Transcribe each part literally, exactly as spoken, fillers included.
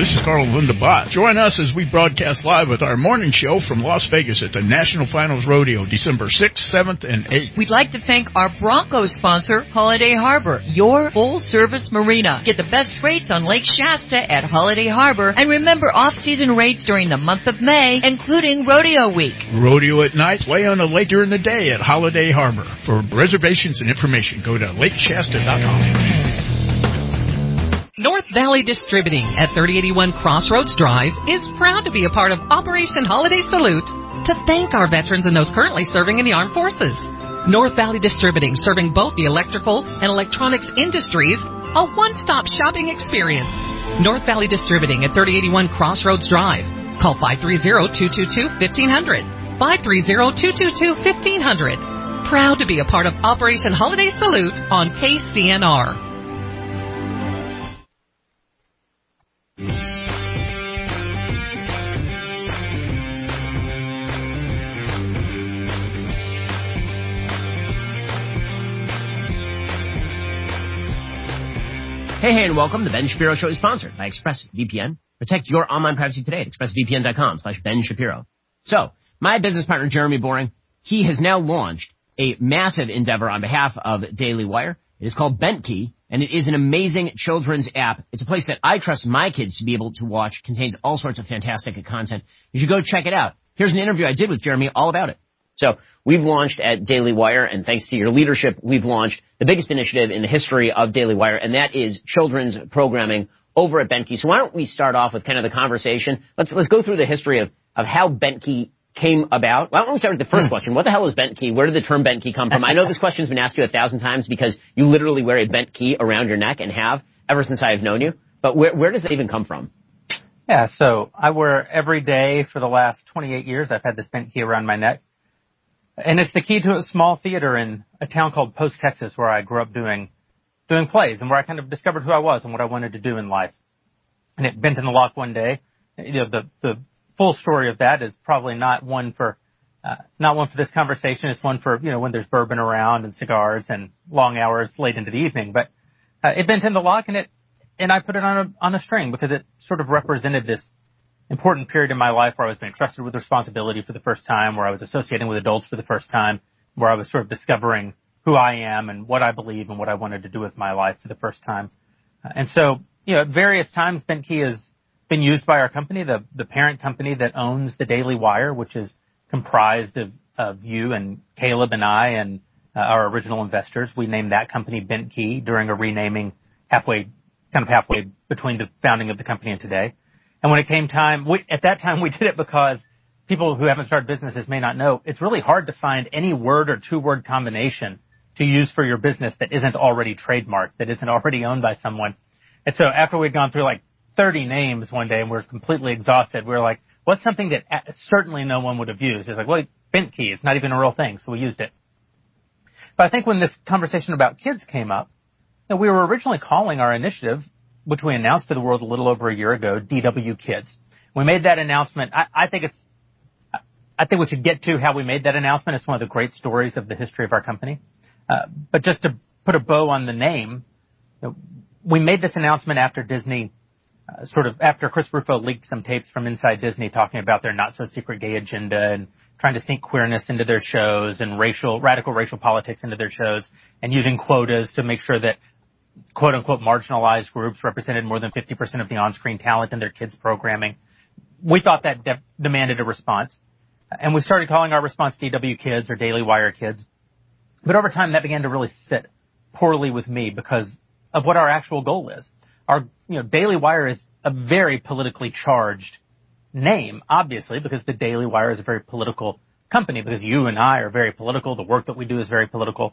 This is Carl Linda Bott. Join us as we broadcast live with our morning show from Las Vegas at the National Finals Rodeo, December sixth, seventh, and eighth. We'd like to thank our Broncos sponsor, Holiday Harbor, your full-service marina. Get the best rates on Lake Shasta at Holiday Harbor, and remember off-season rates during the month of May, including Rodeo Week. Rodeo at night, play on the lake during the day at Holiday Harbor. For reservations and information, go to lake shasta dot com. North Valley Distributing at thirty eighty-one Crossroads Drive is proud to be a part of Operation Holiday Salute to thank our veterans and those currently serving in the armed forces. North Valley Distributing, serving both the electrical and electronics industries, a one-stop shopping experience. North Valley Distributing at thirty eighty-one Crossroads Drive. Call five three zero, two two two, one five zero zero, five three zero, two two two, one five zero zero. Proud to be a part of Operation Holiday Salute on K C N R. Hey, hey, and welcome. The Ben Shapiro Show is sponsored by ExpressVPN. Protect your online privacy today at expressvpn.com slash Ben Shapiro. So, my business partner, Jeremy Boring, he has now launched a massive endeavor on behalf of Daily Wire. It is called BentKey, and it is an amazing children's app. It's a place that I trust my kids to be able to watch. It contains all sorts of fantastic content. You should go check it out. Here's an interview I did with Jeremy all about it. So we've launched at Daily Wire, and thanks to your leadership, we've launched the biggest initiative in the history of Daily Wire, and that is children's programming over at BentKey. So why don't we start off with kind of the conversation? Let's let's go through the history of, of how BentKey came about. Why don't we start with the first question? What the hell is BentKey? Where did the term BentKey come from? I know this question's been asked you a thousand times because you literally wear a bent key around your neck and have ever since I have known you. But where where does that even come from? Yeah, so I wear every day for the last twenty-eight years. I've had this bent key around my neck. And it's the key to a small theater in a town called Post, Texas, where I grew up doing doing plays and where I kind of discovered who I was and what I wanted to do in life. And it bent in the lock one day. You know, the the full story of that is probably not one for uh, not one for this conversation. It's one for, you know, when there's bourbon around and cigars and long hours late into the evening. But uh, it bent in the lock, and it and I put it on a on a string because it sort of represented this important period in my life where I was being trusted with responsibility for the first time, where I was associating with adults for the first time, where I was sort of discovering who I am and what I believe and what I wanted to do with my life for the first time. Uh, and so, you know, at various times, BentKey has been used by our company, the, the parent company that owns the Daily Wire, which is comprised of, of you and Caleb and I and uh, our original investors. We named that company BentKey during a renaming halfway, kind of halfway between the founding of the company and today. And when it came time, we, at that time we did it because people who haven't started businesses may not know, it's really hard to find any word or two-word combination to use for your business that isn't already trademarked, that isn't already owned by someone. And so after we'd gone through like thirty names one day and we were completely exhausted, we were like, what's something that certainly no one would have used? It's like, well, BentKey, it's not even a real thing, so we used it. But I think when this conversation about kids came up, you know, we were originally calling our initiative, which we announced to the world a little over a year ago, D W Kids. We made that announcement. I, I think it's, I think we should get to how we made that announcement. It's one of the great stories of the history of our company. Uh, but just to put a bow on the name, you know, we made this announcement after Disney, uh, sort of after Chris Rufo leaked some tapes from inside Disney talking about their not-so-secret gay agenda and trying to sneak queerness into their shows and racial, radical racial politics into their shows and using quotas to make sure that quote-unquote marginalized groups represented more than fifty percent of the on-screen talent in their kids' programming. We thought that de- demanded a response, and we started calling our response D W Kids or Daily Wire Kids. But over time, that began to really sit poorly with me because of what our actual goal is. Our, you know, Daily Wire is a very politically charged name, obviously, because the Daily Wire is a very political company, because you and I are very political. The work that we do is very political.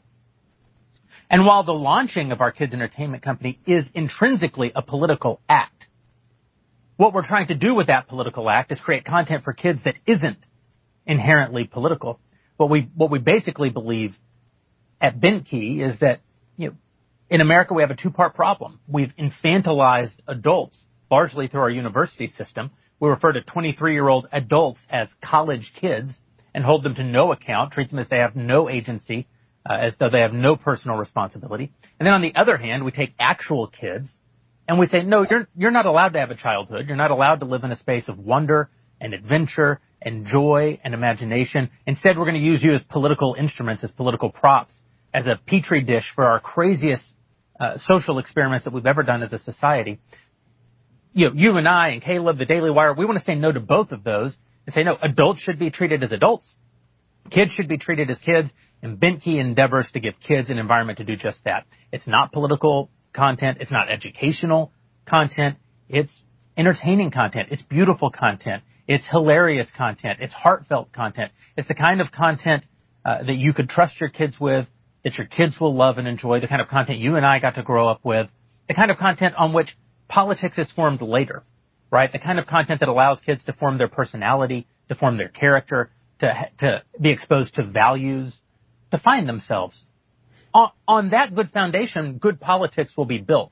And while the launching of our kids' entertainment company is intrinsically a political act, what we're trying to do with that political act is create content for kids that isn't inherently political. What we what we basically believe at BentKey is that, you know, in America we have a two-part problem. We've infantilized adults largely through our university system. We refer to twenty-three-year-old adults as college kids and hold them to no account, treat them as they have no agency, Uh, as though they have no personal responsibility. And then on the other hand, we take actual kids And we say, no, you're, you're not allowed to have a childhood. You're not allowed to live in a space of wonder and adventure and joy and imagination. Instead, we're going to use you as political instruments, as political props, as a petri dish for our craziest uh, social experiments that we've ever done as a society. You know, you and I and Caleb, the Daily Wire, we want to say no to both of those and say, no, adults should be treated as adults. Kids should be treated as kids. And BentKey endeavors to give kids an environment to do just that. It's not political content. It's not educational content. It's entertaining content. It's beautiful content. It's hilarious content. It's heartfelt content. It's the kind of content uh, that you could trust your kids with, that your kids will love and enjoy, the kind of content you and I got to grow up with, the kind of content on which politics is formed later, right? The kind of content that allows kids to form their personality, to form their character, to to be exposed to values, to find themselves. On, on that good foundation, good politics will be built.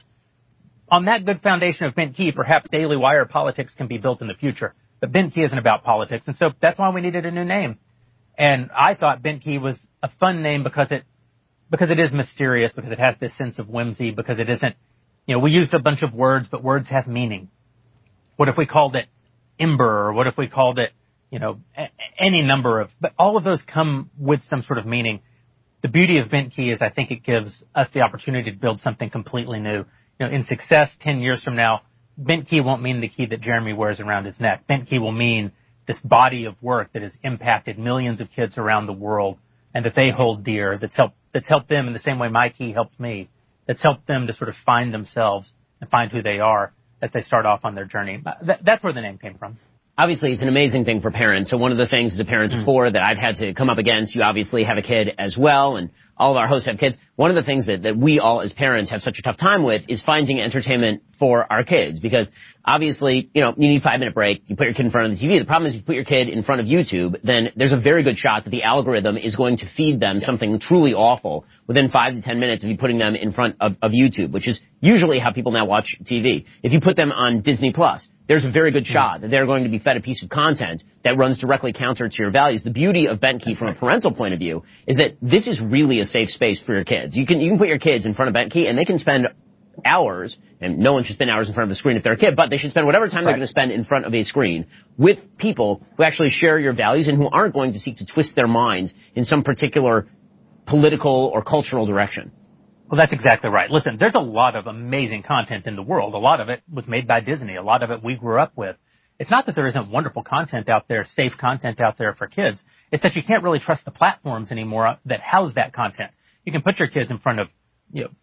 On that good foundation of BentKey, perhaps Daily Wire politics can be built in the future. But BentKey isn't about politics, and so that's why we needed a new name. And I thought BentKey was a fun name because it because it is mysterious, because it has this sense of whimsy, because it isn't, you know, we used a bunch of words, but words have meaning. What if we called it Ember, or what if we called it, you know, a- any number of, but all of those come with some sort of meaning. The beauty of BentKey is I think it gives us the opportunity to build something completely new. You know, in success ten years from now, BentKey won't mean the key that Jeremy wears around his neck. BentKey will mean this body of work that has impacted millions of kids around the world and that they hold dear, that's helped, that's helped them in the same way my key helped me, that's helped them to sort of find themselves and find who they are as they start off on their journey. That, that's where the name came from. Obviously, it's an amazing thing for parents. So one of the things as a parent of four that I've had to come up against, you obviously have a kid as well, and all of our hosts have kids. One of the things that, that we all as parents have such a tough time with is finding entertainment for our kids. Because obviously, you know, you need a five-minute break. You put your kid in front of the T V. The problem is if you put your kid in front of YouTube, then there's a very good shot that the algorithm is going to feed them yeah. something truly awful within five to ten minutes of you putting them in front of, of YouTube, which is usually how people now watch T V. If you put them on Disney Plus, there's a very good shot that they're going to be fed a piece of content that runs directly counter to your values. The beauty of BentKey from a parental point of view is that this is really a safe space for your kids. You can you can put your kids in front of BentKey and they can spend hours, and no one should spend hours in front of a screen if they're a kid, but they should spend whatever time right. they're going to spend in front of a screen with people who actually share your values and who aren't going to seek to twist their minds in some particular political or cultural direction. Well, that's exactly right. Listen, there's a lot of amazing content in the world. A lot of it was made by Disney. A lot of it we grew up with. It's not that there isn't wonderful content out there, safe content out there for kids. It's that you can't really trust the platforms anymore that house that content. You can put your kids in front of, you know,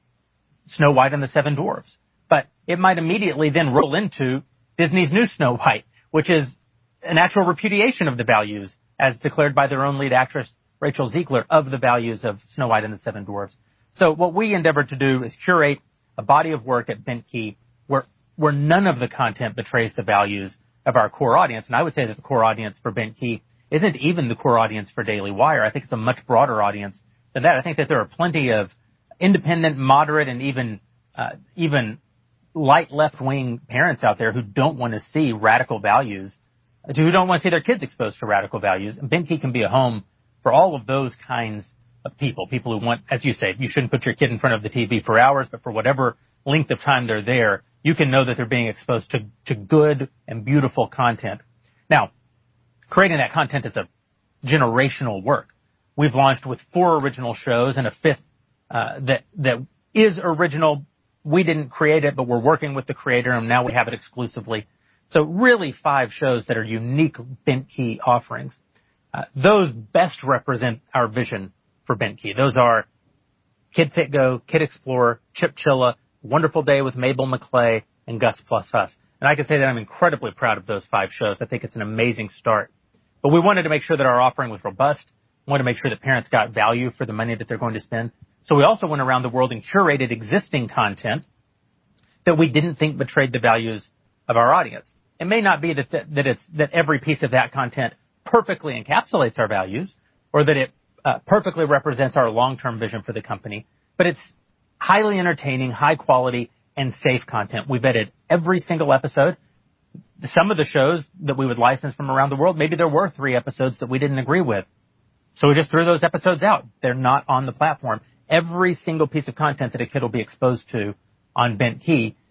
Snow White and the Seven Dwarfs, but it might immediately then roll into Disney's new Snow White, which is an actual repudiation of the values as declared by their own lead actress, Rachel Ziegler, of the values of Snow White and the Seven Dwarfs. So what we endeavored to do is curate a body of work at BentKey where, where none of the content betrays the values of our core audience. And I would say that the core audience for BentKey isn't even the core audience for Daily Wire. I think it's a much broader audience than that. I think that there are plenty of independent, moderate, and even, uh, even light left-wing parents out there who don't want to see radical values, who don't want to see their kids exposed to radical values. And BentKey can be a home for all of those kinds of people, people who want, as you say, you shouldn't put your kid in front of the T V for hours, but for whatever length of time they're there, you can know that they're being exposed to, to good and beautiful content. Now, creating that content is a generational work. We've launched with four original shows and a fifth uh, that that is original. We didn't create it, but we're working with the creator, and now we have it exclusively. So really five shows that are unique BentKey offerings. Uh, those best represent our vision for BentKey. Those are Kid Fit Go, Kid Explorer, Chipchilla, Wonderful Day with Mabel McClay, and Gus Plus Us. And I can say that I'm incredibly proud of those five shows. I think it's an amazing start. But we wanted to make sure that our offering was robust. We wanted to make sure that parents got value for the money that they're going to spend. So we also went around the world and curated existing content that we didn't think betrayed the values of our audience. It may not be that, that, that it's, that every piece of that content perfectly encapsulates our values or that it Uh, perfectly represents our long-term vision for the company, but it's highly entertaining, high quality, and safe content. We've vetted every single episode. Some of the shows that we would license from around the world, maybe there were three episodes that we didn't agree with. So we just threw those episodes out. They're not on the platform. Every single piece of content that a kid will be exposed to on BentKey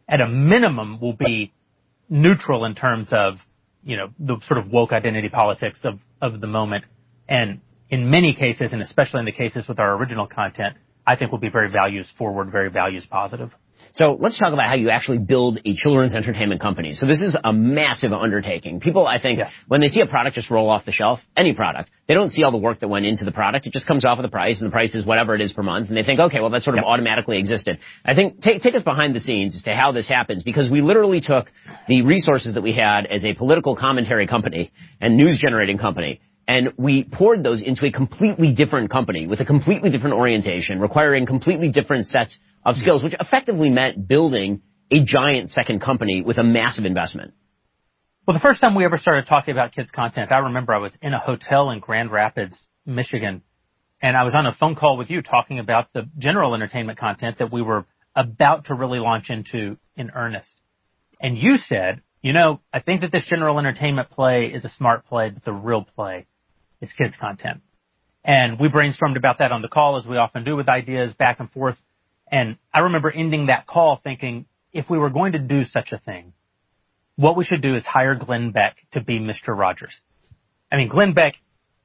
at a minimum, will be neutral in terms of, you know, the sort of woke identity politics of, of the moment. And in many cases, and especially in the cases with our original content, I think will be very values forward, very values positive. So let's talk about how you actually build a children's entertainment company. So this is a massive undertaking. People, I think, yes. when they see a product just roll off the shelf, any product, they don't see all the work that went into the product. It just comes off of the price, and the price is whatever it is per month. And they think, okay, well, that sort of yep. automatically existed. I think take, take us behind the scenes as to how this happens, because we literally took the resources that we had as a political commentary company and news-generating company, and we poured those into a completely different company with a completely different orientation, requiring completely different sets of skills, which effectively meant building a giant second company with a massive investment. Well, the first time we ever started talking about kids' content, I remember I was in a hotel in Grand Rapids, Michigan, and I was on a phone call with you talking about the general entertainment content that we were about to really launch into in earnest. And you said, you know, I think that this general entertainment play is a smart play, but the real play is kids' content. And we brainstormed about that on the call, as we often do, with ideas back and forth. And I remember ending that call thinking, if we were going to do such a thing, what we should do is hire Glenn Beck to be Mister Rogers. I mean, Glenn Beck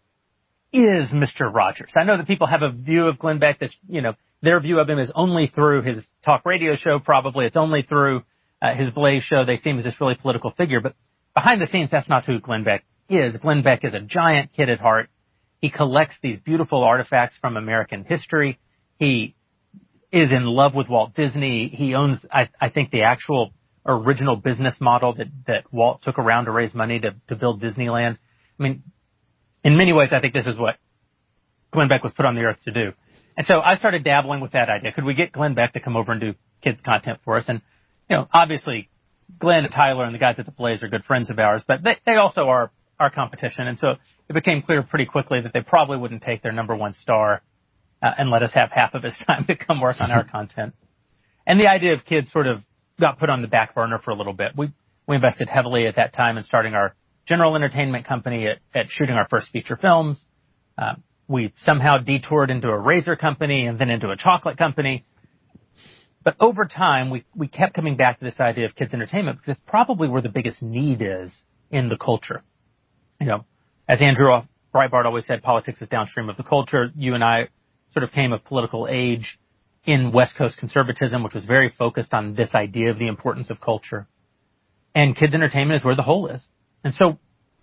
is Mister Rogers. I know that people have a view of Glenn Beck that's, you know, their view of him is only through his talk radio show, probably. It's only through uh, his Blaze show. They see him as this really political figure. But behind the scenes, that's not who Glenn Beck is. Glenn Beck is a giant kid at heart. He collects these beautiful artifacts from American history. He is in love with Walt Disney. He owns, I, I think, the actual original business model that, that Walt took around to raise money to, to build Disneyland. I mean, in many ways, I think this is what Glenn Beck was put on the earth to do. And so I started dabbling with that idea. Could we get Glenn Beck to come over and do kids content for us? And, you know, obviously, Glenn and Tyler and the guys at the Blaze are good friends of ours, but they, they also are our competition. And so it became clear pretty quickly that they probably wouldn't take their number one star Uh, and let us have half of his time to come work on our content. And the idea of kids sort of got put on the back burner for a little bit. We we invested heavily at that time in starting our general entertainment company, at, at shooting our first feature films. Uh, we somehow detoured into a razor company and then into a chocolate company. But over time, we, we kept coming back to this idea of kids entertainment because it's probably where the biggest need is in the culture. You know, as Andrew Breitbart always said, politics is downstream of the culture. You and I sort of came of political age in West Coast conservatism, which was very focused on this idea of the importance of culture. And kids entertainment is where the hole is. And so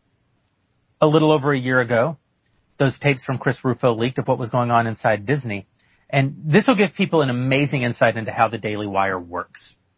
a little over a year ago, those tapes from Chris Rufo leaked of what was going on inside Disney. And this will give people an amazing insight into how the Daily Wire works.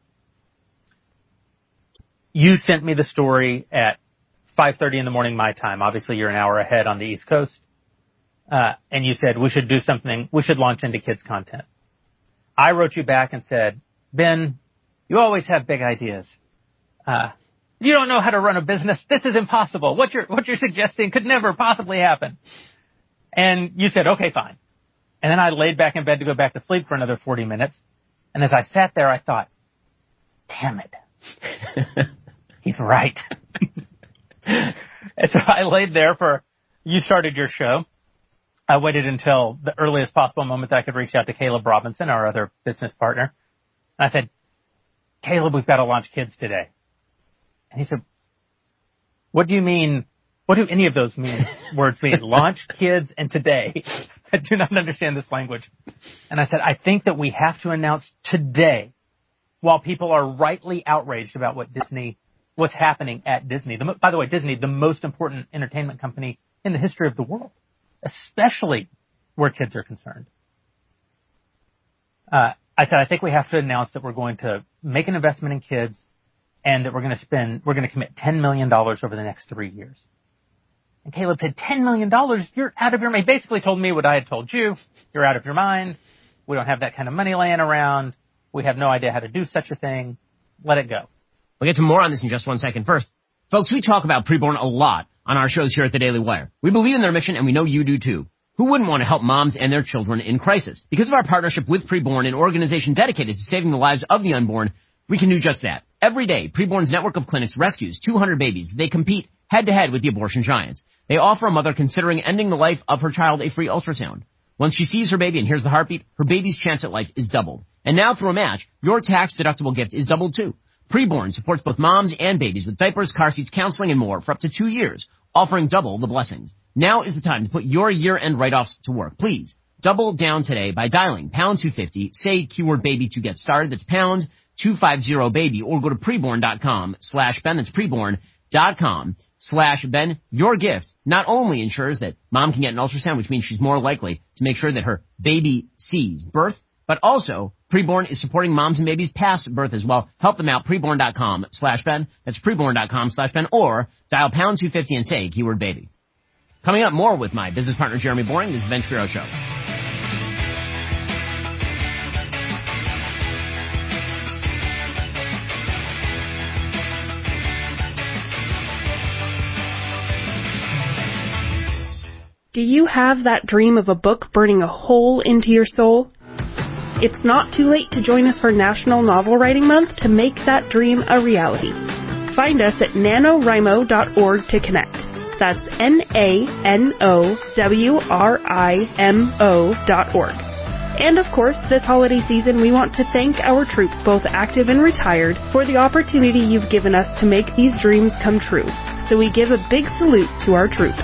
You sent me the story at five thirty in the morning my time. Obviously, you're an hour ahead on the East Coast. Uh, and you said, we should do something, we should launch into kids content. I wrote you back and said, Ben, you always have big ideas. Uh, you don't know how to run a business. This is impossible. What you're, what you're suggesting could never possibly happen. And you said, okay, fine. And then I laid back in bed to go back to sleep for another forty minutes. And as I sat there, I thought, damn it. He's right. And so I laid there for, you started your show. I waited until the earliest possible moment that I could reach out to Caleb Robinson, our other business partner. And I said, Caleb, we've got to launch kids today. And he said, what do you mean? What do any of those mean, words mean? Launch, kids, and today. I do not understand this language. And I said, I think that we have to announce today, while people are rightly outraged about what Disney, what's happening at Disney. The, by the way, Disney, the most important entertainment company in the history of the world, especially where kids are concerned. Uh, I said, I think we have to announce that we're going to make an investment in kids and that we're going to spend, we're going to commit ten million dollars over the next three years. And Caleb said, ten million dollars? You're out of your mind. He basically told me what I had told you. You're out of your mind. We don't have that kind of money laying around. We have no idea how to do such a thing. Let it go. We'll get to more on this in just one second. First, folks, we talk about Preborn a lot on our shows here at the Daily Wire. We believe in their mission, and we know you do too. Who wouldn't want to help moms and their children in crisis? Because of our partnership with Preborn, an organization dedicated to saving the lives of the unborn, we can do just that. Every day, Preborn's network of clinics rescues two hundred babies. They compete head-to-head with the abortion giants. They offer a mother considering ending the life of her child a free ultrasound. Once she sees her baby and hears the heartbeat, her baby's chance at life is doubled. And now through a match, your tax-deductible gift is doubled too. Preborn supports both moms and babies with diapers, car seats, counseling, and more for up to two years, offering double the blessings. Now is the time to put your year-end write-offs to work. Please, double down today by dialing pound two fifty, say keyword baby to get started. That's pound two fifty baby, or go to preborn.com slash Ben. That's preborn.com slash Ben. Your gift not only ensures that mom can get an ultrasound, which means she's more likely to make sure that her baby sees birth, but also Preborn is supporting moms and babies past birth as well. Help them out. Preborn.com slash Ben. That's preborn.com slash Ben, or dial pound two fifty and say keyword baby. Coming up, more with my business partner Jeremy Boring. This is the Ben Shapiro Show. Do you have that dream of a book burning a hole into your soul? It's not too late to join us for National Novel Writing Month to make that dream a reality. Find us at nanowrimo dot org to connect. That's N A N O W R I M O dot org. And of course, this holiday season, we want to thank our troops, both active and retired, for the opportunity you've given us to make these dreams come true. So we give a big salute to our troops.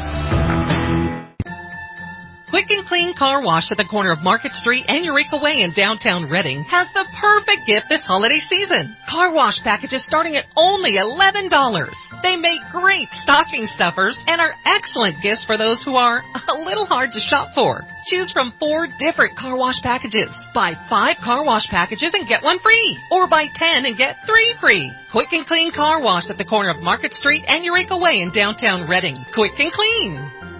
Quick and Clean Car Wash at the corner of Market Street and Eureka Way in downtown Reading has the perfect gift this holiday season. Car wash packages starting at only eleven dollars. They make great stocking stuffers and are excellent gifts for those who are a little hard to shop for. Choose from four different car wash packages. Buy five car wash packages and get one free. Or buy ten and get three free. Quick and Clean Car Wash at the corner of Market Street and Eureka Way in downtown Reading. Quick and clean.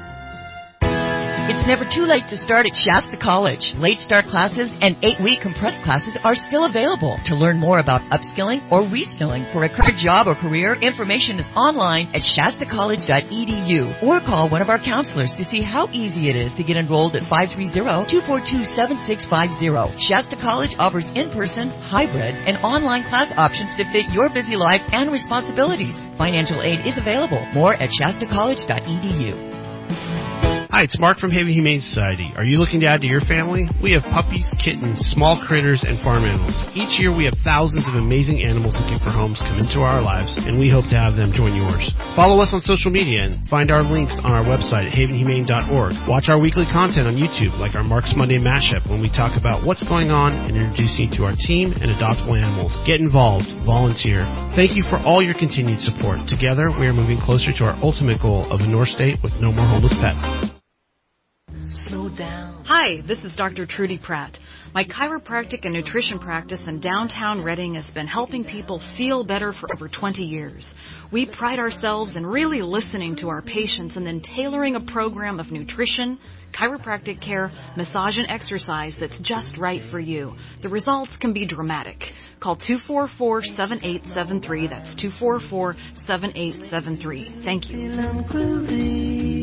It's never too late to start at Shasta College. Late start classes and eight-week compressed classes are still available. To learn more about upskilling or reskilling for a current job or career, information is online at shasta college dot e d u or call one of our counselors to see how easy it is to get enrolled at five three zero, two four two, seven six five zero. Shasta College offers in-person, hybrid, and online class options to fit your busy life and responsibilities. Financial aid is available. More at shasta college dot e d u. Hi, it's Mark from Haven Humane Society. Are you looking to add to your family? We have puppies, kittens, small critters, and farm animals. Each year we have thousands of amazing animals looking for homes come into our lives, and we hope to have them join yours. Follow us on social media and find our links on our website at haven humane dot org. Watch our weekly content on YouTube, like our Mark's Monday Mashup, when we talk about what's going on and introduce you to our team and adoptable animals. Get involved. Volunteer. Thank you for all your continued support. Together, we are moving closer to our ultimate goal of a North State with no more homeless pets. Slow down. Hi, this is Doctor Trudy Pratt. My chiropractic and nutrition practice in downtown Reading has been helping people feel better for over twenty years. We pride ourselves in really listening to our patients and then tailoring a program of nutrition, chiropractic care, massage, and exercise that's just right for you. The results can be dramatic. Call two four four, seven eight seven three. That's two four four, seven eight seven three. Thank you.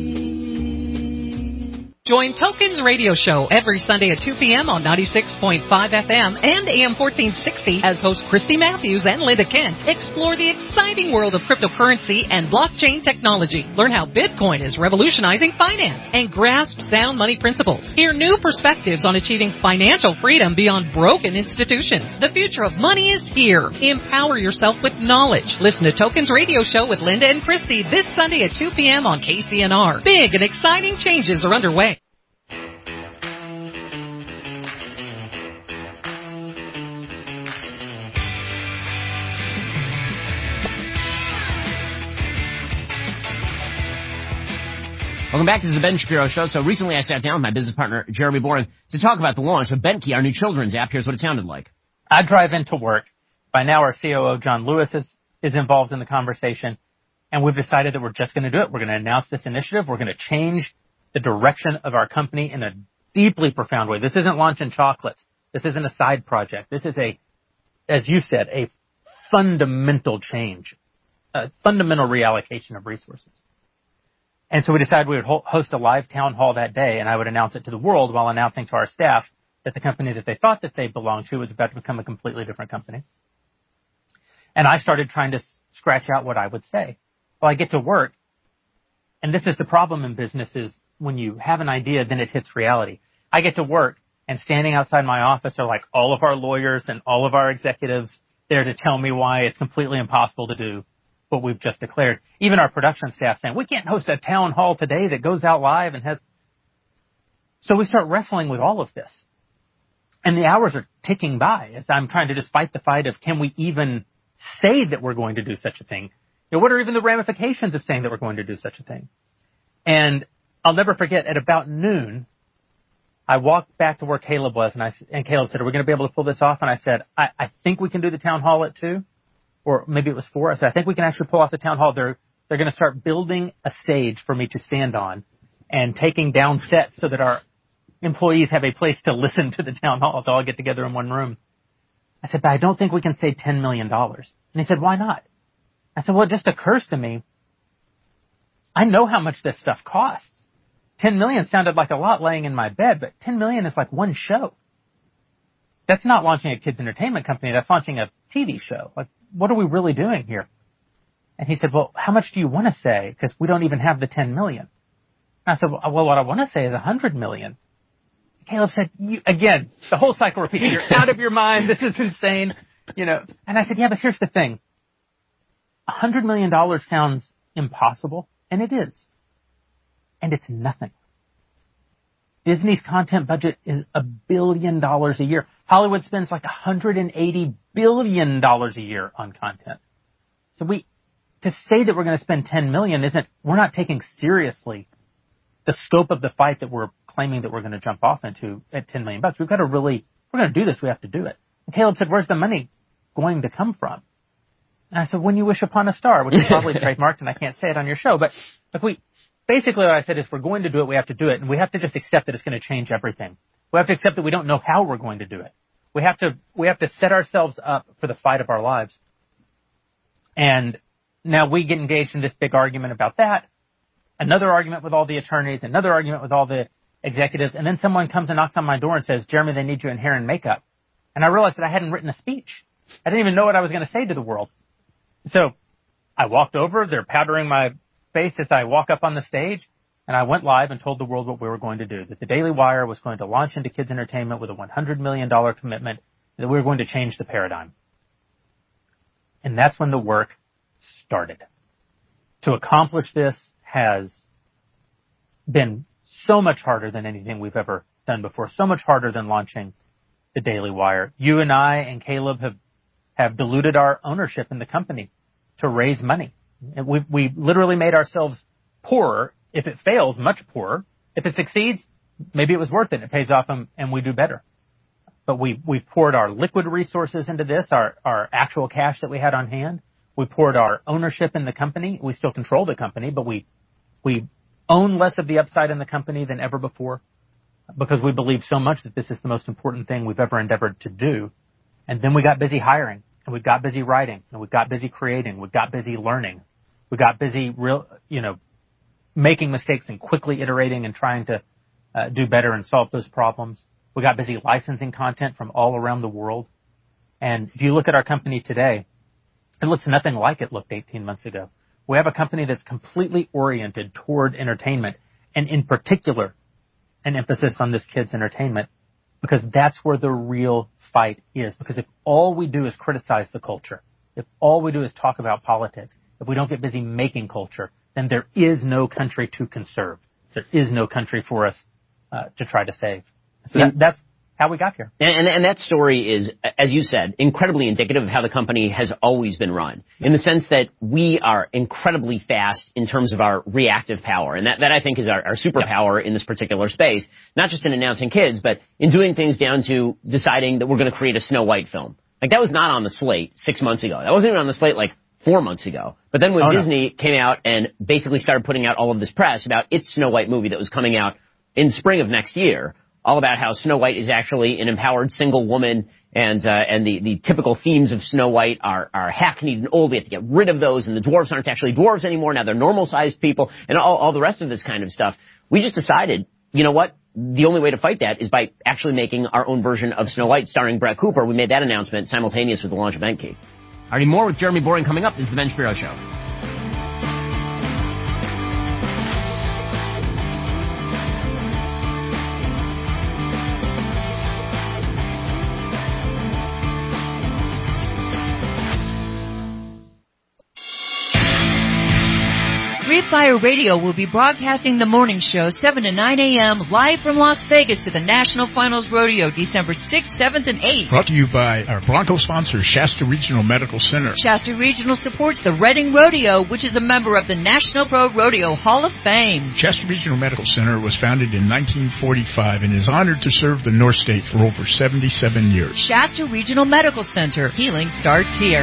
Join Tokens Radio Show every Sunday at two p.m. on ninety-six point five F M and A M fourteen sixty as hosts Christy Matthews and Linda Kent explore the exciting world of cryptocurrency and blockchain technology. Learn how Bitcoin is revolutionizing finance and grasp sound money principles. Hear new perspectives on achieving financial freedom beyond broken institutions. The future of money is here. Empower yourself with knowledge. Listen to Tokens Radio Show with Linda and Christy this Sunday at two p.m. on K C N R. Big and exciting changes are underway. Welcome back. This is the Ben Shapiro Show. So recently I sat down with my business partner, Jeremy Boring, to talk about the launch of BentKey, our new children's app. Here's what it sounded like. I drive into work. By now our C O O, John Lewis, is, is involved in the conversation, and we've decided that we're just going to do it. We're going to announce this initiative. We're going to change the direction of our company in a deeply profound way. This isn't launching chocolates. This isn't a side project. This is a, as you said, a fundamental change, a fundamental reallocation of resources. And so we decided we would host a live town hall that day, and I would announce it to the world while announcing to our staff that the company that they thought that they belonged to was about to become a completely different company. And I started trying to scratch out what I would say. Well, I get to work, and this is the problem in business is when you have an idea, then it hits reality. I get to work, And standing outside my office are like all of our lawyers and all of our executives there to tell me why it's completely impossible to do what we've just declared. Even our production staff saying, we can't host a town hall today that goes out live and has. So we start wrestling with all of this. And the hours are ticking by as I'm trying to just fight the fight of, can we even say that we're going to do such a thing? You know, what are even the ramifications of saying that we're going to do such a thing? And I'll never forget, at about noon, I walked back to where Caleb was, and I and Caleb said, are we going to be able to pull this off? And I said, I, I think we can do the town hall at two, or maybe it was four. I said, I think we can actually pull off the town hall. They're, they're going to start building a stage for me to stand on and taking down sets so that our employees have a place to listen to the town hall to all get together in one room. I said, but I don't think we can save ten million dollars. And he said, why not? I said, well, it just occurs to me, I know how much this stuff costs. ten million dollars sounded like a lot laying in my bed, but ten million dollars is like one show. That's not launching a kids entertainment company. That's launching a T V show. Like, what are we really doing here? And he said, well, how much do you want to say? Because we don't even have the ten million dollars. And I said, well, what I want to say is one hundred million dollars. Caleb said, you, again, the whole cycle repeats. You're out of your mind. This is insane. You know, and I said, yeah, but here's the thing. one hundred million dollars sounds impossible, and it is. And it's nothing. Disney's content budget is a billion dollars a year. Hollywood spends like one hundred eighty billion dollars a year on content. So we, to say that we're going to spend ten million dollars isn't, we're not taking seriously the scope of the fight that we're claiming that we're going to jump off into at ten million bucks. We've got to really, if we're going to do this, we have to do it. And Caleb said, where's the money going to come from? And I said, when you wish upon a star, which is probably trademarked, and I can't say it on your show, but like we, basically what I said is, we're going to do it, we have to do it, and we have to just accept that it's going to change everything. We have to accept that we don't know how we're going to do it. We have to, we have to set ourselves up for the fight of our lives. And now we get engaged in this big argument about that, another argument with all the attorneys, another argument with all the executives, and then someone comes and knocks on my door and says, Jeremy, they need you in hair and makeup. And I realized that I hadn't written a speech. I didn't even know what I was going to say to the world. So I walked over, they're powdering my face as I walk up on the stage, and I went live and told the world what we were going to do, that the Daily Wire was going to launch into kids entertainment with a one hundred million dollars commitment, that we were going to change the paradigm. And that's when the work started. To accomplish this has been so much harder than anything we've ever done before, so much harder than launching the Daily Wire. You and I and Caleb have, have diluted our ownership in the company to raise money. And we we literally made ourselves poorer. If it fails, much poorer. If it succeeds, maybe it was worth it. It pays off and, and we do better. But we we poured our liquid resources into this, our, our actual cash that we had on hand. We poured our ownership in the company. We still control the company, but we we own less of the upside in the company than ever before because we believe so much that this is the most important thing we've ever endeavored to do. And then we got busy hiring, and we got busy writing, and we got busy creating, we got busy learning. We got busy, real, you know, making mistakes and quickly iterating and trying to uh, do better and solve those problems. We got busy licensing content from all around the world. And if you look at our company today, it looks nothing like it looked eighteen months ago. We have a company that's completely oriented toward entertainment, and in particular, an emphasis on this kids' entertainment, because that's where the real fight is. Because if all we do is criticize the culture, if all we do is talk about politics, if we don't get busy making culture, then there is no country to conserve. There is no country for us uh, to try to save. So that, that's how we got here. And, and, and that story is, as you said, incredibly indicative of how the company has always been run, in the sense that we are incredibly fast in terms of our reactive power. And that, that I think is our, our superpower in this particular space, not just in announcing kids, but in doing things down to deciding that we're going to create a Snow White film. Like, that was not on the slate six months ago. That wasn't even on the slate, like, four months ago. But then when oh, Disney no. came out and basically started putting out all of this press about its Snow White movie that was coming out in spring of next year, all about how Snow White is actually an empowered single woman, and uh, and the, the typical themes of Snow White are, are hackneyed and old. We have to get rid of those, and the dwarves aren't actually dwarves anymore. Now they're normal-sized people, and all, all the rest of this kind of stuff. We just decided, you know what? The only way to fight that is by actually making our own version of Snow White starring Brett Cooper. We made that announcement simultaneous with the launch of Enki. Already more with Jeremy Boring coming up. This is The Ben Shapiro Show. Street Fire Radio will be broadcasting the morning show seven to nine a.m. live from Las Vegas to the National Finals Rodeo December sixth, seventh, and eighth. Brought to you by our Bronco sponsor, Shasta Regional Medical Center. Shasta Regional supports the Reading Rodeo, which is a member of the National Pro Rodeo Hall of Fame. Shasta Regional Medical Center was founded in nineteen forty-five and is honored to serve the North State for over seventy-seven years. Shasta Regional Medical Center. Healing starts here.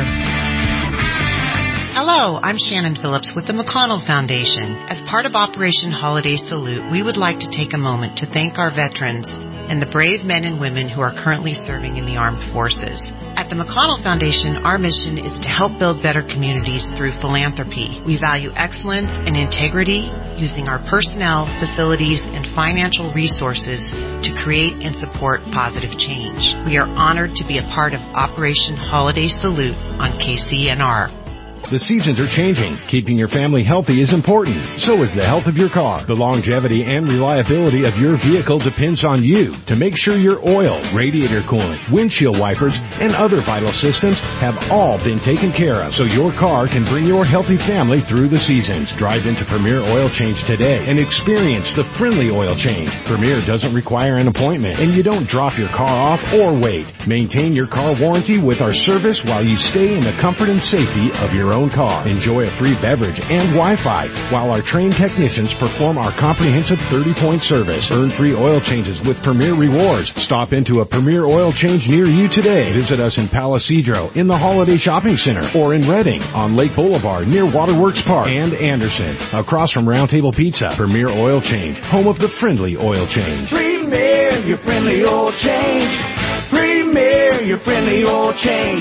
Hello, I'm Shannon Phillips with the McConnell Foundation. As part of Operation Holiday Salute, we would like to take a moment to thank our veterans and the brave men and women who are currently serving in the armed forces. At the McConnell Foundation, our mission is to help build better communities through philanthropy. We value excellence and integrity, using our personnel, facilities, and financial resources to create and support positive change. We are honored to be a part of Operation Holiday Salute on K C N R. The seasons are changing. Keeping your family healthy is important. So is the health of your car. The longevity and reliability of your vehicle depends on you to make sure your oil, radiator coolant, windshield wipers, and other vital systems have all been taken care of so your car can bring your healthy family through the seasons. Drive into Premier Oil Change today and experience the friendly oil change. Premier doesn't require an appointment, and you don't drop your car off or wait. Maintain your car warranty with our service while you stay in the comfort and safety of your own car. Enjoy a free beverage and Wi-Fi while our trained technicians perform our comprehensive thirty-point service. Earn free oil changes with Premier Rewards. Stop into a Premier Oil Change near you today. Visit us in Palo Cedro, in the Holiday Shopping Center, or in Reading on Lake Boulevard near Waterworks Park, and Anderson across from Round Table Pizza. Premier Oil Change, home of the friendly oil change. Premier, your friendly oil change. Premier, your friendly oil change.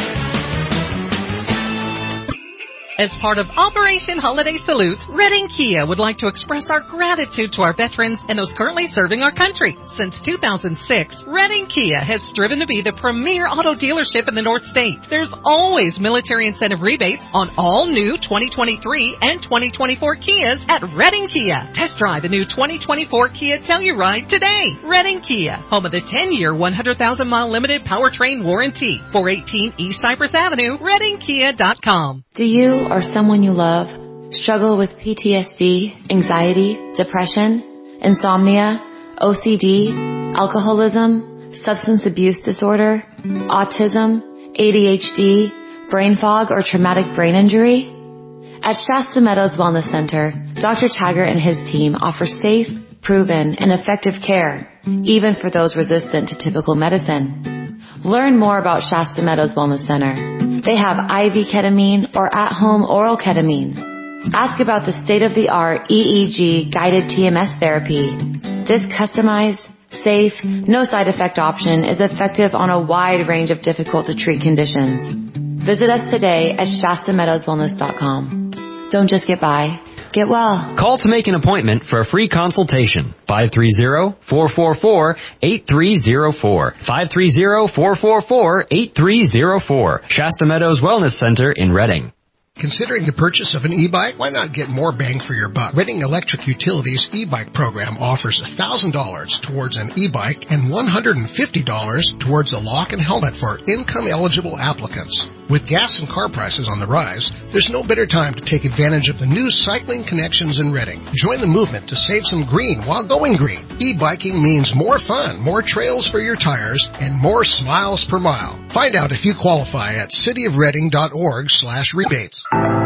As part of Operation Holiday Salute, Reading Kia would like to express our gratitude to our veterans and those currently serving our country. Since two thousand six, Reading Kia has striven to be the premier auto dealership in the North State. There's always military incentive rebates on all new twenty twenty-three and twenty twenty-four Kias at Reading Kia. Test drive a new twenty twenty-four Kia Telluride today. Reading Kia, home of the ten-year, one hundred thousand mile limited powertrain warranty. four eighteen East Cypress Avenue, reading kia dot com. Do you or someone you love struggle with P T S D, anxiety, depression, insomnia, O C D, alcoholism, substance abuse disorder, autism, A D H D, brain fog, or traumatic brain injury? At Shasta Meadows Wellness Center, Doctor Taggart and his team offer safe, proven, and effective care, even for those resistant to typical medicine. Learn more about Shasta Meadows Wellness Center. They have I V ketamine or at-home oral ketamine. Ask about the state-of-the-art E E G guided T M S therapy. This customized, safe, no side effect option is effective on a wide range of difficult to treat conditions. Visit us today at Shasta Meadows Wellness dot com. Don't just get by. Get well. Call to make an appointment for a free consultation. five three zero, four four four, eight three zero four. five three zero, four four four, eight three zero four. Shasta Meadows Wellness Center in Reading. Considering the purchase of an e-bike? Why not get more bang for your buck? Reading Electric Utilities e-bike program offers one thousand dollars towards an e-bike and one hundred fifty dollars towards a lock and helmet for income-eligible applicants. With gas and car prices on the rise, there's no better time to take advantage of the new cycling connections in Reading. Join the movement to save some green while going green. E-biking means more fun, more trails for your tires, and more smiles per mile. Find out if you qualify at cityofreading.org slash rebates.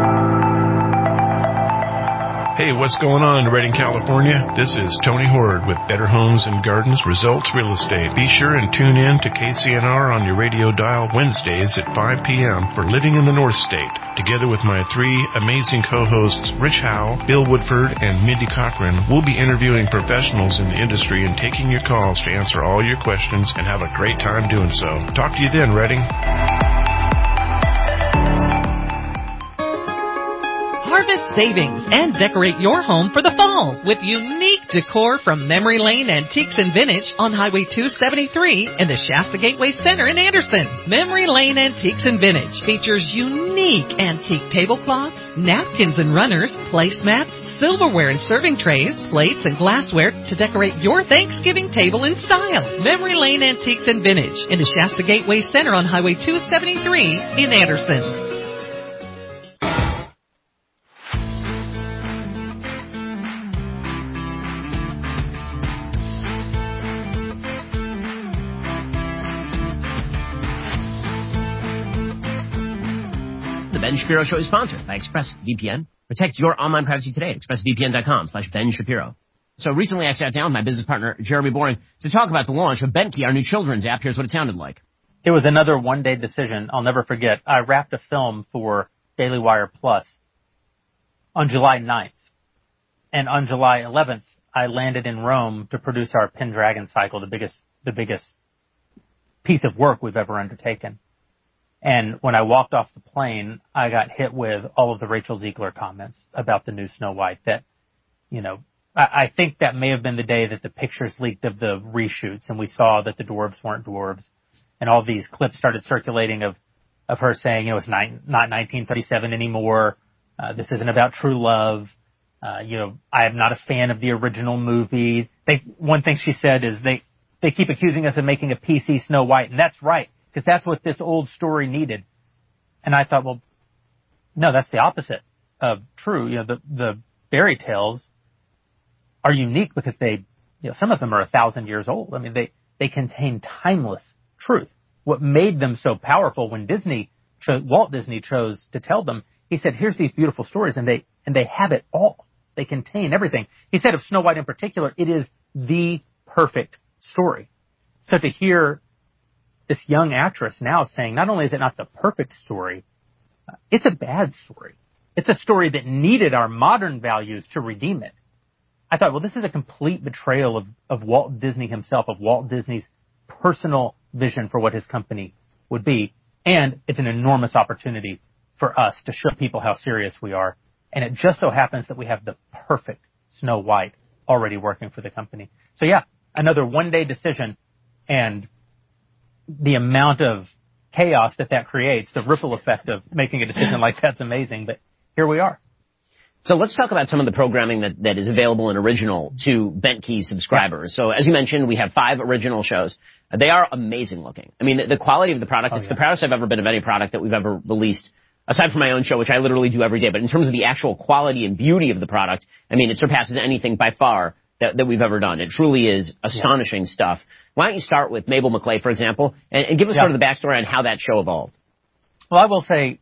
Hey, what's going on in Redding, California? This is Tony Horde with Better Homes and Gardens Results Real Estate. Be sure and tune in to K C N R on your radio dial Wednesdays at five p.m. for Living in the North State. Together with my three amazing co-hosts, Rich Howe, Bill Woodford, and Mindy Cochran, we'll be interviewing professionals in the industry and taking your calls to answer all your questions and have a great time doing so. Talk to you then, Redding. Harvest savings and decorate your home for the fall with unique decor from Memory Lane Antiques and Vintage on Highway two seventy-three in the Shasta Gateway Center in Anderson. Memory Lane Antiques and Vintage features unique antique tablecloths, napkins and runners, placemats, silverware and serving trays, plates, and glassware to decorate your Thanksgiving table in style. Memory Lane Antiques and Vintage in the Shasta Gateway Center on Highway two seventy-three in Anderson. Ben Shapiro Show is sponsored by ExpressVPN. Protect your online privacy today at expressvpn.com slash Ben Shapiro. So recently I sat down with my business partner, Jeremy Boring, to talk about the launch of Bentkey, our new children's app. Here's what it sounded like. It was another one-day decision I'll never forget. I wrapped a film for Daily Wire Plus on July ninth. And on July eleventh, I landed in Rome to produce our Pendragon cycle, the biggest, the biggest piece of work we've ever undertaken. And when I walked off the plane, I got hit with all of the Rachel Ziegler comments about the new Snow White that, you know, I, I think that may have been the day that the pictures leaked of the reshoots and we saw that the dwarves weren't dwarves. And all these clips started circulating of, of her saying, you know, it's nine, not nineteen thirty-seven anymore. Uh, this isn't about true love. Uh, you know, I am not a fan of the original movie. They, one thing she said is they, they keep accusing us of making a P C Snow White. And that's right, because that's what this old story needed. And I thought, well, no, that's the opposite of true. You know, the, the fairy tales are unique because they, you know, some of them are a thousand years old. I mean, they, they contain timeless truth. What made them so powerful when Disney, cho- Walt Disney chose to tell them, he said, here's these beautiful stories, and they, and they have it all. They contain everything. He said of Snow White in particular, it is the perfect story. So to hear this young actress now saying, not only is it not the perfect story, uh, it's a bad story. It's a story that needed our modern values to redeem it. I thought, well, this is a complete betrayal of, of Walt Disney himself, of Walt Disney's personal vision for what his company would be. And it's an enormous opportunity for us to show people how serious we are. And it just so happens that we have the perfect Snow White already working for the company. So yeah, another one-day decision, and the amount of chaos that that creates, the ripple effect of making a decision like that's amazing. But here we are. So let's talk about some of the programming that, that is available and original to Bentkey subscribers. Yeah. So as you mentioned, we have five original shows. They are amazing looking. I mean, the, the quality of the product, oh, it's yeah. the proudest I've ever been of any product that we've ever released, aside from my own show, which I literally do every day. But in terms of the actual quality and beauty of the product, I mean, it surpasses anything by far that, that we've ever done. It truly is astonishing yeah. stuff. Why don't you start with Mabel McClay, for example, and, and give us yeah. sort of the backstory on how that show evolved? Well, I will say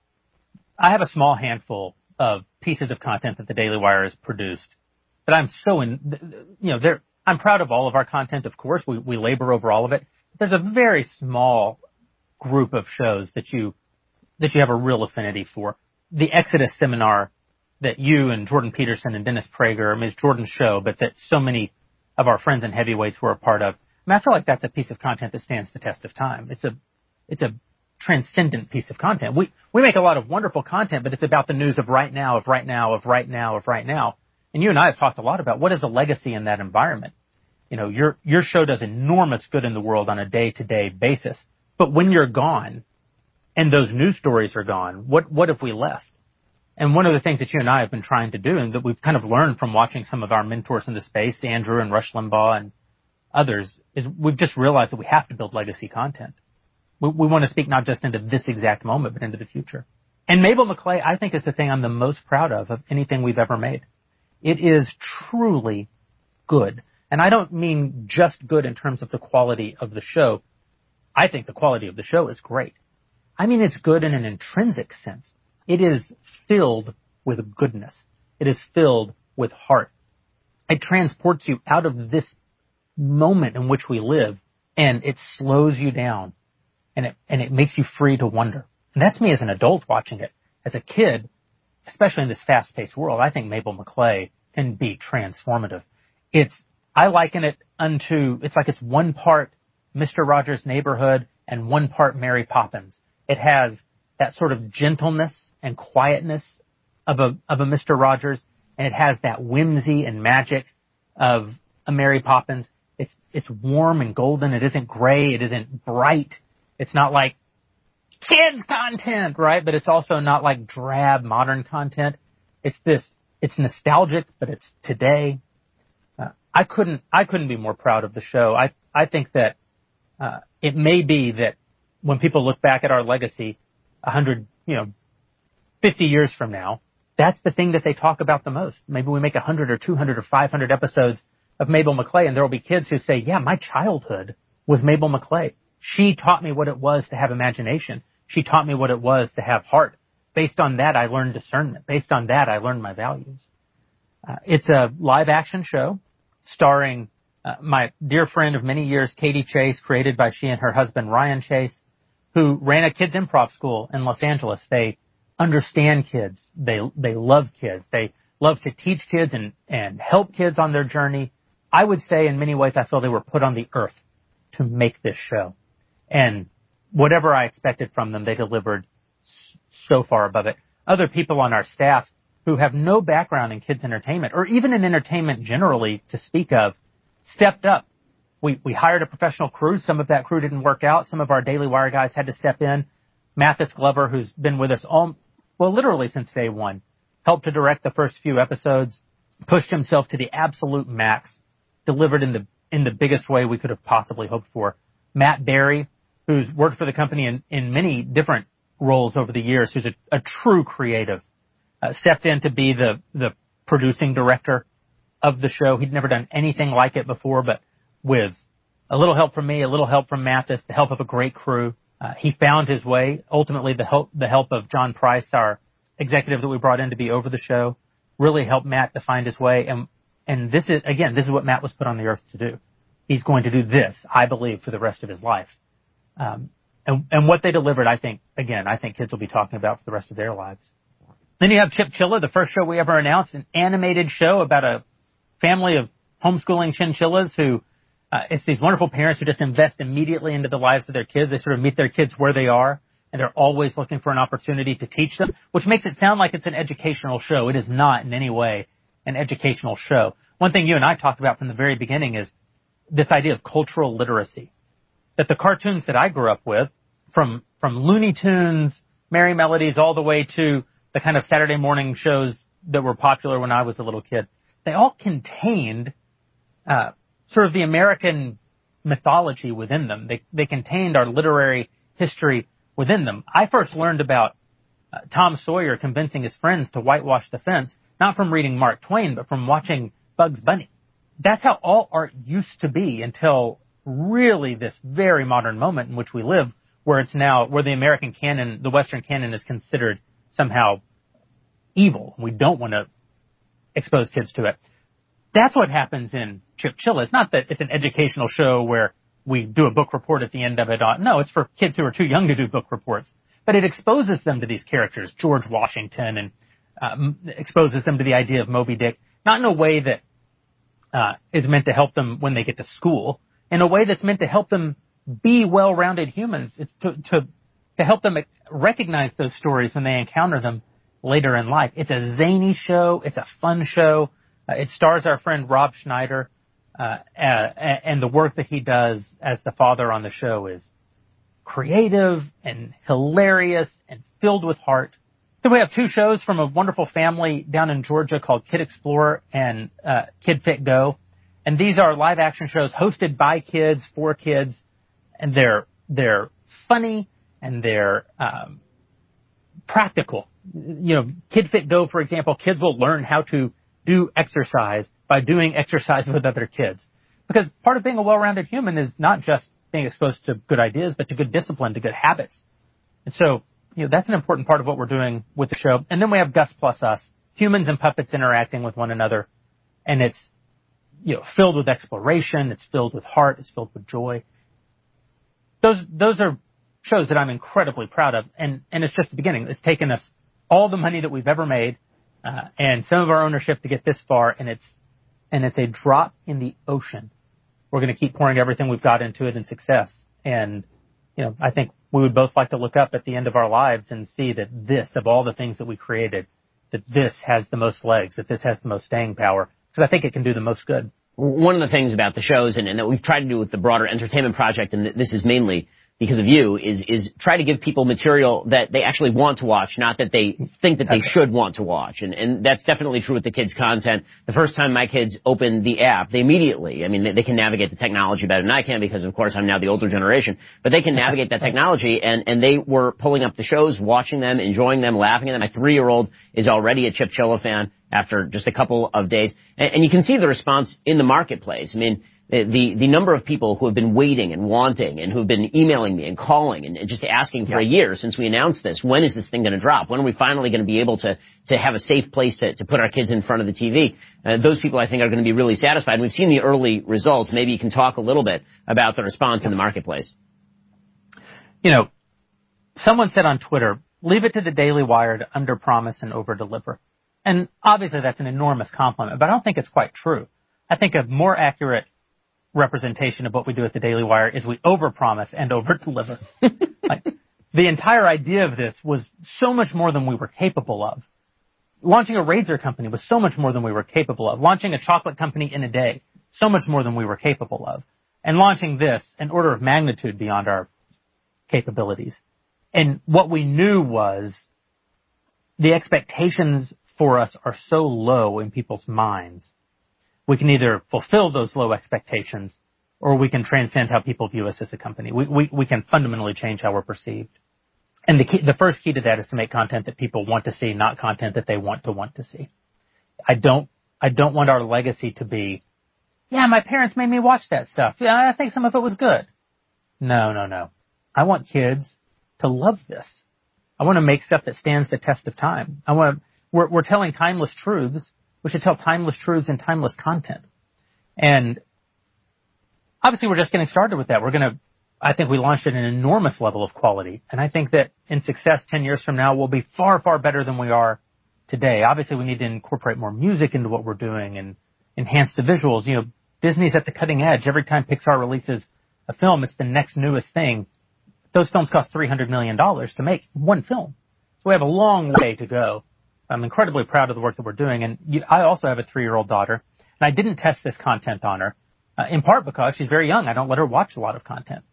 I have a small handful of pieces of content that the Daily Wire has produced that I'm so in, you know, they're, I'm proud of all of our content, of course. We, we labor over all of it. There's a very small group of shows that you, that you have a real affinity for. The Exodus seminar that you and Jordan Peterson and Dennis Prager, I mean, it's Jordan's show, but that so many of our friends and heavyweights were a part of. I mean, I feel like that's a piece of content that stands the test of time. It's a, it's a transcendent piece of content. We, we make a lot of wonderful content, but it's about the news of right now, of right now, of right now, of right now. And you and I have talked a lot about what is a legacy in that environment. You know, your, your show does enormous good in the world on a day-to-day basis. But when you're gone and those news stories are gone, what, what have we left? And one of the things that you and I have been trying to do, and that we've kind of learned from watching some of our mentors in the space, Andrew and Rush Limbaugh and others, is we've just realized that we have to build legacy content. We, we want to speak not just into this exact moment, but into the future. And Mabel McClay, I think, is the thing I'm the most proud of, of anything we've ever made. It is truly good. And I don't mean just good in terms of the quality of the show. I think the quality of the show is great. I mean, it's good in an intrinsic sense. It is filled with goodness. It is filled with heart. It transports you out of this moment in which we live, and it slows you down, and it, and it makes you free to wonder. And that's me as an adult watching it. As a kid, especially in this fast-paced world, I think Mabel McClay can be transformative. It's, I liken it unto, it's like it's one part Mister Rogers' Neighborhood and one part Mary Poppins. It has that sort of gentleness and quietness of a, of a Mister Rogers, and it has that whimsy and magic of a Mary Poppins. It's, it's warm and golden. It isn't gray. It isn't bright. It's not like kids content, right? But it's also not like drab modern content. It's this, it's nostalgic, but it's today. Uh, I couldn't, I couldn't be more proud of the show. I, I think that, uh, it may be that when people look back at our legacy a hundred, you know, fifty years from now, that's the thing that they talk about the most. Maybe we make a hundred or two hundred or five hundred episodes of Mabel McClay, and there will be kids who say, yeah, my childhood was Mabel McClay. She taught me what it was to have imagination. She taught me what it was to have heart. based on that, I learned discernment. Based on that, I learned my values. Uh, it's a live-action show starring uh, my dear friend of many years, Katie Chase, created by she and her husband, Ryan Chase, who ran a kids' improv school in Los Angeles. They understand kids. They they love kids. They love to teach kids and, and help kids on their journey. I would say in many ways I feel they were put on the earth to make this show. And whatever I expected from them, they delivered so far above it. Other people on our staff who have no background in kids entertainment or even in entertainment generally to speak of stepped up. We we hired a professional crew. Some of that crew didn't work out. Some of our Daily Wire guys had to step in. Mathis Glover, who's been with us all, well, literally since day one, helped to direct the first few episodes, pushed himself to the absolute max, delivered in the in the biggest way we could have possibly hoped for. Matt Berry, who's worked for the company in, in many different roles over the years, who's a, a true creative, uh, stepped in to be the, the producing director of the show. He'd never done anything like it before, but with a little help from me, a little help from Mathis, the help of a great crew, uh, he found his way. Ultimately, the help, the help of John Price, our executive that we brought in to be over the show, really helped Matt to find his way. And, and this is, again, this is what Matt was put on the earth to do. He's going to do this, I believe, for the rest of his life. Um, and, and what they delivered, I think, again, I think kids will be talking about for the rest of their lives. Then you have Chipchilla, the first show we ever announced, an animated show about a family of homeschooling chinchillas who, uh, it's these wonderful parents who just invest immediately into the lives of their kids. They sort of meet their kids where they are, and they're always looking for an opportunity to teach them, which makes it sound like it's an educational show. It is not in any way an educational show. One thing you and I talked about from the very beginning is this idea of cultural literacy, that the cartoons that I grew up with, from from Looney Tunes, Merry Melodies, all the way to the kind of Saturday morning shows that were popular when I was a little kid, they all contained uh, sort of the American mythology within them. They they contained our literary history within them. I first learned about uh, Tom Sawyer convincing his friends to whitewash the fence, not from reading Mark Twain, but from watching Bugs Bunny. That's how all art used to be until really this very modern moment in which we live, where it's now, where the American canon, the Western canon is considered somehow evil. We don't want to expose kids to it. That's what happens in Chipchilla. It's not that it's an educational show where we do a book report at the end of it. No, it's for kids who are too young to do book reports. But it exposes them to these characters, George Washington, and um, exposes them to the idea of Moby Dick, not in a way that uh, is meant to help them when they get to school, in a way that's meant to help them be well-rounded humans. It's to, to, to help them recognize those stories when they encounter them later in life. It's a zany show. It's a fun show. Uh, it stars our friend Rob Schneider, uh, uh, and the work that he does as the father on the show is creative and hilarious and filled with heart. So we have two shows from a wonderful family down in Georgia called Kid Explorer and uh, Kid Fit Go. And these are live action shows hosted by kids, for kids, and they're they're funny and they're um, practical. You know, Kid Fit Go, for example, kids will learn how to do exercise by doing exercise with other kids. Because part of being a well-rounded human is not just being exposed to good ideas, but to good discipline, to good habits. And so, you know, that's an important part of what we're doing with the show. And then we have Gus Plus Us, humans and puppets interacting with one another. And it's, you know, filled with exploration. It's filled with heart. It's filled with joy. Those, those are shows that I'm incredibly proud of. And, and it's just the beginning. It's taken us all the money that we've ever made, uh, and some of our ownership to get this far. And it's, and it's a drop in the ocean. We're going to keep pouring everything we've got into it in success. And, you know, I think we would both like to look up at the end of our lives and see that this, of all the things that we created, that this has the most legs, that this has the most staying power, because I think it can do the most good. One of the things about the shows, and, and that we've tried to do with the broader entertainment project, and this is mainly because of you, is is try to give people material that they actually want to watch, not that they think that they should want to watch. And, and that's definitely true with the kids' content. The first time my kids opened the app, they immediately, I mean, they, they can navigate the technology better than I can because, of course, I'm now the older generation, but they can navigate that technology, and, and they were pulling up the shows, watching them, enjoying them, laughing at them. My three-year-old is already a Chipchilla fan after just a couple of days. And, and you can see the response in the marketplace. I mean, The, the number of people who have been waiting and wanting and who have been emailing me and calling and, and just asking for yeah. a year since we announced this, when is this thing going to drop? When are we finally going to be able to, to have a safe place to, to put our kids in front of the T V? Uh, those people, I think, are going to be really satisfied. We've seen the early results. Maybe you can talk a little bit about the response yeah. in the marketplace. You know, someone said on Twitter, leave it to the Daily Wire to under-promise and over-deliver. And obviously that's an enormous compliment, but I don't think it's quite true. I think a more accurate representation of what we do at the Daily Wire is we overpromise and overdeliver. Like, the entire idea of this was so much more than we were capable of. Launching a razor company was so much more than we were capable of. Launching a chocolate company in a day, so much more than we were capable of. And launching this, an order of magnitude beyond our capabilities. And what we knew was the expectations for us are so low in people's minds. We can either fulfill those low expectations or we can transcend how people view us as a company. We, we, we can fundamentally change how we're perceived. And the key, the first key to that is to make content that people want to see, not content that they want to want to see. I don't, I don't want our legacy to be, yeah, my parents made me watch that stuff. Yeah, I think some of it was good. No, no, no. I want kids to love this. I want to make stuff that stands the test of time. I want to, we're, we're telling timeless truths. We should tell timeless truths and timeless content. And obviously we're just getting started with that. We're going to, I think we launched at an enormous level of quality. And I think that in success ten years from now, we'll be far, far better than we are today. Obviously we need to incorporate more music into what we're doing and enhance the visuals. You know, Disney's at the cutting edge. Every time Pixar releases a film, it's the next newest thing. Those films cost three hundred million dollars to make one film. So we have a long way to go. I'm incredibly proud of the work that we're doing. And you, I also have a three-year-old daughter, and I didn't test this content on her, uh, in part because she's very young. I don't let her watch a lot of content.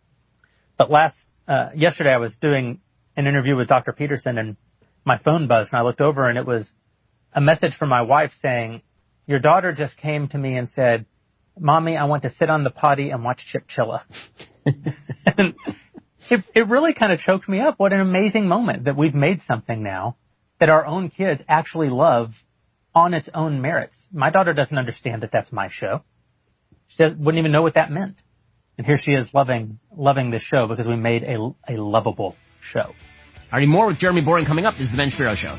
But last, uh, yesterday I was doing an interview with Doctor Peterson, and my phone buzzed, and I looked over, and it was a message from my wife saying, your daughter just came to me and said, Mommy, I want to sit on the potty and watch Chip Chilla. And it, it really kind of choked me up. What an amazing moment that we've made something now that our own kids actually love on its own merits. My daughter doesn't understand that that's my show. She does, wouldn't even know what that meant. And here she is loving loving this show because we made a, a lovable show. All right, more with Jeremy Boring coming up. This is the Ben Shapiro Show.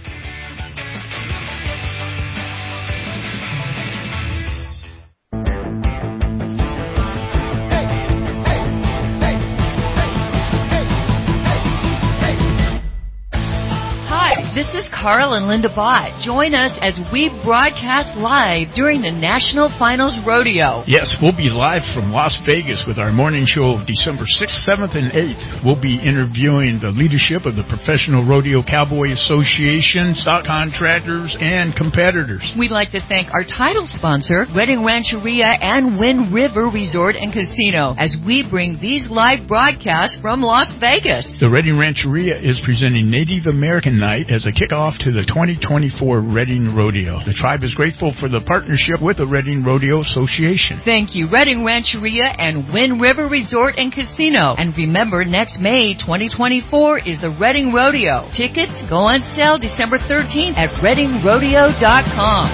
This is Carl and Linda Bott. Join us as we broadcast live during the National Finals Rodeo. Yes, we'll be live from Las Vegas with our morning show of December sixth, seventh, and eighth. We'll be interviewing the leadership of the Professional Rodeo Cowboy Association, stock contractors, and competitors. We'd like to thank our title sponsor, Redding Rancheria and Wind River Resort and Casino, as we bring these live broadcasts from Las Vegas. The Redding Rancheria is presenting Native American Night as a kickoff to the twenty twenty-four Redding Rodeo. The tribe is grateful for the partnership with the Redding Rodeo Association. Thank you, Redding Rancheria and Wind River Resort and Casino. And remember, next May twenty twenty-four is the Redding Rodeo. Tickets go on sale December thirteenth at redding rodeo dot com.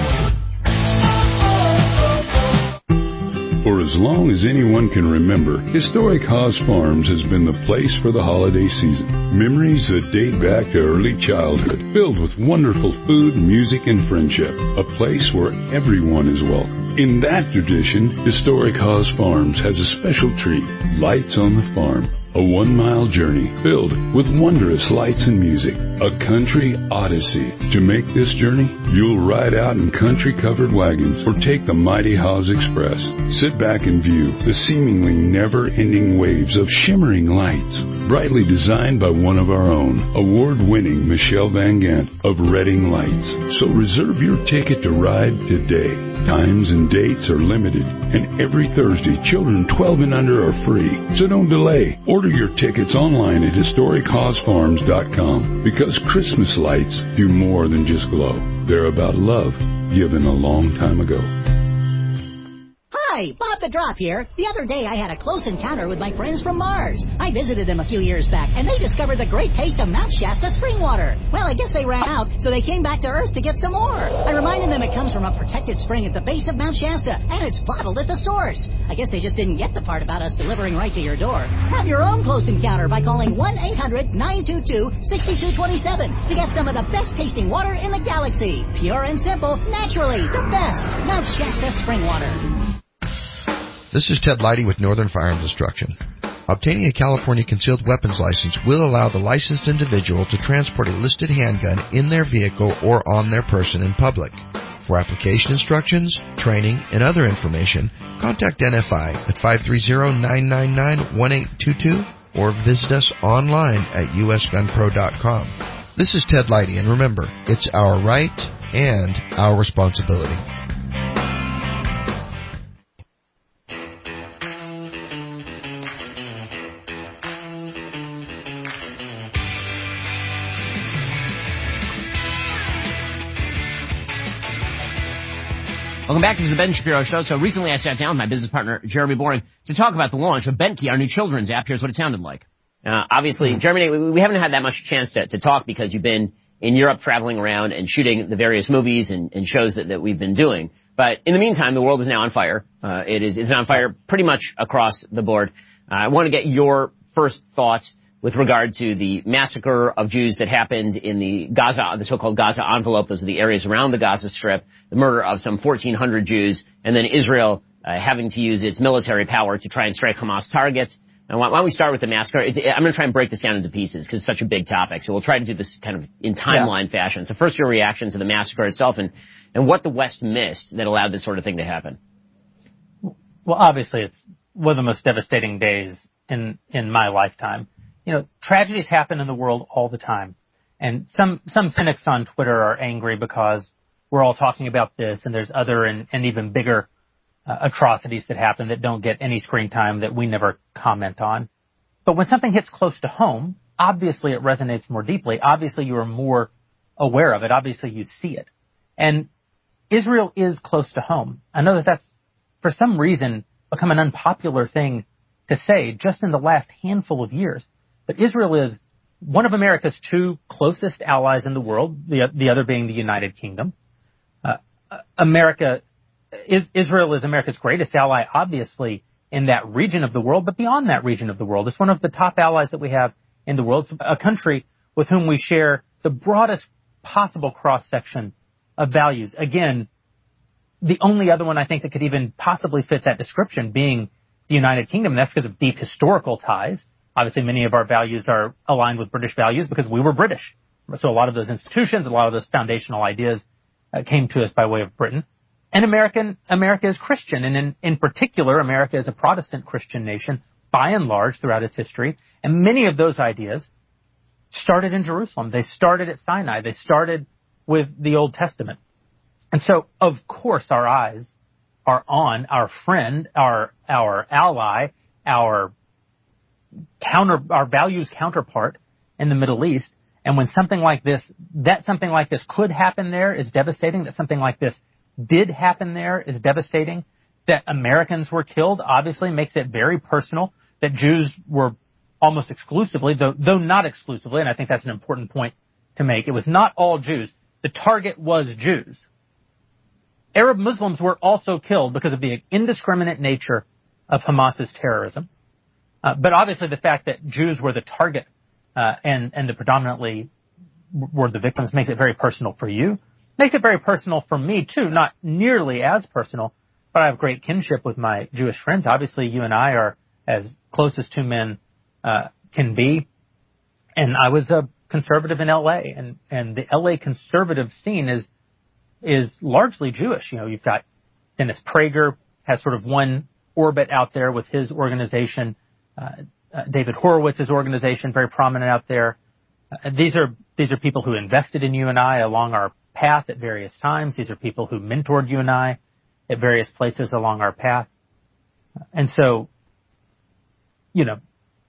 For as long as anyone can remember, Historic Haas Farms has been the place for the holiday season. Memories that date back to early childhood, filled with wonderful food, music, and friendship. A place where everyone is welcome. In that tradition, Historic Haas Farms has a special treat, Lights on the Farm. A one-mile journey filled with wondrous lights and music. A country odyssey. To make this journey, you'll ride out in country-covered wagons or take the mighty Haas Express. Sit back and view the seemingly never-ending waves of shimmering lights. Brightly designed by one of our own, award-winning Michelle Van Gant of Redding Lights. So reserve your ticket to ride today. Times and dates are limited, and every Thursday, children twelve and under are free. So don't delay. Order your tickets online at historic haas farms dot com, because Christmas lights do more than just glow. They're about love given a long time ago. Hi, Hi, Bob the Drop here. The other day I had a close encounter with my friends from Mars. I visited them a few years back, and they discovered the great taste of Mount Shasta spring water. Well, I guess they ran out, so they came back to Earth to get some more. I reminded them it comes from a protected spring at the base of Mount Shasta, and it's bottled at the source. I guess they just didn't get the part about us delivering right to your door. Have your own close encounter by calling one eight hundred nine two two six two two seven to get some of the best tasting water in the galaxy. Pure and simple, naturally, the best. Mount Shasta spring water. This is Ted Leidy with Northern Firearms Instruction. Obtaining a California concealed weapons license will allow the licensed individual to transport a listed handgun in their vehicle or on their person in public. For application instructions, training, and other information, contact N F I at five three zero, nine nine nine, one eight two two or visit us online at u s gun pro dot com. This is Ted Leidy, and remember, it's our right and our responsibility. Welcome back to the Ben Shapiro Show. So recently I sat down with my business partner, Jeremy Boring, to talk about the launch of BentKey, our new children's app. Here's what it sounded like. Uh, obviously, mm-hmm. Jeremy, we, we haven't had that much chance to, to talk because you've been in Europe traveling around and shooting the various movies and, and shows that, that we've been doing. But in the meantime, the world is now on fire. Uh, it is it's on fire pretty much across the board. Uh, I want to get your first thoughts with regard to the massacre of Jews that happened in the Gaza, the so-called Gaza envelope. Those are the areas around the Gaza Strip, the murder of some fourteen hundred Jews, and then Israel uh, having to use its military power to try and strike Hamas targets. Now, why don't we start with the massacre? It's, I'm going to try and break this down into pieces because it's such a big topic. So we'll try to do this kind of in timeline yeah. fashion. So first, your reaction to the massacre itself and, and what the West missed that allowed this sort of thing to happen. Well, obviously, it's one of the most devastating days in, in my lifetime. You know, tragedies happen in the world all the time. And some, some cynics on Twitter are angry because we're all talking about this and there's other and, and even bigger uh, atrocities that happen that don't get any screen time that we never comment on. But when something hits close to home, obviously it resonates more deeply. Obviously you are more aware of it. Obviously you see it. And Israel is close to home. I know that that's, for some reason, become an unpopular thing to say just in the last handful of years. But Israel is one of America's two closest allies in the world, the, the other being the United Kingdom. Uh, America, is, Israel is America's greatest ally, obviously, in that region of the world, but beyond that region of the world. It's one of the top allies that we have in the world. It's a country with whom we share the broadest possible cross-section of values. Again, the only other one I think that could even possibly fit that description being the United Kingdom, and that's because of deep historical ties. Obviously, many of our values are aligned with British values because we were British. So a lot of those institutions, a lot of those foundational ideas uh, came to us by way of Britain. And American, America is Christian, and in, in particular, America is a Protestant Christian nation by and large throughout its history. And many of those ideas started in Jerusalem. They started at Sinai. They started with the Old Testament. And so, of course, our eyes are on our friend, our, our ally, our counter, our values counterpart in the Middle East. And when something like this, that something like this could happen there is devastating. That something like this did happen there is devastating. That Americans were killed obviously makes it very personal. That Jews were almost exclusively, though, though not exclusively, and I think that's an important point to make. It was not all Jews. The target was Jews. Arab Muslims were also killed because of the indiscriminate nature of Hamas's terrorism. Uh, but obviously the fact that Jews were the target uh, and, and the predominantly were the victims makes it very personal for you. Makes it very personal for me, too. Not nearly as personal, but I have great kinship with my Jewish friends. Obviously, you and I are as close as two men uh, can be. And I was a conservative in L A, and, and the L A conservative scene is is largely Jewish. You know, you've got Dennis Prager has sort of one orbit out there with his organization. Uh, uh, David Horowitz's organization, very prominent out there. Uh, these are these are people who invested in you and I along our path at various times. These are people who mentored you and I at various places along our path. And so, you know,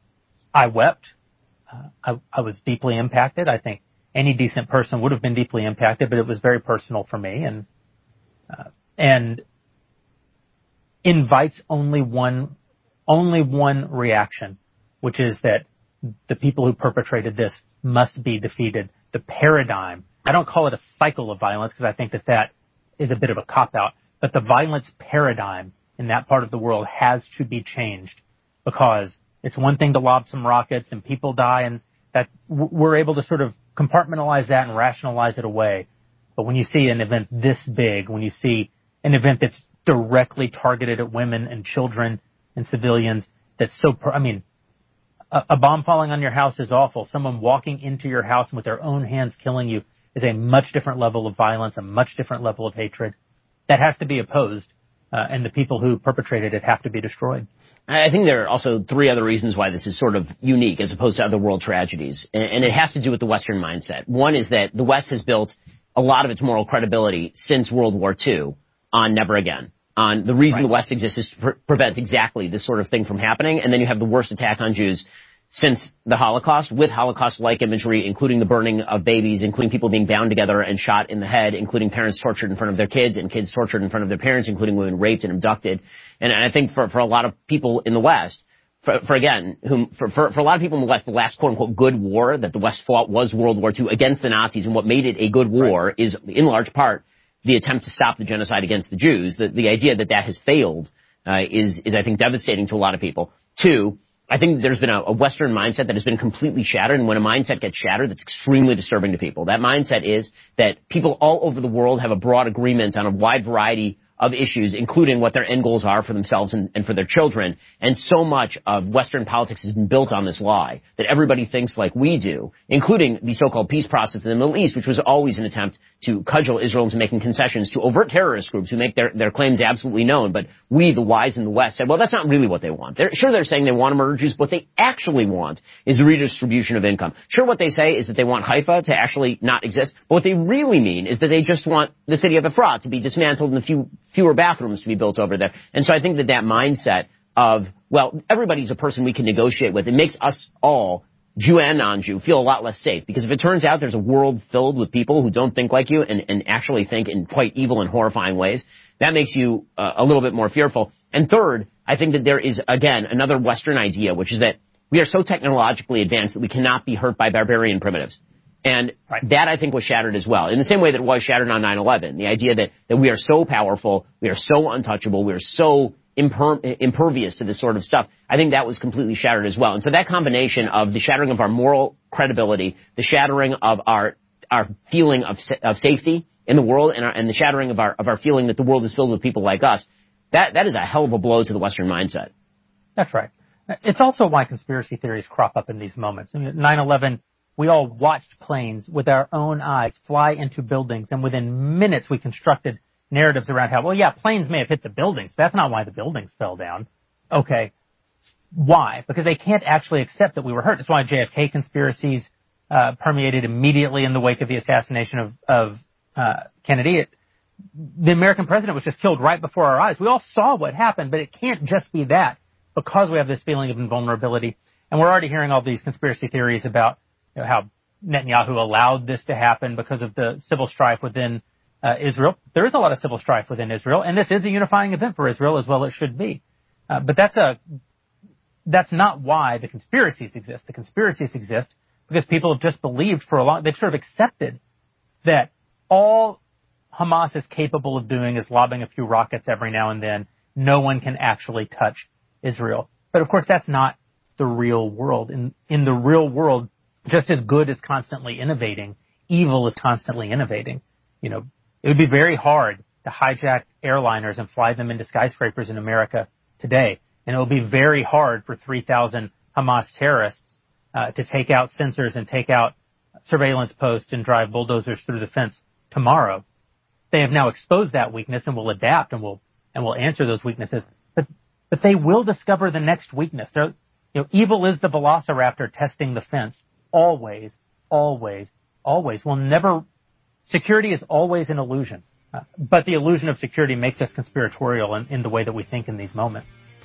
I wept. Uh, I, I was deeply impacted. I think any decent person would have been deeply impacted, but it was very personal for me. And uh, and invites only one, only one reaction, which is that the people who perpetrated this must be defeated. The paradigm, I don't call it a cycle of violence because I think that that is a bit of a cop-out, but the violence paradigm in that part of the world has to be changed, because it's one thing to lob some rockets and people die, and that we're able to sort of compartmentalize that and rationalize it away. But when you see an event this big, when you see an event that's directly targeted at women and children and civilians, that's so, I mean, a, a bomb falling on your house is awful. Someone walking into your house and with their own hands killing you is a much different level of violence, a much different level of hatred. That has to be opposed, uh, and the people who perpetrated it have to be destroyed. I think there are also three other reasons why this is sort of unique as opposed to other world tragedies, and, and it has to do with the Western mindset. One is that the West has built a lot of its moral credibility since World War Two on never again. On the reason right. the West exists is to pre- prevent exactly this sort of thing from happening, and then you have the worst attack on Jews since the Holocaust, with Holocaust-like imagery, including the burning of babies, including people being bound together and shot in the head, including parents tortured in front of their kids and kids tortured in front of their parents, including women raped and abducted. And, and I think for, for a lot of people in the West, for, for again, whom, for, for, for a lot of people in the West, the last quote-unquote good war that the West fought was World War Two against the Nazis, and what made it a good war right. is, in large part, the attempt to stop the genocide against the Jews. The, the idea that that has failed uh, is, is, I think, devastating to a lot of people. Two, I think there's been a, a Western mindset that has been completely shattered, and when a mindset gets shattered, that's extremely disturbing to people. That mindset is that people all over the world have a broad agreement on a wide variety of issues, including what their end goals are for themselves and, and for their children. And so much of Western politics has been built on this lie that everybody thinks like we do, including the so-called peace process in the Middle East, which was always an attempt to cudgel Israel into making concessions to overt terrorist groups who make their, their claims absolutely known. But we, the wise in the West, said, well, that's not really what they want. They're, sure, they're saying they want to murder Jews, but what they actually want is the redistribution of income. Sure, what they say is that they want Haifa to actually not exist, but what they really mean is that they just want the city of Efrat to be dismantled and a few fewer bathrooms to be built over there. And so I think that that mindset of, well, everybody's a person we can negotiate with, it makes us all, Jew and non-Jew, feel a lot less safe. Because if it turns out there's a world filled with people who don't think like you and, and actually think in quite evil and horrifying ways, that makes you uh, a little bit more fearful. And third, I think that there is, again, another Western idea, which is that we are so technologically advanced that we cannot be hurt by barbarian primitives. And right. that, I think, was shattered as well, in the same way that it was shattered on nine eleven. The idea that, that we are so powerful, we are so untouchable, we are so imper- impervious to this sort of stuff, I think that was completely shattered as well. And so that combination of the shattering of our moral credibility, the shattering of our our feeling of of safety in the world, and, our, and the shattering of our of our feeling that the world is filled with people like us, that that is a hell of a blow to the Western mindset. That's right. It's also why conspiracy theories crop up in these moments. I mean, nine eleven, we all watched planes with our own eyes fly into buildings, and within minutes we constructed narratives around how, well, yeah, planes may have hit the buildings, but that's not why the buildings fell down. Okay. Why? Because they can't actually accept that we were hurt. That's why J F K conspiracies uh, permeated immediately in the wake of the assassination of, of uh, Kennedy. It, the American president was just killed right before our eyes. We all saw what happened, but it can't just be that, because we have this feeling of invulnerability. And we're already hearing all these conspiracy theories about, you know, how Netanyahu allowed this to happen because of the civil strife within uh, Israel. There is a lot of civil strife within Israel, and this is a unifying event for Israel, as well it should be. Uh, but that's a that's not why the conspiracies exist. The conspiracies exist because people have just believed for a long, they've sort of accepted that all Hamas is capable of doing is lobbing a few rockets every now and then. No one can actually touch Israel. But of course, that's not the real world. In in the real world, just as good is constantly innovating, evil is constantly innovating. You know, it would be very hard to hijack airliners and fly them into skyscrapers in America today. And it will be very hard for three thousand Hamas terrorists uh, to take out sensors and take out surveillance posts and drive bulldozers through the fence tomorrow. They have now exposed that weakness and will adapt and will and will answer those weaknesses. But but they will discover the next weakness. They're, you know, evil is the velociraptor testing the fence. Always, always, always. We'll never. Security is always an illusion, uh, but the illusion of security makes us conspiratorial in, in the way that we think in these moments.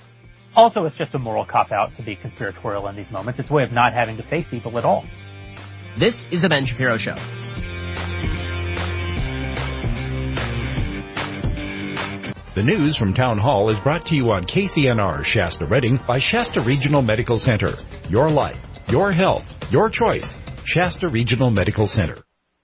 Also, it's just a moral cop-out to be conspiratorial in these moments. It's a way of not having to face evil at all. This is The Ben Shapiro Show. The news from Town Hall is brought to you on K C N R Shasta Redding by Shasta Regional Medical Center. Your life, your health, your choice. Shasta Regional Medical Center.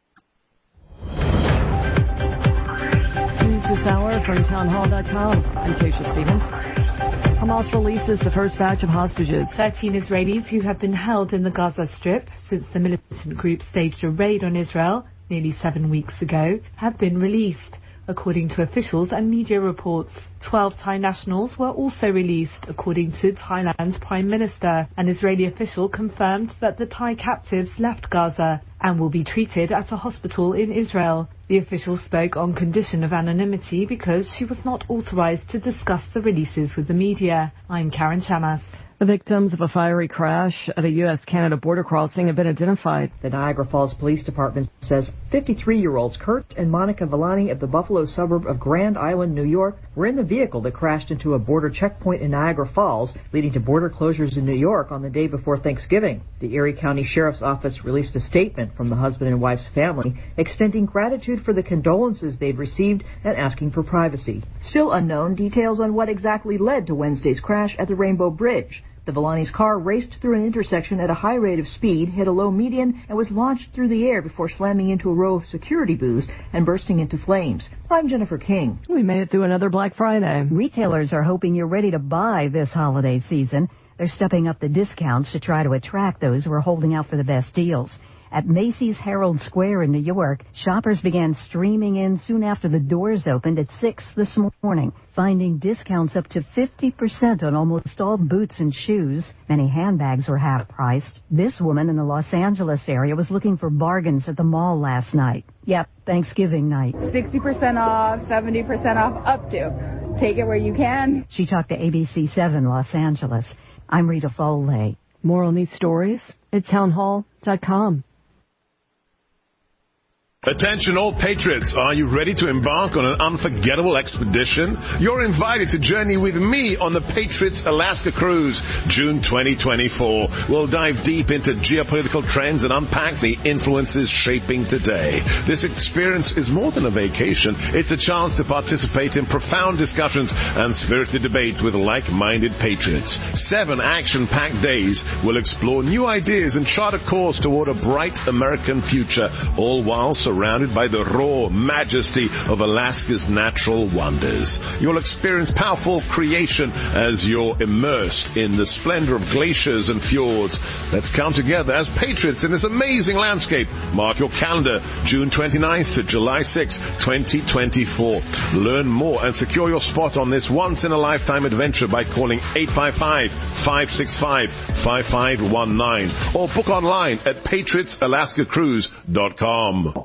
News this hour from town hall dot com. I'm Tasha Stevens. Hamas releases the first batch of hostages. thirteen Israelis who have been held in the Gaza Strip since the militant group staged a raid on Israel nearly seven weeks ago have been released. According to officials and media reports, twelve Thai nationals were also released, according to Thailand's Prime Minister. An Israeli official confirmed that the Thai captives left Gaza and will be treated at a hospital in Israel. The official spoke on condition of anonymity because she was not authorized to discuss the releases with the media. I'm Karen Chamas. The victims of a fiery crash at a U S Canada border crossing have been identified. The Niagara Falls Police Department says fifty-three-year-olds Kurt and Monica Villani of the Buffalo suburb of Grand Island, New York, were in the vehicle that crashed into a border checkpoint in Niagara Falls, leading to border closures in New York on the day before Thanksgiving. The Erie County Sheriff's Office released a statement from the husband and wife's family, extending gratitude for the condolences they've received and asking for privacy. Still unknown details on what exactly led to Wednesday's crash at the Rainbow Bridge. The Villani's car raced through an intersection at a high rate of speed, hit a low median, and was launched through the air before slamming into a row of security booths and bursting into flames. I'm Jennifer King. We made it through another Black Friday. Retailers are hoping you're ready to buy this holiday season. They're stepping up the discounts to try to attract those who are holding out for the best deals. At Macy's Herald Square in New York, shoppers began streaming in soon after the doors opened at six this morning, finding discounts up to fifty percent on almost all boots and shoes. Many handbags were half-priced. This woman in the Los Angeles area was looking for bargains at the mall last night. Yep, Thanksgiving night. sixty percent off, seventy percent off, up to. Take it where you can. She talked to A B C seven Los Angeles. I'm Rita Foley. More on these stories at town hall dot com. Attention all patriots, are you ready to embark on an unforgettable expedition? You're invited to journey with me on the Patriots Alaska Cruise, June twenty twenty-four. We'll dive deep into geopolitical trends and unpack the influences shaping today. This experience is more than a vacation. It's a chance to participate in profound discussions and spirited debates with like-minded patriots. Seven action-packed days will explore new ideas and chart a course toward a bright American future, all while surrounded by the raw majesty of Alaska's natural wonders. You'll experience powerful creation as you're immersed in the splendor of glaciers and fjords. Let's come together as patriots in this amazing landscape. Mark your calendar, June twenty-ninth to July sixth, twenty twenty-four. Learn more and secure your spot on this once-in-a-lifetime adventure by calling eight five five, five six five, five five one nine or book online at patriots alaska cruise dot com.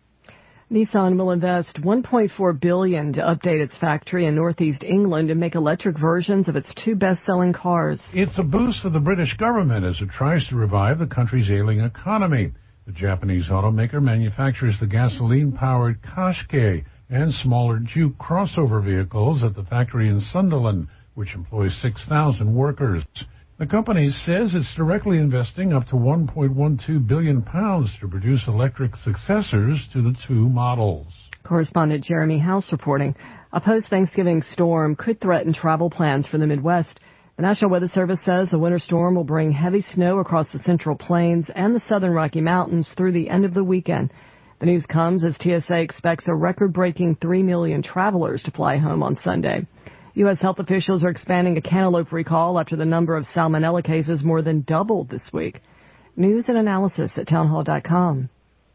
Nissan will invest one point four billion dollars to update its factory in northeast England and make electric versions of its two best-selling cars. It's a boost for the British government as it tries to revive the country's ailing economy. The Japanese automaker manufactures the gasoline-powered Qashqai and smaller Juke crossover vehicles at the factory in Sunderland, which employs six thousand workers. The company says it's directly investing up to one point one two billion pounds to produce electric successors to the two models. Correspondent Jeremy House reporting. A post-Thanksgiving storm could threaten travel plans for the Midwest. The National Weather Service says the winter storm will bring heavy snow across the Central Plains and the southern Rocky Mountains through the end of the weekend. The news comes as T S A expects a record-breaking three million travelers to fly home on Sunday. U S health officials are expanding a cantaloupe recall after the number of salmonella cases more than doubled this week. News and analysis at town hall dot com.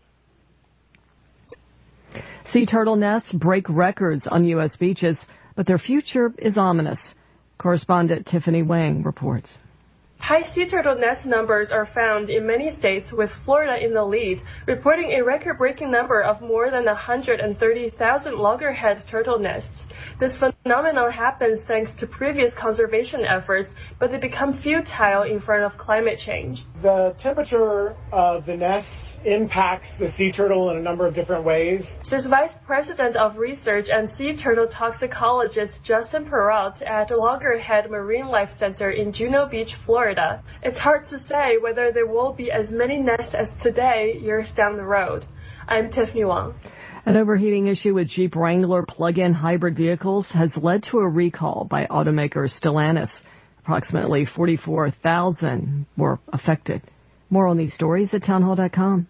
Sea turtle nests break records on U S beaches, but their future is ominous. Correspondent Tiffany Wang reports. High sea turtle nest numbers are found in many states, with Florida in the lead, reporting a record-breaking number of more than one hundred thirty thousand loggerhead turtle nests. This phenomenon happens thanks to previous conservation efforts, but they become futile in front of climate change. The temperature of the nests impacts the sea turtle in a number of different ways. Says Vice President of Research and sea turtle toxicologist Justin Perrault at Loggerhead Marine Life Center in Juno Beach, Florida. It's hard to say whether there will be as many nests as today years down the road. I'm Tiffany Wang. An overheating issue with Jeep Wrangler plug-in hybrid vehicles has led to a recall by automaker Stellantis. Approximately forty-four thousand were affected. More on these stories at townhall dot com.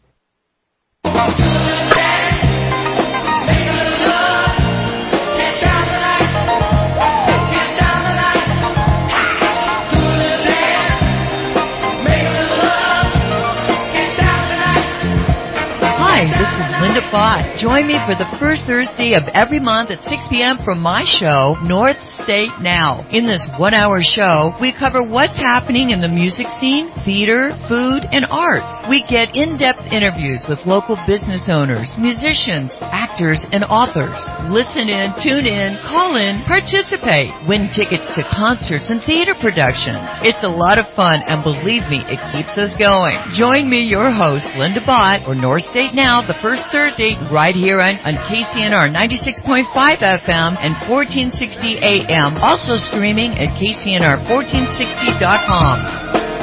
Hi, this is Linda Bott. Join me for the first Thursday of every month at six p.m. for my show, North State Now. In this one-hour show, we cover what's happening in the music scene, theater, food, and arts. We get in-depth interviews with local business owners, musicians, actors, and authors. Listen in, tune in, call in, participate. Win tickets to concerts and theater productions. It's a lot of fun, and believe me, it keeps us going. Join me, your host, Linda Bott, for North State Now, the first Thursday, right here on, on K C N R ninety-six point five F M and fourteen sixty A M. Also streaming at K C N R fourteen sixty dot com.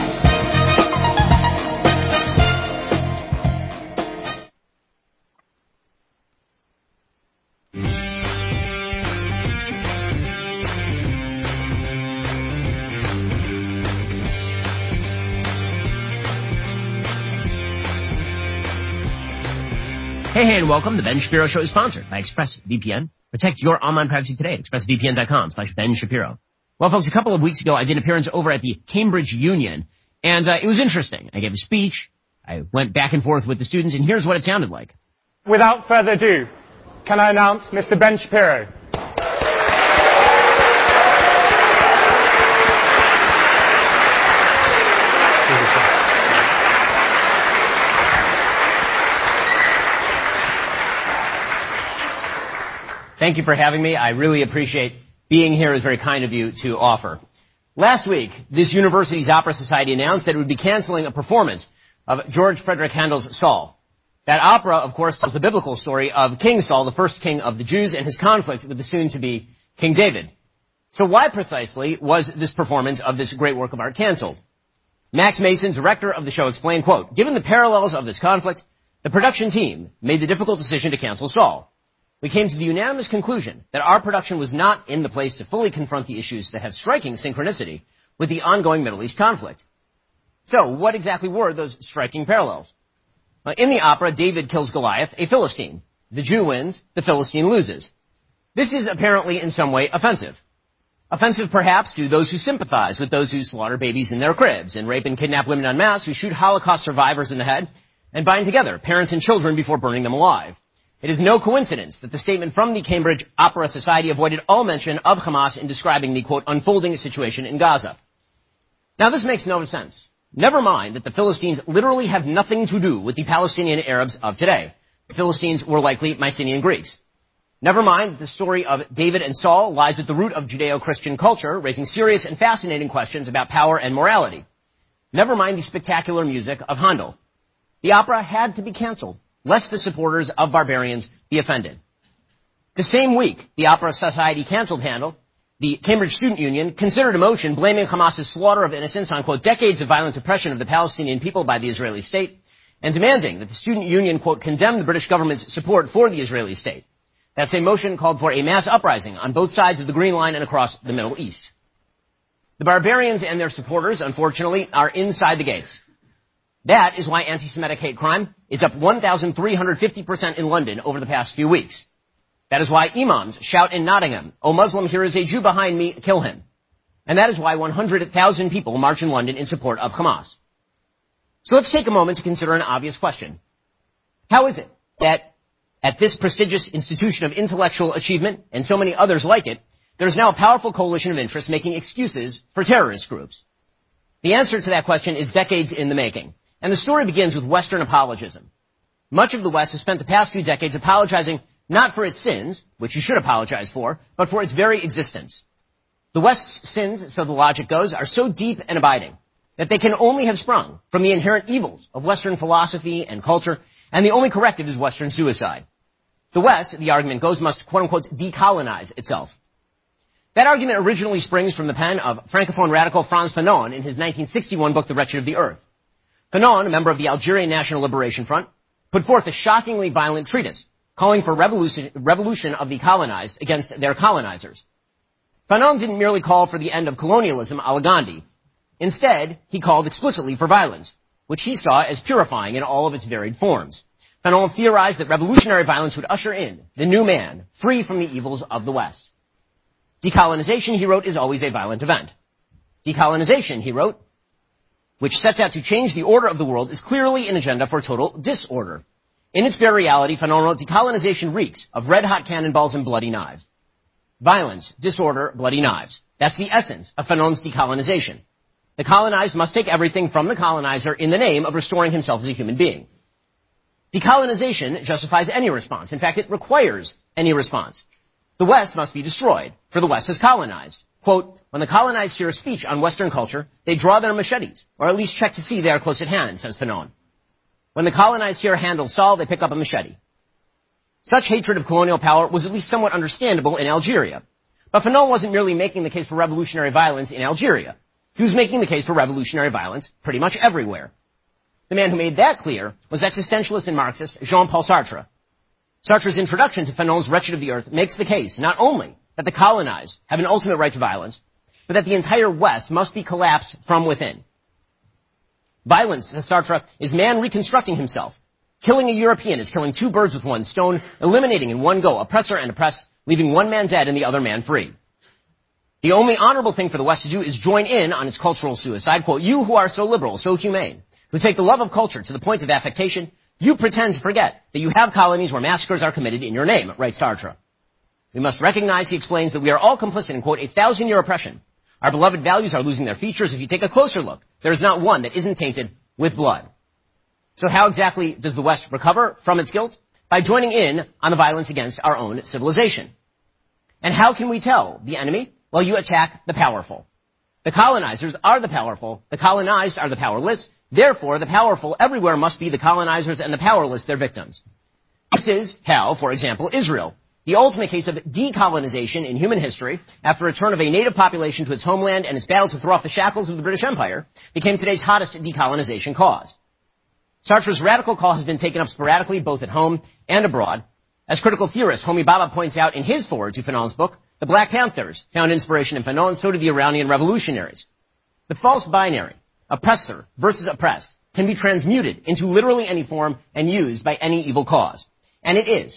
Hey, hey, and welcome. The Ben Shapiro Show is sponsored by ExpressVPN. Protect your online privacy today at expressvpn dot com slash Ben Shapiro. Well, folks, a couple of weeks ago, I did an appearance over at the Cambridge Union, and uh, it was interesting. I gave a speech. I went back and forth with the students, and here's what it sounded like. Without further ado, can I announce Mister Ben Shapiro? Thank you for having me. I really appreciate being here. It's very kind of you to offer. Last week, this university's Opera Society announced that it would be canceling a performance of George Frederick Handel's Saul. That opera, of course, tells the biblical story of King Saul, the first king of the Jews, and his conflict with the soon-to-be King David. So why precisely was this performance of this great work of art canceled? Max Mason, director of the show, explained, quote, "Given the parallels of this conflict, the production team made the difficult decision to cancel Saul. We came to the unanimous conclusion that our production was not in the place to fully confront the issues that have striking synchronicity with the ongoing Middle East conflict." So, what exactly were those striking parallels? Uh, in the opera, David kills Goliath, a Philistine. The Jew wins, the Philistine loses. This is apparently in some way offensive. Offensive perhaps to those who sympathize with those who slaughter babies in their cribs and rape and kidnap women en masse, who shoot Holocaust survivors in the head and bind together parents and children before burning them alive. It is no coincidence that the statement from the Cambridge Opera Society avoided all mention of Hamas in describing the, quote, unfolding situation in Gaza. Now, this makes no sense. Never mind that the Philistines literally have nothing to do with the Palestinian Arabs of today. The Philistines were likely Mycenaean Greeks. Never mind that the story of David and Saul lies at the root of Judeo-Christian culture, raising serious and fascinating questions about power and morality. Never mind the spectacular music of Handel. The opera had to be canceled, lest the supporters of barbarians be offended. The same week the Opera Society canceled Handel, the Cambridge Student Union considered a motion blaming Hamas's slaughter of innocents on, quote, decades of violent oppression of the Palestinian people by the Israeli state, and demanding that the Student Union, quote, condemn the British government's support for the Israeli state. That same motion called for a mass uprising on both sides of the Green Line and across the Middle East. The barbarians and their supporters, unfortunately, are inside the gates. That is why anti-Semitic hate crime is up one thousand three hundred fifty percent in London over the past few weeks. That is why imams shout in Nottingham, "O Muslim, here is a Jew behind me, kill him." And that is why one hundred thousand people march in London in support of Hamas. So let's take a moment to consider an obvious question. How is it that at this prestigious institution of intellectual achievement, and so many others like it, there is now a powerful coalition of interests making excuses for terrorist groups? The answer to that question is decades in the making. And the story begins with Western apologism. Much of the West has spent the past few decades apologizing not for its sins, which you should apologize for, but for its very existence. The West's sins, so the logic goes, are so deep and abiding that they can only have sprung from the inherent evils of Western philosophy and culture, and the only corrective is Western suicide. The West, the argument goes, must quote-unquote decolonize itself. That argument originally springs from the pen of Francophone radical Frantz Fanon in his nineteen sixty-one book, The Wretched of the Earth. Fanon, a member of the Algerian National Liberation Front, put forth a shockingly violent treatise calling for revolution, revolution of the colonized against their colonizers. Fanon didn't merely call for the end of colonialism a la Gandhi. Instead, he called explicitly for violence, which he saw as purifying in all of its varied forms. Fanon theorized that revolutionary violence would usher in the new man, free from the evils of the West. Decolonization, he wrote, is always a violent event. Decolonization, he wrote, which sets out to change the order of the world, is clearly an agenda for total disorder. In its bare reality, Fanon wrote, decolonization reeks of red-hot cannonballs and bloody knives. Violence, disorder, bloody knives. That's the essence of Fanon's decolonization. The colonized must take everything from the colonizer in the name of restoring himself as a human being. Decolonization justifies any response. In fact, it requires any response. The West must be destroyed, for the West has colonized. Quote, when the colonized hear a speech on Western culture, they draw their machetes, or at least check to see they are close at hand, says Fanon. When the colonized hear Handel Saul, they pick up a machete. Such hatred of colonial power was at least somewhat understandable in Algeria. But Fanon wasn't merely making the case for revolutionary violence in Algeria. He was making the case for revolutionary violence pretty much everywhere. The man who made that clear was existentialist and Marxist Jean-Paul Sartre. Sartre's introduction to Fanon's Wretched of the Earth makes the case not only that the colonized have an ultimate right to violence, but that the entire West must be collapsed from within. Violence, says Sartre, is man reconstructing himself. Killing a European is killing two birds with one stone, eliminating in one go oppressor and oppressed, leaving one man dead and the other man free. The only honorable thing for the West to do is join in on its cultural suicide. Quote, you who are so liberal, so humane, who take the love of culture to the point of affectation, you pretend to forget that you have colonies where massacres are committed in your name, writes Sartre. We must recognize, he explains, that we are all complicit in, quote, a thousand-year oppression. Our beloved values are losing their features. If you take a closer look, there is not one that isn't tainted with blood. So how exactly does the West recover from its guilt? By joining in on the violence against our own civilization. And how can we tell the enemy? Well, you attack the powerful. The colonizers are the powerful. The colonized are the powerless. Therefore, the powerful everywhere must be the colonizers and the powerless their victims. This is how, for example, Israel, the ultimate case of decolonization in human history, after return of a native population to its homeland and its battle to throw off the shackles of the British Empire, became today's hottest decolonization cause. Sartre's radical call has been taken up sporadically both at home and abroad. As critical theorist Homi Bhabha points out in his foreword to Fanon's book, the Black Panthers found inspiration in Fanon, so did the Iranian revolutionaries. The false binary, oppressor versus oppressed, can be transmuted into literally any form and used by any evil cause. And it is.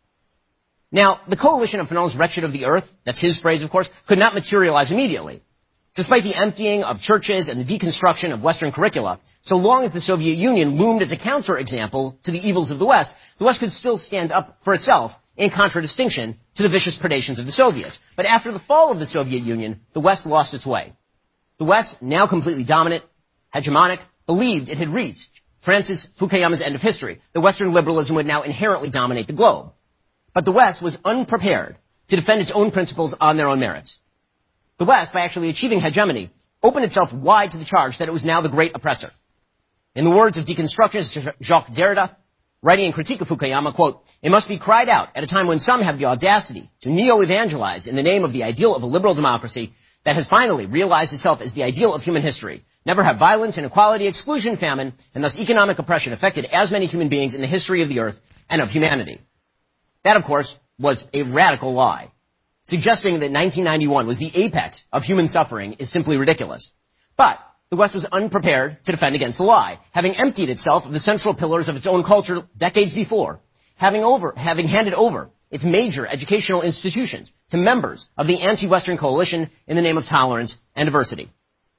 Now, the coalition of Fanon's Wretched of the Earth, that's his phrase, of course, could not materialize immediately. Despite the emptying of churches and the deconstruction of Western curricula, so long as the Soviet Union loomed as a counterexample to the evils of the West, the West could still stand up for itself in contradistinction to the vicious predations of the Soviets. But after the fall of the Soviet Union, the West lost its way. The West, now completely dominant, hegemonic, believed it had reached Francis Fukuyama's end of history. The Western liberalism would now inherently dominate the globe. But the West was unprepared to defend its own principles on their own merits. The West, by actually achieving hegemony, opened itself wide to the charge that it was now the great oppressor. In the words of deconstructionist Jacques Derrida, writing in Critique of Fukuyama, quote, it must be cried out at a time when some have the audacity to neo-evangelize in the name of the ideal of a liberal democracy that has finally realized itself as the ideal of human history. Never have violence, inequality, exclusion, famine, and thus economic oppression affected as many human beings in the history of the earth and of humanity. That, of course, was a radical lie. Suggesting that nineteen ninety-one was the apex of human suffering is simply ridiculous. But the West was unprepared to defend against the lie, having emptied itself of the central pillars of its own culture decades before, having, over, having handed over its major educational institutions to members of the anti-Western coalition in the name of tolerance and diversity.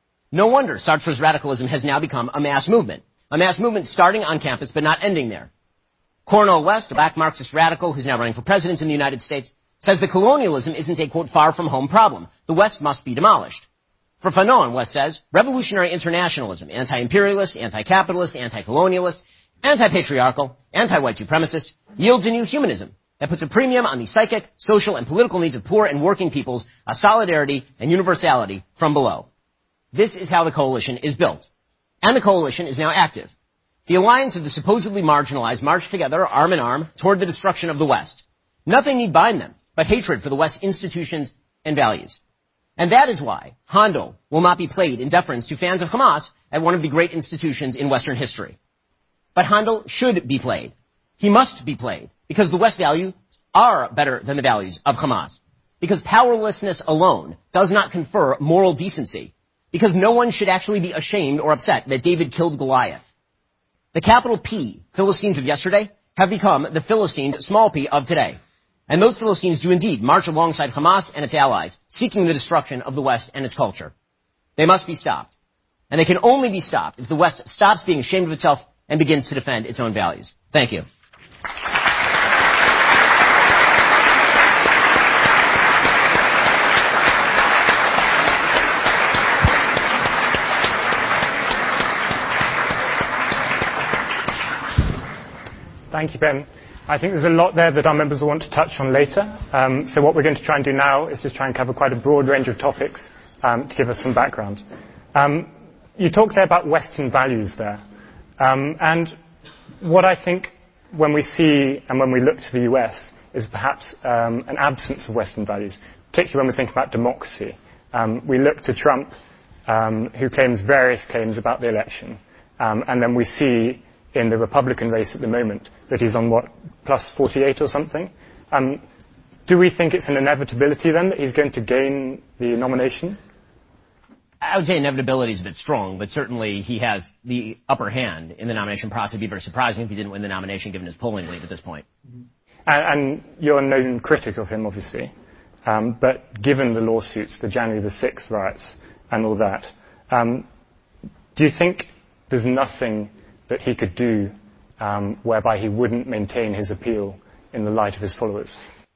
No wonder Sartre's radicalism has now become a mass movement, a mass movement starting on campus but not ending there. Cornel West, a black Marxist radical who's now running for president in the United States, says that colonialism isn't a, quote, far-from-home problem. The West must be demolished. For Fanon, West says, revolutionary internationalism, anti-imperialist, anti-capitalist, anti-colonialist, anti-patriarchal, anti-white supremacist, yields a new humanism that puts a premium on the psychic, social, and political needs of poor and working peoples, a solidarity and universality from below. This is how the coalition is built. And the coalition is now active. The alliance of the supposedly marginalized march together, arm in arm, toward the destruction of the West. Nothing need bind them but hatred for the West's institutions and values. And that is why Handel will not be played in deference to fans of Hamas at one of the great institutions in Western history. But Handel should be played. He must be played because the West values are better than the values of Hamas. Because powerlessness alone does not confer moral decency. Because no one should actually be ashamed or upset that David killed Goliath. The capital P Philistines of yesterday have become the Philistines small p of today. And those Philistines do indeed march alongside Hamas and its allies, seeking the destruction of the West and its culture. They must be stopped. And they can only be stopped if the West stops being ashamed of itself and begins to defend its own values. Thank you. Thank you, Ben. I think there's a lot there that our members will want to touch on later. Um, so what we're going to try and do now is just try and cover quite a broad range of topics um, to give us some background. Um, you talked there about Western values there. Um, and what I think when we see and when we look to the U S is perhaps um, an absence of Western values, particularly when we think about democracy. Um, we look to Trump, um, who claims various claims about the election. Um, and then we see in the Republican race at the moment that he's on, what, plus forty-eight or something. Um, do we think it's an inevitability then that he's going to gain the nomination? I would say inevitability is a bit strong, but certainly he has the upper hand in the nomination process. It'd be very surprising if he didn't win the nomination given his polling lead at this point. Mm-hmm. And, and you're a known critic of him, obviously. Um, but given the lawsuits, the January the sixth riots and all that, um, do you think there's nothing that he could do um, whereby he wouldn't maintain his appeal in the light of his followers?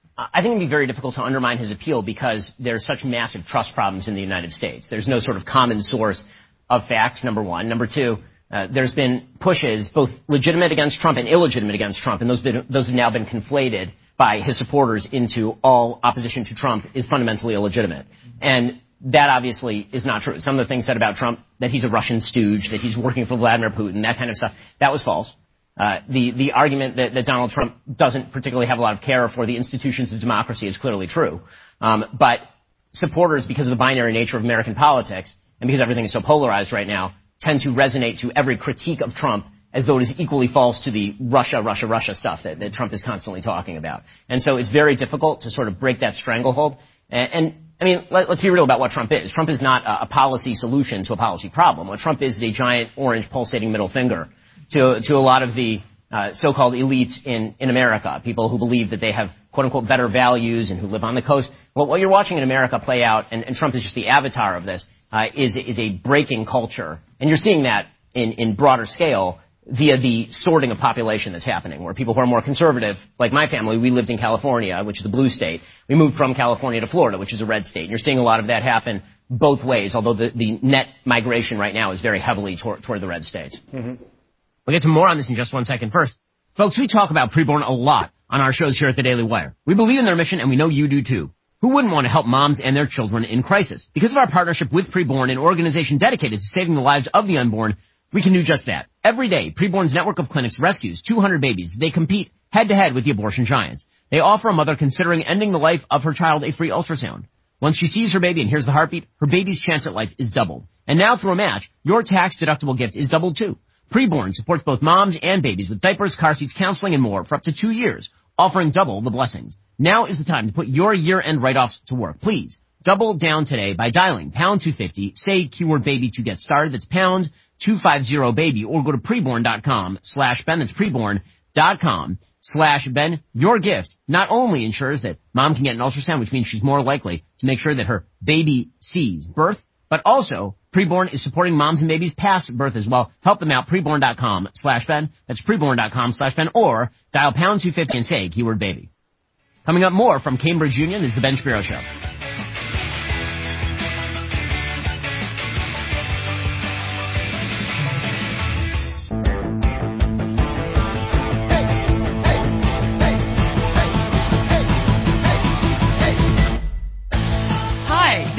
I think it would be very difficult to undermine his appeal because there's such massive trust problems in the United States. There's no sort of common source of facts, number one. Number two, uh, there's been pushes, both legitimate against Trump and illegitimate against Trump, and those, been, those have now been conflated by his supporters into all opposition to Trump is fundamentally illegitimate. And that obviously is not true. Some of the things said about Trump, that he's a Russian stooge, that he's working for Vladimir Putin, that kind of stuff, that was false. Uh, the, the argument that, that Donald Trump doesn't particularly have a lot of care for the institutions of democracy is clearly true. Um, but supporters, because of the binary nature of American politics, and because everything is so polarized right now, tend to resonate to every critique of Trump as though it is equally false to the Russia, Russia, Russia stuff that, that Trump is constantly talking about. And so it's very difficult to sort of break that stranglehold. And, and I mean, let, let's be real about what Trump is. Trump is not a, a policy solution to a policy problem. What Trump is is a giant orange pulsating middle finger to, to a lot of the uh, so-called elites in, in America, people who believe that they have, quote-unquote, better values and who live on the coast. Well, what you're watching in America play out, and, and Trump is just the avatar of this, uh, is, is a breaking culture. And you're seeing that in, in broader scale via the sorting of population that's happening, where people who are more conservative, like my family, we lived in California, which is a blue state. We moved from California to Florida, which is a red state. And you're seeing a lot of that happen both ways, although the, the net migration right now is very heavily toward, toward the red states. Mm-hmm. We'll get to more on this in just one second. First, folks, we talk about preborn a lot on our shows here at the Daily Wire. We believe in their mission, and we know you do too. Who wouldn't want to help moms and their children in crisis? Because of our partnership with Preborn, an organization dedicated to saving the lives of the unborn, we can do just that. Every day, Preborn's network of clinics rescues two hundred babies. They compete head-to-head with the abortion giants. They offer a mother considering ending the life of her child a free ultrasound. Once she sees her baby and hears the heartbeat, her baby's chance at life is doubled. And now through a match, your tax-deductible gift is doubled too. Preborn supports both moms and babies with diapers, car seats, counseling, and more for up to two years, offering double the blessings. Now is the time to put your year-end write-offs to work. Please, double down today by dialing pound two fifty, say keyword baby to get started. That's pound two fifty baby, or go to preborn.com slash Ben. That's preborn.com slash Ben. Your gift not only ensures that mom can get an ultrasound, which means she's more likely to make sure that her baby sees birth, but also Preborn is supporting moms and babies past birth as well. Help them out, preborn.com slash Ben. That's preborn.com slash Ben, or dial pound two fifty and say keyword baby. Coming up more from Cambridge Union is the Ben Shapiro Show.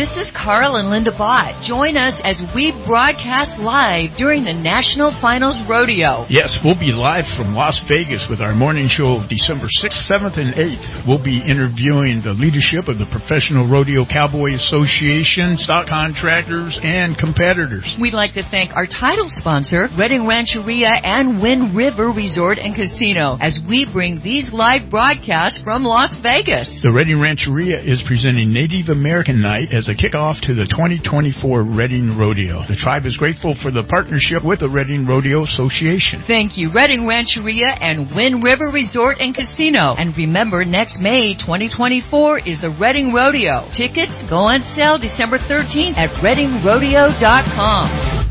This is Carl and Linda Bott. Join us as we broadcast live during the National Finals Rodeo. Yes, we'll be live from Las Vegas with our morning show December sixth, seventh, and eighth. We'll be interviewing the leadership of the Professional Rodeo Cowboy Association, stock contractors, and competitors. We'd like to thank our title sponsor, Redding Rancheria and Wind River Resort and Casino, as we bring these live broadcasts from Las Vegas. The Redding Rancheria is presenting Native American Night as a kickoff to the twenty twenty-four Redding Rodeo. The tribe is grateful for the partnership with the Redding Rodeo Association. Thank you, Redding Rancheria and Wind River Resort and Casino. And remember, next May twenty twenty-four is the Redding Rodeo. Tickets go on sale December thirteenth at redding rodeo dot com.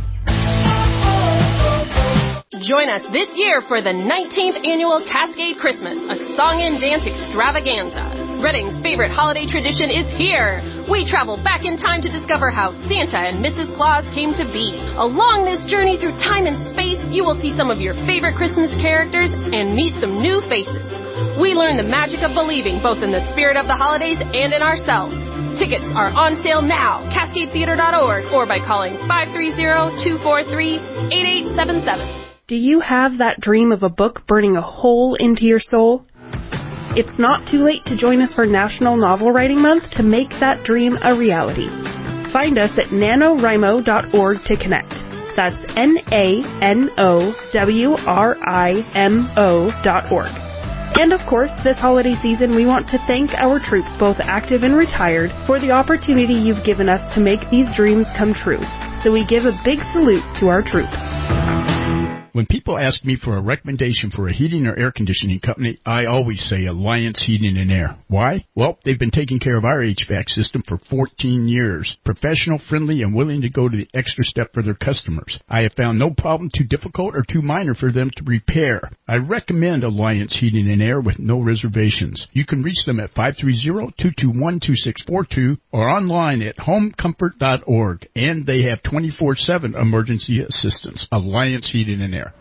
Join us this year for the nineteenth annual Cascade Christmas, a song and dance extravaganza. Redding's favorite holiday tradition is here. We travel back in time to discover how Santa and Missus Claus came to be. Along this journey through time and space, you will see some of your favorite Christmas characters and meet some new faces. We learn the magic of believing both in the spirit of the holidays and in ourselves. Tickets are on sale now, cascade theater dot org, or by calling five three zero, two four three, eight eight seven seven. Do you have that dream of a book burning a hole into your soul? It's not too late to join us for National Novel Writing Month to make that dream a reality. Find us at nanowrimo dot org to connect. That's N A N O W R I M O dot org. And of course, this holiday season, we want to thank our troops, both active and retired, for the opportunity you've given us to make these dreams come true. So we give a big salute to our troops. When people ask me for a recommendation for a heating or air conditioning company, I always say Alliance Heating and Air. Why? Well, they've been taking care of our H V A C system for fourteen years. Professional, friendly, and willing to go to the extra step for their customers. I have found no problem too difficult or too minor for them to repair. I recommend Alliance Heating and Air with no reservations. You can reach them at five three zero, two two one, two six four two or online at home comfort dot org. And they have twenty-four seven emergency assistance. Alliance Heating and Air.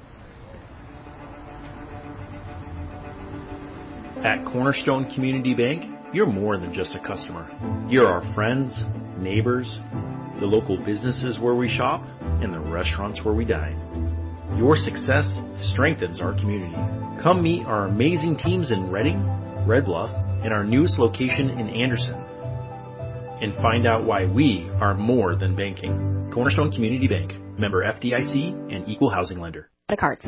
At Cornerstone Community Bank, you're more than just a customer. You're our friends, neighbors, the local businesses where we shop, and the restaurants where we dine. Your success strengthens our community. Come meet our amazing teams in Redding, Red Bluff, and our newest location in Anderson. And find out why we are more than banking. Cornerstone Community Bank, member F D I C and equal housing lender. Cards.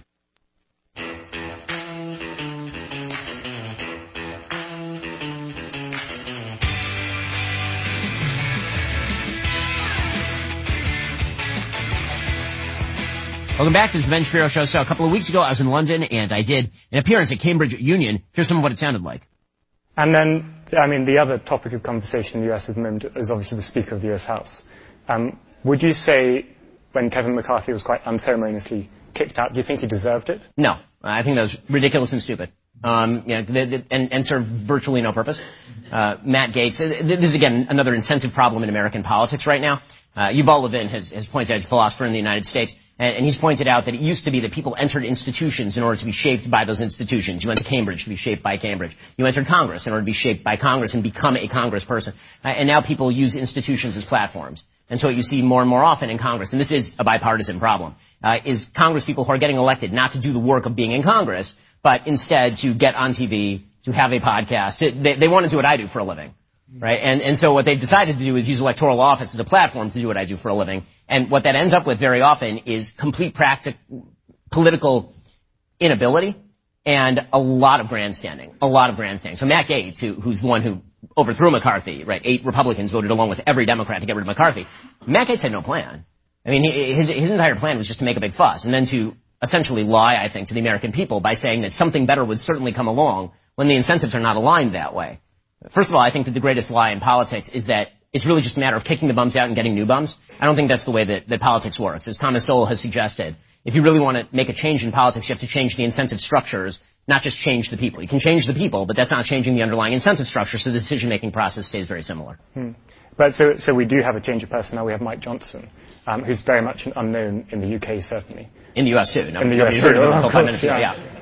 Welcome back to the Ben Shapiro Show. So a couple of weeks ago, I was in London, and I did an appearance at Cambridge Union. Here's some of what it sounded like. And then, I mean, the other topic of conversation in the U S at the moment is obviously the Speaker of the U S House. Um, would you say when Kevin McCarthy was quite unceremoniously kicked out, do you think he deserved it? No. I think that was ridiculous and stupid. Um, you know, the, the, and, and served virtually no purpose. Uh, Matt Gaetz, this is again another incentive problem in American politics right now. Uh, Yuval Levin has, has pointed out, he's a philosopher in the United States, and, and he's pointed out that it used to be that people entered institutions in order to be shaped by those institutions. You went to Cambridge to be shaped by Cambridge. You entered Congress in order to be shaped by Congress and become a congressperson. Uh, and now people use institutions as platforms. And so what you see more and more often in Congress, and this is a bipartisan problem, uh, is Congress people who are getting elected not to do the work of being in Congress, but instead to get on T V, to have a podcast. They, they want to do what I do for a living, right? And, and so what they've decided to do is use electoral office as a platform to do what I do for a living. And what that ends up with very often is complete practic- political inability and a lot of grandstanding, a lot of grandstanding. So Matt Gaetz, who, who's the one who overthrew McCarthy, right? Eight Republicans voted along with every Democrat to get rid of McCarthy. Matt Gaetz had no plan. I mean, he, his, his entire plan was just to make a big fuss and then to essentially lie, I think, to the American people by saying that something better would certainly come along when the incentives are not aligned that way. First of all, I think that the greatest lie in politics is that it's really just a matter of kicking the bums out and getting new bums. I don't think that's the way that, that politics works. As Thomas Sowell has suggested, if you really want to make a change in politics, you have to change the incentive structures, not just change the people. You can change the people, but that's not changing the underlying incentive structure, so the decision-making process stays very similar. Hmm. But so, so we do have a change of personnel. We have Mike Johnson, um, who's very much an unknown in the U K, certainly. In the U S, too. No, in the U S, heard of him until five course, minutes ago, yeah. yeah.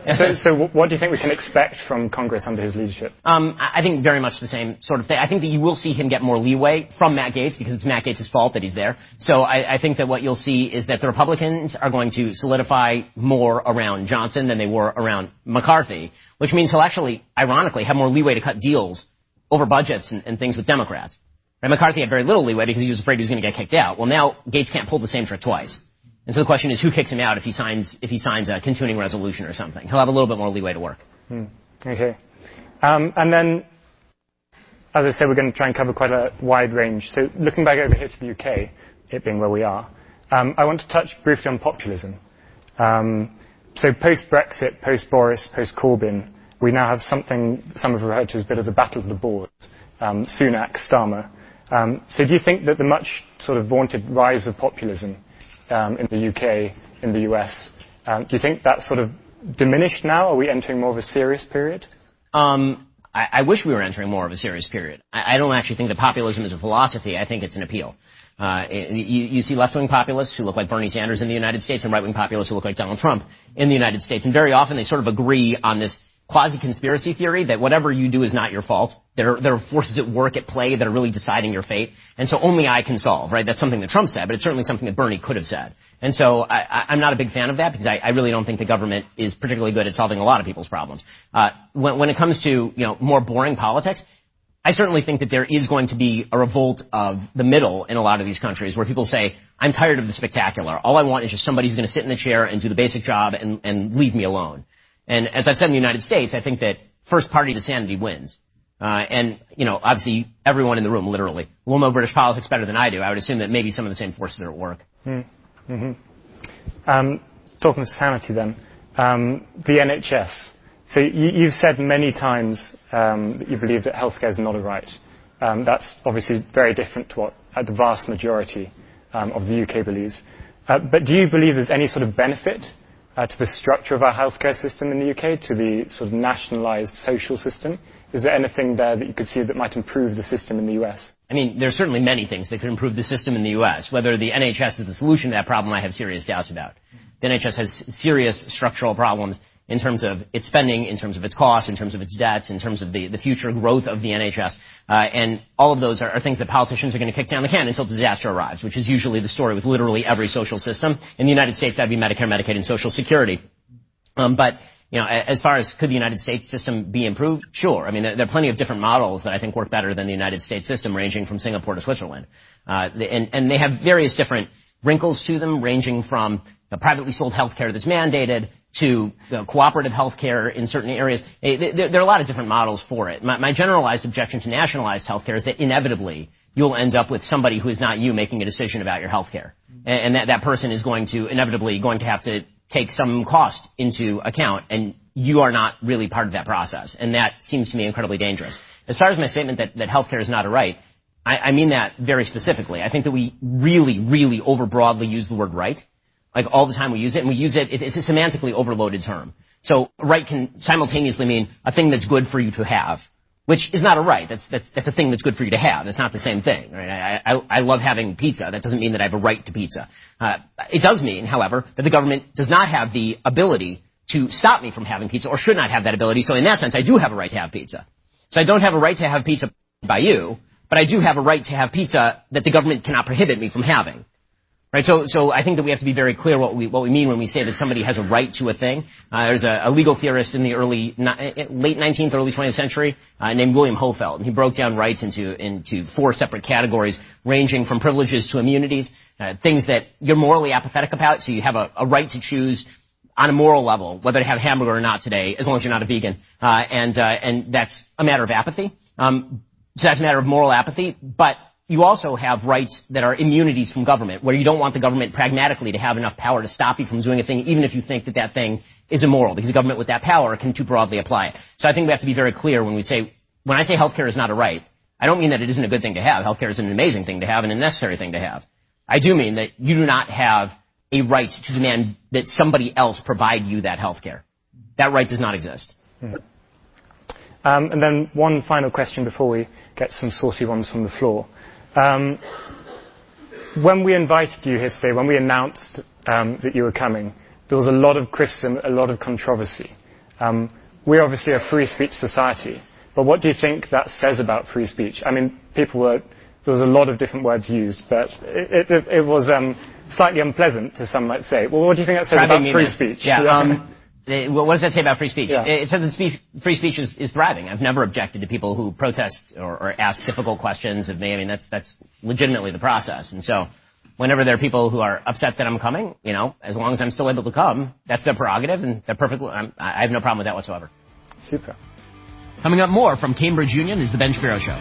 So, so what do you think we can expect from Congress under his leadership? Um, I think very much the same sort of thing. I think that you will see him get more leeway from Matt Gaetz because it's Matt Gaetz' fault that he's there. So I, I think that what you'll see is that the Republicans are going to solidify more around Johnson than they were around McCarthy, which means he'll actually, ironically, have more leeway to cut deals over budgets and, and things with Democrats. Right? McCarthy had very little leeway because he was afraid he was going to get kicked out. Well, now Gaetz can't pull the same trick twice. And so the question is, who kicks him out if he signs if he signs a continuing resolution or something? He'll have a little bit more leeway to work. Hmm. Okay. Um, and then, as I said, we're going to try and cover quite a wide range. So looking back over here to the U K, it being where we are, um, I want to touch briefly on populism. Um, so post-Brexit, post-Boris, post-Corbyn, we now have something some have referred to as a bit of the battle of the boards, um, Sunak, Starmer. Um, so do you think that the much sort of vaunted rise of populism Um, in the U K, in the U S. Um, do you think that's sort of diminished now? Are we entering more of a serious period? Um, I, I wish we were entering more of a serious period. I, I don't actually think that populism is a philosophy. I think it's an appeal. Uh, you, you see left-wing populists who look like Bernie Sanders in the United States and right-wing populists who look like Donald Trump in the United States. And very often they sort of agree on this quasi-conspiracy theory that whatever you do is not your fault. There are, there are forces at work at play that are really deciding your fate. And so only I can solve, right? That's something that Trump said, but it's certainly something that Bernie could have said. And so I, I, I'm not a big fan of that because I, I really don't think the government is particularly good at solving a lot of people's problems. Uh, when, when it comes to, you know, more boring politics, I certainly think that there is going to be a revolt of the middle in a lot of these countries where people say, I'm tired of the spectacular. All I want is just somebody who's going to sit in the chair and do the basic job and, and leave me alone. And as I've said in the United States, I think that first party to sanity wins. Uh, and, you know, obviously everyone in the room, literally, will know British politics better than I do. I would assume that maybe some of the same forces are at work. Mm-hmm. Um, talking of sanity then, um, the N H S. So you, you've said many times um, that you believe that healthcare is not a right. Um, that's obviously very different to what uh, the vast majority um, of the U K believes. Uh, but do you believe there's any sort of benefit Uh, to the structure of our healthcare system in the U K, to the sort of nationalised social system? Is there anything there that you could see that might improve the system in the U S? I mean, there are certainly many things that could improve the system in the U S. Whether the N H S is the solution to that problem, I have serious doubts about. The N H S has serious structural problems in terms of its spending, in terms of its costs, in terms of its debts, in terms of the, the future growth of the N H S. Uh, and all of those are, are things that politicians are going to kick down the can until disaster arrives, which is usually the story with literally every social system. In the United States, that would be Medicare, Medicaid, and Social Security. Um, but, you know, as far as could the United States system be improved? Sure. I mean, there, there are plenty of different models that I think work better than the United States system, ranging from Singapore to Switzerland. Uh, and, and they have various different wrinkles to them, ranging from the privately sold healthcare that's mandated to you know, cooperative healthcare in certain areas. There, there are a lot of different models for it. My, my generalized objection to nationalized healthcare is that inevitably you'll end up with somebody who is not you making a decision about your healthcare. And, and that, that person is going to inevitably going to have to take some cost into account, and you are not really part of that process. And that seems to me incredibly dangerous. As far as my statement that, that healthcare is not a right, I, I mean that very specifically. I think that we really, really overbroadly use the word right. Like all the time we use it, and we use it, it's a semantically overloaded term. So right can simultaneously mean a thing that's good for you to have, which is not a right. That's, that's, that's a thing that's good for you to have. That's not the same thing, right? I, I, I love having pizza. That doesn't mean that I have a right to pizza. Uh, it does mean, however, that the government does not have the ability to stop me from having pizza, or should not have that ability. So in that sense, I do have a right to have pizza. So I don't have a right to have pizza by you, but I do have a right to have pizza that the government cannot prohibit me from having. Right, so, so I think that we have to be very clear what we, what we mean when we say that somebody has a right to a thing. Uh, there's a, a legal theorist in the early, late nineteenth, early twentieth century, uh, named William Hofeld, and he broke down rights into, into four separate categories, ranging from privileges to immunities, uh, things that you're morally apathetic about, so you have a, a right to choose on a moral level whether to have hamburger or not today, as long as you're not a vegan, uh, and, uh, and that's a matter of apathy. Um, so that's a matter of moral apathy, but you also have rights that are immunities from government, where you don't want the government pragmatically to have enough power to stop you from doing a thing, even if you think that that thing is immoral, because the government with that power can too broadly apply it. So I think we have to be very clear when we say, when I say healthcare is not a right, I don't mean that it isn't a good thing to have. Healthcare is an amazing thing to have and a necessary thing to have. I do mean that you do not have a right to demand that somebody else provide you that healthcare. That right does not exist. Mm. Um, and then one final question before we get some saucy ones from the floor. Um, when we invited you here today, when we announced um, that you were coming, there was a lot of criticism, a lot of controversy. Um, we're obviously a free speech society, but what do you think that says about free speech? I mean, people were, there was a lot of different words used, but it, it, it was um, slightly unpleasant, as some might say. Well, what do you think that says about free speech? Yeah. Um, it, what does that say about free speech? Yeah. It says that speech, free speech is, is thriving. I've never objected to people who protest or, or ask difficult questions of me. I mean, that's that's legitimately the process. And so, whenever there are people who are upset that I'm coming, you know, as long as I'm still able to come, that's their prerogative, and they're perfectly. I'm, I have no problem with that whatsoever. Super. Coming up more from Cambridge Union is the Ben Shapiro Show.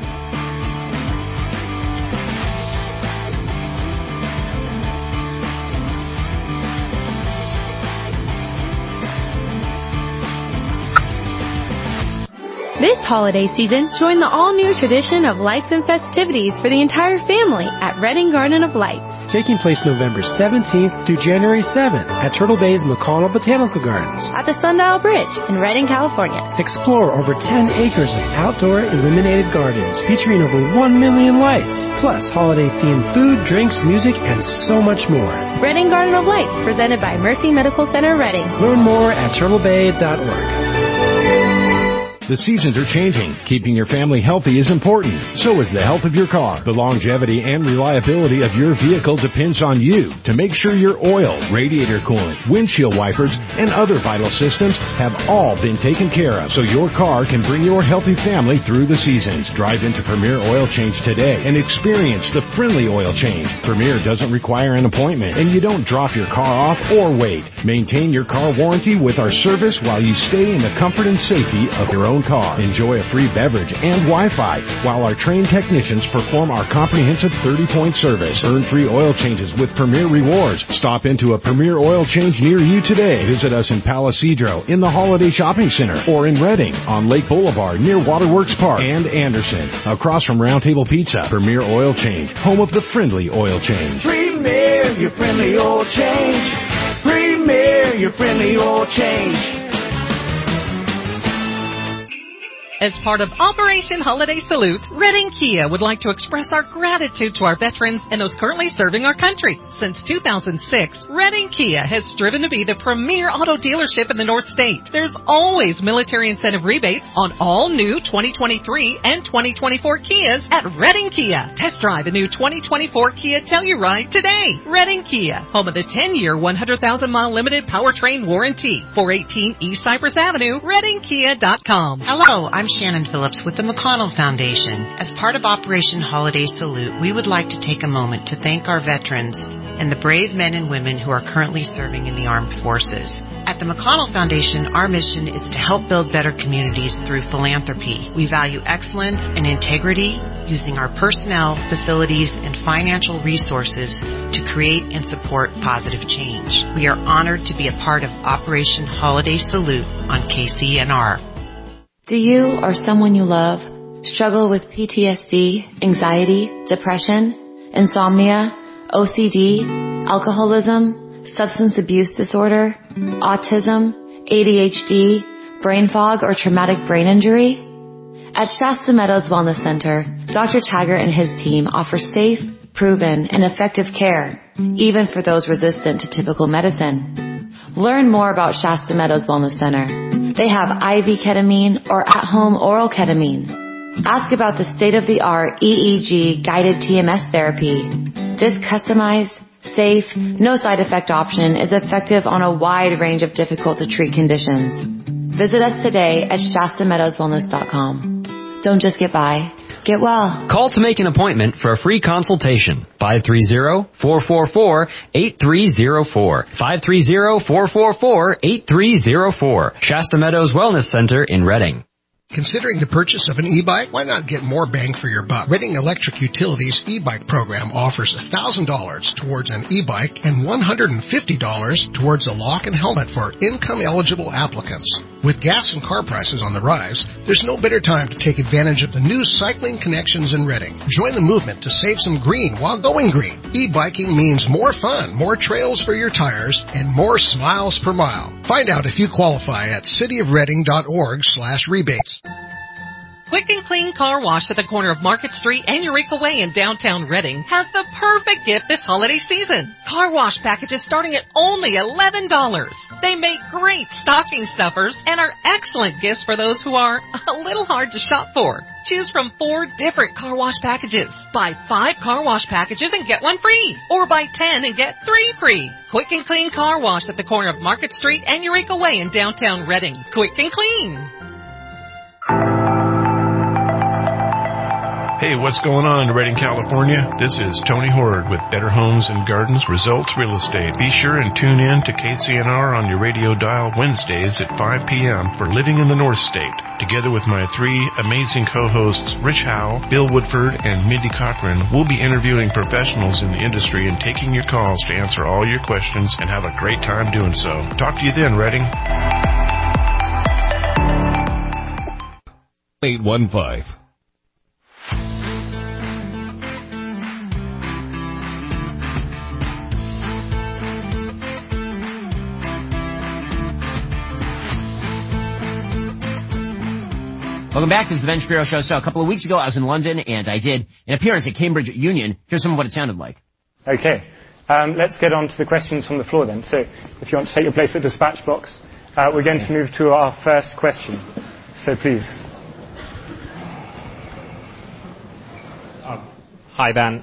This holiday season, join the all-new tradition of lights and festivities for the entire family at Redding Garden of Lights. Taking place November seventeenth through January seventh at Turtle Bay's McConnell Botanical Gardens. At the Sundial Bridge in Redding, California. Explore over ten acres of outdoor illuminated gardens featuring over one million lights, plus holiday-themed food, drinks, music, and so much more. Redding Garden of Lights, presented by Mercy Medical Center, Redding. Learn more at turtle bay dot org. The seasons are changing. Keeping your family healthy is important. So is the health of your car. The longevity and reliability of your vehicle depends on you to make sure your oil, radiator coolant, windshield wipers, and other vital systems have all been taken care of so your car can bring your healthy family through the seasons. Drive into Premier Oil Change today and experience the friendly oil change. Premier doesn't require an appointment, and you don't drop your car off or wait. Maintain your car warranty with our service while you stay in the comfort and safety of your own car. Enjoy a free beverage and Wi-Fi while our trained technicians perform our comprehensive thirty-point service. Earn free oil changes with Premier Rewards. Stop into a Premier Oil Change near you today. Visit us in Palo Cedro, in the Holiday Shopping Center, or in Redding on Lake Boulevard near Waterworks Park and Anderson. Across from Round Table Pizza, Premier Oil Change, home of the friendly oil change. Premier, your friendly oil change. Premier, your friendly oil change. As part of Operation Holiday Salute, Redding Kia would like to express our gratitude to our veterans and those currently serving our country. Since two thousand six, Redding Kia has striven to be the premier auto dealership in the North State. There's always military incentive rebates on all new twenty twenty-three and twenty twenty-four Kias at Redding Kia. Test drive a new twenty twenty-four Kia Telluride today. Redding Kia, home of the ten-year, one hundred thousand mile limited powertrain warranty. four eighteen East Cypress Avenue, redding kia dot com. Hello, I'm Shannon Phillips with the McConnell Foundation. As part of Operation Holiday Salute, we would like to take a moment to thank our veterans and the brave men and women who are currently serving in the armed forces. At the McConnell Foundation, our mission is to help build better communities through philanthropy. We value excellence and integrity, using our personnel, facilities, and financial resources to create and support positive change. We are honored to be a part of Operation Holiday Salute on K C N R. Do you or someone you love struggle with P T S D, anxiety, depression, insomnia, O C D, alcoholism, substance abuse disorder, autism, A D H D, brain fog, or traumatic brain injury? At Shasta Meadows Wellness Center, Doctor Taggart and his team offer safe, proven, and effective care, even for those resistant to typical medicine. Learn more about Shasta Meadows Wellness Center. They have I V ketamine or at-home oral ketamine. Ask about the state-of-the-art E E G guided T M S therapy. This customized, safe, no side effect option is effective on a wide range of difficult to treat conditions. Visit us today at shasta meadows wellness dot com. Don't just get by, get well. Call to make an appointment for a free consultation. five three zero, four four four, eight three zero four. five three zero, four four four, eight three zero four. Shasta Meadows Wellness Center in Redding. Considering the purchase of an e-bike? Why not get more bang for your buck? Redding Electric Utilities e-bike program offers one thousand dollars towards an e-bike and one hundred fifty dollars towards a lock and helmet for income-eligible applicants. With gas and car prices on the rise, there's no better time to take advantage of the new cycling connections in Redding. Join the movement to save some green while going green. E-biking means more fun, more trails for your tires, and more smiles per mile. Find out if you qualify at cityofredding dot org slash rebates. Quick and Clean Car Wash at the corner of Market Street and Eureka Way in downtown Reading has the perfect gift this holiday season. Car wash packages starting at only eleven dollars. They make great stocking stuffers and are excellent gifts for those who are a little hard to shop for. Choose from four different car wash packages. Buy five car wash packages and get one free. Or buy ten and get three free. Quick and Clean Car Wash at the corner of Market Street and Eureka Way in downtown Reading. Quick and Clean. Hey, what's going on in Redding, California? This is Tony Horde with Better Homes and Gardens Results Real Estate. Be sure and tune in to K C N R on your radio dial Wednesdays at five p.m. for Living in the North State. Together with my three amazing co-hosts, Rich Howe, Bill Woodford, and Mindy Cochran, we'll be interviewing professionals in the industry and taking your calls to answer all your questions and have a great time doing so. Talk to you then, Redding. eight one five. Welcome back. This is the Ben Shapiro Show. So a couple of weeks ago, I was in London, and I did an appearance at Cambridge Union. Here's some of what it sounded like. Okay. Um, let's get on to the questions from the floor then. So if you want to take your place at dispatch box, uh, we're going to move to our first question. So please. Uh, hi, Ben.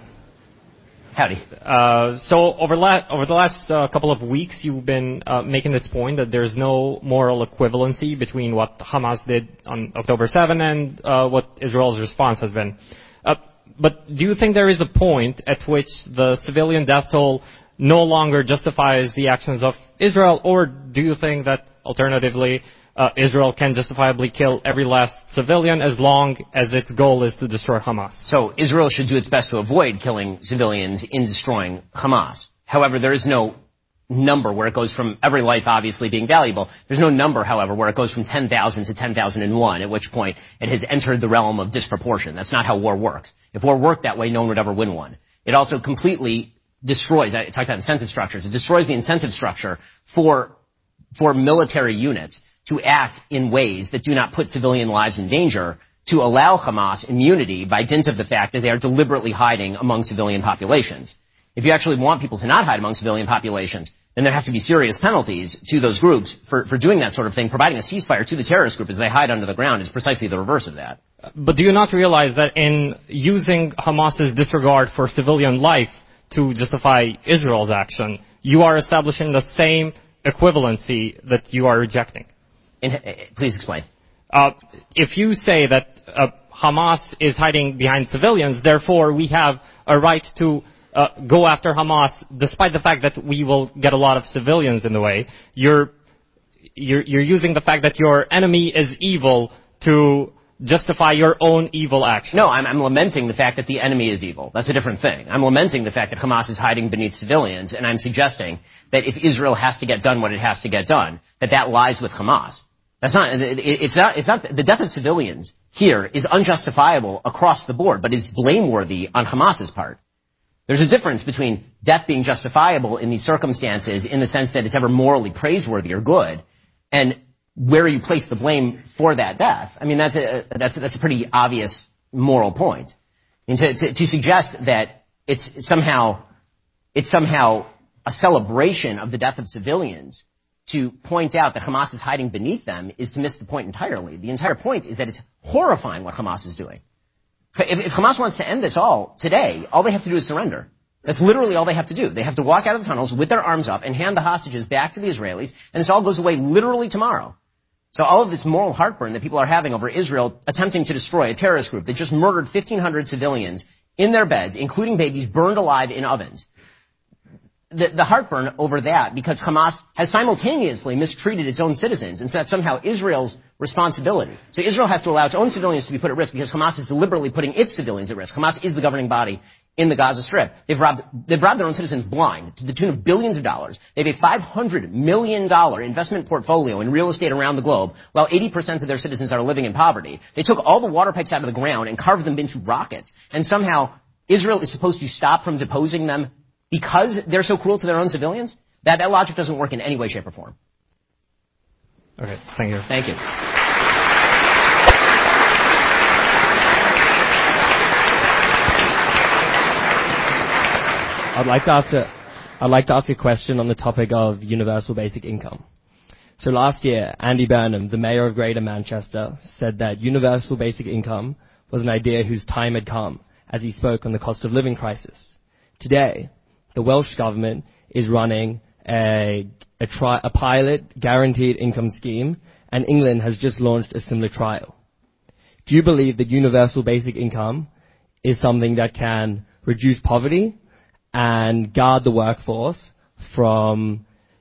Howdy. Uh, so over, la- over the last uh, couple of weeks, you've been uh, making this point that there's no moral equivalency between what Hamas did on October seventh and uh, what Israel's response has been. Uh, but do you think there is a point at which the civilian death toll no longer justifies the actions of Israel, or do you think that alternatively uh, Israel can justifiably kill every last civilian as long as its goal is to destroy Hamas? So Israel should do its best to avoid killing civilians in destroying Hamas. However, there is no number where it goes from every life obviously being valuable. There's no number, however, where it goes from ten thousand to ten thousand one, at which point it has entered the realm of disproportion. That's not how war works. If war worked that way, no one would ever win one. It also completely destroys, I talked about incentive structures, it destroys the incentive structure for, for military units to act in ways that do not put civilian lives in danger, to allow Hamas immunity by dint of the fact that they are deliberately hiding among civilian populations. If you actually want people to not hide among civilian populations, then there have to be serious penalties to those groups for, for doing that sort of thing. Providing a ceasefire to the terrorist group as they hide under the ground is precisely the reverse of that. But do you not realize that in using Hamas's disregard for civilian life to justify Israel's action, you are establishing the same equivalency that you are rejecting? In, uh, please explain. Uh, if you say that uh, Hamas is hiding behind civilians, therefore we have a right to uh, go after Hamas, despite the fact that we will get a lot of civilians in the way, you're, you're, you're using the fact that your enemy is evil to justify your own evil action. No, I'm, I'm lamenting the fact that the enemy is evil. That's a different thing. I'm lamenting the fact that Hamas is hiding beneath civilians, and I'm suggesting that if Israel has to get done what it has to get done, that that lies with Hamas. That's not, it's not, it's not, the death of civilians here is unjustifiable across the board, but is blameworthy on Hamas's part. There's a difference between death being justifiable in these circumstances in the sense that it's ever morally praiseworthy or good, and where you place the blame for that death. I mean, that's a, that's a, that's a pretty obvious moral point. I mean, to, to, to suggest that it's somehow, it's somehow a celebration of the death of civilians to point out that Hamas is hiding beneath them is to miss the point entirely. The entire point is that it's horrifying what Hamas is doing. If, if Hamas wants to end this all today, all they have to do is surrender. That's literally all they have to do. They have to walk out of the tunnels with their arms up and hand the hostages back to the Israelis, and this all goes away literally tomorrow. So all of this moral heartburn that people are having over Israel attempting to destroy a terrorist group that just murdered fifteen hundred civilians in their beds, including babies burned alive in ovens. The, the heartburn over that, because Hamas has simultaneously mistreated its own citizens, and so that's somehow Israel's responsibility. So Israel has to allow its own civilians to be put at risk because Hamas is deliberately putting its civilians at risk. Hamas is the governing body in the Gaza Strip. They've robbed, they've robbed their own citizens blind to the tune of billions of dollars. They have a five hundred million dollars investment portfolio in real estate around the globe, while eighty percent of their citizens are living in poverty. They took all the water pipes out of the ground and carved them into rockets, and somehow Israel is supposed to stop from deposing them because they're so cruel to their own civilians? That, that logic doesn't work in any way, shape, or form. Okay, thank you. Thank you. I'd like to ask a, I'd like to ask a question on the topic of universal basic income. So last year, Andy Burnham, the mayor of Greater Manchester, said that universal basic income was an idea whose time had come, as he spoke on the cost of living crisis. Today, the Welsh government is running a, a, tri- a pilot guaranteed income scheme, and England has just launched a similar trial. Do you believe that universal basic income is something that can reduce poverty and guard the workforce from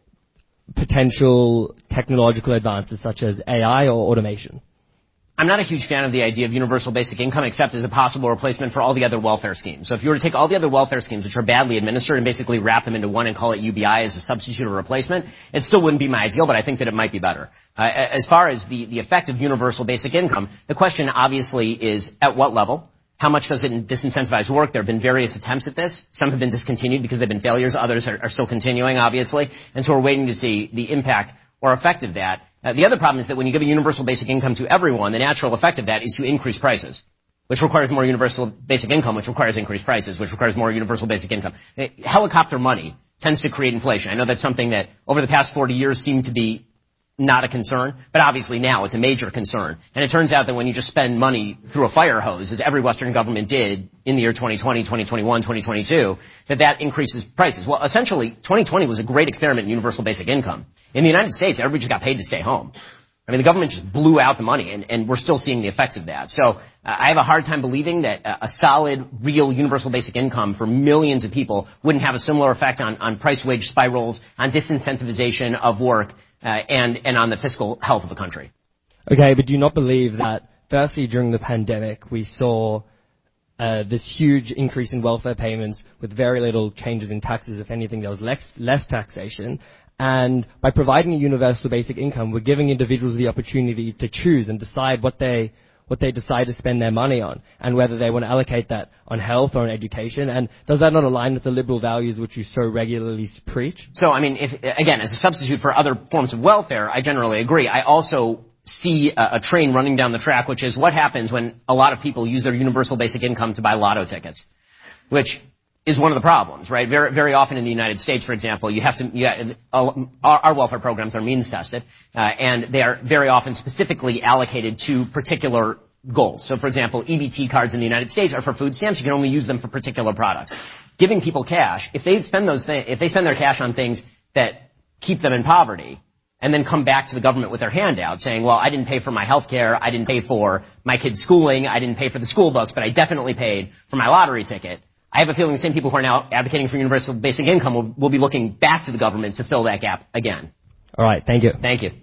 potential technological advances such as A I or automation? I'm not a huge fan of the idea of universal basic income except as a possible replacement for all the other welfare schemes. So if you were to take all the other welfare schemes which are badly administered and basically wrap them into one and call it U B I as a substitute or replacement, it still wouldn't be my ideal, but I think that it might be better. Uh, as far as the, the effect of universal basic income, the question obviously is at what level? How much does it disincentivize work? There have been various attempts at this. Some have been discontinued because they've been failures. Others are, are still continuing, obviously. And so we're waiting to see the impact or effect of that. Uh, the other problem is that when you give a universal basic income to everyone, the natural effect of that is to increase prices, which requires more universal basic income, which requires increased prices, which requires more universal basic income. Uh, helicopter money tends to create inflation. I know that's something that over the past forty years seemed to be not a concern, but obviously now it's a major concern. And it turns out that when you just spend money through a fire hose, as every Western government did in the year twenty twenty, twenty twenty-one, twenty twenty-two, that that increases prices. Well, essentially, twenty twenty was a great experiment in universal basic income. In the United States, everybody just got paid to stay home. I mean, the government just blew out the money, and, and we're still seeing the effects of that. So uh, I have a hard time believing that a, a solid, real universal basic income for millions of people wouldn't have a similar effect on, on price-wage spirals, on disincentivization of work, uh, and, and on the fiscal health of the country. Okay, but do you not believe that, firstly, during the pandemic, we saw uh, this huge increase in welfare payments with very little changes in taxes? If anything, there was less, less taxation. And by providing a universal basic income, we're giving individuals the opportunity to choose and decide what they what they decide to spend their money on, and whether they want to allocate that on health or on education. And does that not align with the liberal values which you so regularly preach? So, I mean, if, again, as a substitute for other forms of welfare, I generally agree. I also see a, a train running down the track, which is what happens when a lot of people use their universal basic income to buy lotto tickets, which is one of the problems, right? Very, very often in the United States, for example, you have to, you have, our, our welfare programs are means tested, uh, and they are very often specifically allocated to particular goals. So, for example, E B T cards in the United States are for food stamps. You can only use them for particular products. Giving people cash, if they spend those, th- if they spend their cash on things that keep them in poverty, and then come back to the government with their handout saying, well, I didn't pay for my health care, I didn't pay for my kids' schooling, I didn't pay for the school books, but I definitely paid for my lottery ticket. I have a feeling the same people who are now advocating for universal basic income will, will be looking back to the government to fill that gap again. All right. Thank you. Thank you.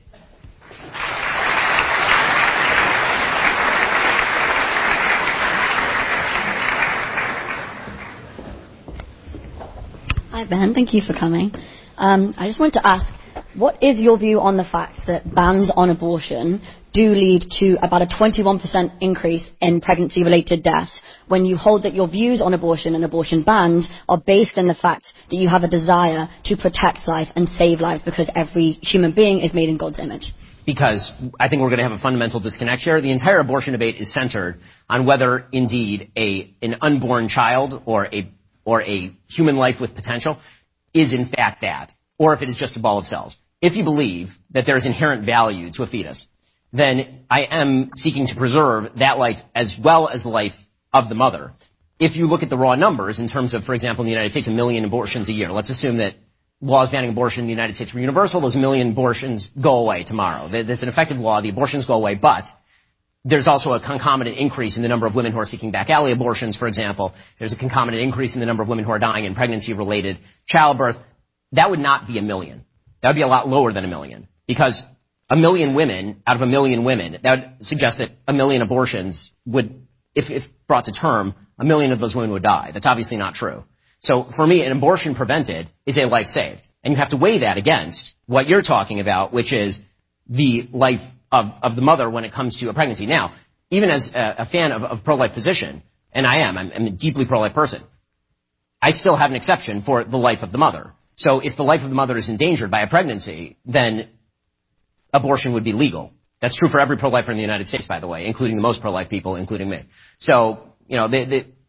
Hi, Ben. Thank you for coming. Um, I just wanted to ask, what is your view on the fact that bans on abortion do lead to about a twenty-one percent increase in pregnancy-related deaths, when you hold that your views on abortion and abortion bans are based in the fact that you have a desire to protect life and save lives because every human being is made in God's image? Because I think we're going to have a fundamental disconnect here. The entire abortion debate is centered on whether, indeed, a an unborn child or a or a human life with potential is, in fact, that, or if it is just a ball of cells. If you believe that there is inherent value to a fetus, then I am seeking to preserve that life as well as the life of the mother. If you look at the raw numbers in terms of, for example, in the United States, a million abortions a year, let's assume that laws banning abortion in the United States were universal, those million abortions go away tomorrow. That's an effective law, the abortions go away, but there's also a concomitant increase in the number of women who are seeking back alley abortions, for example. There's a concomitant increase in the number of women who are dying in pregnancy-related childbirth. That would not be a million. That would be a lot lower than a million, because a million women out of a million women, that would suggest that a million abortions would, if, if brought to term, a million of those women would die. That's obviously not true. So for me, an abortion prevented is a life saved. And you have to weigh that against what you're talking about, which is the life of, of the mother when it comes to a pregnancy. Now, even as a, a fan of, of pro-life position, and I am, I'm, I'm a deeply pro-life person, I still have an exception for the life of the mother. So if the life of the mother is endangered by a pregnancy, then abortion would be legal. That's true for every pro-lifer in the United States, by the way, including the most pro-life people, including me. So, you know, the, the,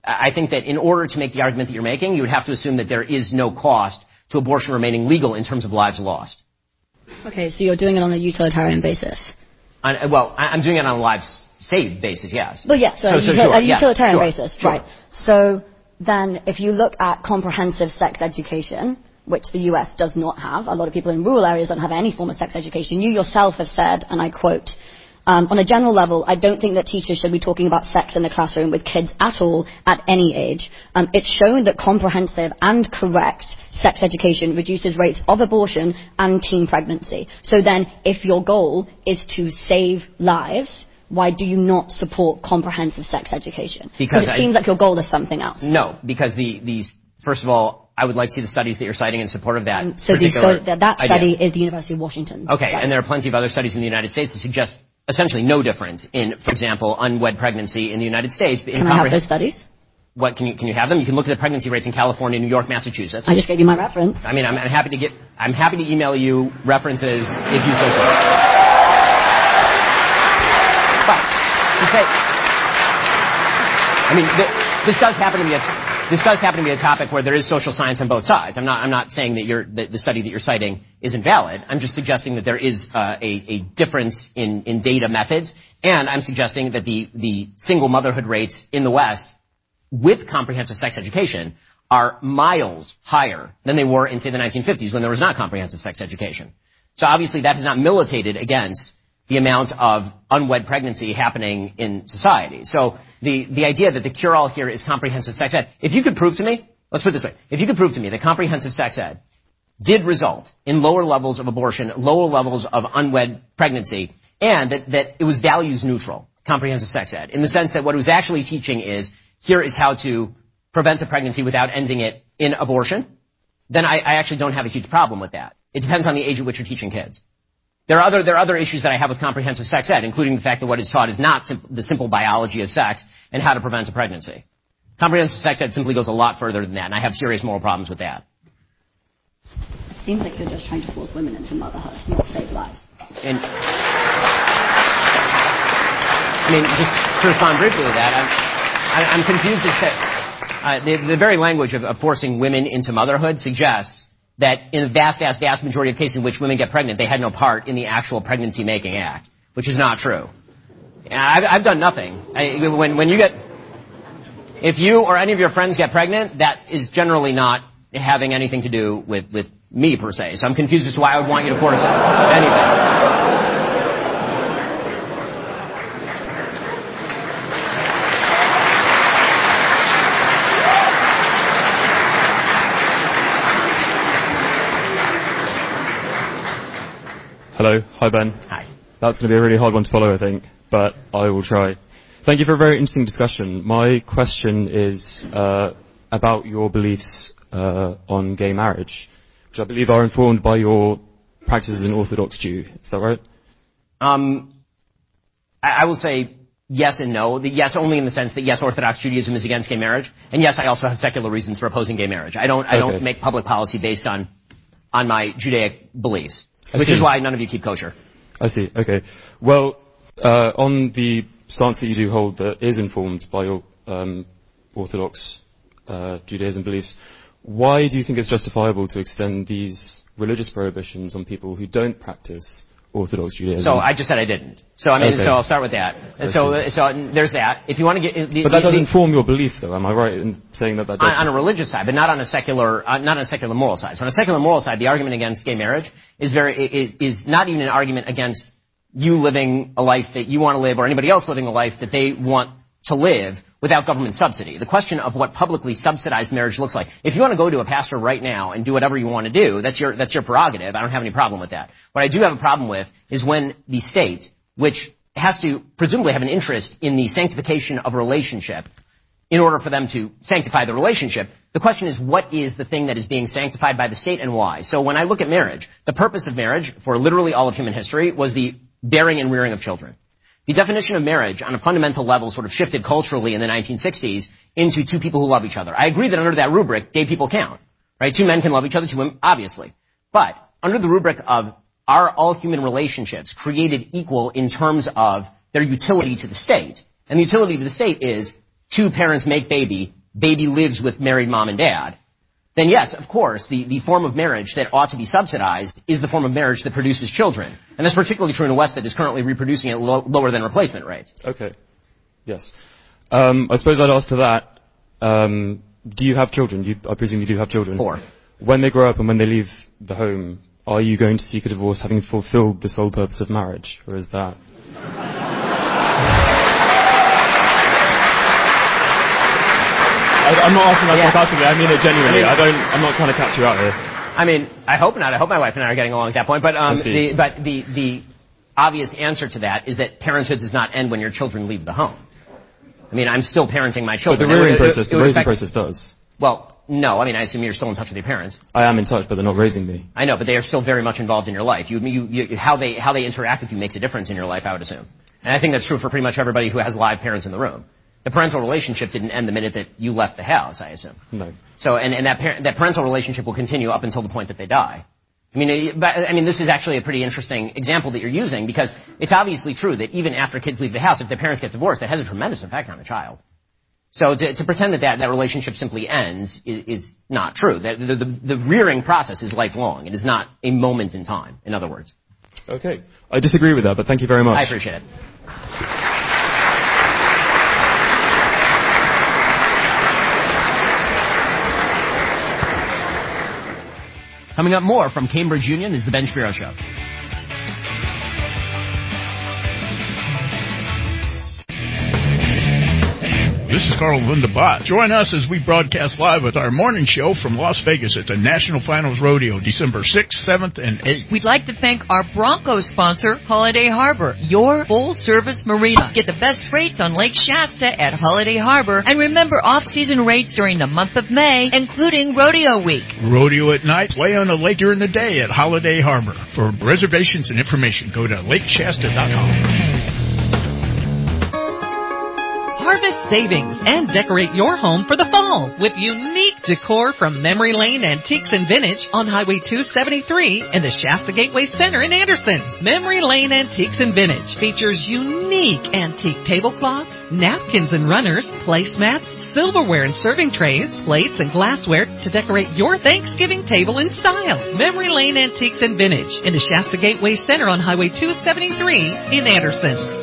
I think that in order to make the argument that you're making, you would have to assume that there is no cost to abortion remaining legal in terms of lives lost. Okay, so you're doing it on a utilitarian basis. On, well, I'm doing it on a lives saved basis, yes. Well, yes, so, so, a, so util- sure, a utilitarian yes, sure, basis, sure. right. So then if you look at comprehensive sex education, which the U S does not have, a lot of people in rural areas don't have any form of sex education. You yourself have said, and I quote, Um, on a general level, I don't think that teachers should be talking about sex in the classroom with kids at all at any age. Um, it's shown that comprehensive and correct sex education reduces rates of abortion and teen pregnancy. So then, if your goal is to save lives, why do you not support comprehensive sex education? Because it I, seems like your goal is something else. No, because the, the first of all, I would like to see the studies that you're citing in support of that. Um, so the, so that, that study idea. is the University of Washington. Okay, study. And there are plenty of other studies in the United States that suggest essentially no difference in, for example, unwed pregnancy in the United States. In can I have those studies? What can you can you have them? You can look at the pregnancy rates in California, New York, Massachusetts. I just gave you my reference. I mean, I'm, I'm happy to get. I'm happy to email you references if you so choose. But to say, I mean, th- this does happen to be a this does happen to be a topic where there is social science on both sides. I'm not I'm not saying that you're that the study that you're citing isn't valid. I'm just suggesting that there is uh, a, a difference in, in data methods, and I'm suggesting that the the single motherhood rates in the West with comprehensive sex education are miles higher than they were in, say, the nineteen fifties when there was not comprehensive sex education. So obviously that has not militated against the amount of unwed pregnancy happening in society. So the, the idea that the cure-all here is comprehensive sex ed, if you could prove to me, let's put it this way, if you could prove to me that comprehensive sex ed did result in lower levels of abortion, lower levels of unwed pregnancy, and that, that it was values neutral, comprehensive sex ed, in the sense that what it was actually teaching is here is how to prevent a pregnancy without ending it in abortion, then I, I actually don't have a huge problem with that. It depends on the age at which you're teaching kids. There are other there are other issues that I have with comprehensive sex ed, including the fact that what is taught is not sim- the simple biology of sex and how to prevent a pregnancy. Comprehensive sex ed simply goes a lot further than that, and I have serious moral problems with that. Seems like you're just trying to force women into motherhood, not save lives. And I mean, just to respond briefly to that, I'm, I, I'm confused as to uh, the, the very language of, of forcing women into motherhood suggests that in the vast, vast, vast majority of cases in which women get pregnant, they had no part in the actual pregnancy-making act, which is not true. I've, I've done nothing. I, when, when you get, if you or any of your friends get pregnant, that is generally not having anything to do with, with me, per se. So I'm confused as to why I would want you to force anything. Hello. Hi, Ben. Hi. That's going to be a really hard one to follow, I think, but I will try. Thank you for a very interesting discussion. My question is uh, about your beliefs uh, on gay marriage, which I believe are informed by your practices in Orthodox Jew. Is that right? Um, I, I will say yes and no. The yes only in the sense that yes, Orthodox Judaism is against gay marriage, and yes, I also have secular reasons for opposing gay marriage. I don't. I Okay. don't make public policy based on on my Judaic beliefs. I Which see. is why none of you keep kosher. I see. Okay. Well, uh, on the stance that you do hold that is informed by your um, Orthodox uh, Judaism beliefs, why do you think it's justifiable to extend these religious prohibitions on people who don't practice Orthodox Judaism? So I just said I didn't. So I mean, Okay. so I'll start with that. And so, so there's that. If you want to get, the, but that the, doesn't the, form your belief, though. Am I right in saying that that on, doesn't? on a religious side, but not on a secular, uh, not on a secular moral side. So on a secular moral side, the argument against gay marriage is very is is not even an argument against you living a life that you want to live or anybody else living a life that they want to live without government subsidy. The question of what publicly subsidized marriage looks like. If you want to go to a pastor right now and do whatever you want to do, that's your that's your prerogative. I don't have any problem with that. What I do have a problem with is when the state, which has to presumably have an interest in the sanctification of a relationship in order for them to sanctify the relationship, the question is what is the thing that is being sanctified by the state and why? So when I look at marriage, the purpose of marriage for literally all of human history was the bearing and rearing of children. The definition of marriage on a fundamental level sort of shifted culturally in the nineteen sixties into two people who love each other. I agree that under that rubric, gay people count, right? Two men can love each other, two women, obviously. But under the rubric of are all human relationships created equal in terms of their utility to the state? And the utility to the state is two parents make baby, baby lives with married mom and dad, then yes, of course, the, the form of marriage that ought to be subsidized is the form of marriage that produces children. And that's particularly true in the West that is currently reproducing at lo- lower than replacement rates. Okay. Yes. Um, I suppose I'd ask to that, um, do you have children? You, I presume you do have children. Four. When they grow up and when they leave the home, are you going to seek a divorce having fulfilled the sole purpose of marriage? Or is that... I'm not asking that yeah. sarcastically. I mean it genuinely. I, mean, I don't. I'm not trying to catch you out here. I mean, I hope not. I hope my wife and I are getting along at that point. But um, the but the the obvious answer to that is that parenthood does not end when your children leave the home. I mean, I'm still parenting my children. But the rearing it, process, it, it, the it raising affect, process does. Well, no. I mean, I assume you're still in touch with your parents. I am in touch, but they're not raising me. I know, but they are still very much involved in your life. You, you, you, how they how they interact with you makes a difference in your life, I would assume. And I think that's true for pretty much everybody who has live parents in the room. The parental relationship didn't end the minute that you left the house, I assume. No. So, and, and that, par- that parental relationship will continue up until the point that they die. I mean, I mean, this is actually a pretty interesting example that you're using because it's obviously true that even after kids leave the house, if their parents get divorced, that has a tremendous effect on the child. So to, to pretend that, that that relationship simply ends is, is not true. The, the, the, the rearing process is lifelong. It is not a moment in time, in other words. Okay. I disagree with that, but thank you very much. I appreciate it. Coming up more from Cambridge Union is the Ben Shapiro Show. This is Carl Lindabot. Join us as we broadcast live with our morning show from Las Vegas at the National Finals Rodeo, December sixth, seventh, and eighth. We'd like to thank our Broncos sponsor, Holiday Harbor, your full-service marina. Get the best rates on Lake Shasta at Holiday Harbor, and remember off-season rates during the month of May, including Rodeo Week. Rodeo at night, play on the lake during the day at Holiday Harbor. For reservations and information, go to lake shasta dot com. Harvest savings and decorate your home for the fall with unique decor from Memory Lane Antiques and Vintage on Highway two seventy-three in the Shasta Gateway Center in Anderson. Memory Lane Antiques and Vintage features unique antique tablecloths, napkins and runners, placemats, silverware and serving trays, plates and glassware to decorate your Thanksgiving table in style. Memory Lane Antiques and Vintage in the Shasta Gateway Center on Highway two seventy-three in Anderson.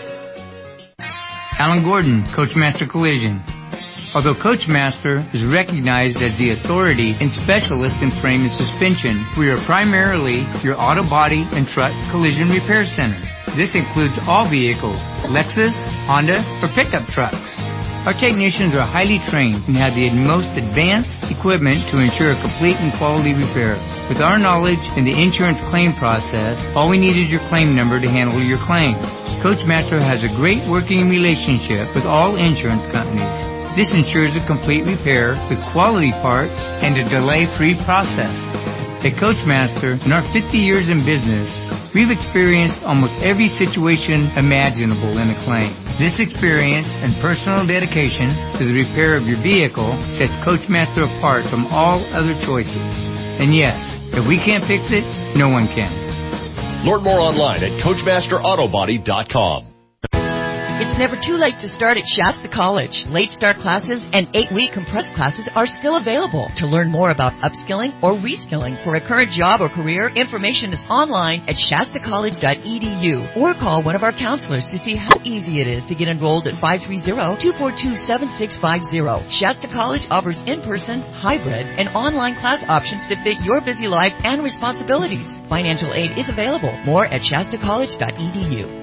Alan Gordon, Coachmaster Collision. Although Coachmaster is recognized as the authority and specialist in frame and suspension, we are primarily your auto body and truck collision repair center. This includes all vehicles, Lexus, Honda, or pickup trucks. Our technicians are highly trained and have the most advanced equipment to ensure a complete and quality repair. With our knowledge in the insurance claim process, all we need is your claim number to handle your claim. Coachmaster has a great working relationship with all insurance companies. This ensures a complete repair with quality parts and a delay-free process. At Coachmaster, in our fifty years in business, we've experienced almost every situation imaginable in a claim. This experience and personal dedication to the repair of your vehicle sets Coachmaster apart from all other choices. And yes, if we can't fix it, no one can. Learn more online at coachmaster auto body dot com. It's never too late to start at Shasta College. Late start classes and eight-week compressed classes are still available. To learn more about upskilling or reskilling for a current job or career, information is online at shasta college dot e d u or call one of our counselors to see how easy it is to get enrolled at five three zero, two four two, seven six five zero. Shasta College offers in-person, hybrid, and online class options to fit your busy life and responsibilities. Financial aid is available. More at shasta college dot e d u.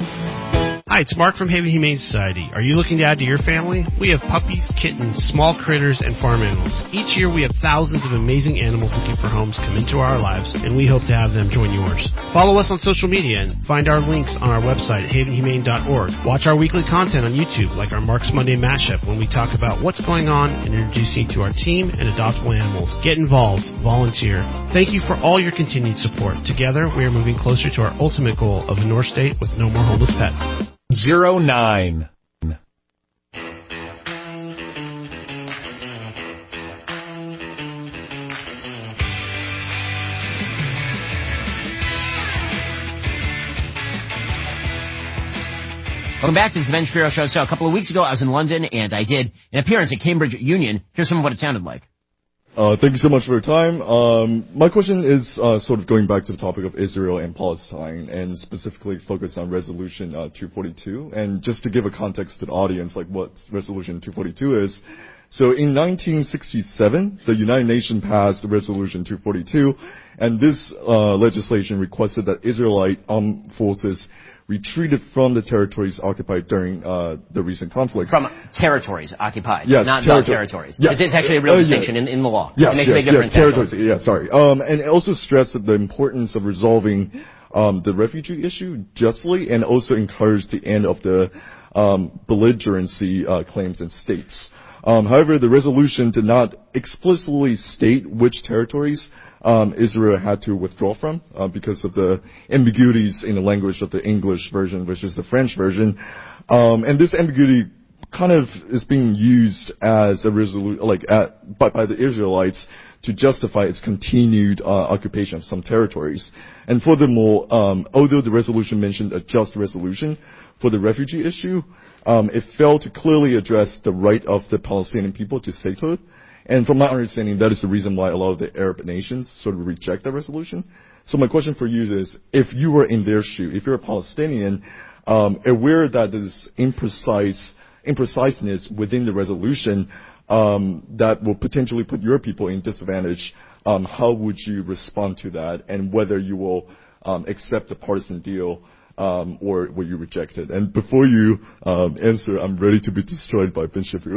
Hi, it's Mark from Haven Humane Society. Are you looking to add to your family? We have puppies, kittens, small critters, and farm animals. Each year we have thousands of amazing animals looking for homes come into our lives, and we hope to have them join yours. Follow us on social media and find our links on our website, haven humane dot org. Watch our weekly content on YouTube, like our Mark's Monday Mashup, when we talk about what's going on and introduce you to our team and adoptable animals. Get involved. Volunteer. Thank you for all your continued support. Together, we are moving closer to our ultimate goal of a North State with no more homeless pets. Zero nine. Welcome back. This is the Ben Shapiro Show. So a couple of weeks ago, I was in London, and I did an appearance at Cambridge Union. Here's some of what it sounded like. Uh, thank you so much for your time. Um, my question is uh, sort of going back to the topic of Israel and Palestine, and specifically focused on Resolution uh, two forty-two. And just to give a context to the audience, like what Resolution two forty-two is. So in nineteen sixty-seven, the United Nations passed Resolution two forty-two, and this uh, legislation requested that Israelite armed forces retreated from the territories occupied during uh, the recent conflict. From territories occupied, yes, not territory. the territories. Yes. It's actually a real uh, distinction yeah. in, in the law. Yes, it makes yes, a big difference. yes, territories. Yeah, sorry. Um, and it also stressed the importance of resolving um, the refugee issue justly, and also encouraged the end of the um, belligerency uh, claims in states. Um, however, the resolution did not explicitly state which territories um, Israel had to withdraw from uh, because of the ambiguities in the language of the English version versus the French version. Um, and this ambiguity kind of is being used as a resolu- like at, by, by the Israelites to justify its continued uh, occupation of some territories. And furthermore, um, although the resolution mentioned a just resolution for the refugee issue, um, it failed to clearly address the right of the Palestinian people to statehood. And from my understanding, that is the reason why a lot of the Arab nations sort of reject that resolution. So my question for you is, if you were in their shoe, if you're a Palestinian, um, aware that there's imprecise, impreciseness within the resolution um, that will potentially put your people in disadvantage, um, how would you respond to that, and whether you will um, accept the partisan deal Um, or will you reject it? And before you um, answer, I'm ready to be destroyed by Ben Shapiro.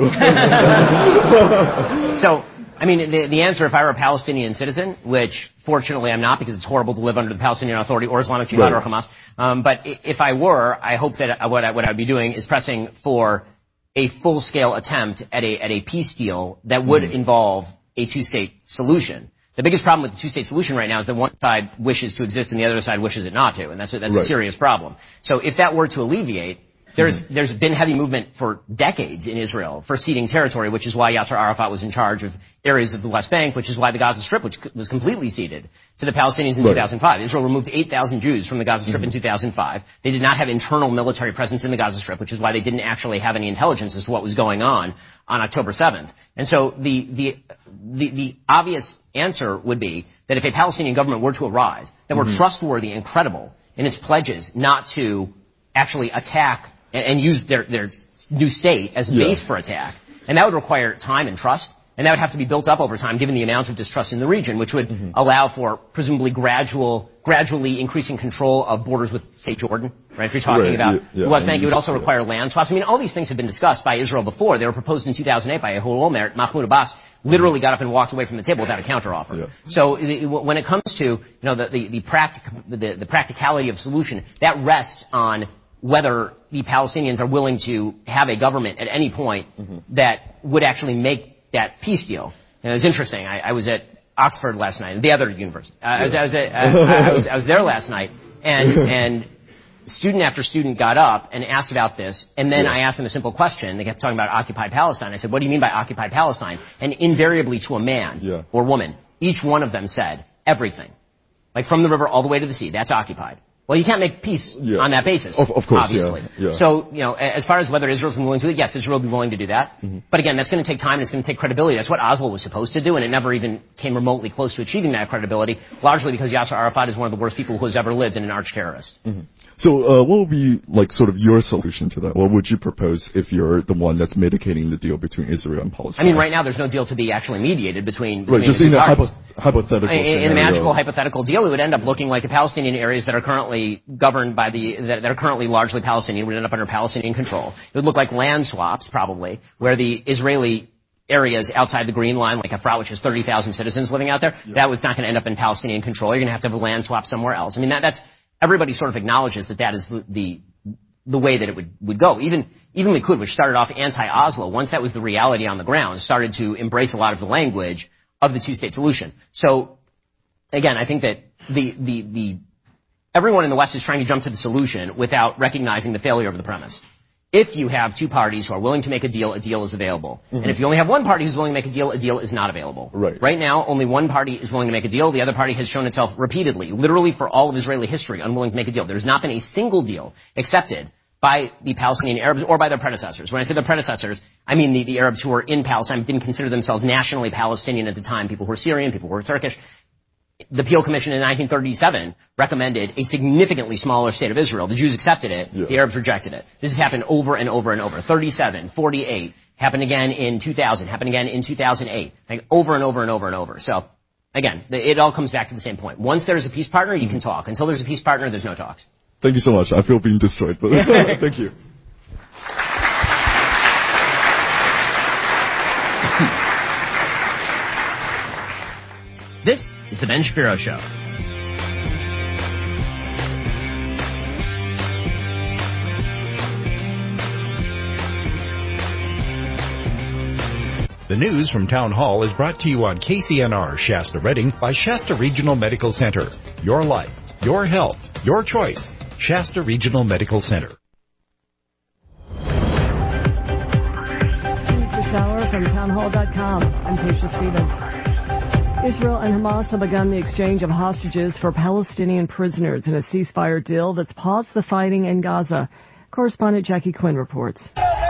So, I mean, the, the answer, if I were a Palestinian citizen, which fortunately I'm not because it's horrible to live under the Palestinian Authority or Islamic Jihad right. or Hamas, um, but if I were, I hope that what I, what I would be doing is pressing for a full-scale attempt at a, at a peace deal that would mm. involve a two-state solution. The biggest problem with the two-state solution right now is that one side wishes to exist and the other side wishes it not to, and that's a, that's right. a serious problem. So if that were to alleviate, there's mm-hmm. there's been heavy movement for decades in Israel for ceding territory, which is why Yasser Arafat was in charge of areas of the West Bank, which is why the Gaza Strip, which was completely ceded to the Palestinians in right. two thousand five. Israel removed eight thousand Jews from the Gaza Strip mm-hmm. in two thousand five. They did not have internal military presence in the Gaza Strip, which is why they didn't actually have any intelligence as to what was going on on October seventh. And so the the the, the obvious answer would be that if a Palestinian government were to arise that were mm-hmm. trustworthy and credible in its pledges not to actually attack and, and use their, their new state as a yeah. base for attack, and that would require time and trust, and that would have to be built up over time given the amount of distrust in the region, which would mm-hmm. allow for presumably gradual, gradually increasing control of borders with, say, Jordan, right? If you're talking right. about yeah. the West Bank, it would also require land swaps. I mean, all these things have been discussed by Israel before. They were proposed in two thousand eight by Ehud Olmert. Mahmoud Abbas literally got up and walked away from the table without a counteroffer. Yeah. So the, when it comes to, you know, the, the, the, practic, the, the practicality of solution, that rests on whether the Palestinians are willing to have a government at any point mm-hmm. that would actually make that peace deal. And it was interesting. I, I was at Oxford last night, the other university. Uh, I, was, I, was at, uh, I, was, I was there last night, and, and student after student got up and asked about this, and then yeah. I asked them a simple question. They kept talking about occupied Palestine. I said, what do you mean by occupied Palestine? And invariably to a man yeah. or woman, each one of them said, everything. Like from the river all the way to the sea, that's occupied. Well, you can't make peace yeah. on that basis, of, of course, obviously. Yeah. Yeah. So, you know, as far as whether Israel's been willing to do it, yes, Israel will be willing to do that. Mm-hmm. But again, that's going to take time and it's going to take credibility. That's what Oslo was supposed to do, and it never even came remotely close to achieving that credibility, largely because Yasser Arafat is one of the worst people who has ever lived and an arch terrorist. Mm-hmm. So, uh, what would be, like, sort of your solution to that? What would you propose if you're the one that's mediating the deal between Israel and Palestine? I mean, right now there's no deal to be actually mediated between, between right, just the in two a parties. hypo- hypothetical in, scenario. In a magical hypothetical deal, it would end up looking like the Palestinian areas that are currently governed by the, that, that are currently largely Palestinian would end up under Palestinian control. It would look like land swaps, probably, where the Israeli areas outside the Green Line, like Efrat, which has thirty thousand citizens living out there, yeah. that was not going to end up in Palestinian control. You're going to have to have a land swap somewhere else. I mean, that, that's, everybody sort of acknowledges that that is the, the, the way that it would, would go. Even, even Likud, which started off anti-Oslo, once that was the reality on the ground, started to embrace a lot of the language of the two-state solution. So, again, I think that the, the, the, everyone in the West is trying to jump to the solution without recognizing the failure of the premise. If you have two parties who are willing to make a deal, a deal is available. Mm-hmm. And if you only have one party who's willing to make a deal, a deal is not available. Right. Right now, only one party is willing to make a deal. The other party has shown itself repeatedly, literally for all of Israeli history, unwilling to make a deal. There's not been a single deal accepted by the Palestinian Arabs or by their predecessors. When I say their predecessors, I mean the, the Arabs who were in Palestine, didn't consider themselves nationally Palestinian at the time, people who were Syrian, people who were Turkish. The Peel Commission in nineteen thirty-seven recommended a significantly smaller state of Israel. The Jews accepted it. Yeah. The Arabs rejected it. This has happened over and over and over. thirty-seven, forty-eight, happened again in two thousand, happened again in two thousand eight. Like over and over and over and over. So, again, it all comes back to the same point. Once there's a peace partner, you can talk. Until there's a peace partner, there's no talks. Thank you so much. I feel being destroyed, but thank you. This is The Ben Shapiro Show. The news from Town Hall is brought to you on K C N R Shasta Redding by Shasta Regional Medical Center. Your life, your health, your choice. Shasta Regional Medical Center. This hour from town hall dot com. I'm Keisha Stevens. Israel and Hamas have begun the exchange of hostages for Palestinian prisoners in a ceasefire deal that's paused the fighting in Gaza. Correspondent Jackie Quinn reports.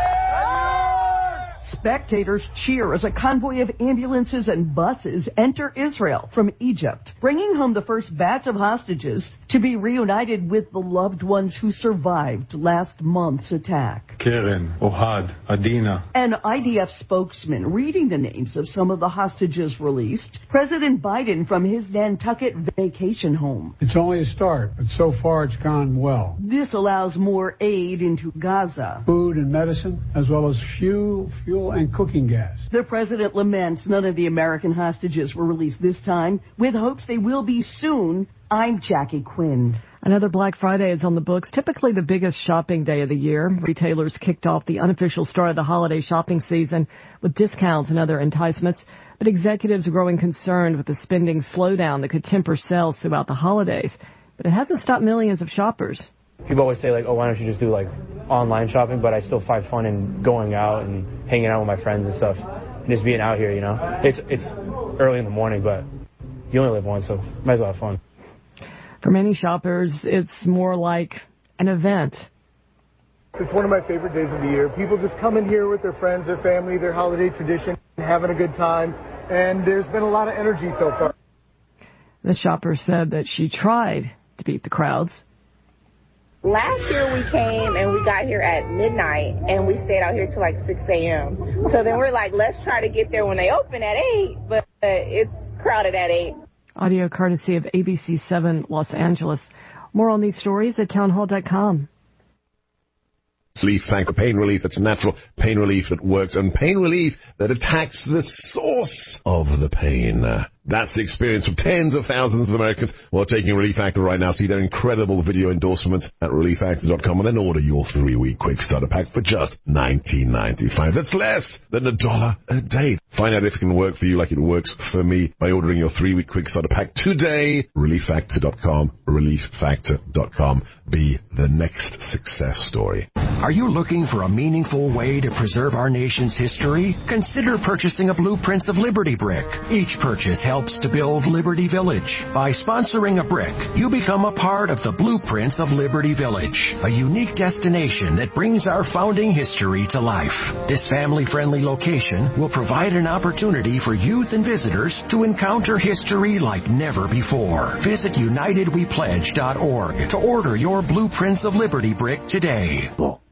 Spectators cheer as a convoy of ambulances and buses enter Israel from Egypt, bringing home the first batch of hostages to be reunited with the loved ones who survived last month's attack. Keren, Ohad, Adina. An I D F spokesman reading the names of some of the hostages released, President Biden from his Nantucket vacation home. It's only a start, but so far it's gone well. This allows more aid into Gaza. Food and medicine, as well as fuel, fuel and cooking gas. The president laments none of the American hostages were released this time, with hopes they will be soon. I'm Jackie Quinn. Another Black Friday is on the books, typically the biggest shopping day of the year. Retailers kicked off the unofficial start of the holiday shopping season with discounts and other enticements, but executives are growing concerned with the spending slowdown that could temper sales throughout the holidays. But it hasn't stopped millions of shoppers. People always say, like, oh, why don't you just do, like, online shopping? But I still find fun in going out and hanging out with my friends and stuff. And just being out here, you know. It's it's early in the morning, but you only live once, so might as well have fun. For many shoppers, it's more like an event. It's one of my favorite days of the year. People just come in here with their friends, their family, their holiday tradition, having a good time. And there's been a lot of energy so far. The shopper said that she tried to beat the crowds. Last year we came and we got here at midnight and we stayed out here till like six a.m. So then we're like, let's try to get there when they open at eight, but uh, it's crowded at eight. Audio courtesy of A B C seven Los Angeles. More on these stories at town hall dot com. Relief Factor, pain relief that's natural, pain relief that works, and pain relief that attacks the source of the pain. That's the experience of tens of thousands of Americans who are taking Relief Factor right now. See their incredible video endorsements at relief factor dot com and then order your three-week quick starter pack for just nineteen ninety-five. That's less than a dollar a day. Find out if it can work for you like it works for me by ordering your three-week quick starter pack today. relief factor dot com, relief factor dot com. Be the next success story. Are you looking for a meaningful way to preserve our nation's history? Consider purchasing a Blueprints of Liberty brick. Each purchase helps to build Liberty Village. By sponsoring a brick, you become a part of the Blueprints of Liberty Village, a unique destination that brings our founding history to life. This family-friendly location will provide an opportunity for youth and visitors to encounter history like never before. Visit united we pledge dot org to order your Blueprints of Liberty brick today.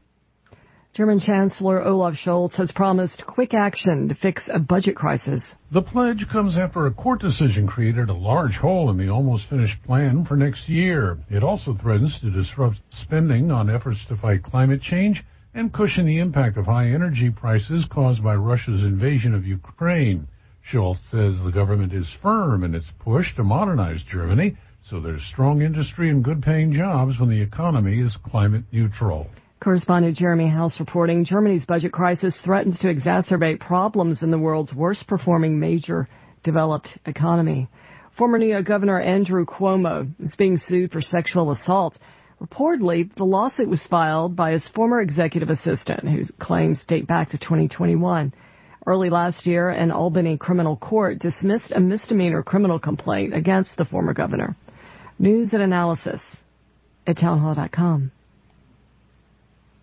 German Chancellor Olaf Scholz has promised quick action to fix a budget crisis. The pledge comes after a court decision created a large hole in the almost finished plan for next year. It also threatens to disrupt spending on efforts to fight climate change and cushion the impact of high energy prices caused by Russia's invasion of Ukraine. Scholz says the government is firm in its push to modernize Germany, so there's strong industry and good-paying jobs when the economy is climate neutral. Correspondent Jeremy House reporting Germany's budget crisis threatens to exacerbate problems in the world's worst-performing major developed economy. Former New York Governor Andrew Cuomo is being sued for sexual assault. Reportedly, the lawsuit was filed by his former executive assistant, whose claims date back to twenty twenty-one. Early last year, an Albany criminal court dismissed a misdemeanor criminal complaint against the former governor. News and analysis at town hall dot com.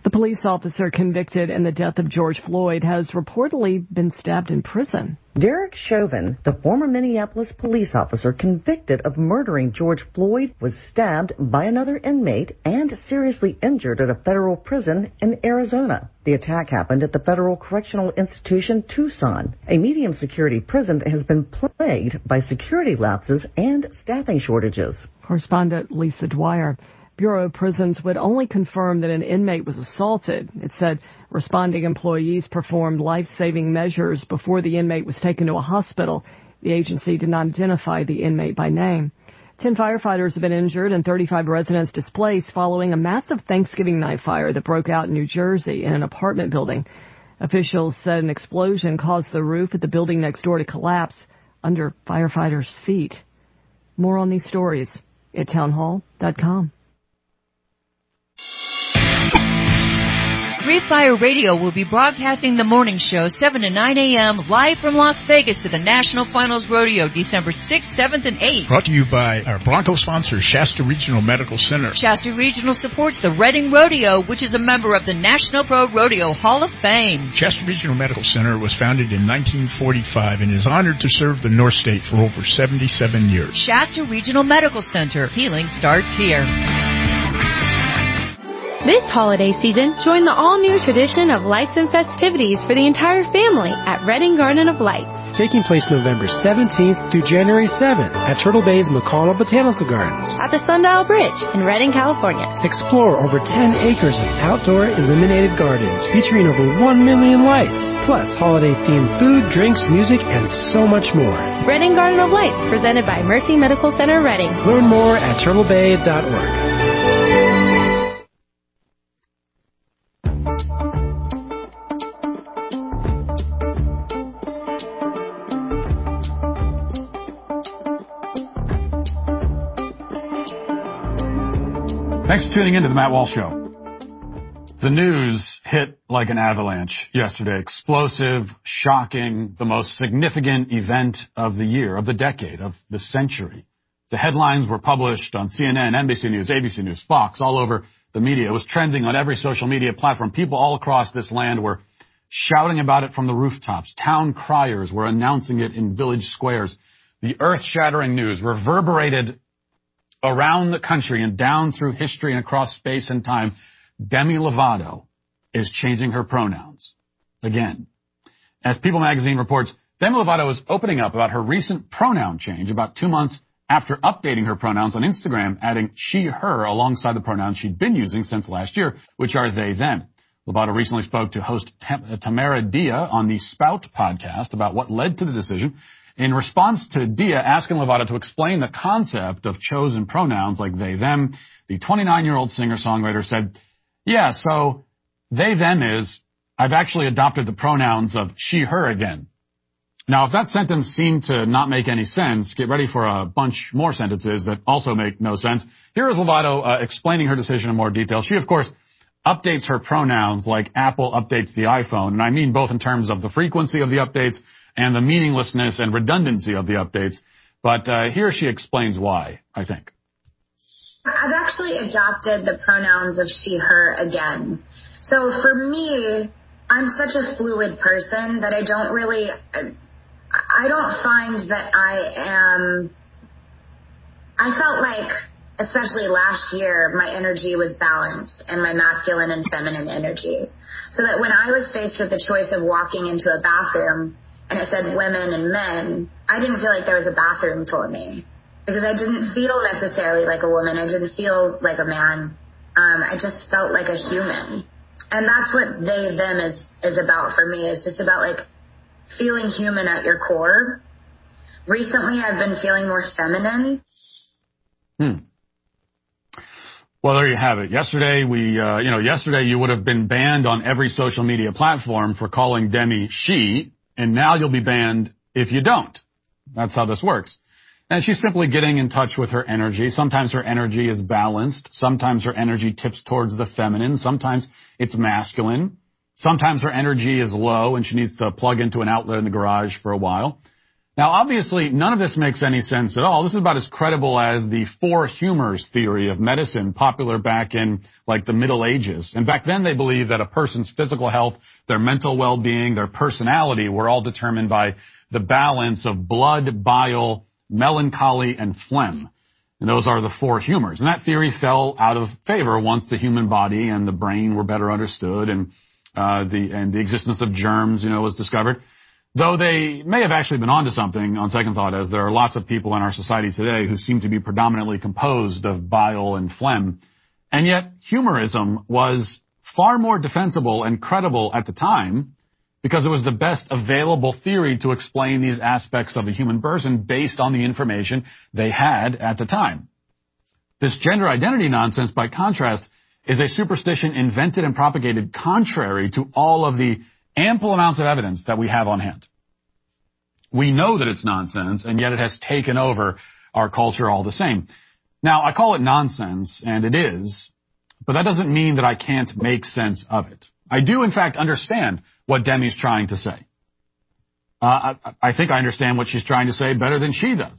The police officer convicted in the death of George Floyd has reportedly been stabbed in prison. Derek Chauvin, the former Minneapolis police officer convicted of murdering George Floyd, was stabbed by another inmate and seriously injured at a federal prison in Arizona. The attack happened at the Federal Correctional Institution Tucson, a medium security prison that has been plagued by security lapses and staffing shortages. Correspondent Lisa Dwyer. Bureau of Prisons would only confirm that an inmate was assaulted. It said responding employees performed life-saving measures before the inmate was taken to a hospital. The agency did not identify the inmate by name. Ten firefighters have been injured and thirty-five residents displaced following a massive Thanksgiving night fire that broke out in New Jersey in an apartment building. Officials said an explosion caused the roof at the building next door to collapse under firefighters' feet. More on these stories at townhall dot com. Free Fire Radio will be broadcasting the morning show seven to nine a.m. live from Las Vegas to the National Finals Rodeo December sixth, seventh, and eighth. Brought to you by our Bronco sponsor, Shasta Regional Medical Center. Shasta Regional supports the Reading Rodeo, which is a member of the National Pro Rodeo Hall of Fame. Shasta Regional Medical Center was founded in nineteen forty-five and is honored to serve the North State for over seventy-seven years. Shasta Regional Medical Center. Healing starts here. This holiday season, join the all-new tradition of lights and festivities for the entire family at Reading Garden of Lights. Taking place November seventeenth through January seventh at Turtle Bay's McConnell Botanical Gardens. At the Sundial Bridge in Reading, California. Explore over ten acres of outdoor illuminated gardens featuring over one million lights, plus holiday-themed food, drinks, music, and so much more. Reading Garden of Lights, presented by Mercy Medical Center, Reading. Learn more at turtle bay dot org. Thanks for tuning in to the Matt Walsh Show. The news hit like an avalanche yesterday. Explosive, shocking, the most significant event of the year, of the decade, of the century. The headlines were published on C N N, N B C News, A B C News, Fox, all over the media. It was trending on every social media platform. People all across this land were shouting about it from the rooftops. Town criers were announcing it in village squares. The earth-shattering news reverberated around the country and down through history and across space and time. Demi Lovato is changing her pronouns again. As People magazine reports, Demi Lovato is opening up about her recent pronoun change about two months after updating her pronouns on Instagram, adding she, her alongside the pronouns she'd been using since last year, which are they, them. Lovato recently spoke to host Tamara Dia on the Spout podcast about what led to the decision. In response to Dia asking Lovato to explain the concept of chosen pronouns like they, them, the twenty-nine-year-old singer-songwriter said, yeah, so they, them is, I've actually adopted the pronouns of she, her again. Now, if that sentence seemed to not make any sense, get ready for a bunch more sentences that also make no sense. Here is Lovato uh, explaining her decision in more detail. She, of course, updates her pronouns like Apple updates the iPhone, and I mean both in terms of the frequency of the updates and the meaninglessness and redundancy of the updates. But uh, here she explains why, I think. I've actually adopted the pronouns of she, her again. So for me, I'm such a fluid person that I don't really, I don't find that I am, I felt like, especially last year, my energy was balanced and my masculine and feminine energy. So that when I was faced with the choice of walking into a bathroom and it said women and men, I didn't feel like there was a bathroom for me because I didn't feel necessarily like a woman. I didn't feel like a man. Um, I just felt like a human. And that's what they, them is, is about for me. It's just about like feeling human at your core. Recently, I've been feeling more feminine. Hmm. Well, there you have it. Yesterday, we, uh, you know, yesterday you would have been banned on every social media platform for calling Demi she. And now you'll be banned if you don't. That's how this works. And she's simply getting in touch with her energy. Sometimes her energy is balanced. Sometimes her energy tips towards the feminine. Sometimes it's masculine. Sometimes her energy is low and she needs to plug into an outlet in the garage for a while. Now, obviously, none of this makes any sense at all. This is about as credible as the four humors theory of medicine, popular back in, like, the Middle Ages. And back then, they believed that a person's physical health, their mental well-being, their personality were all determined by the balance of blood, bile, melancholy, and phlegm. And those are the four humors. And that theory fell out of favor once the human body and the brain were better understood and, uh, the, and the existence of germs, you know, was discovered. Though they may have actually been onto something on second thought, as there are lots of people in our society today who seem to be predominantly composed of bile and phlegm. And yet, humorism was far more defensible and credible at the time because it was the best available theory to explain these aspects of a human person based on the information they had at the time. This gender identity nonsense, by contrast, is a superstition invented and propagated contrary to all of the ample amounts of evidence that we have on hand. We know that it's nonsense, and yet it has taken over our culture all the same. Now, I call it nonsense, and it is, but that doesn't mean that I can't make sense of it. I do, in fact, understand what Demi's trying to say. Uh, I, I think I understand what she's trying to say better than she does.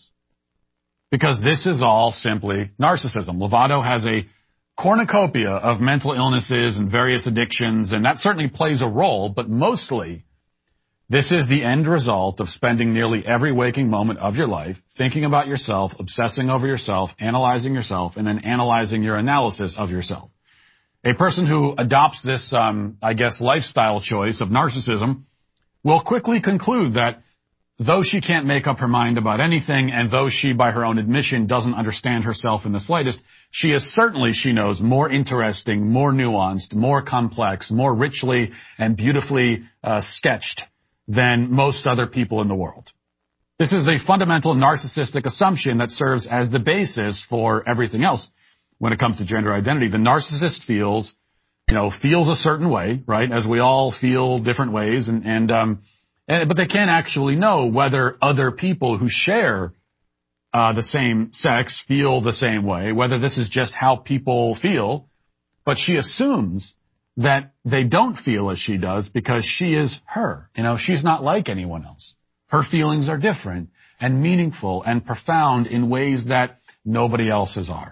Because this is all simply narcissism. Lovato has a cornucopia of mental illnesses and various addictions, and that certainly plays a role, but mostly this is the end result of spending nearly every waking moment of your life thinking about yourself, obsessing over yourself, analyzing yourself, and then analyzing your analysis of yourself. A person who adopts this, um, I guess, lifestyle choice of narcissism will quickly conclude that though she can't make up her mind about anything, and though she, by her own admission, doesn't understand herself in the slightest, she is certainly, she knows, more interesting, more nuanced, more complex, more richly and beautifully uh, sketched than most other people in the world. This is the fundamental narcissistic assumption that serves as the basis for everything else when it comes to gender identity. The narcissist feels, you know, feels a certain way, right, as we all feel different ways, and, and um, And, but they can't actually know whether other people who share uh, the same sex feel the same way, whether this is just how people feel. But she assumes that they don't feel as she does because she is her. You know, she's not like anyone else. Her feelings are different and meaningful and profound in ways that nobody else's are.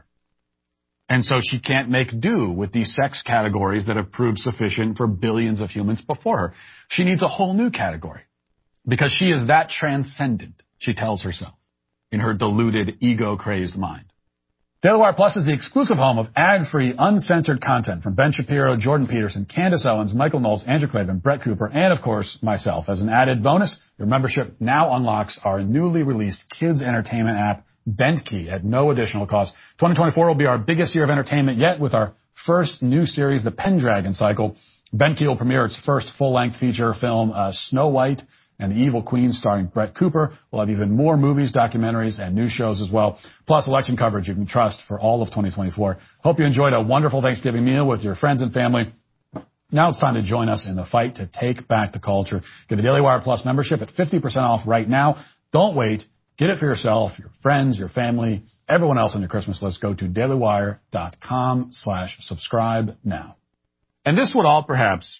And so she can't make do with these sex categories that have proved sufficient for billions of humans before her. She needs a whole new category because she is that transcendent, she tells herself, in her deluded, ego-crazed mind. Daily Wire Plus is the exclusive home of ad-free, uncensored content from Ben Shapiro, Jordan Peterson, Candace Owens, Michael Knowles, Andrew Klavan, Brett Cooper, and, of course, myself. As an added bonus, your membership now unlocks our newly released kids entertainment app, Bentkey, at no additional cost. twenty twenty-four will be our biggest year of entertainment yet with our first new series, The Pendragon Cycle. Bentkey will premiere its first full-length feature film, uh, Snow White and the Evil Queen, starring Brett Cooper. We'll have even more movies, documentaries, and news shows as well, plus election coverage you can trust for all of twenty twenty-four. Hope you enjoyed a wonderful Thanksgiving meal with your friends and family. Now it's time to join us in the fight to take back the culture. Get a Daily Wire Plus membership at fifty percent off right now. Don't wait. Get it for yourself, your friends, your family, everyone else on your Christmas list. Go to dailywire.com slash subscribe now. And this would all perhaps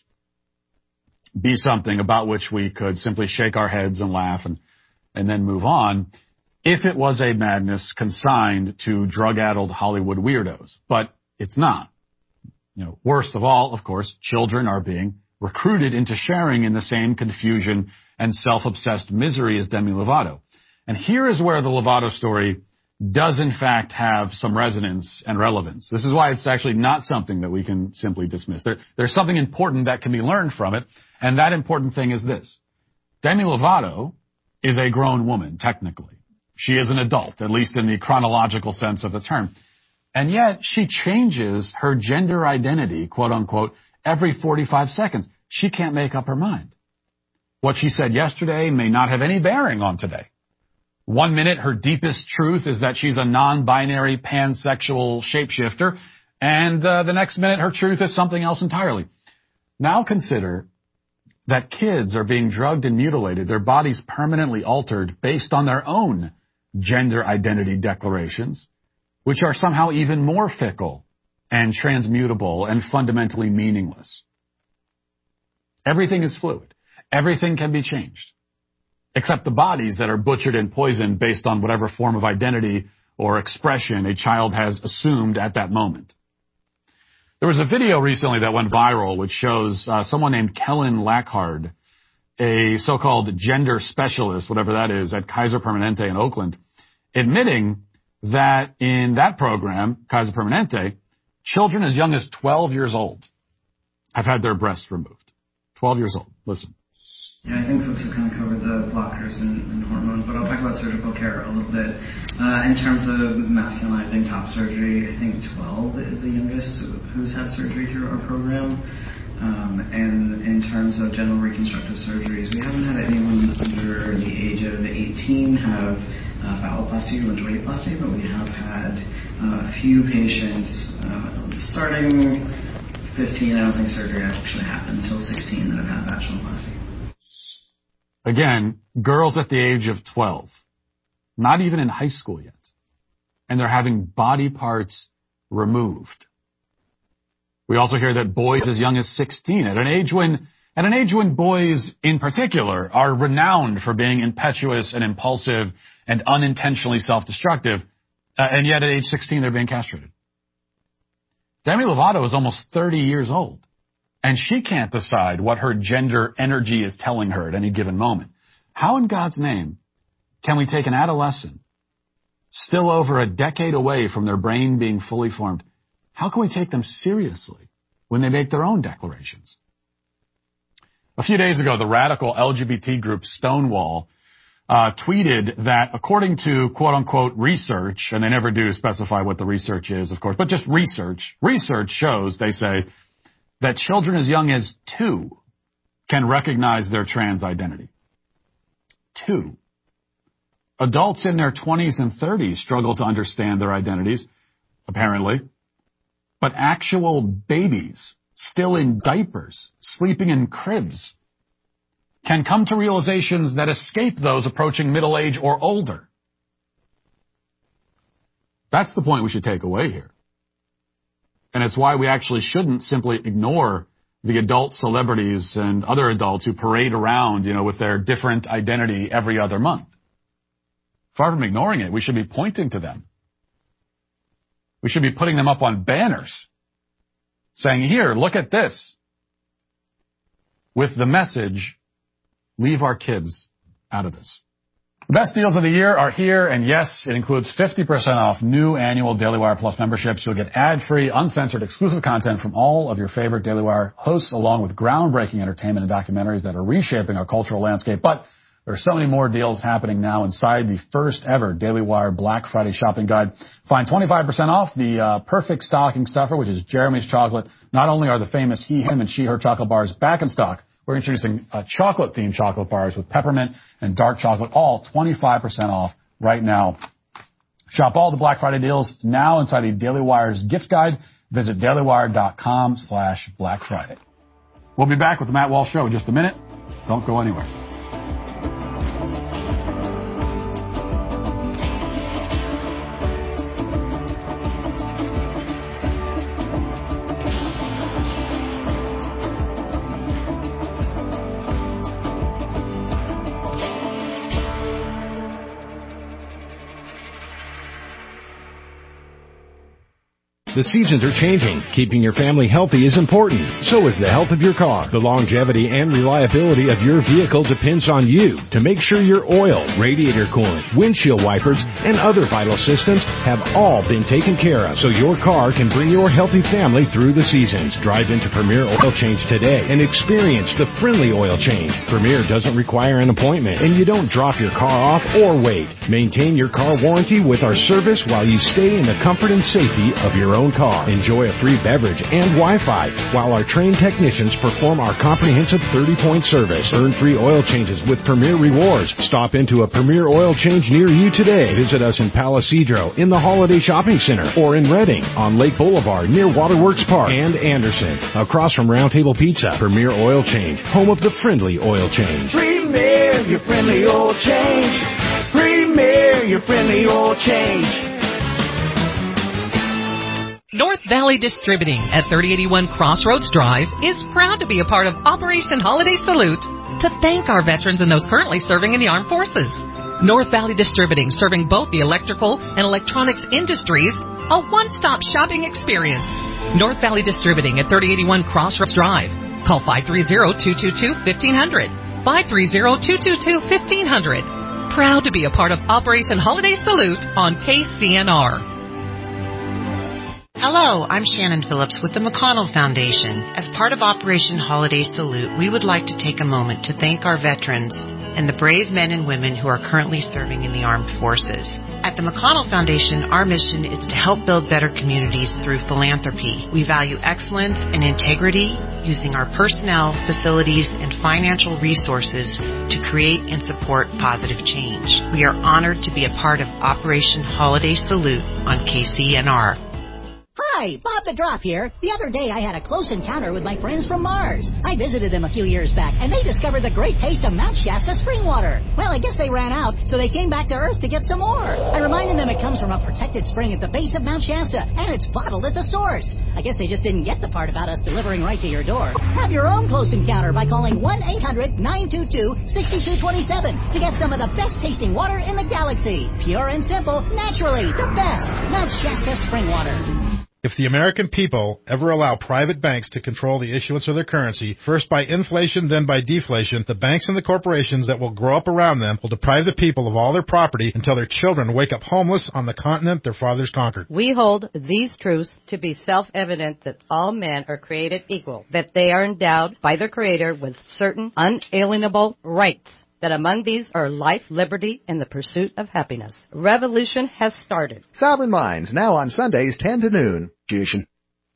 be something about which we could simply shake our heads and laugh and, and then move on if it was a madness consigned to drug-addled Hollywood weirdos. But it's not. You know, worst of all, of course, children are being recruited into sharing in the same confusion and self-obsessed misery as Demi Lovato. And here is where the Lovato story does in fact have some resonance and relevance. This is why it's actually not something that we can simply dismiss. There, there's something important that can be learned from it, and that important thing is this. Demi Lovato is a grown woman, technically. She is an adult, at least in the chronological sense of the term. And yet she changes her gender identity, quote unquote, every forty-five seconds. She can't make up her mind. What she said yesterday may not have any bearing on today. One minute, her deepest truth is that she's a non-binary pansexual shapeshifter, and uh, the next minute, her truth is something else entirely. Now consider that kids are being drugged and mutilated, their bodies permanently altered based on their own gender identity declarations, which are somehow even more fickle and transmutable and fundamentally meaningless. Everything is fluid. Everything can be changed. except the bodies that are butchered and poisoned based on whatever form of identity or expression a child has assumed at that moment. There was a video recently that went viral which shows uh, someone named Kellen Lackhard, a so-called gender specialist, whatever that is, at Kaiser Permanente in Oakland, admitting that in that program, Kaiser Permanente, children as young as twelve years old have had their breasts removed. twelve years old. Listen. Yeah, I think folks have kind of covered the blockers and, and hormones, but I'll talk about surgical care a little bit. Uh, in terms of masculinizing top surgery, I think twelve is the youngest who's had surgery through our program. Um, and in terms of general reconstructive surgeries, we haven't had anyone under the age of eighteen have uh, phalloplasty or laryngoplasty, but we have had uh, a few patients uh, starting fifteen. I don't think surgery actually happened until sixteen that have had vaginoplasty. Again, girls at the age of twelve, not even in high school yet, and they're having body parts removed. We also hear that boys as young as sixteen, at an age when, at an age when boys in particular are renowned for being impetuous and impulsive and unintentionally self-destructive, uh, and yet at age sixteen they're being castrated. Demi Lovato is almost thirty years old. And she can't decide what her gender energy is telling her at any given moment. How in God's name can we take an adolescent, still over a decade away from their brain being fully formed, how can we take them seriously when they make their own declarations? A few days ago, the radical L G B T group Stonewall uh, tweeted that according to quote-unquote research, and they never do specify what the research is, of course, but just research, research shows, they say, that children as young as two can recognize their trans identity. Two. Adults in their twenties and thirties struggle to understand their identities, apparently. But actual babies, still in diapers, sleeping in cribs, can come to realizations that escape those approaching middle age or older. That's the point we should take away here. And it's why we actually shouldn't simply ignore the adult celebrities and other adults who parade around, you know, with their different identity every other month. Far from ignoring it, we should be pointing to them. We should be putting them up on banners saying, here, look at this. With the message, leave our kids out of this. The best deals of the year are here, and yes, it includes fifty percent off new annual Daily Wire Plus memberships. You'll get ad-free, uncensored, exclusive content from all of your favorite Daily Wire hosts, along with groundbreaking entertainment and documentaries that are reshaping our cultural landscape. But there are so many more deals happening now inside the first ever Daily Wire Black Friday shopping guide. Find twenty-five percent off the uh, perfect stocking stuffer, which is Jeremy's chocolate. Not only are the famous he, him, and she, her chocolate bars back in stock, we're introducing uh, chocolate-themed chocolate bars with peppermint and dark chocolate, all twenty-five percent off right now. Shop all the Black Friday deals now inside the Daily Wire's gift guide. Visit dailywire.com slash Black Friday. We'll be back with the Matt Walsh Show in just a minute. Don't go anywhere. The seasons are changing. Keeping your family healthy is important. So is the health of your car. The longevity and reliability of your vehicle depends on you to make sure your oil, radiator coolant, windshield wipers, and other vital systems have all been taken care of so your car can bring your healthy family through the seasons. Drive into Premier Oil Change today and experience the friendly oil change. Premier doesn't require an appointment, and you don't drop your car off or wait. Maintain your car warranty with our service while you stay in the comfort and safety of your own car. Enjoy a free beverage and Wi-Fi while our trained technicians perform our comprehensive thirty-point service. Earn free oil changes with Premier Rewards. Stop into a Premier Oil Change near you today. Visit us in Palo Cedro, in the Holiday Shopping Center, or in Redding, on Lake Boulevard near Waterworks Park, and Anderson, across from Round Table Pizza. Premier Oil Change, home of the friendly oil change. Premier, your friendly oil change. Premier, your friendly oil change. North Valley Distributing at thirty eighty-one Crossroads Drive is proud to be a part of Operation Holiday Salute to thank our veterans and those currently serving in the armed forces. North Valley Distributing, serving both the electrical and electronics industries, a one-stop shopping experience. North Valley Distributing at thirty eighty-one Crossroads Drive. Call five three zero, two two two, one five zero zero, five three zero, two two two, one five zero zero. Proud to be a part of Operation Holiday Salute on K C N R. Hello, I'm Shannon Phillips with the McConnell Foundation. As part of Operation Holiday Salute, we would like to take a moment to thank our veterans and the brave men and women who are currently serving in the armed forces. At the McConnell Foundation, our mission is to help build better communities through philanthropy. We value excellence and integrity, using our personnel, facilities, and financial resources to create and support positive change. We are honored to be a part of Operation Holiday Salute on K C N R. Hi, Bob the Drop here. The other day I had a close encounter with my friends from Mars. I visited them a few years back, and they discovered the great taste of Mount Shasta spring water. Well, I guess they ran out, so they came back to Earth to get some more. I reminded them it comes from a protected spring at the base of Mount Shasta, and it's bottled at the source. I guess they just didn't get the part about us delivering right to your door. Have your own close encounter by calling one eight hundred, nine two two, six two two seven to get some of the best tasting water in the galaxy. Pure and simple, naturally, the best. Mount Shasta spring water. If the American people ever allow private banks to control the issuance of their currency, first by inflation, then by deflation, the banks and the corporations that will grow up around them will deprive the people of all their property until their children wake up homeless on the continent their fathers conquered. We hold these truths to be self-evident that all men are created equal, that they are endowed by their Creator with certain unalienable rights, that among these are life, liberty, and the pursuit of happiness. Revolution has started. Sovereign Minds, now on Sundays, ten to noon. Fusion.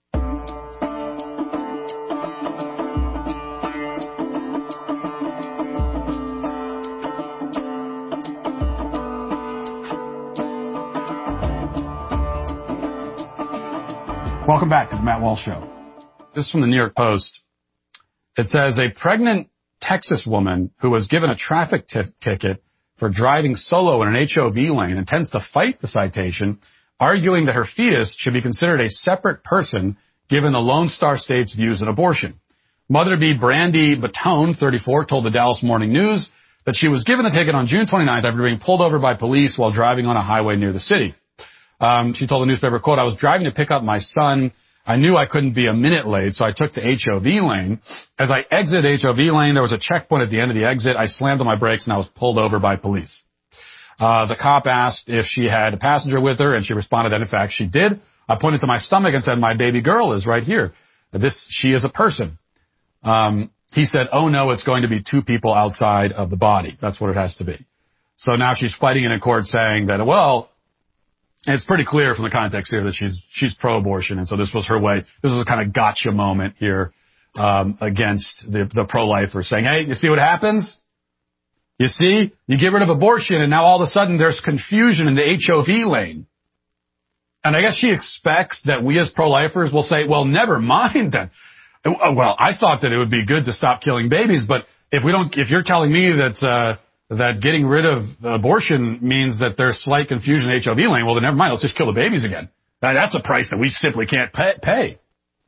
Welcome back to the Matt Walsh Show. This is from the New York Post. It says a pregnant Texas woman who was given a traffic t- ticket for driving solo in an H O V lane intends to fight the citation, arguing that her fetus should be considered a separate person given the Lone Star State's views on abortion. Mother-to-be Brandy Batone, thirty-four, told the Dallas Morning News that she was given the ticket on June twenty-ninth after being pulled over by police while driving on a highway near the city. Um, she told the newspaper, quote, I was driving to pick up my son. I knew I couldn't be a minute late, so I took the H O V lane. As I exited H O V lane, there was a checkpoint at the end of the exit. I slammed on my brakes and I was pulled over by police. Uh, the cop asked if she had a passenger with her, and she responded that, in fact, she did. I pointed to my stomach and said, my baby girl is right here. This, she is a person. Um, he said, oh, no, it's going to be two people outside of the body. That's what it has to be. So now she's fighting in a court saying that, well, it's pretty clear from the context here that she's she's pro-abortion, and so this was her way. This was a kind of gotcha moment here um, against the, the pro-lifers, saying, hey, you see what happens? You see, you get rid of abortion, and now all of a sudden there's confusion in the H O V lane. And I guess she expects that we as pro-lifers will say, well, never mind then. Well, I thought that it would be good to stop killing babies, but if we don't, if you're telling me that uh, that getting rid of abortion means that there's slight confusion in H O V lane, well, then never mind. Let's just kill the babies again. Now, that's a price that we simply can't pay.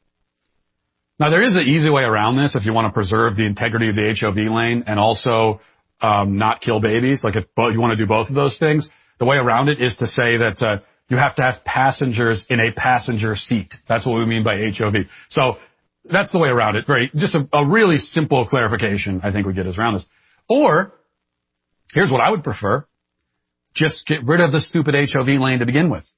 Now, there is an easy way around this if you want to preserve the integrity of the H O V lane and also um, not kill babies. Like if you want to do both of those things, the way around it is to say that uh, you have to have passengers in a passenger seat. That's what we mean by H O V. So that's the way around it. Very, just a, a really simple clarification I think would get us around this. Or here's what I would prefer. Just get rid of the stupid H O V lane to begin with.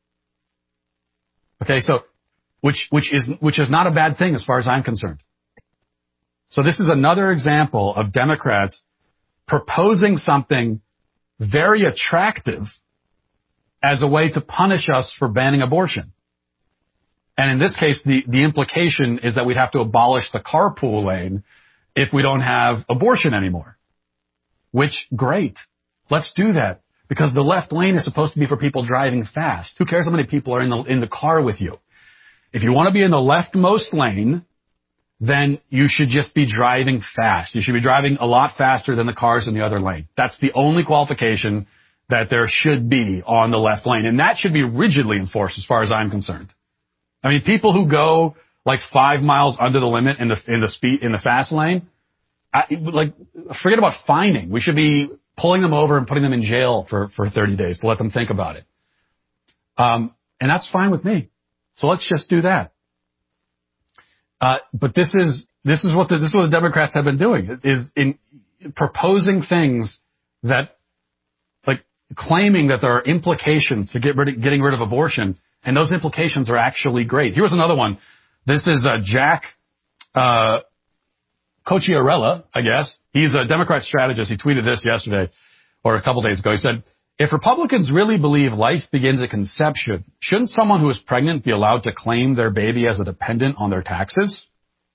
Okay, so, which, which is, which is not a bad thing as far as I'm concerned. So this is another example of Democrats proposing something very attractive as a way to punish us for banning abortion. And in this case, the, the implication is that we'd have to abolish the carpool lane if we don't have abortion anymore. Which, great. Let's do that. Because the left lane is supposed to be for people driving fast. Who cares how many people are in the, in the car with you? If you want to be in the leftmost lane, then you should just be driving fast. You should be driving a lot faster than the cars in the other lane. That's the only qualification that there should be on the left lane. And that should be rigidly enforced as far as I'm concerned. I mean, people who go like five miles under the limit in the, in the speed, in the fast lane, I, like, forget about fining. We should be pulling them over and putting them in jail for, for thirty days to let them think about it. Um, and that's fine with me. So let's just do that. Uh, but this is, this is what the, this is what the Democrats have been doing, is in proposing things that, like, claiming that there are implications to get rid of, getting rid of abortion, and those implications are actually great. Here's another one. This is uh, Jack uh, Cocchiarella, I guess. He's a Democrat strategist. He tweeted this yesterday or a couple days ago. He said, if Republicans really believe life begins at conception, shouldn't someone who is pregnant be allowed to claim their baby as a dependent on their taxes?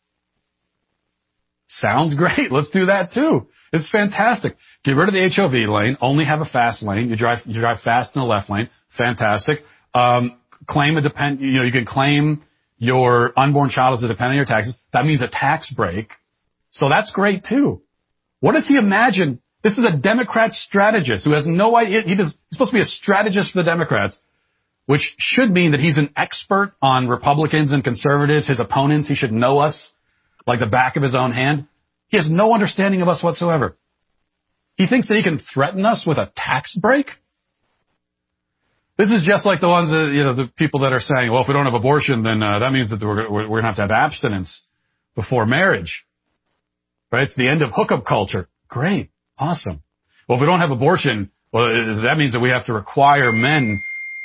Sounds great. Let's do that too. It's fantastic. Get rid of the H O V lane. Only have a fast lane. You drive, you drive fast in the left lane. Fantastic. Um, claim a depend, you know, you can claim your unborn child as a dependent on your taxes. That means a tax break. So that's great too. What does he imagine? This is a Democrat strategist who has no idea. He does, he's supposed to be a strategist for the Democrats, which should mean that he's an expert on Republicans and conservatives, his opponents. He should know us like the back of his own hand. He has no understanding of us whatsoever. He thinks that he can threaten us with a tax break. This is just like the ones that, you know, the people that are saying, well, if we don't have abortion, then uh, that means that we're, we're going to have to have abstinence before marriage. Right? It's the end of hookup culture. Great. Awesome. Well, if we don't have abortion, well, that means that we have to require men.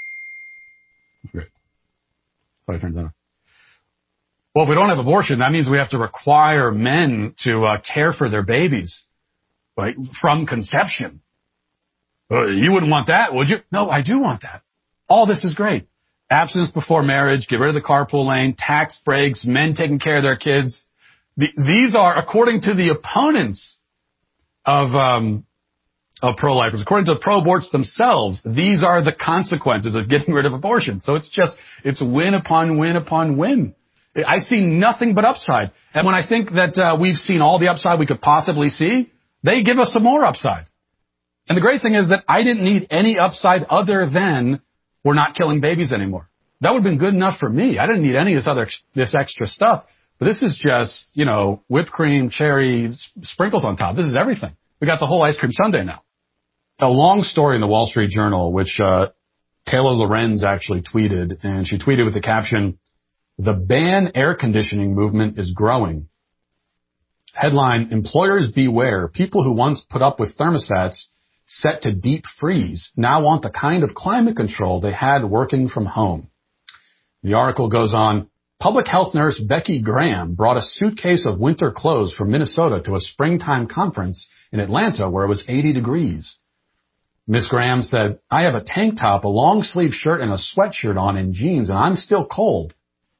Great. Sorry, I turned that on. Well, if we don't have abortion, that means we have to require men to uh, care for their babies, right, from conception. Uh, you wouldn't want that, would you? No, I do want that. All this is great. Abstinence before marriage, get rid of the carpool lane, tax breaks, men taking care of their kids. The, these are, according to the opponents of um, of pro-lifers, according to the pro-aborts themselves, these are the consequences of getting rid of abortion. So it's just, it's win upon win upon win. I see nothing but upside. And when I think that uh, we've seen all the upside we could possibly see, they give us some more upside. And the great thing is that I didn't need any upside other than we're not killing babies anymore. That would have been good enough for me. I didn't need any of this other, this extra stuff. But this is just, you know, whipped cream, cherry, sprinkles on top. This is everything. We got the whole ice cream sundae now. A long story in the Wall Street Journal, which uh, Taylor Lorenz actually tweeted, and she tweeted with the caption, "The ban air conditioning movement is growing." Headline, "Employers beware. People who once put up with thermostats set to deep freeze now want the kind of climate control they had working from home." The article goes on, public health nurse Becky Graham brought a suitcase of winter clothes from Minnesota to a springtime conference in Atlanta where it was eighty degrees. Miss Graham said, "I have a tank top, a long-sleeve shirt, and a sweatshirt on and jeans, and I'm still cold."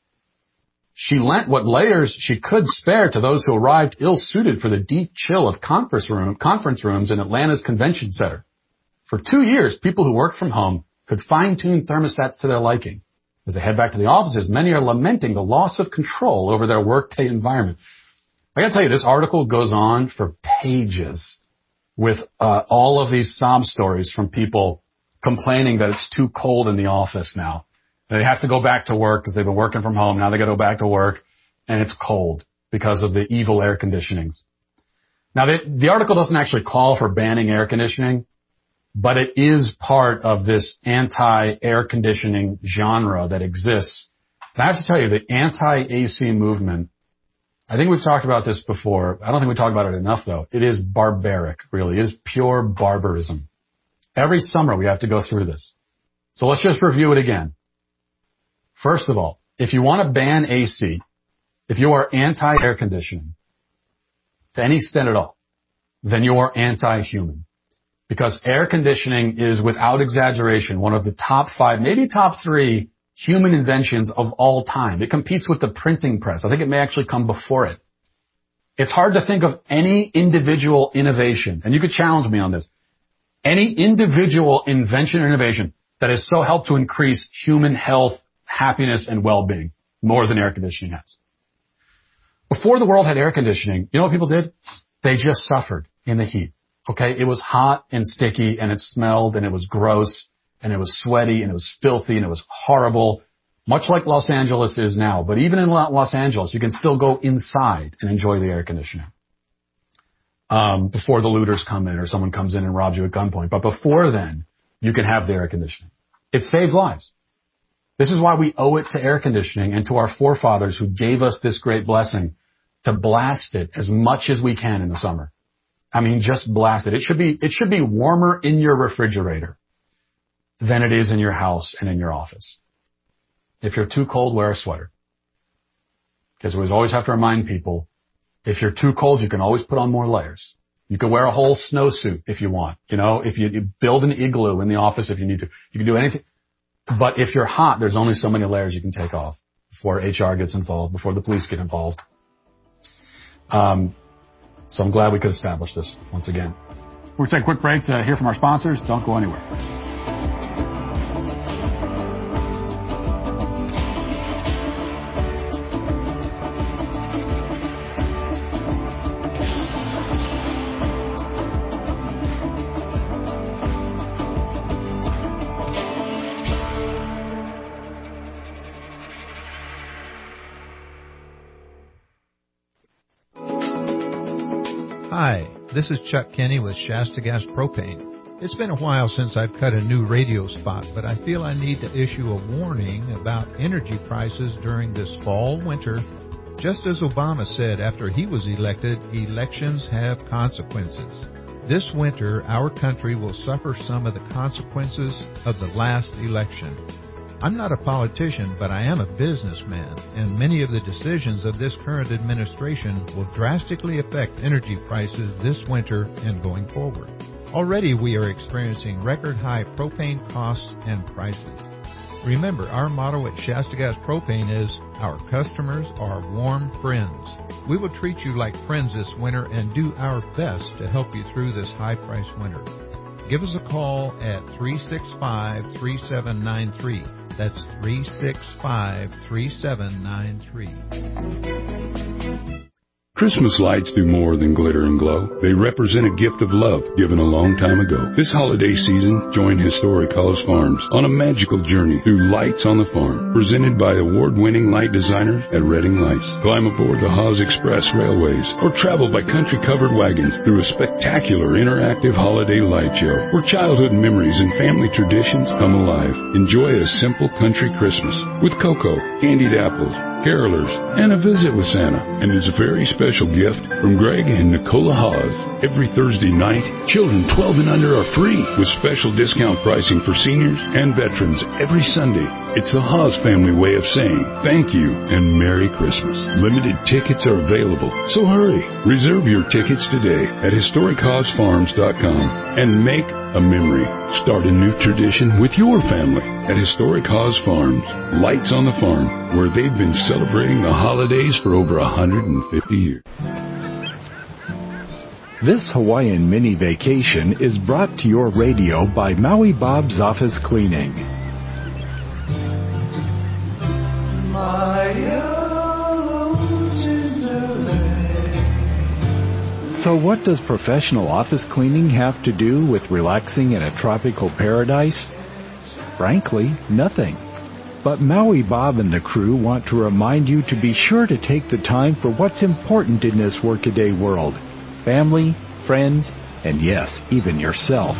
She lent what layers she could spare to those who arrived ill-suited for the deep chill of conference, room, conference rooms in Atlanta's convention center. For two years, people who worked from home could fine-tune thermostats to their liking. As they head back to the offices, many are lamenting the loss of control over their workday environment. I gotta tell you, this article goes on for pages with uh, all of these sob stories from people complaining that it's too cold in the office now. They have to go back to work because they've been working from home. Now they got to go back to work, and it's cold because of the evil air conditionings. Now, the, the article doesn't actually call for banning air conditioning, but it is part of this anti-air conditioning genre that exists. And I have to tell you, the anti-A C movement, I think we've talked about this before. I don't think we talk about it enough, though. It is barbaric, really. It is pure barbarism. Every summer we have to go through this. So let's just review it again. First of all, if you want to ban A C, if you are anti-air conditioning to any extent at all, then you are anti-human. Because air conditioning is, without exaggeration, one of the top five, maybe top three human inventions of all time. It competes with the printing press. I think it may actually come before it. It's hard to think of any individual innovation, and you could challenge me on this, any individual invention or innovation that has so helped to increase human health, happiness, and well-being more than air conditioning has. Before the world had air conditioning, you know what people did? They just suffered in the heat. Okay? It was hot and sticky, and it smelled, and it was gross, and it was sweaty, and it was filthy, and it was horrible, much like Los Angeles is now. But even in Los Angeles, you can still go inside and enjoy the air conditioning. um, before the looters come in or someone comes in and robs you at gunpoint. But before then, you can have the air conditioning. It saves lives. This is why we owe it to air conditioning and to our forefathers who gave us this great blessing to blast it as much as we can in the summer. I mean, just blast it. It should be, it should be warmer in your refrigerator than it is in your house and in your office. If you're too cold, wear a sweater. Because we always have to remind people, if you're too cold, you can always put on more layers. You can wear a whole snowsuit if you want. You know, if you, you build an igloo in the office if you need to. You can do anything. But if you're hot, there's only so many layers you can take off before H R gets involved, before the police get involved. Um, so I'm glad we could establish this once again. We'll take a quick break to hear from our sponsors. Don't go anywhere. Hi, this is Chuck Kenny with Shasta Gas Propane. It's been a while since I've cut a new radio spot, but I feel I need to issue a warning about energy prices during this fall, winter. Just as Obama said after he was elected, elections have consequences. This winter, our country will suffer some of the consequences of the last election. I'm not a politician, but I am a businessman, and many of the decisions of this current administration will drastically affect energy prices this winter and going forward. Already we are experiencing record-high propane costs and prices. Remember, our motto at Shasta Gas Propane is, our customers are warm friends. We will treat you like friends this winter and do our best to help you through this high-priced winter. Give us a call at three six five, three seven nine three. That's three six five, three seven nine three. Christmas lights do more than glitter and glow. They represent a gift of love given a long time ago. This holiday season, join Historic Halls Farms on a magical journey through Lights on the Farm, presented by award-winning light designers at Redding Lights. Climb aboard the Haas Express Railways or travel by country-covered wagons through a spectacular interactive holiday light show where childhood memories and family traditions come alive. Enjoy a simple country Christmas with cocoa, candied apples, carolers, and a visit with Santa. And it's a very special gift from Greg and Nicola Haas. Every Thursday night, children twelve and under are free with special discount pricing for seniors and veterans every Sunday. It's the Haas family way of saying thank you and Merry Christmas. Limited tickets are available, so hurry. Reserve your tickets today at historic haas farms dot com and make a memory. Start a new tradition with your family at Historic Haas Farms, Lights on the Farm, where they've been celebrating the holidays for over one hundred fifty years. This Hawaiian mini vacation is brought to your radio by Maui Bob's Office Cleaning. So what does professional office cleaning have to do with relaxing in a tropical paradise? Frankly, nothing. But Maui Bob and the crew want to remind you to be sure to take the time for what's important in this workaday world. Family, friends, and yes, even yourself.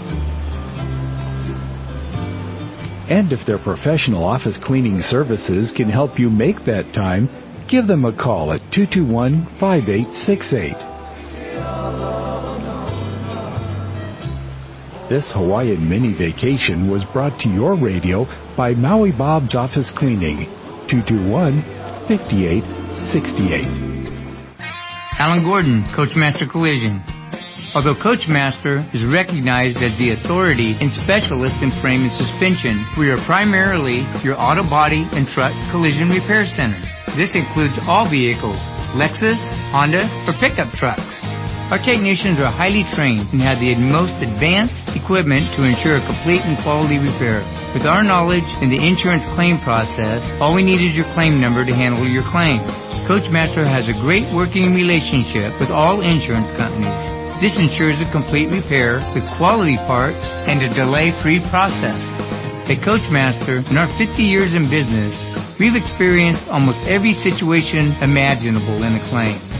And if their professional office cleaning services can help you make that time, give them a call at two two one, five eight six eight. This Hawaiian mini vacation was brought to your radio by Maui Bob's Office Cleaning, two two one, five eight six eight. Alan Gordon, Coachmaster Collision. Although Coachmaster is recognized as the authority and specialist in frame and suspension, we are primarily your auto body and truck collision repair center. This includes all vehicles, Lexus, Honda, or pickup trucks. Our technicians are highly trained and have the most advanced equipment to ensure a complete and quality repair. With our knowledge in the insurance claim process, all we need is your claim number to handle your claim. Coachmaster has a great working relationship with all insurance companies. This ensures a complete repair with quality parts and a delay-free process. At Coachmaster, in our fifty years in business, we've experienced almost every situation imaginable in a claim.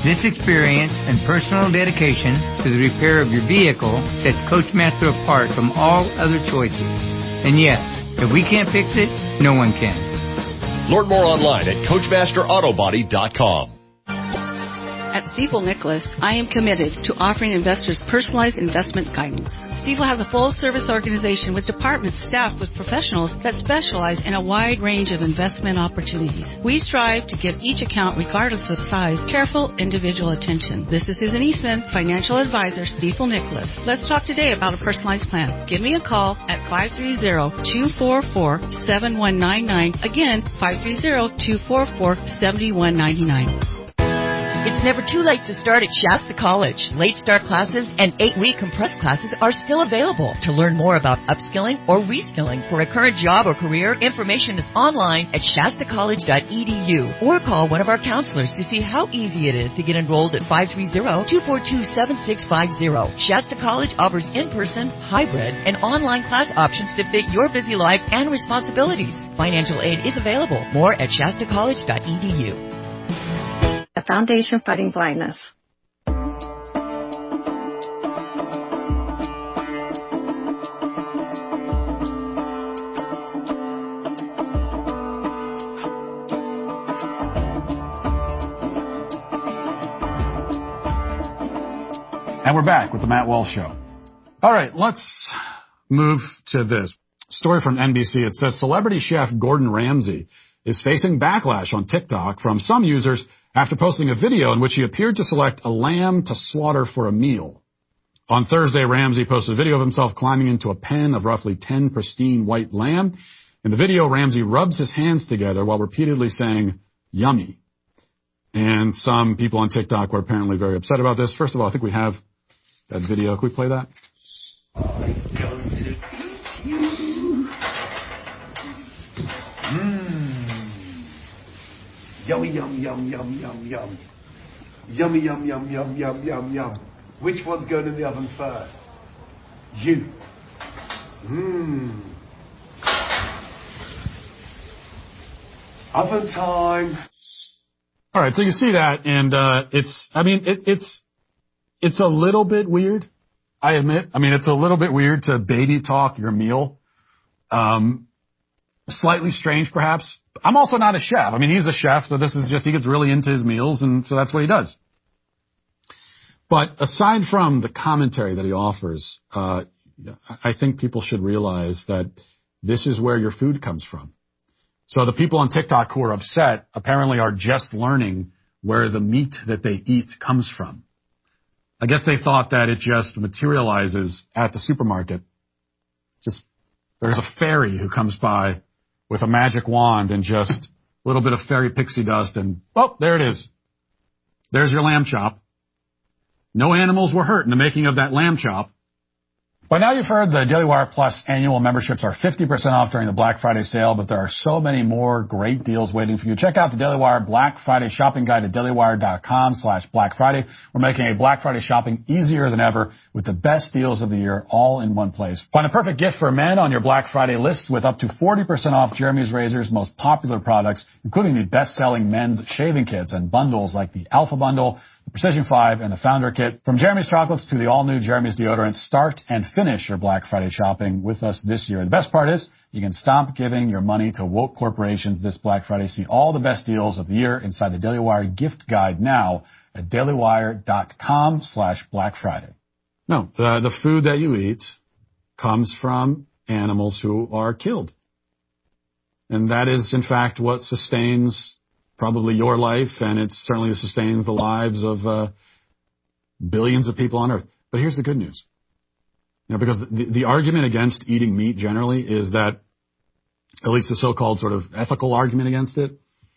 This experience and personal dedication to the repair of your vehicle sets Coachmaster apart from all other choices. And yes, if we can't fix it, no one can. Learn more online at Coachmaster Auto Body dot com. At Stifel Nicholas, I am committed to offering investors personalized investment guidance. Stifel has a full-service organization with departments staffed with professionals that specialize in a wide range of investment opportunities. We strive to give each account, regardless of size, careful individual attention. This is Susan Eastman, Financial Advisor, Stifel Nicholas. Let's talk today about a personalized plan. Give me a call at five three zero, two four four, seven one nine nine. Again, five three zero, two four four, seven one nine nine. It's never too late to start at Shasta College. Late start classes and eight-week compressed classes are still available. To learn more about upskilling or reskilling for a current job or career, information is online at shasta college dot e d u or call one of our counselors to see how easy it is to get enrolled at five three zero, two four two, seven six five zero. Shasta College offers in-person, hybrid, and online class options to fit your busy life and responsibilities. Financial aid is available. More at shasta college dot e d u. The Foundation Fighting Blindness. And we're back with the Matt Walsh Show. All right, let's move to this story from N B C. It says celebrity chef Gordon Ramsay is facing backlash on TikTok from some users after posting a video in which he appeared to select a lamb to slaughter for a meal. On Thursday, Ramsay posted a video of himself climbing into a pen of roughly ten pristine white lamb. In the video, Ramsay rubs his hands together while repeatedly saying, "Yummy." And some people on TikTok were apparently very upset about this. First of all, I think we have that video. Can we play that? I'm going to eat you. Mmm. Yummy, yum, yum, yum, yum, yum. Yummy, yum, yum, yum, yum, yum, yum. Which one's going in the oven first? You. Mmm. Oven time. All right, so you see that, and uh, it's, I mean, it, it's, it's a little bit weird, I admit. I mean, it's a little bit weird to baby talk your meal. Um, slightly strange, perhaps. I'm also not a chef. I mean, he's a chef, so this is just, he gets really into his meals, and so that's what he does. But aside from the commentary that he offers, uh, I think people should realize that this is where your food comes from. So the people on TikTok who are upset apparently are just learning where the meat that they eat comes from. I guess they thought that it just materializes at the supermarket. Just, there's a fairy who comes by with a magic wand and just a little bit of fairy pixie dust and, oh, there it is. There's your lamb chop. No animals were hurt in the making of that lamb chop. By now you've heard the Daily Wire Plus annual memberships are fifty percent off during the Black Friday sale, but there are so many more great deals waiting for you. Check out the Daily Wire Black Friday shopping guide at dailywire.com slash Black Friday. We're making a Black Friday shopping easier than ever with the best deals of the year all in one place. Find the perfect gift for men on your Black Friday list with up to forty percent off Jeremy's Razor's most popular products, including the best-selling men's shaving kits and bundles like the Alpha Bundle, the Precision five, and the Founder Kit. From Jeremy's Chocolates to the all-new Jeremy's Deodorant, start and finish your Black Friday shopping with us this year. The best part is you can stop giving your money to woke corporations this Black Friday. See all the best deals of the year inside the Daily Wire gift guide now at dailywire.com slash Black Friday. No, the, the food that you eat comes from animals who are killed. And that is, in fact, what sustains probably your life, and it certainly sustains the lives of uh, billions of people on Earth. But here's the good news. You know, because the, the argument against eating meat generally is that, at least the so-called sort of ethical argument against it,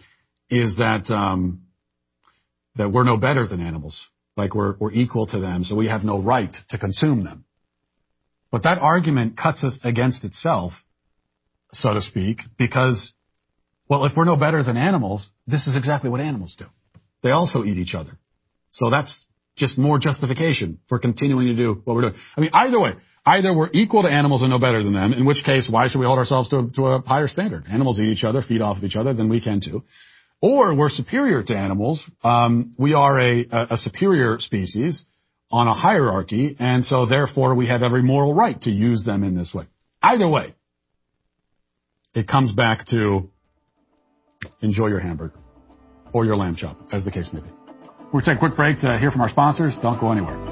is that um, that we're no better than animals, like we're we're equal to them, so we have no right to consume them. But that argument cuts us against itself, so to speak, because, well, if we're no better than animals, this is exactly what animals do. They also eat each other. So that's just more justification for continuing to do what we're doing. I mean, either way, either we're equal to animals and no better than them, in which case, why should we hold ourselves to, to a higher standard? Animals eat each other, feed off of each other, then we can too. or we're superior to animals. Um, we are a, a, a superior species on a hierarchy, and so therefore we have every moral right to use them in this way. Either way, it comes back to enjoy your hamburger or your lamb chop, as the case may be. We'll take a quick break to hear from our sponsors. Don't go anywhere.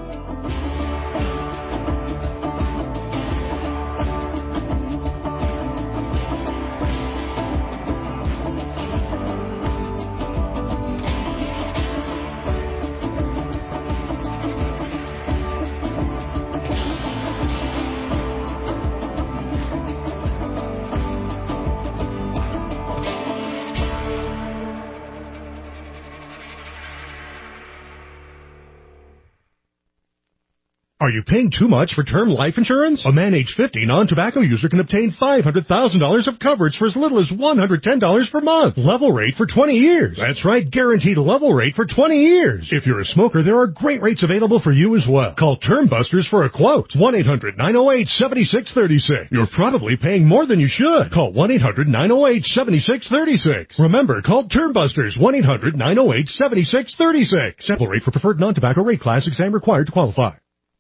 Are you paying too much for term life insurance? A man age fifty non-tobacco user can obtain five hundred thousand dollars of coverage for as little as one hundred ten dollars per month. Level rate for twenty years. That's right, guaranteed level rate for twenty years. If you're a smoker, there are great rates available for you as well. Call Term Busters for a quote. one eight hundred nine oh eight seven six three six. You're probably paying more than you should. Call one eight hundred nine oh eight seven six three six. Remember, call Term Busters. one eight hundred nine oh eight seven six three six. Sample rate for preferred non-tobacco rate class. Exam required to qualify.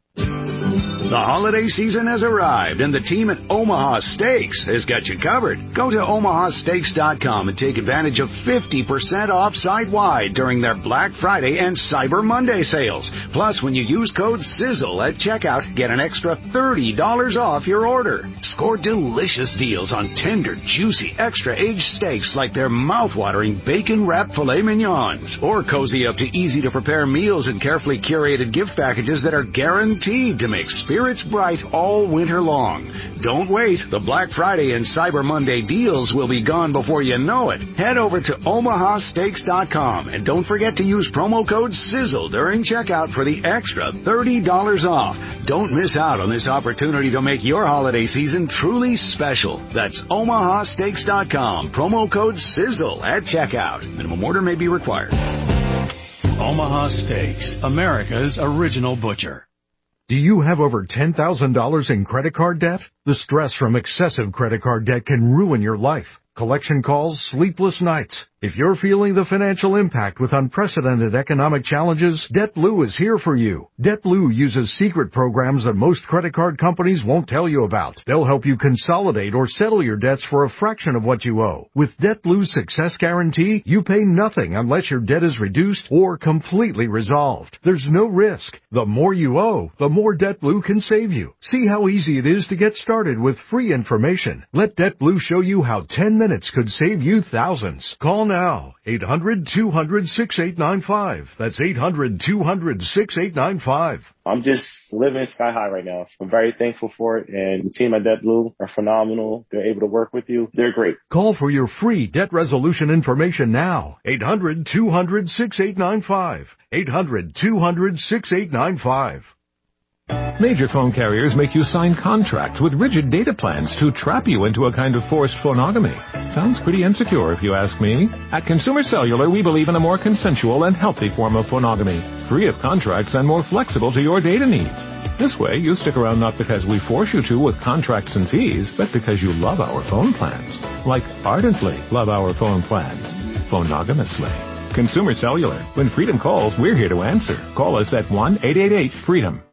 The holiday season has arrived, and the team at Omaha Steaks has got you covered. Go to omaha steaks dot com and take advantage of fifty percent off site-wide during their Black Friday and Cyber Monday sales. Plus, when you use code SIZZLE at checkout, get an extra thirty dollars off your order. Score delicious deals on tender, juicy, extra-aged steaks like their mouth-watering bacon-wrapped filet mignons. Or cozy up to easy-to-prepare meals and carefully curated gift packages that are guaranteed to make spirits bright all winter long. Don't wait. The Black Friday and Cyber Monday deals will be gone before you know it. Head over to omaha steaks dot com and don't forget to use promo code SIZZLE during checkout for the extra thirty dollars off. Don't miss out on this opportunity to make your holiday season truly special. That's omaha steaks dot com. Promo code SIZZLE at checkout. Minimum order may be required. Omaha Steaks, America's original butcher. Do you have over ten thousand dollars in credit card debt? The stress from excessive credit card debt can ruin your life. Collection calls, sleepless nights. If you're feeling the financial impact with unprecedented economic challenges, DebtBlue is here for you. DebtBlue uses secret programs that most credit card companies won't tell you about. They'll help you consolidate or settle your debts for a fraction of what you owe. With DebtBlue's Success Guarantee, you pay nothing unless your debt is reduced or completely resolved. There's no risk. The more you owe, the more DebtBlue can save you. See how easy it is to get started with free information. Let DebtBlue show you how ten minutes could save you thousands. Call now. eight hundred two hundred sixty-eight ninety-five. That's eight hundred two hundred sixty-eight ninety-five. I'm just living sky high right now. I'm very thankful for it, and the team at DebtBlue are phenomenal. They're able to work with you. They're great. Call for your free debt resolution information now. eight hundred two hundred sixty-eight ninety-five. eight hundred two hundred sixty-eight ninety-five. Major phone carriers make you sign contracts with rigid data plans to trap you into a kind of forced phonogamy. Sounds pretty insecure if you ask me. At Consumer Cellular, we believe in a more consensual and healthy form of phonogamy, free of contracts and more flexible to your data needs. This way, you stick around not because we force you to with contracts and fees, but because you love our phone plans. Like ardently love our phone plans. Phonogamously. Consumer Cellular. When freedom calls, we're here to answer. Call us at one eight eight eight freedom.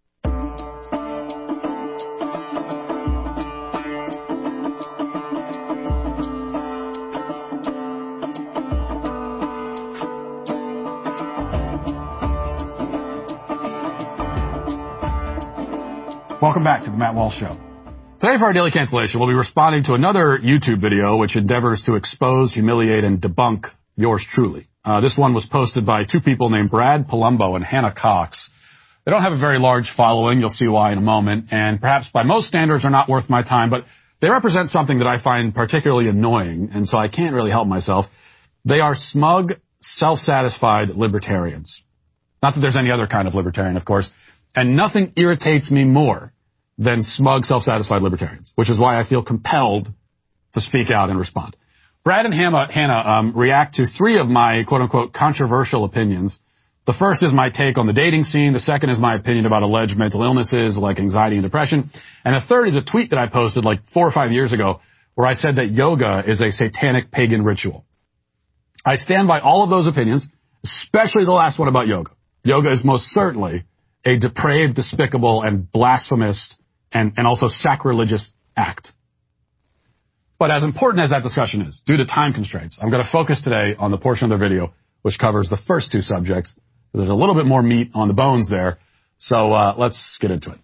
Welcome back to the Matt Walsh Show. Today for our daily cancellation, we'll be responding to another YouTube video which endeavors to expose, humiliate, and debunk yours truly. Uh, this one was posted by two people named Brad Palumbo and Hannah Cox. They don't have a very large following. You'll see why in a moment. And perhaps by most standards are not worth my time, but they represent something that I find particularly annoying, and so I can't really help myself. They are smug, self-satisfied libertarians. Not that there's any other kind of libertarian, of course. And nothing irritates me more than smug, self-satisfied libertarians, which is why I feel compelled to speak out and respond. Brad and Hannah, Hannah um, react to three of my quote-unquote controversial opinions. The first is my take on the dating scene. The second is my opinion about alleged mental illnesses like anxiety and depression. And the third is a tweet that I posted like four or five years ago where I said that yoga is a satanic pagan ritual. I stand by all of those opinions, especially the last one about yoga. Yoga is most certainly a depraved, despicable, and blasphemous and, and also sacrilegious act. But as important as that discussion is, due to time constraints, I'm going to focus today on the portion of the video which covers the first two subjects. There's a little bit more meat on the bones there, so uh, let's get into it.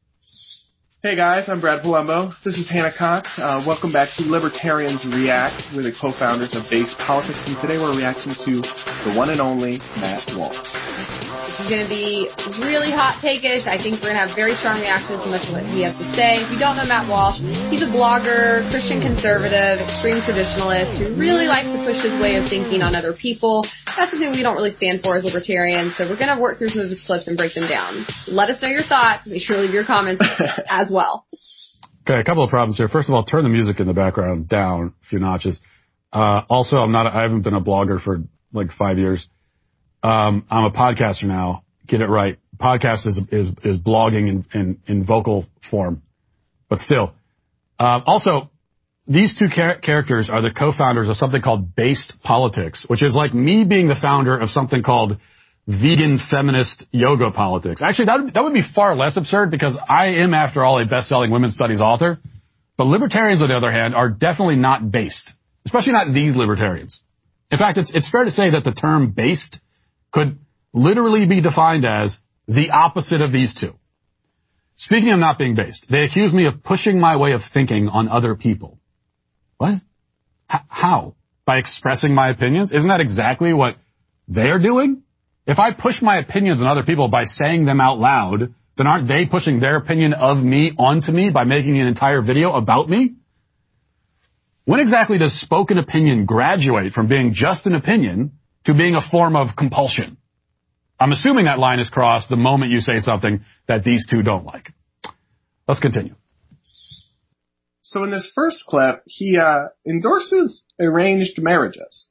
Hey guys, I'm Brad Palumbo. This is Hannah Cox. Uh, welcome back to Libertarians React. We're the co-founders of Base Politics, and today we're reacting to the one and only Matt Walsh. This is going to be really hot take-ish. I think we're going to have very strong reactions to much of what he has to say. If you don't know Matt Walsh, he's a blogger, Christian conservative, extreme traditionalist who really likes to push his way of thinking on other people. That's something we don't really stand for as libertarians, so we're going to work through some of his clips and break them down. Let us know your thoughts. Make sure to leave your comments as well. Okay, a couple of problems here. First of all, turn the music in the background down a few notches. Uh, also, I'm not, I haven't been a blogger for like five years. Um, I'm a podcaster now. Get it right. Podcast is, is, is blogging in, in, in vocal form, but still. Uh, also, these two char- characters are the co-founders of something called Based Politics, which is like me being the founder of something called Vegan Feminist Yoga Politics. Actually, that would, that would be far less absurd because I am, after all, a best-selling women's studies author. But libertarians, on the other hand, are definitely not based, especially not these libertarians. In fact, it's, it's fair to say that the term based could literally be defined as the opposite of these two. Speaking of not being based, they accuse me of pushing my way of thinking on other people. What? H- how? By expressing my opinions? Isn't that exactly what they're doing? If I push my opinions on other people by saying them out loud, then aren't they pushing their opinion of me onto me by making an entire video about me? When exactly does spoken opinion graduate from being just an opinion to being a form of compulsion? I'm assuming that line is crossed the moment you say something that these two don't like. Let's continue. So in this first clip, he uh, endorses arranged marriages.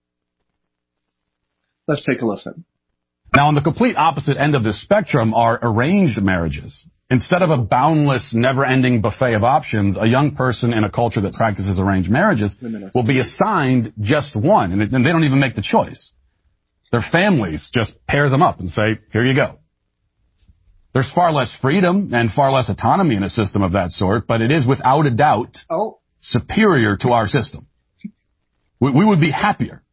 Let's take a listen. Now, on the complete opposite end of the spectrum are arranged marriages. Instead of a boundless, never-ending buffet of options, a young person in a culture that practices arranged marriages will be assigned just one, and they don't even make the choice. Their families just pair them up and say, here you go. There's far less freedom and far less autonomy in a system of that sort, but it is without a doubt oh. superior to our system. We, we would be happier.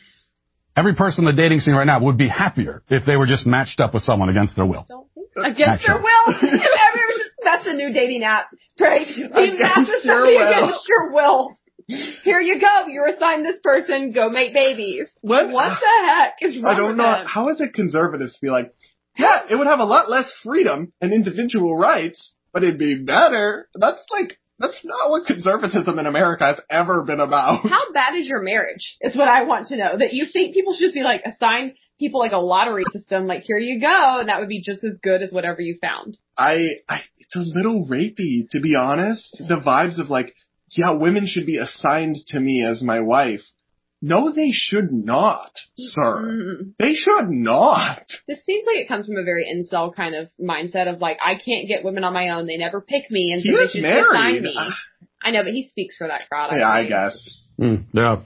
Every person in the dating scene right now would be happier if they were just matched up with someone against their will. Against Naturally. their will? That's a new dating app, right? Being matched with somebody against your will. Here you go. You're assigned this person. Go make babies. What, what the heck is wrong I don't with know. them? How is it conservative to be like, yeah, it would have a lot less freedom and individual rights, but it'd be better. That's like, that's not what conservatism in America has ever been about. How bad is your marriage is what I want to know. That you think people should just be like, assign people like a lottery system, like here you go, and that would be just as good as whatever you found. I, I it's a little rapey, to be honest. The vibes of like, yeah, women should be assigned to me as my wife. No, they should not, sir. Mm-hmm. They should not. This seems like it comes from a very incel kind of mindset of like, I can't get women on my own. They never pick me, and so they should married. assign me. Uh, I know, but he speaks for that crowd. Yeah, I, I guess. Mm, yeah.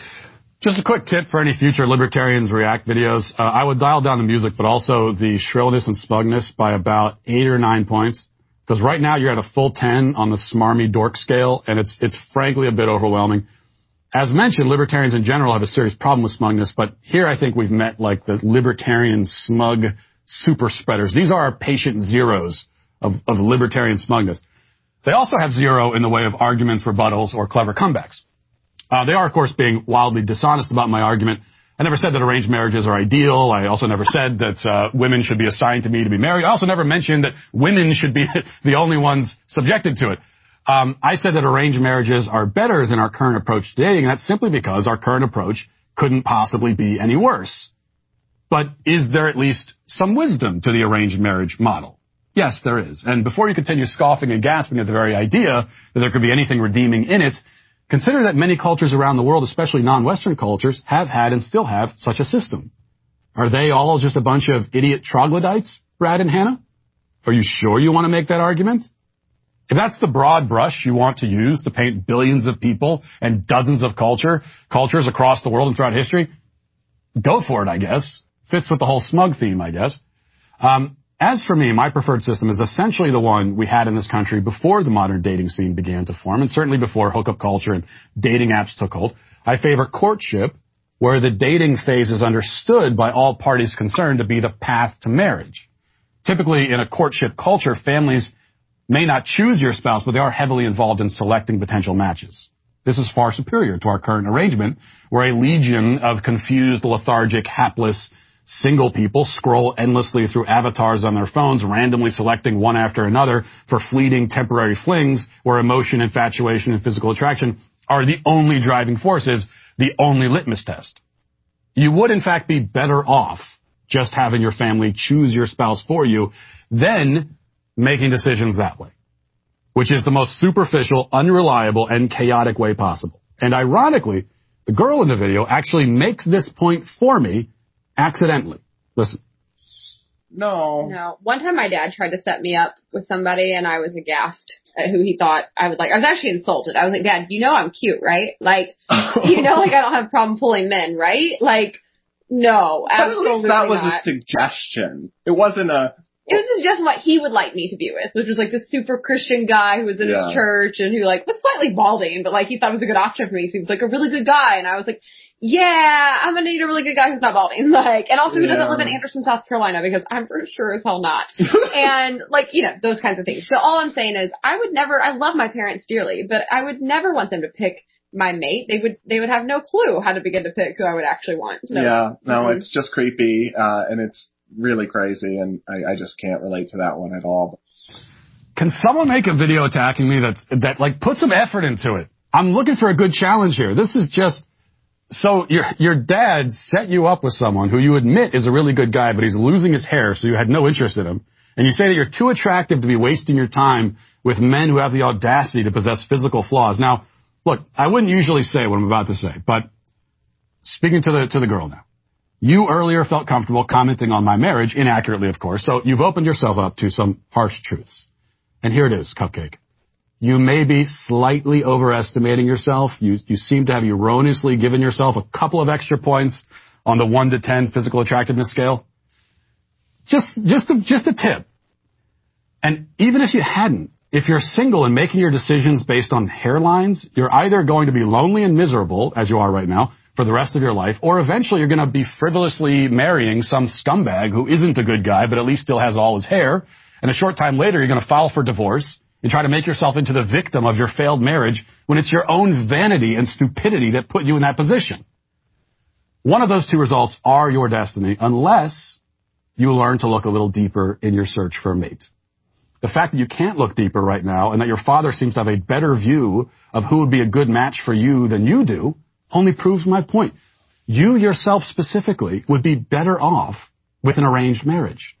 Just a quick tip for any future Libertarians React videos. Uh, I would dial down the music, but also the shrillness and smugness by about eight or nine points. Because right now you're at a full ten on the smarmy dork scale, and it's it's frankly a bit overwhelming. As mentioned, libertarians in general have a serious problem with smugness, but here I think we've met like the libertarian smug super spreaders. These are our patient zeros of, of libertarian smugness. They also have zero in the way of arguments, rebuttals, or clever comebacks. Uh, they are, of course, being wildly dishonest about my argument. I never said that arranged marriages are ideal. I also never said that uh, women should be assigned to me to be married. I also never mentioned that women should be the only ones subjected to it. Um, I said that arranged marriages are better than our current approach to dating, and that's simply because our current approach couldn't possibly be any worse. But is there at least some wisdom to the arranged marriage model? Yes, there is. And before you continue scoffing and gasping at the very idea that there could be anything redeeming in it, consider that many cultures around the world, especially non-Western cultures, have had and still have such a system. Are they all just a bunch of idiot troglodytes, Brad and Hannah? Are you sure you want to make that argument? If that's the broad brush you want to use to paint billions of people and dozens of culture, cultures across the world and throughout history, go for it, I guess. Fits with the whole smug theme, I guess. Um, as for me, my preferred system is essentially the one we had in this country before the modern dating scene began to form, and certainly before hookup culture and dating apps took hold. I favor courtship, where the dating phase is understood by all parties concerned to be the path to marriage. Typically, in a courtship culture, families may not choose your spouse, but they are heavily involved in selecting potential matches. This is far superior to our current arrangement, where a legion of confused, lethargic, hapless, single people scroll endlessly through avatars on their phones, randomly selecting one after another for fleeting temporary flings, where emotion, infatuation, and physical attraction are the only driving forces, the only litmus test. You would, in fact, be better off just having your family choose your spouse for you than making decisions that way, which is the most superficial, unreliable, and chaotic way possible. And ironically, the girl in the video actually makes this point for me accidentally. Listen. No. No. One time my dad tried to set me up with somebody and I was aghast at who he thought I would like. I was actually insulted. I was like, Dad, you know I'm cute, right? Like, you know, like I don't have a problem pulling men, right? Like, no, but absolutely at least that was not. a suggestion. It wasn't a... It was just what he would like me to be with, which was like this super Christian guy who was in yeah. his church and who like was slightly balding, but like he thought it was a good option for me. So he was like a really good guy. And I was like, yeah, I'm going to need a really good guy who's not balding. Like, and also who yeah. doesn't live in Anderson, South Carolina, because I'm pretty sure as hell not. And like, you know, those kinds of things. So all I'm saying is I would never, I love my parents dearly, but I would never want them to pick my mate. They would, they would have no clue how to begin to pick who I would actually want. No. Yeah, no, mm-hmm. it's just creepy, uh, and it's really crazy, and I, I just can't relate to that one at all. Can someone make a video attacking me that's, that like put some effort into it? I'm looking for a good challenge here. This is just, so your, your dad set you up with someone who you admit is a really good guy, but he's losing his hair, so you had no interest in him. And you say that you're too attractive to be wasting your time with men who have the audacity to possess physical flaws. Now, look, I wouldn't usually say what I'm about to say, but speaking to the, to the girl now. You earlier felt comfortable commenting on my marriage, inaccurately, of course, so you've opened yourself up to some harsh truths. And here it is, Cupcake. You may be slightly overestimating yourself. You, you seem to have erroneously given yourself a couple of extra points on the one to ten physical attractiveness scale. Just, just a, just a tip. And even if you hadn't, if you're single and making your decisions based on hairlines, you're either going to be lonely and miserable, as you are right now, for the rest of your life, or eventually you're going to be frivolously marrying some scumbag who isn't a good guy, but at least still has all his hair. And a short time later, you're going to file for divorce and try to make yourself into the victim of your failed marriage when it's your own vanity and stupidity that put you in that position. One of those two results are your destiny, unless you learn to look a little deeper in your search for a mate. The fact that you can't look deeper right now and that your father seems to have a better view of who would be a good match for you than you do only proves my point. You yourself specifically would be better off with an arranged marriage.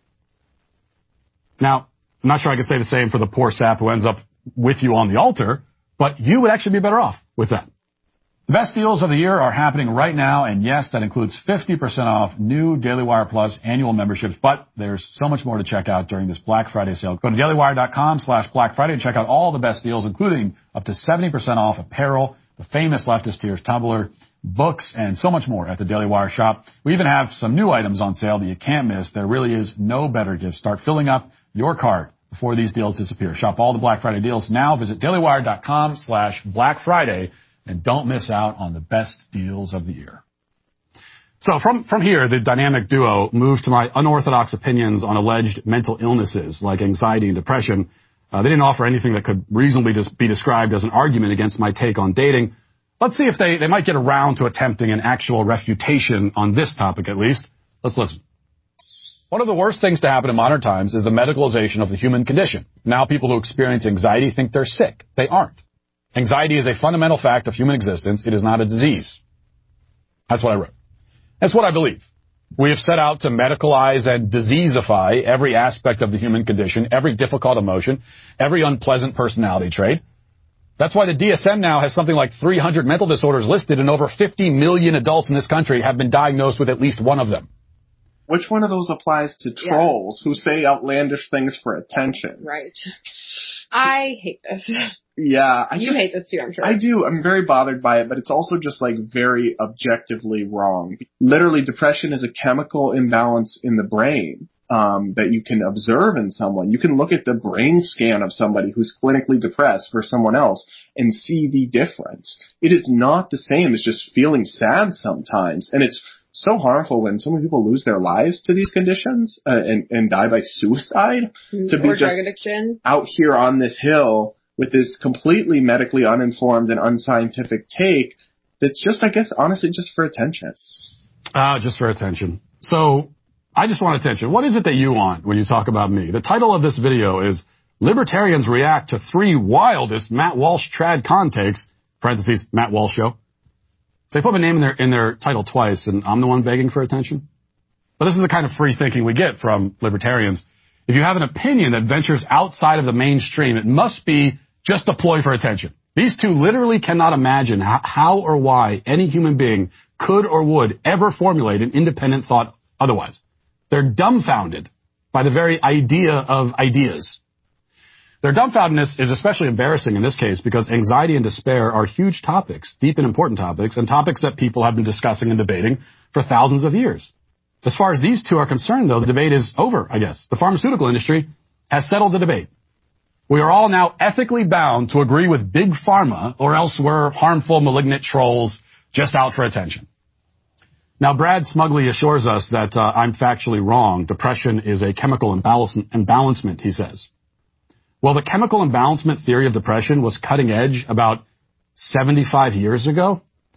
Now, I'm not sure I could say the same for the poor sap who ends up with you on the altar, but you would actually be better off with that. The best deals of the year are happening right now, and yes, that includes fifty percent off new Daily Wire Plus annual memberships, but there's so much more to check out during this Black Friday sale. Go to dailywire.com slash Black Friday and check out all the best deals, including up to seventy percent off apparel, the famous Leftist Tears tumbler, books, and so much more at the Daily Wire shop. We even have some new items on sale that you can't miss. There really is no better gift. Start filling up your cart before these deals disappear. Shop all the Black Friday deals now. Visit dailywire.com slash Black Friday and don't miss out on the best deals of the year. So from, from here, the dynamic duo moved to my unorthodox opinions on alleged mental illnesses like anxiety and depression. Uh, they didn't offer anything that could reasonably just be described as an argument against my take on dating. Let's see if they, they might get around to attempting an actual refutation on this topic at least. Let's listen. One of the worst things to happen in modern times is the medicalization of the human condition. Now people who experience anxiety think they're sick. They aren't. Anxiety is a fundamental fact of human existence. It is not a disease. That's what I wrote. That's what I believe. We have set out to medicalize and diseaseify every aspect of the human condition, every difficult emotion, every unpleasant personality trait. That's why the D S M now has something like three hundred mental disorders listed, and over fifty million adults in this country have been diagnosed with at least one of them. Which one of those applies to trolls yeah. who say outlandish things for attention? Right. I hate this. Yeah. I you just, hate this too, I'm sure. I do. I'm very bothered by it, but it's also just like very objectively wrong. Literally, depression is a chemical imbalance in the brain um, that you can observe in someone. You can look at the brain scan of somebody who's clinically depressed for someone else and see the difference. It is not the same as just feeling sad sometimes. And it's so harmful when so many people lose their lives to these conditions uh, and, and die by suicide. Mm, to be or just drug addiction. Out here on this hill with this completely medically uninformed and unscientific take that's just, I guess, honestly, just for attention. Uh, just for attention. So I just want attention. What is it that you want when you talk about me? The title of this video is Libertarians React to Three Wildest Matt Walsh Trad Con Takes, parentheses, Matt Walsh Show. They put my name in their, in their title twice, and I'm the one begging for attention. But this is the kind of free thinking we get from libertarians. If you have an opinion that ventures outside of the mainstream, it must be just a ploy for attention. These two literally cannot imagine how, how or why any human being could or would ever formulate an independent thought otherwise. They're dumbfounded by the very idea of ideas. Their dumbfoundedness is especially embarrassing in this case because anxiety and despair are huge topics, deep and important topics, and topics that people have been discussing and debating for thousands of years. As far as these two are concerned, though, the debate is over, I guess. The pharmaceutical industry has settled the debate. We are all now ethically bound to agree with Big Pharma, or else we're harmful, malignant trolls just out for attention. Now, Brad smugly assures us that uh, I'm factually wrong. Depression is a chemical imbalance- imbalancement, he says. Well, the chemical imbalancement theory of depression was cutting edge about seventy-five years ago.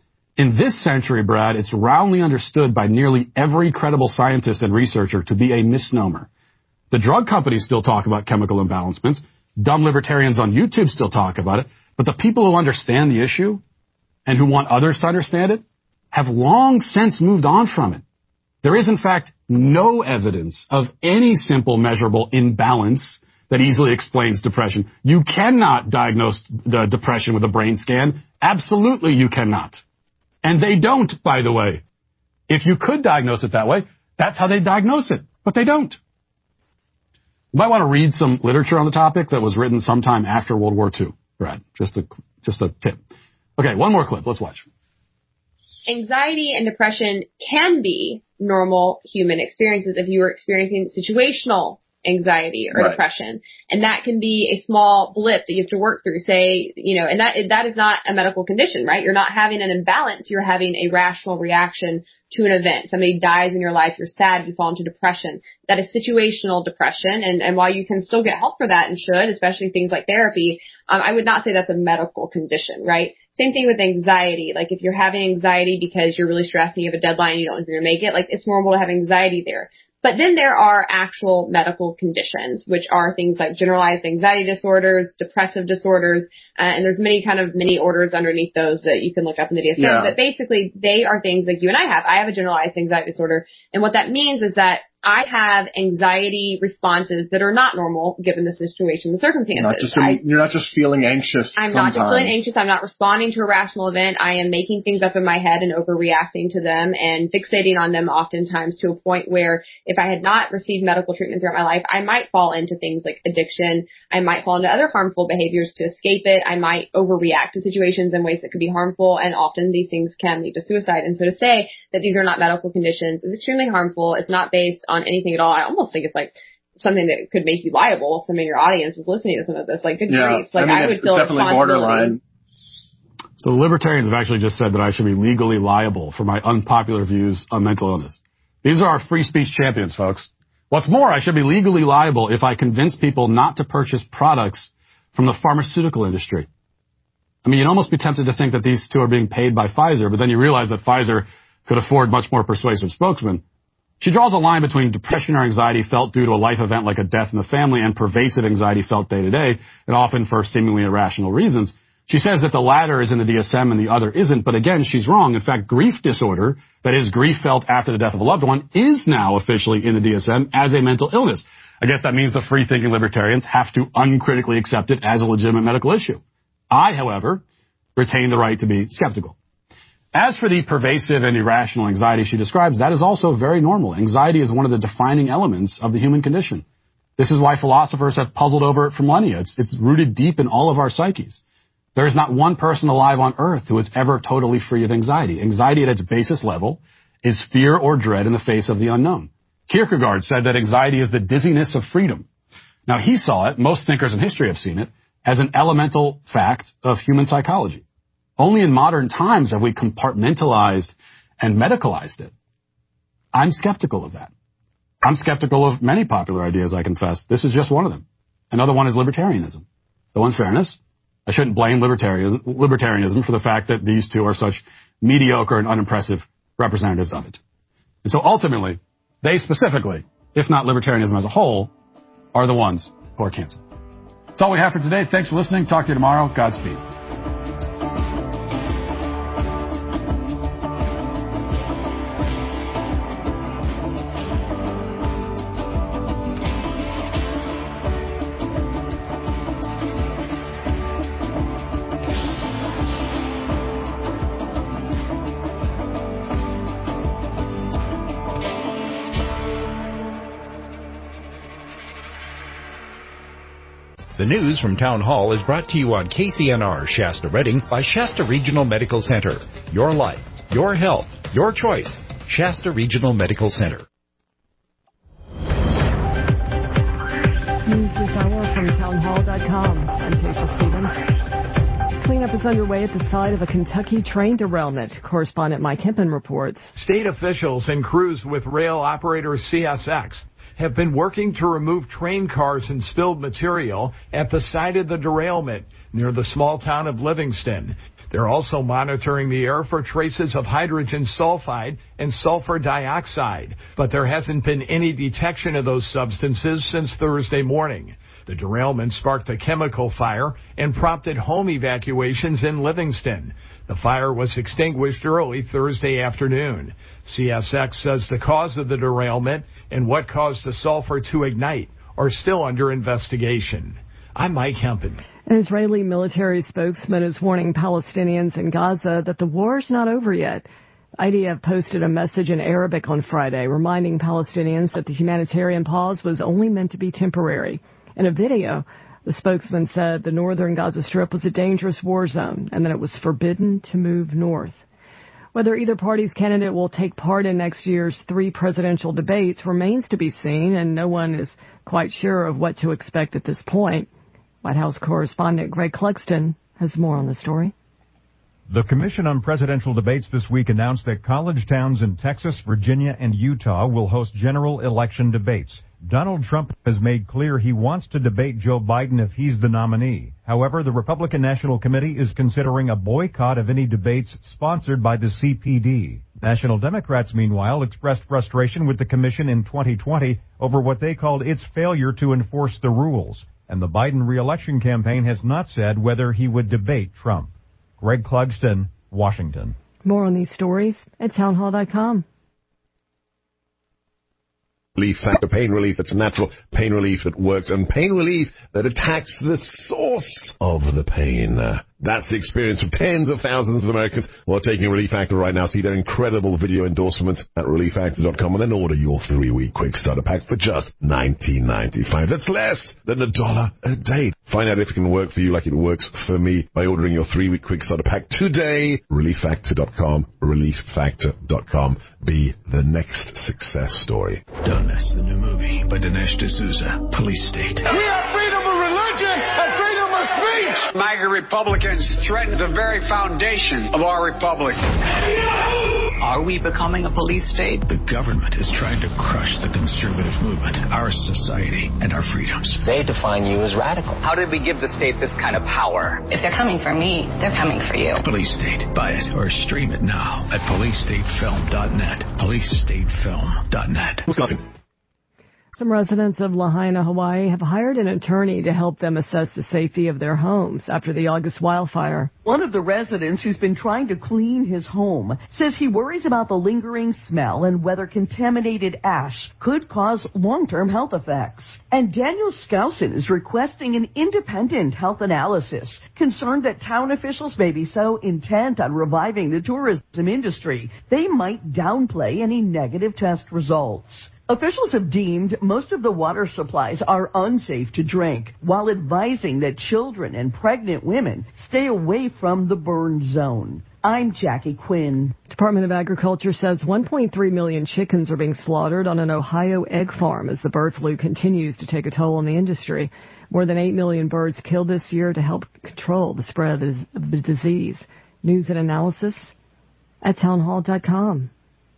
In this century, Brad, it's roundly understood by nearly every credible scientist and researcher to be a misnomer. The drug companies still talk about chemical imbalancements. Dumb libertarians on YouTube still talk about it. But the people who understand the issue and who want others to understand it have long since moved on from it. There is, in fact, no evidence of any simple measurable imbalance that easily explains depression. You cannot diagnose the depression with a brain scan. Absolutely you cannot. And they don't, by the way. If you could diagnose it that way, that's how they diagnose it. But they don't. You might want to read some literature on the topic that was written sometime after World War Two, Brad. Just a, just a tip. Okay, one more clip. Let's watch. Anxiety and depression can be normal human experiences if you are experiencing situational anxiety or right. depression. And that can be a small blip that you have to work through, say, you know, and that that is not a medical condition, right? You're not having an imbalance. You're having a rational reaction to an event. Somebody dies in your life. You're sad. You fall into depression. That is situational depression. And, and while you can still get help for that and should, especially things like therapy, um, I would not say that's a medical condition, right? Same thing with anxiety. Like if you're having anxiety because you're really stressed and you have a deadline and you don't know if you're going to make it, like it's normal to have anxiety there. But then there are actual medical conditions, which are things like generalized anxiety disorders, depressive disorders, uh, and there's many kind of many orders underneath those that you can look up in the D S M. Yeah. But basically, they are things like you and I have. I have a generalized anxiety disorder, and what that means is that I have anxiety responses that are not normal given the situation, the circumstances. Not just, I, you're not just feeling anxious I'm sometimes. not just feeling anxious. I'm not responding to a rational event. I am making things up in my head and overreacting to them and fixating on them oftentimes to a point where if I had not received medical treatment throughout my life, I might fall into things like addiction. I might fall into other harmful behaviors to escape it. I might overreact to situations in ways that could be harmful, and often these things can lead to suicide. And so to say that these are not medical conditions is extremely harmful. It's not based on anything at all. I almost think it's like something that could make you liable if some of your audience is listening to some of this. Like, good yeah, grief. Like, I, mean, I would it's feel definitely borderline. So the libertarians have actually just said that I should be legally liable for my unpopular views on mental illness. These are our free speech champions, folks. What's more, I should be legally liable if I convince people not to purchase products from the pharmaceutical industry. I mean, you'd almost be tempted to think that these two are being paid by Pfizer, but then you realize that Pfizer could afford much more persuasive spokesmen. She draws a line between depression or anxiety felt due to a life event like a death in the family and pervasive anxiety felt day to day, and often for seemingly irrational reasons. She says that the latter is in the D S M and the other isn't, but again, she's wrong. In fact, grief disorder, that is grief felt after the death of a loved one, is now officially in the D S M as a mental illness. I guess that means the free-thinking libertarians have to uncritically accept it as a legitimate medical issue. I, however, retain the right to be skeptical. As for the pervasive and irrational anxiety she describes, that is also very normal. Anxiety is one of the defining elements of the human condition. This is why philosophers have puzzled over it for millennia. It's, it's rooted deep in all of our psyches. There is not one person alive on earth who is ever totally free of anxiety. Anxiety at its basest level is fear or dread in the face of the unknown. Kierkegaard said that anxiety is the dizziness of freedom. Now, he saw it, most thinkers in history have seen it, as an elemental fact of human psychology. Only in modern times have we compartmentalized and medicalized it. I'm skeptical of that. I'm skeptical of many popular ideas, I confess. This is just one of them. Another one is libertarianism. Though in fairness, I shouldn't blame libertarianism, libertarianism for the fact that these two are such mediocre and unimpressive representatives of it. And so ultimately, they specifically, if not libertarianism as a whole, are the ones who are canceled. That's all we have for today. Thanks for listening. Talk to you tomorrow. Godspeed. The news from Town Hall is brought to you on K C N R Shasta Redding by Shasta Regional Medical Center. Your life, your health, your choice. Shasta Regional Medical Center. News this hour from town hall dot com. I'm Tasha Stevens. Cleanup is underway at the site of a Kentucky train derailment. Correspondent Mike Hempen reports. State officials and crews with rail operator C S X have been working to remove train cars and spilled material at the site of the derailment near the small town of Livingston. They're also monitoring the air for traces of hydrogen sulfide and sulfur dioxide, but there hasn't been any detection of those substances since Thursday morning. The derailment sparked a chemical fire and prompted home evacuations in Livingston. The fire was extinguished early Thursday afternoon. C S X says the cause of the derailment and what caused the sulfur to ignite are still under investigation. I'm Mike Hempen. An Israeli military spokesman is warning Palestinians in Gaza that the war's not over yet. I D F posted a message in Arabic on Friday reminding Palestinians that the humanitarian pause was only meant to be temporary. In a video, the spokesman said the northern Gaza Strip was a dangerous war zone and that it was forbidden to move north. Whether either party's candidate will take part in next year's three presidential debates remains to be seen, and no one is quite sure of what to expect at this point. White House correspondent Greg Clugston has more on the story. The Commission on Presidential Debates this week announced that college towns in Texas, Virginia, and Utah will host general election debates. Donald Trump has made clear he wants to debate Joe Biden if he's the nominee. However, the Republican National Committee is considering a boycott of any debates sponsored by the C P D. National Democrats, meanwhile, expressed frustration with the commission in twenty twenty over what they called its failure to enforce the rules. And the Biden re-election campaign has not said whether he would debate Trump. Greg Clugston, Washington. More on these stories at town hall dot com. Relief factor, pain relief that's natural, pain relief that works, and pain relief that attacks the source of the pain. Uh, that's the experience of tens of thousands of Americans who are taking Relief Factor right now. See their incredible video endorsements at relief factor dot com and then order your three-week quick starter pack for just nineteen ninety-five. That's less than a dollar a day. Find out if it can work for you like it works for me by ordering your three-week quick starter pack today. relief factor dot com, relief factor dot com. Be the next success story. Don't Mess, the new movie by Dinesh D'Souza, Police State. We have freedom of religion and freedom of speech. MAGA Republicans threaten the very foundation of our republic. Are we becoming a police state? The government is trying to crush the conservative movement, our society, and our freedoms. They define you as radical. How did we give the state this kind of power? If they're coming for me, they're coming for you. Police State. Buy it or stream it now at police state film dot net. police state film dot net. Some residents of Lahaina, Hawaii have hired an attorney to help them assess the safety of their homes after the August wildfire. One of the residents who's been trying to clean his home says he worries about the lingering smell and whether contaminated ash could cause long-term health effects. And Daniel Skousen is requesting an independent health analysis, concerned that town officials may be so intent on reviving the tourism industry, they might downplay any negative test results. Officials have deemed most of the water supplies are unsafe to drink, while advising that children and pregnant women stay away from the burn zone. I'm Jackie Quinn. Department of Agriculture says one point three million chickens are being slaughtered on an Ohio egg farm as the bird flu continues to take a toll on the industry. More than eight million birds killed this year to help control the spread of the disease. News and analysis at townhall dot com.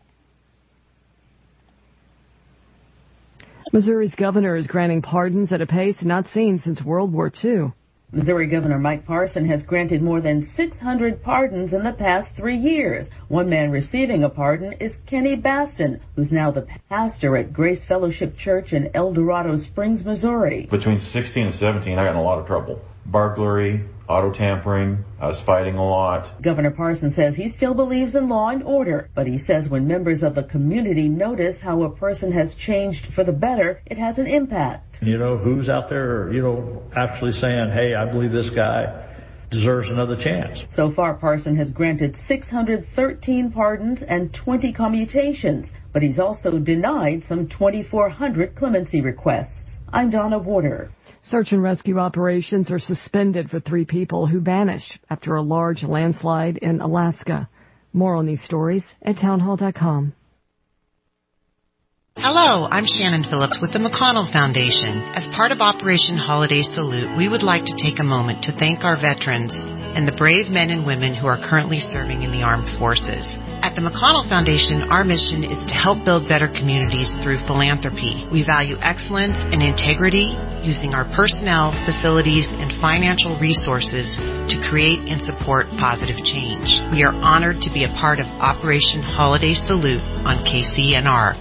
Missouri's governor is granting pardons at a pace not seen since World War Two. Missouri Governor Mike Parson has granted more than six hundred pardons in the past three years. One man receiving a pardon is Kenny Baston, who's now the pastor at Grace Fellowship Church in El Dorado Springs, Missouri. Between sixteen and seventeen, I got in a lot of trouble. Burglary, auto tampering, I was fighting a lot. Governor Parson says he still believes in law and order, but he says when members of the community notice how a person has changed for the better, it has an impact. You know, who's out there, you know, actually saying, hey, I believe this guy deserves another chance. So far, Parson has granted six hundred thirteen pardons and twenty commutations, but he's also denied some twenty-four hundred clemency requests. I'm Donna Warder. Search and rescue operations are suspended for three people who vanished after a large landslide in Alaska. More on these stories at townhall dot com. Hello, I'm Shannon Phillips with the McConnell Foundation. As part of Operation Holiday Salute, we would like to take a moment to thank our veterans and the brave men and women who are currently serving in the armed forces. At the McConnell Foundation, our mission is to help build better communities through philanthropy. We value excellence and integrity, using our personnel, facilities, and financial resources to create and support positive change. We are honored to be a part of Operation Holiday Salute on K C N R.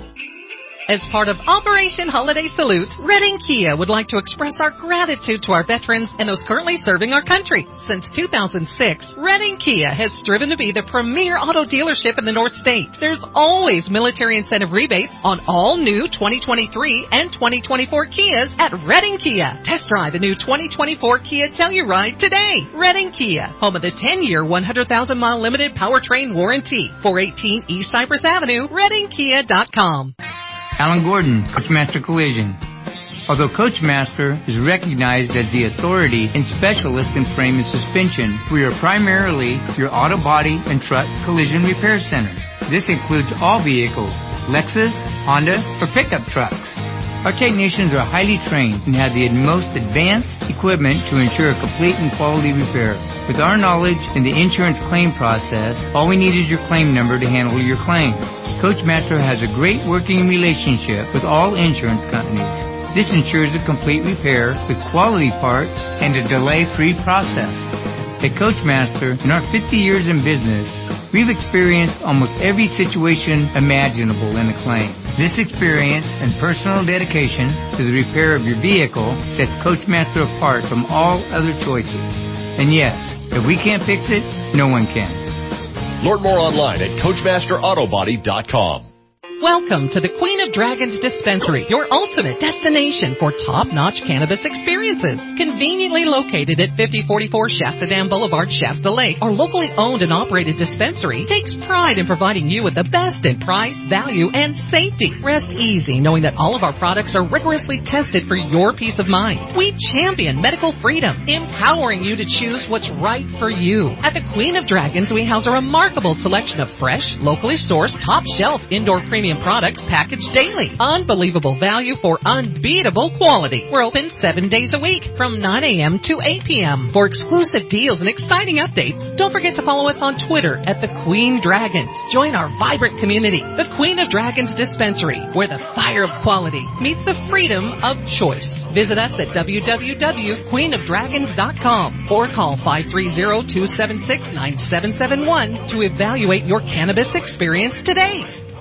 As part of Operation Holiday Salute, Redding Kia would like to express our gratitude to our veterans and those currently serving our country. Since two thousand six, Redding Kia has striven to be the premier auto dealership in the North State. There's always military incentive rebates on all new twenty twenty-three and twenty twenty-four Kias at Redding Kia. Test drive a new twenty twenty-four Kia Telluride today. Redding Kia, home of the ten-year, one hundred thousand mile limited powertrain warranty. four eighteen East Cypress Avenue, redding kia dot com. Alan Gordon, Coachmaster Collision. Although Coachmaster is recognized as the authority and specialist in frame and suspension, we are primarily your auto body and truck collision repair center. This includes all vehicles, Lexus, Honda, or pickup trucks. Our technicians are highly trained and have the most advanced equipment to ensure a complete and quality repair. With our knowledge in the insurance claim process, all we need is your claim number to handle your claim. Coachmaster has a great working relationship with all insurance companies. This ensures a complete repair with quality parts and a delay-free process. At Coachmaster, in our fifty years in business, we've experienced almost every situation imaginable in a claim. This experience and personal dedication to the repair of your vehicle sets Coachmaster apart from all other choices. And yes, if we can't fix it, no one can. Learn more online at coachmaster auto body dot com. Welcome to the Queen of Dragons Dispensary, your ultimate destination for top-notch cannabis experiences. Conveniently located at fifty forty-four Shasta Dam Boulevard, Shasta Lake, our locally owned and operated dispensary takes pride in providing you with the best in price, value, and safety. Rest easy knowing that all of our products are rigorously tested for your peace of mind. We champion medical freedom, empowering you to choose what's right for you. At the Queen of Dragons, we house a remarkable selection of fresh, locally sourced, top-shelf indoor premium products packaged daily. Unbelievable value for unbeatable quality. We're open seven days a week from nine a.m. to eight p.m. For exclusive deals and exciting updates, don't forget to follow us on Twitter at The Queen Dragons. Join our vibrant community, The Queen of Dragons Dispensary, where the fire of quality meets the freedom of choice. Visit us at w w w dot queen of dragons dot com or call five three zero, two seven six, nine seven seven one to evaluate your cannabis experience today.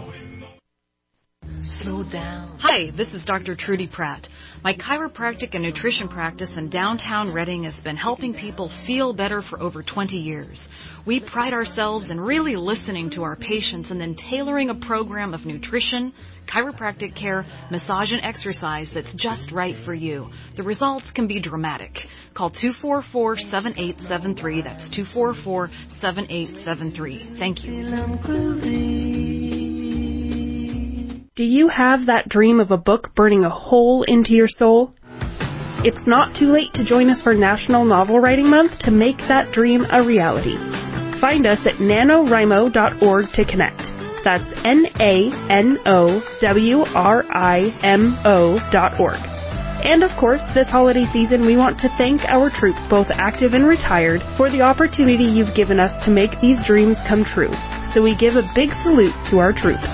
Slow down. Hi, this is Doctor Trudy Pratt. My chiropractic and nutrition practice in downtown Redding has been helping people feel better for over twenty years. We pride ourselves in really listening to our patients and then tailoring a program of nutrition, chiropractic care, massage, and exercise that's just right for you. The results can be dramatic. Call two four four, seven eight seven three. That's two four four, seven eight seven three. Thank you. Do you have that dream of a book burning a hole into your soul? It's not too late to join us for National Novel Writing Month to make that dream a reality. Find us at nanowrimo dot org to connect. That's N A N O W R I M O dot org. And of course, this holiday season, we want to thank our troops, both active and retired, for the opportunity you've given us to make these dreams come true. So we give a big salute to our troops.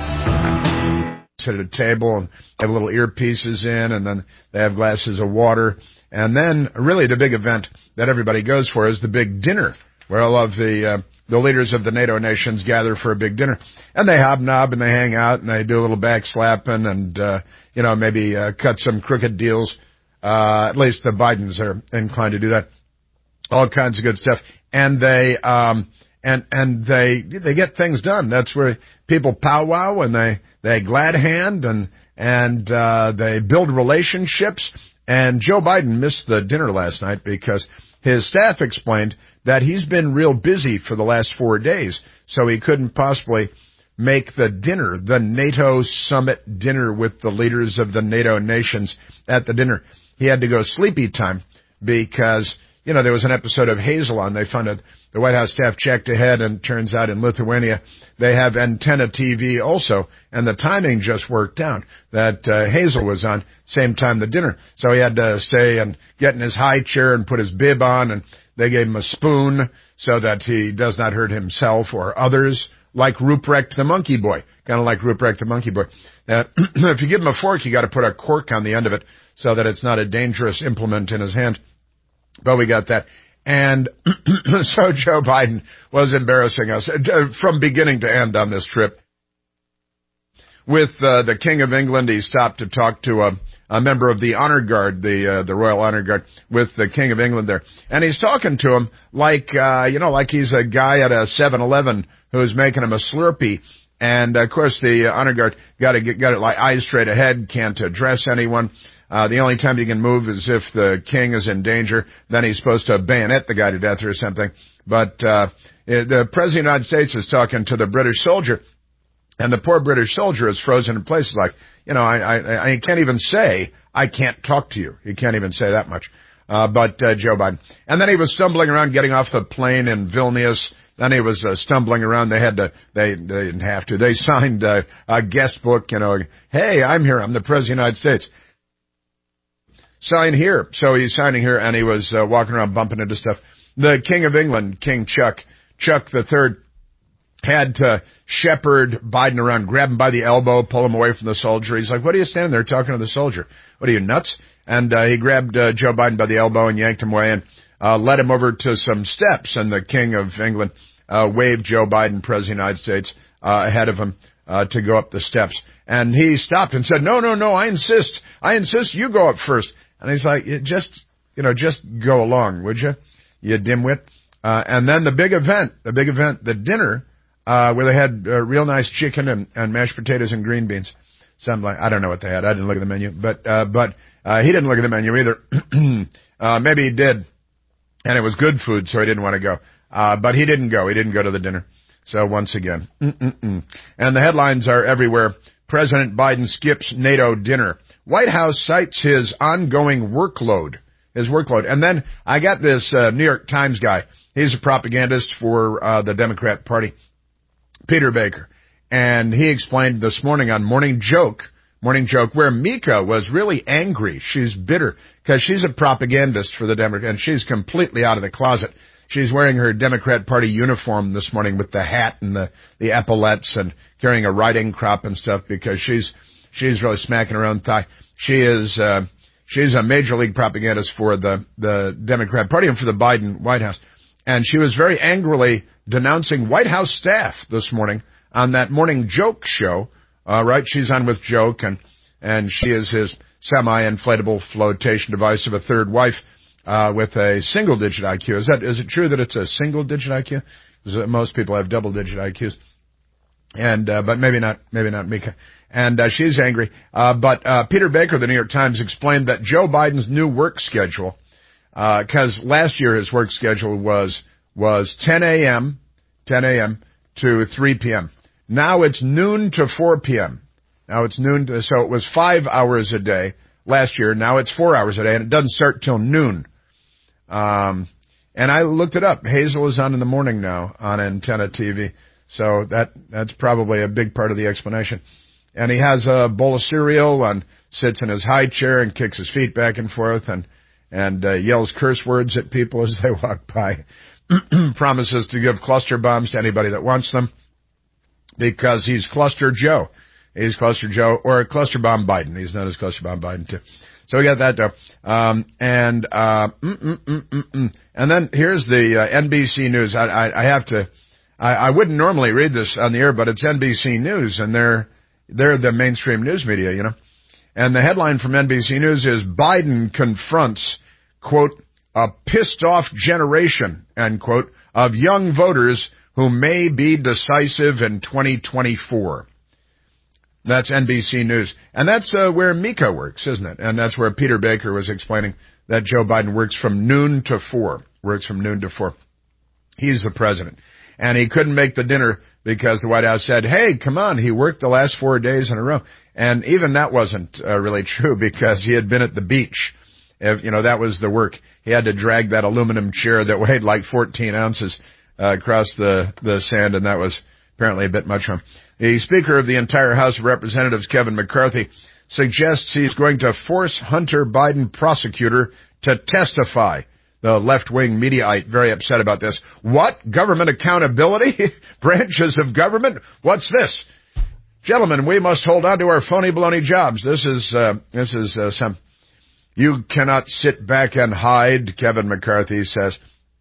Sit at a table and have little earpieces in, and then they have glasses of water. And then, really, the big event that everybody goes for is the big dinner, where all of the uh, the leaders of the NATO nations gather for a big dinner. And they hobnob and they hang out and they do a little backslapping and, uh, you know, maybe uh, cut some crooked deals. Uh, at least the Bidens are inclined to do that. All kinds of good stuff. And they, um, and, and they, they get things done. That's where people powwow and they, they glad hand and, and, uh, they build relationships. And Joe Biden missed the dinner last night because his staff explained that he's been real busy for the last four days, so he couldn't possibly make the dinner, the NATO summit dinner with the leaders of the NATO nations at the dinner. He had to go sleepy time because, you know, there was an episode of Hazel on. They found out the White House staff checked ahead, and turns out in Lithuania they have antenna T V also, and the timing just worked out that uh, Hazel was on same time the dinner. So he had to stay and get in his high chair and put his bib on, and they gave him a spoon so that he does not hurt himself or others, like Ruprecht the monkey boy, kind of like Ruprecht the monkey boy. Now, if you give him a fork, you got to put a cork on the end of it so that it's not a dangerous implement in his hand. But we got that. And so Joe Biden was embarrassing us from beginning to end on this trip. With uh, the King of England, he stopped to talk to a, a member of the Honor Guard, the uh, the Royal Honor Guard, with the King of England there. And he's talking to him like, uh, you know, like he's a guy at a seven eleven who's making him a Slurpee. And, of course, the uh, Honor Guard got to get got it like eyes straight ahead, can't address anyone. Uh, the only time he can move is if the king is in danger. Then he's supposed to bayonet the guy to death or something. But uh, the President of the United States is talking to the British soldier, and the poor British soldier is frozen in place. Like, you know, I, I, I can't even say, I can't talk to you. He can't even say that much. Uh, but uh, Joe Biden. And then he was stumbling around getting off the plane in Vilnius. Then he was uh, stumbling around. They had to, they, they didn't have to. They signed uh, a guest book, you know, hey, I'm here. I'm the President of the United States. Sign here. So he's signing here, and he was uh, walking around bumping into stuff. The King of England, King Chuck, Chuck the Third, had to shepherd Biden around, grab him by the elbow, pull him away from the soldier. He's like, what are you standing there talking to the soldier? What are you, nuts? And uh, he grabbed uh, Joe Biden by the elbow and yanked him away and uh, led him over to some steps. And the King of England uh, waved Joe Biden, President of the United States, uh, ahead of him uh, to go up the steps. And he stopped and said, no, no, no, I insist. I insist you go up first. And he's like, just, you know, just go along, would you, you dimwit? Uh, and then the big event, the big event, the dinner, uh, where they had uh, real nice chicken and, and mashed potatoes and green beans. Something like, I don't know what they had. I didn't look at the menu, but, uh, but, uh, he didn't look at the menu either. uh, maybe he did. And it was good food, so he didn't want to go. Uh, but he didn't go. He didn't go to the dinner. So once again, mm-mm-mm. And the headlines are everywhere. President Biden skips NATO dinner. White House cites his ongoing workload, his workload. And then I got this uh, New York Times guy. He's a propagandist for uh, the Democrat Party, Peter Baker. And he explained this morning on Morning Joke, Morning Joke, where Mika was really angry. She's bitter because she's a propagandist for the Democrat, and she's completely out of the closet. She's wearing her Democrat Party uniform this morning with the hat and the, the epaulettes and carrying a riding crop and stuff because she's She's really smacking her own thigh. She is, uh, she's a major league propagandist for the, the Democrat Party and for the Biden White House. And she was very angrily denouncing White House staff this morning on that Morning Joke show. Uh, right? She's on with Joke, and, and she is his semi-inflatable flotation device of a third wife, uh, with a single digit I Q. Is that, is it true that it's a single digit I Q? Because most people have double digit I Qs. And, uh, but maybe not, maybe not Mika. And, uh, she's angry. Uh, but, uh, Peter Baker of the New York Times explained that Joe Biden's new work schedule, uh, cause last year his work schedule was, was ten a.m., ten a.m. to three p.m. Now it's noon to four p.m. Now it's noon, to, so it was five hours a day last year. Now it's four hours a day, and it doesn't start till noon. Um, and I looked it up. Hazel is on in the morning now on Antenna T V. So that that's probably a big part of the explanation. And he has a bowl of cereal and sits in his high chair and kicks his feet back and forth and and uh, yells curse words at people as they walk by. Promises to give cluster bombs to anybody that wants them because he's Cluster Joe. He's Cluster Joe or Cluster Bomb Biden. He's known as Cluster Bomb Biden too. So we got that though. Um, and uh, mm, mm, mm, mm, mm. and then here's the uh, N B C News. I, I, I have to. I, I wouldn't normally read this on the air, but it's N B C News, and they're they're the mainstream news media, you know. And the headline from N B C News is Biden confronts, quote, a pissed-off generation, end quote, of young voters who may be decisive in twenty twenty-four. That's N B C News. And that's uh, where Mika works, isn't it? And that's where Peter Baker was explaining that Joe Biden works from noon to four. Works from noon to four. He's the president. And he couldn't make the dinner because the White House said, hey, come on, he worked the last four days in a row. And even that wasn't uh, really true because he had been at the beach. If, you know, that was the work. He had to drag that aluminum chair that weighed like fourteen ounces uh, across the, the sand, and that was apparently a bit much for him. The Speaker of the entire House of Representatives, Kevin McCarthy, suggests he's going to force Hunter Biden prosecutor to testify. The left-wing mediaite very upset about this. What? Government accountability? Branches of government? What's this? Gentlemen, we must hold on to our phony baloney jobs. This is, uh, this is, uh, some, you cannot sit back and hide, Kevin McCarthy says.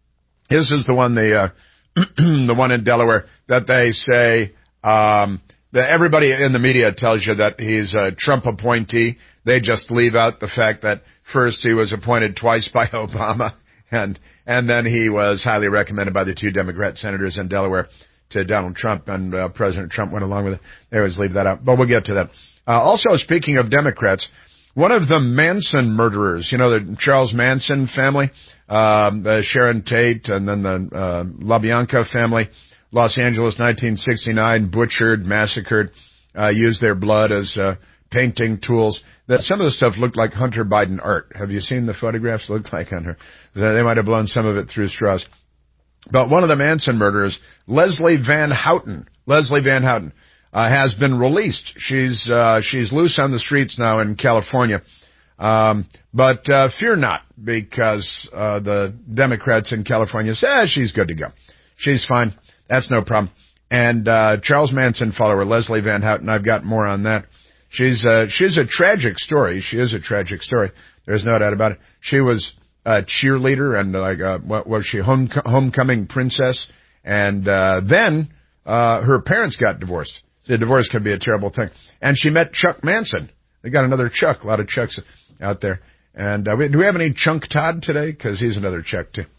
This is the one, the, uh, the one in Delaware that they say, um, that everybody in the media tells you that he's a Trump appointee. They just leave out the fact that first he was appointed twice by Obama. And and then he was highly recommended by the two Democrat senators in Delaware to Donald Trump, and uh, President Trump went along with it. They always leave that out, but we'll get to that. Uh, also, speaking of Democrats, one of the Manson murderers, you know, the Charles Manson family, um, the Sharon Tate, and then the uh, LaBianca family, Los Angeles, nineteen sixty-nine, butchered, massacred, uh, used their blood as uh, painting tools. That some of the stuff looked like Hunter Biden art. Have you seen the photographs? Looked like Hunter. They might have blown some of it through straws. But one of the Manson murderers, Leslie Van Houten, Leslie Van Houten, uh, has been released. She's uh, she's loose on the streets now in California. Um, but uh, fear not, because uh, the Democrats in California say ah, she's good to go. She's fine. That's no problem. And uh, Charles Manson follower Leslie Van Houten, I've got more on that. She's uh, she's a tragic story. She is a tragic story. There's no doubt about it. She was a cheerleader and like uh, what was she home homecoming princess, and uh, then uh, her parents got divorced. The divorce can be a terrible thing. And she met Chuck Manson. They got another Chuck. A lot of Chucks out there. And uh, do we have any Chunk Todd today? Because he's another Chuck too.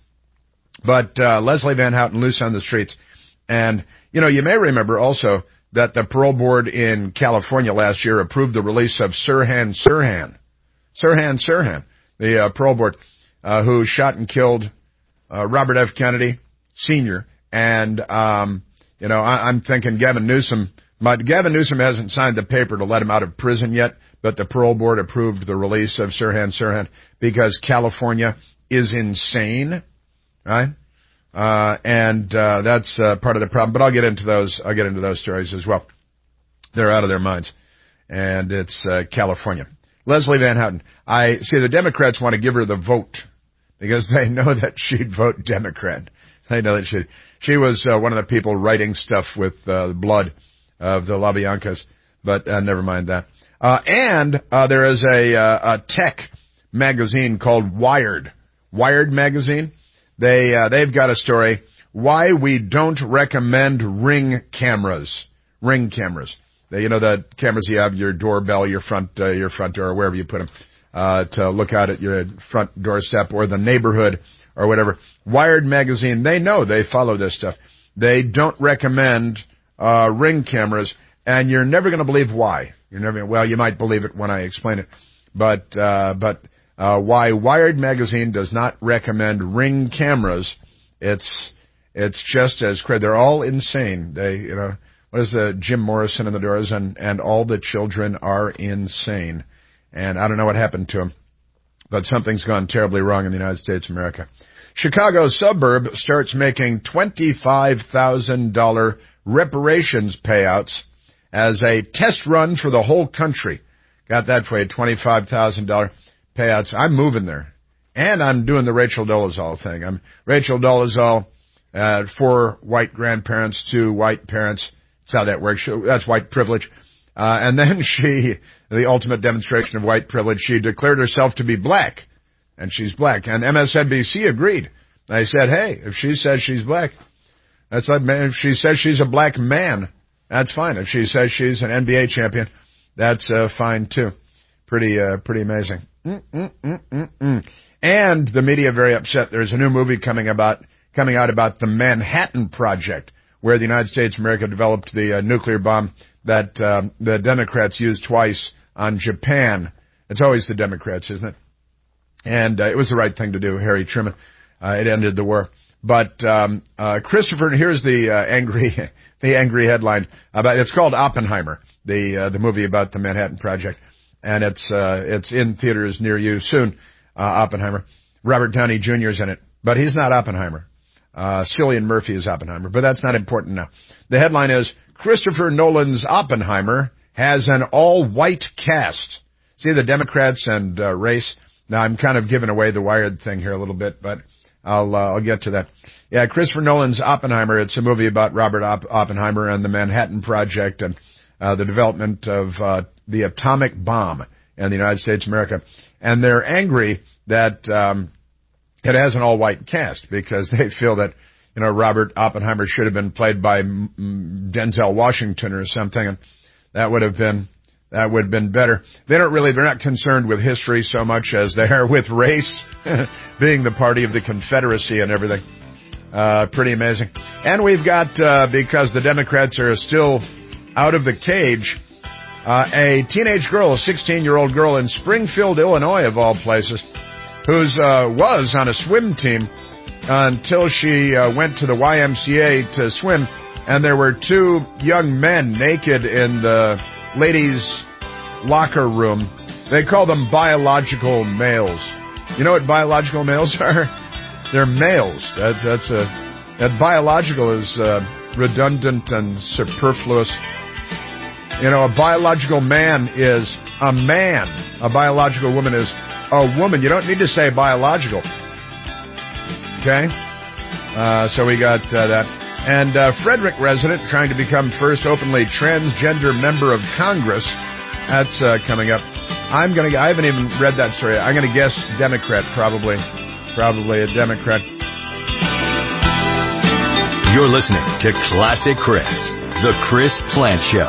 But uh, Leslie Van Houten loose on the streets, and you know you may remember also that the parole board in California last year approved the release of Sirhan Sirhan. Sirhan Sirhan, the uh, parole board, uh, who shot and killed uh, Robert F. Kennedy Senior And, um, you know, I, I'm thinking Gavin Newsom, but Gavin Newsom hasn't signed the paper to let him out of prison yet, but the parole board approved the release of Sirhan Sirhan because California is insane, right? Uh, and, uh, that's, uh, part of the problem, but I'll get into those, I'll get into those stories as well. They're out of their minds. And it's, uh, California. Leslie Van Houten. I see the Democrats want to give her the vote because they know that she'd vote Democrat. They know that she, she was, uh, one of the people writing stuff with, uh, the blood of the LaBiancas, but, uh, never mind that. Uh, and, uh, there is a, uh, a tech magazine called Wired. Wired magazine. They, uh, they've got a story, why we don't recommend Ring cameras. Ring cameras. They, you know, the cameras you have, your doorbell, your front, uh, your front door, wherever you put them, uh, to look out at your front doorstep or the neighborhood or whatever. Wired magazine, they know, they follow this stuff. They don't recommend, uh, Ring cameras, and you're never going to believe why. You're never, well, you might believe it when I explain it, but, uh, but, Uh, why Wired magazine does not recommend Ring cameras. It's, it's just as crazy. They're all insane. They, you know, what is the Jim Morrison and the Doors, and, and all the children are insane. And I don't know what happened to them, but something's gone terribly wrong in the United States of America. Chicago suburb starts making twenty-five thousand dollars reparations payouts as a test run for the whole country. Got that for you, twenty-five thousand dollars payouts. I'm moving there. And I'm doing the Rachel Dolezal thing. I'm Rachel Dolezal, uh, four white grandparents, two white parents. That's how that works. That's white privilege. Uh, and then she, the ultimate demonstration of white privilege, she declared herself to be black. And she's black. And M S N B C agreed. They said, hey, if she says she's black, that's like, if she says she's a black man, that's fine. If she says she's an N B A champion, that's uh, fine too. Pretty, uh, pretty amazing. Mm-mm-mm-mm-mm. And the media very upset. There's a new movie coming about, coming out about the Manhattan Project, where the United States of America developed the uh, nuclear bomb that uh, the Democrats used twice on Japan. It's always the Democrats, isn't it? And uh, it was the right thing to do, Harry Truman. Uh, it ended the war. But um, uh, Christopher, here's the uh, angry, the angry headline about. It's called Oppenheimer, the uh, the movie about the Manhattan Project, and it's uh, it's in theaters near you soon. Uh, Oppenheimer. Robert Downey Junior is in it, but he's not Oppenheimer. Uh, Cillian Murphy is Oppenheimer, but that's not important now. The headline is, Christopher Nolan's Oppenheimer has an all-white cast. See, the Democrats and uh, race. Now, I'm kind of giving away the Wired thing here a little bit, but I'll uh, I'll get to that. Yeah, Christopher Nolan's Oppenheimer. It's a movie about Robert Opp- Oppenheimer and the Manhattan Project and uh, the development of uh, the atomic bomb in the United States of America. And they're angry that um, it has an all-white cast because they feel that, you know, Robert Oppenheimer should have been played by Denzel Washington or something, and that would have been that would have been better. They don't really, they're not concerned with history so much as they are with race, being the party of the Confederacy and everything. Uh, pretty amazing. And we've got, uh, because the Democrats are still out of the cage, uh, a teenage girl, a sixteen-year-old girl in Springfield, Illinois, of all places, who's uh, was on a swim team until she uh, went to the Y M C A to swim, and there were two young men naked in the ladies' locker room. They call them biological males. You know what biological males are? They're males. That, that's a that biological is uh, redundant and superfluous. You know, a biological man is a man. A biological woman is a woman. You don't need to say biological. Okay? Uh, so we got uh, that. And uh, Frederick resident trying to become first openly transgender member of Congress. That's uh, coming up. I'm gonna. I haven't even read that story. I'm gonna guess Democrat, probably, probably a Democrat. You're listening to Classic Chris, the Chris Plante Show.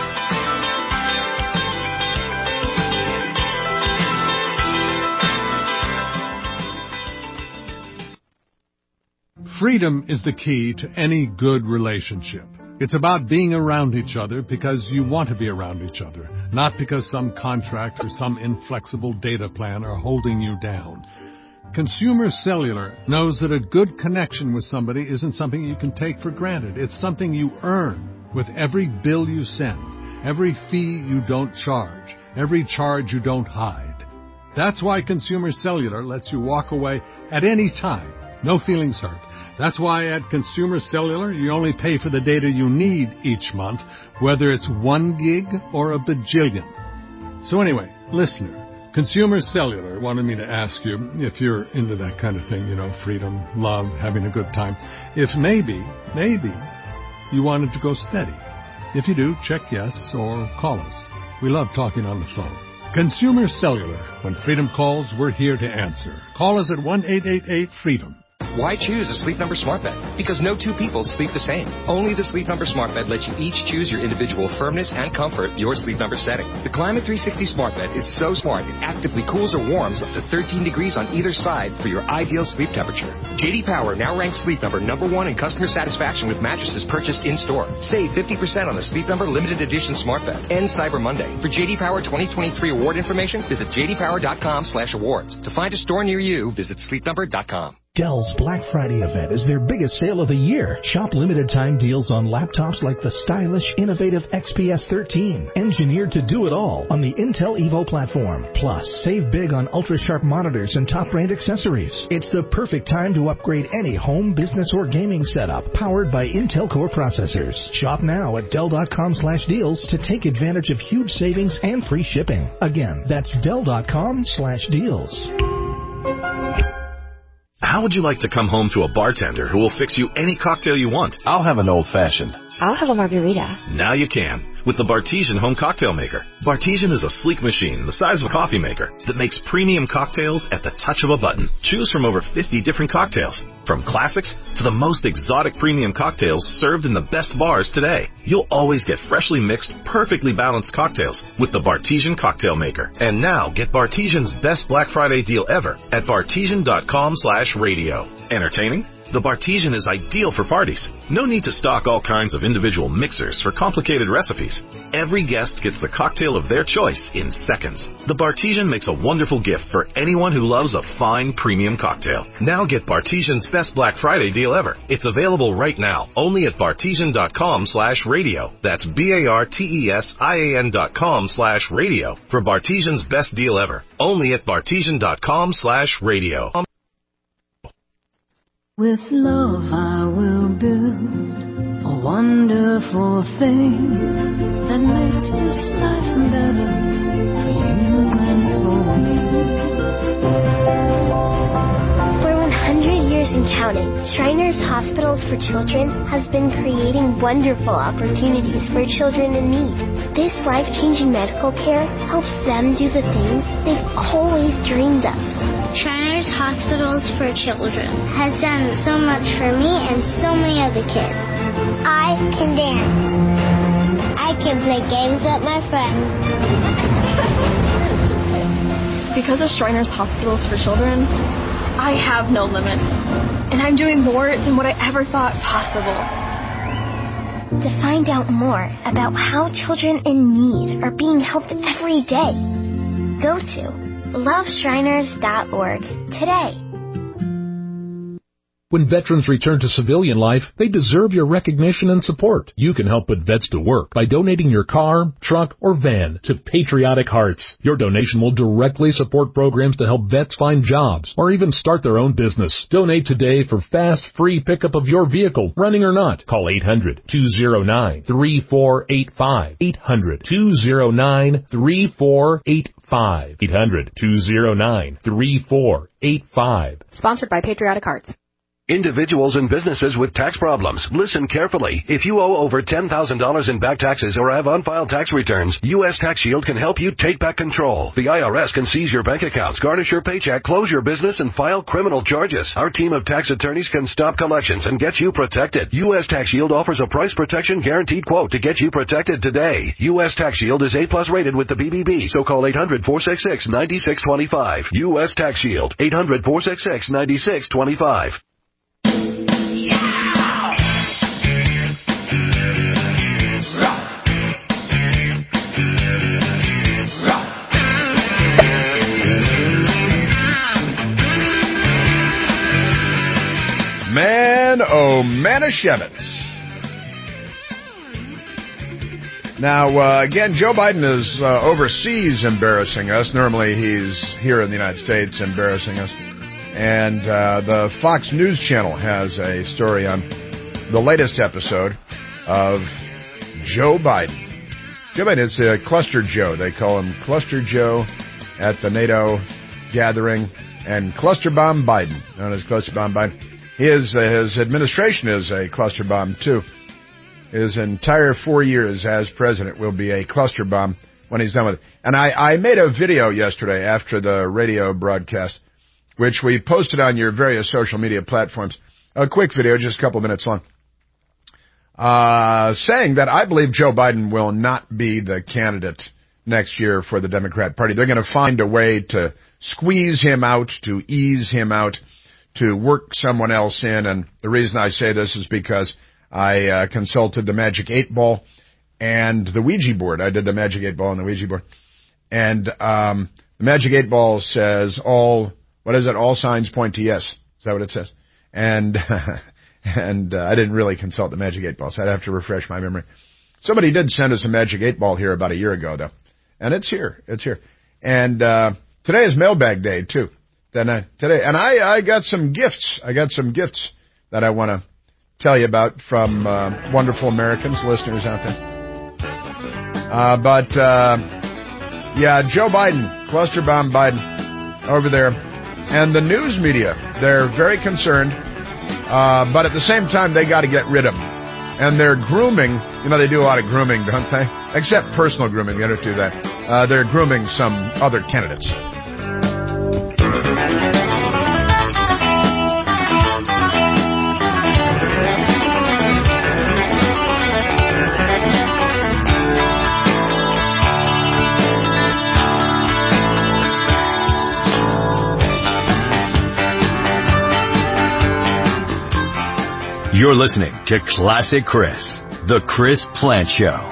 Freedom is the key to any good relationship. It's about being around each other because you want to be around each other, not because some contract or some inflexible data plan are holding you down. Consumer Cellular knows that a good connection with somebody isn't something you can take for granted. It's something you earn with every bill you send, every fee you don't charge, every charge you don't hide. That's why Consumer Cellular lets you walk away at any time. No feelings hurt. That's why at Consumer Cellular, you only pay for the data you need each month, whether it's one gig or a bajillion. So anyway, listener, Consumer Cellular wanted me to ask you if you're into that kind of thing, you know, freedom, love, having a good time. If maybe, maybe you wanted to go steady. If you do, check yes or call us. We love talking on the phone. Consumer Cellular. When freedom calls, we're here to answer. Call us at one eight eight eight freedom. Why choose a Sleep Number smart bed? Because no two people sleep the same. Only the Sleep Number smart bed lets you each choose your individual firmness and comfort, your Sleep Number setting. The Climate three sixty smart bed is so smart it actively cools or warms up to thirteen degrees on either side for your ideal sleep temperature. J D Power now ranks Sleep Number number one in customer satisfaction with mattresses purchased in-store. Save fifty percent on the Sleep Number limited edition smart bed and Cyber Monday. For J D Power twenty twenty-three award information, visit j d power dot com slash awards. To find a store near you, visit sleep number dot com. Dell's Black Friday event is their biggest sale of the year. Shop limited time deals on laptops like the stylish, innovative X P S thirteen, engineered to do it all on the Intel Evo platform. Plus, save big on ultra-sharp monitors and top-brand accessories. It's the perfect time to upgrade any home, business, or gaming setup powered by Intel Core processors. Shop now at Dell.com slash deals to take advantage of huge savings and free shipping. Again, that's Dell.com slash deals. How would you like to come home to a bartender who will fix you any cocktail you want? I'll have an old-fashioned. I'll have a margarita. Now you can with the Bartesian Home Cocktail Maker. Bartesian is a sleek machine the size of a coffee maker that makes premium cocktails at the touch of a button. Choose from over fifty different cocktails, from classics to the most exotic premium cocktails served in the best bars today. You'll always get freshly mixed, perfectly balanced cocktails with the Bartesian Cocktail Maker. And now get Bartesian's best Black Friday deal ever at bartesian.com slash radio. Entertaining? The Bartesian is ideal for parties. No need to stock all kinds of individual mixers for complicated recipes. Every guest gets the cocktail of their choice in seconds. The Bartesian makes a wonderful gift for anyone who loves a fine premium cocktail. Now get Bartesian's best Black Friday deal ever. It's available right now, only at bartesian.com slash radio. That's B-A-R-T-E-S-I-A-N dot com slash radio for Bartesian's best deal ever. Only at bartesian.com slash radio. With love I will build a wonderful thing that makes this life better for you and for me. For one hundred years and counting, Shriners Hospitals for Children has been creating wonderful opportunities for children in need. This life-changing medical care helps them do the things they've always dreamed of. Shriners Hospitals for Children has done so much for me and so many other kids. I can dance. I can play games with my friends. Because of Shriners Hospitals for Children, I have no limit. And I'm doing more than what I ever thought possible. To find out more about how children in need are being helped every day, go to love shriners dot org today. When veterans return to civilian life, they deserve your recognition and support. You can help put vets to work by donating your car, truck, or van to Patriotic Hearts. Your donation will directly support programs to help vets find jobs or even start their own business. Donate today for fast, free pickup of your vehicle, running or not. Call eight hundred, two oh nine, three four eight five. eight hundred, two oh nine, three four eight five. eight hundred, two oh nine, three four eight five. Sponsored by Patriotic Hearts. Individuals and businesses with tax problems, listen carefully. If you owe over ten thousand dollars in back taxes or have unfiled tax returns, U S Tax Shield can help you take back control. The I R S can seize your bank accounts, garnish your paycheck, close your business, and file criminal charges. Our team of tax attorneys can stop collections and get you protected. U S Tax Shield offers a price protection guaranteed quote to get you protected today. U S Tax Shield is A plus rated with the B B B, so call eight hundred, four six six, nine six two five. U S Tax Shield, eight hundred, four six six, nine six two five. Man, oh, Manischewitz. Now, uh, again, Joe Biden is uh, overseas embarrassing us. Normally, he's here in the United States embarrassing us. And uh, the Fox News Channel has a story on the latest episode of Joe Biden. Joe Biden is a Cluster Joe. They call him Cluster Joe at the NATO gathering. And Cluster Bomb Biden, known as Cluster Bomb Biden. His, uh, his administration is a cluster bomb, too. His entire four years as president will be a cluster bomb when he's done with it. And I, I made a video yesterday after the radio broadcast, which we posted on your various social media platforms. A quick video, just a couple minutes long, uh, saying that I believe Joe Biden will not be the candidate next year for the Democrat Party. They're going to find a way to squeeze him out, to ease him out, to work someone else in. And the reason I say this is because I uh, consulted the Magic eight Ball and the Ouija board. I did the Magic eight Ball and the Ouija board. And um, the Magic eight Ball says all, what is it, all signs point to yes. that what it says? And and uh, I didn't really consult the Magic eight Ball, so I'd have to refresh my memory. Somebody did send us a Magic eight Ball here about a year ago, though. And it's here. It's here. And uh, today is Mailbag Day, too. Then I, today, and I, I got some gifts. I got some gifts that I want to tell you about from uh, wonderful Americans, listeners out there. Uh, but, uh, yeah, Joe Biden, cluster bomb Biden over there. And the news media, they're very concerned. Uh, but at the same time, they got to get rid of him. And they're grooming, you know, they do a lot of grooming, don't they? Except personal grooming, they don't do that. Uh, they're grooming some other candidates. You're listening to Classic Chris, The Chris Plante Show.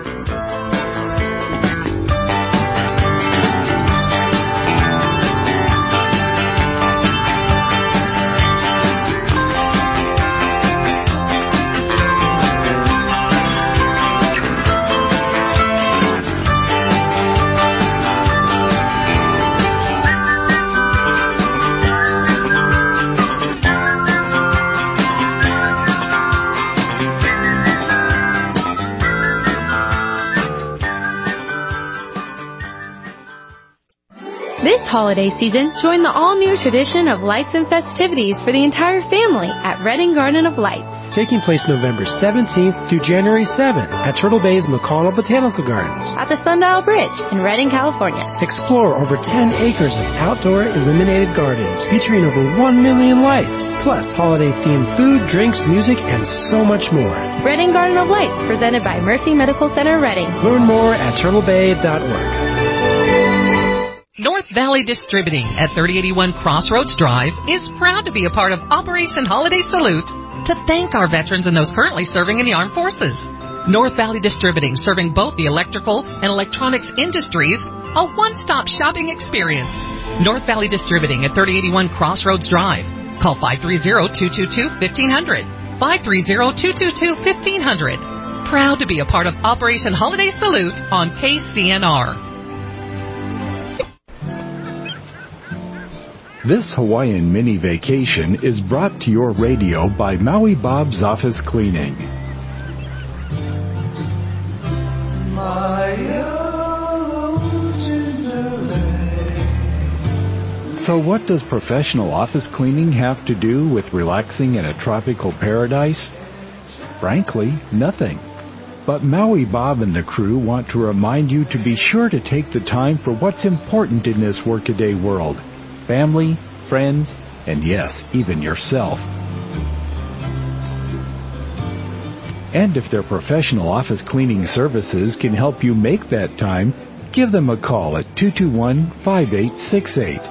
Holiday season, join the all-new tradition of lights and festivities for the entire family at Redding Garden of Lights. Taking place November seventeenth through January seventh at Turtle Bay's McConnell Botanical Gardens. At the Sundial Bridge in Redding, California. Explore over ten acres of outdoor illuminated gardens featuring over one million lights, plus holiday-themed food, drinks, music, and so much more. Redding Garden of Lights, presented by Mercy Medical Center, Redding. Learn more at turtle bay dot org. North Valley Distributing at thirty eighty-one Crossroads Drive is proud to be a part of Operation Holiday Salute to thank our veterans and those currently serving in the armed forces. North Valley Distributing, serving both the electrical and electronics industries, a one-stop shopping experience. North Valley Distributing at thirty eighty-one Crossroads Drive. Call five three zero, two two two, one five zero zero, five three zero, two two two, one five zero zero. Proud to be a part of Operation Holiday Salute on K C N R. This Hawaiian mini vacation is brought to your radio by Maui Bob's Office Cleaning. So what does professional office cleaning have to do with relaxing in a tropical paradise? Frankly, nothing. But Maui Bob and the crew want to remind you to be sure to take the time for what's important in this workaday world. Family, friends, and yes, even yourself. And if their professional office cleaning services can help you make that time, give them a call at two two one, five eight six eight.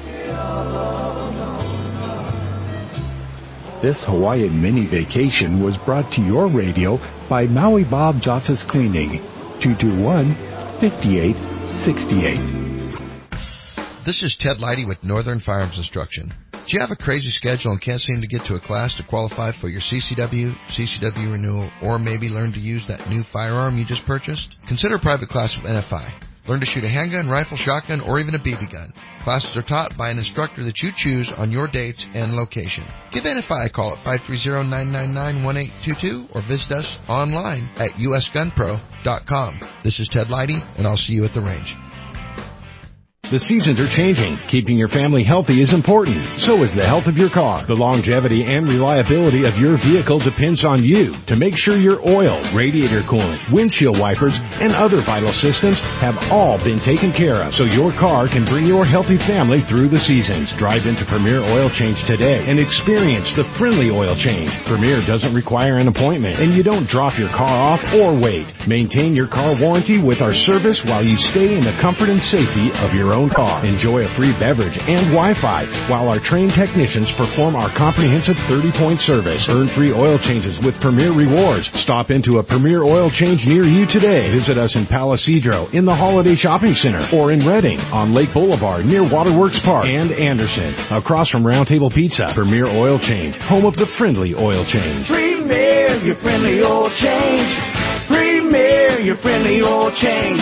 This Hawaiian mini vacation was brought to your radio by Maui Bob's Office Cleaning, two two one, five eight six eight. This is Ted Leidy with Northern Firearms Instruction. Do you have a crazy schedule and can't seem to get to a class to qualify for your C C W, C C W renewal, or maybe learn to use that new firearm you just purchased? Consider a private class with N F I. Learn to shoot a handgun, rifle, shotgun, or even a B B gun. Classes are taught by an instructor that you choose on your dates and location. Give N F I a call at five three zero, nine nine nine, one eight two two or visit us online at u s gun pro dot com. This is Ted Leidy, and I'll see you at the range. The seasons are changing. Keeping your family healthy is important. So is the health of your car. The longevity and reliability of your vehicle depends on you to make sure your oil, radiator coolant, windshield wipers, and other vital systems have all been taken care of so your car can bring your healthy family through the seasons. Drive into Premier Oil Change today and experience the friendly oil change. Premier doesn't require an appointment, and you don't drop your car off or wait. Maintain your car warranty with our service while you stay in the comfort and safety of your own own car. Enjoy a free beverage and Wi-Fi while our trained technicians perform our comprehensive thirty-point service. Earn free oil changes with Premier Rewards. Stop into a Premier Oil Change near you today. Visit us in Palo Cedro, in the Holiday Shopping Center, or in Redding, on Lake Boulevard near Waterworks Park, and Anderson, across from Round Table Pizza. Premier Oil Change, home of the friendly oil change. Premier, your friendly oil change. Premier, your friendly oil change.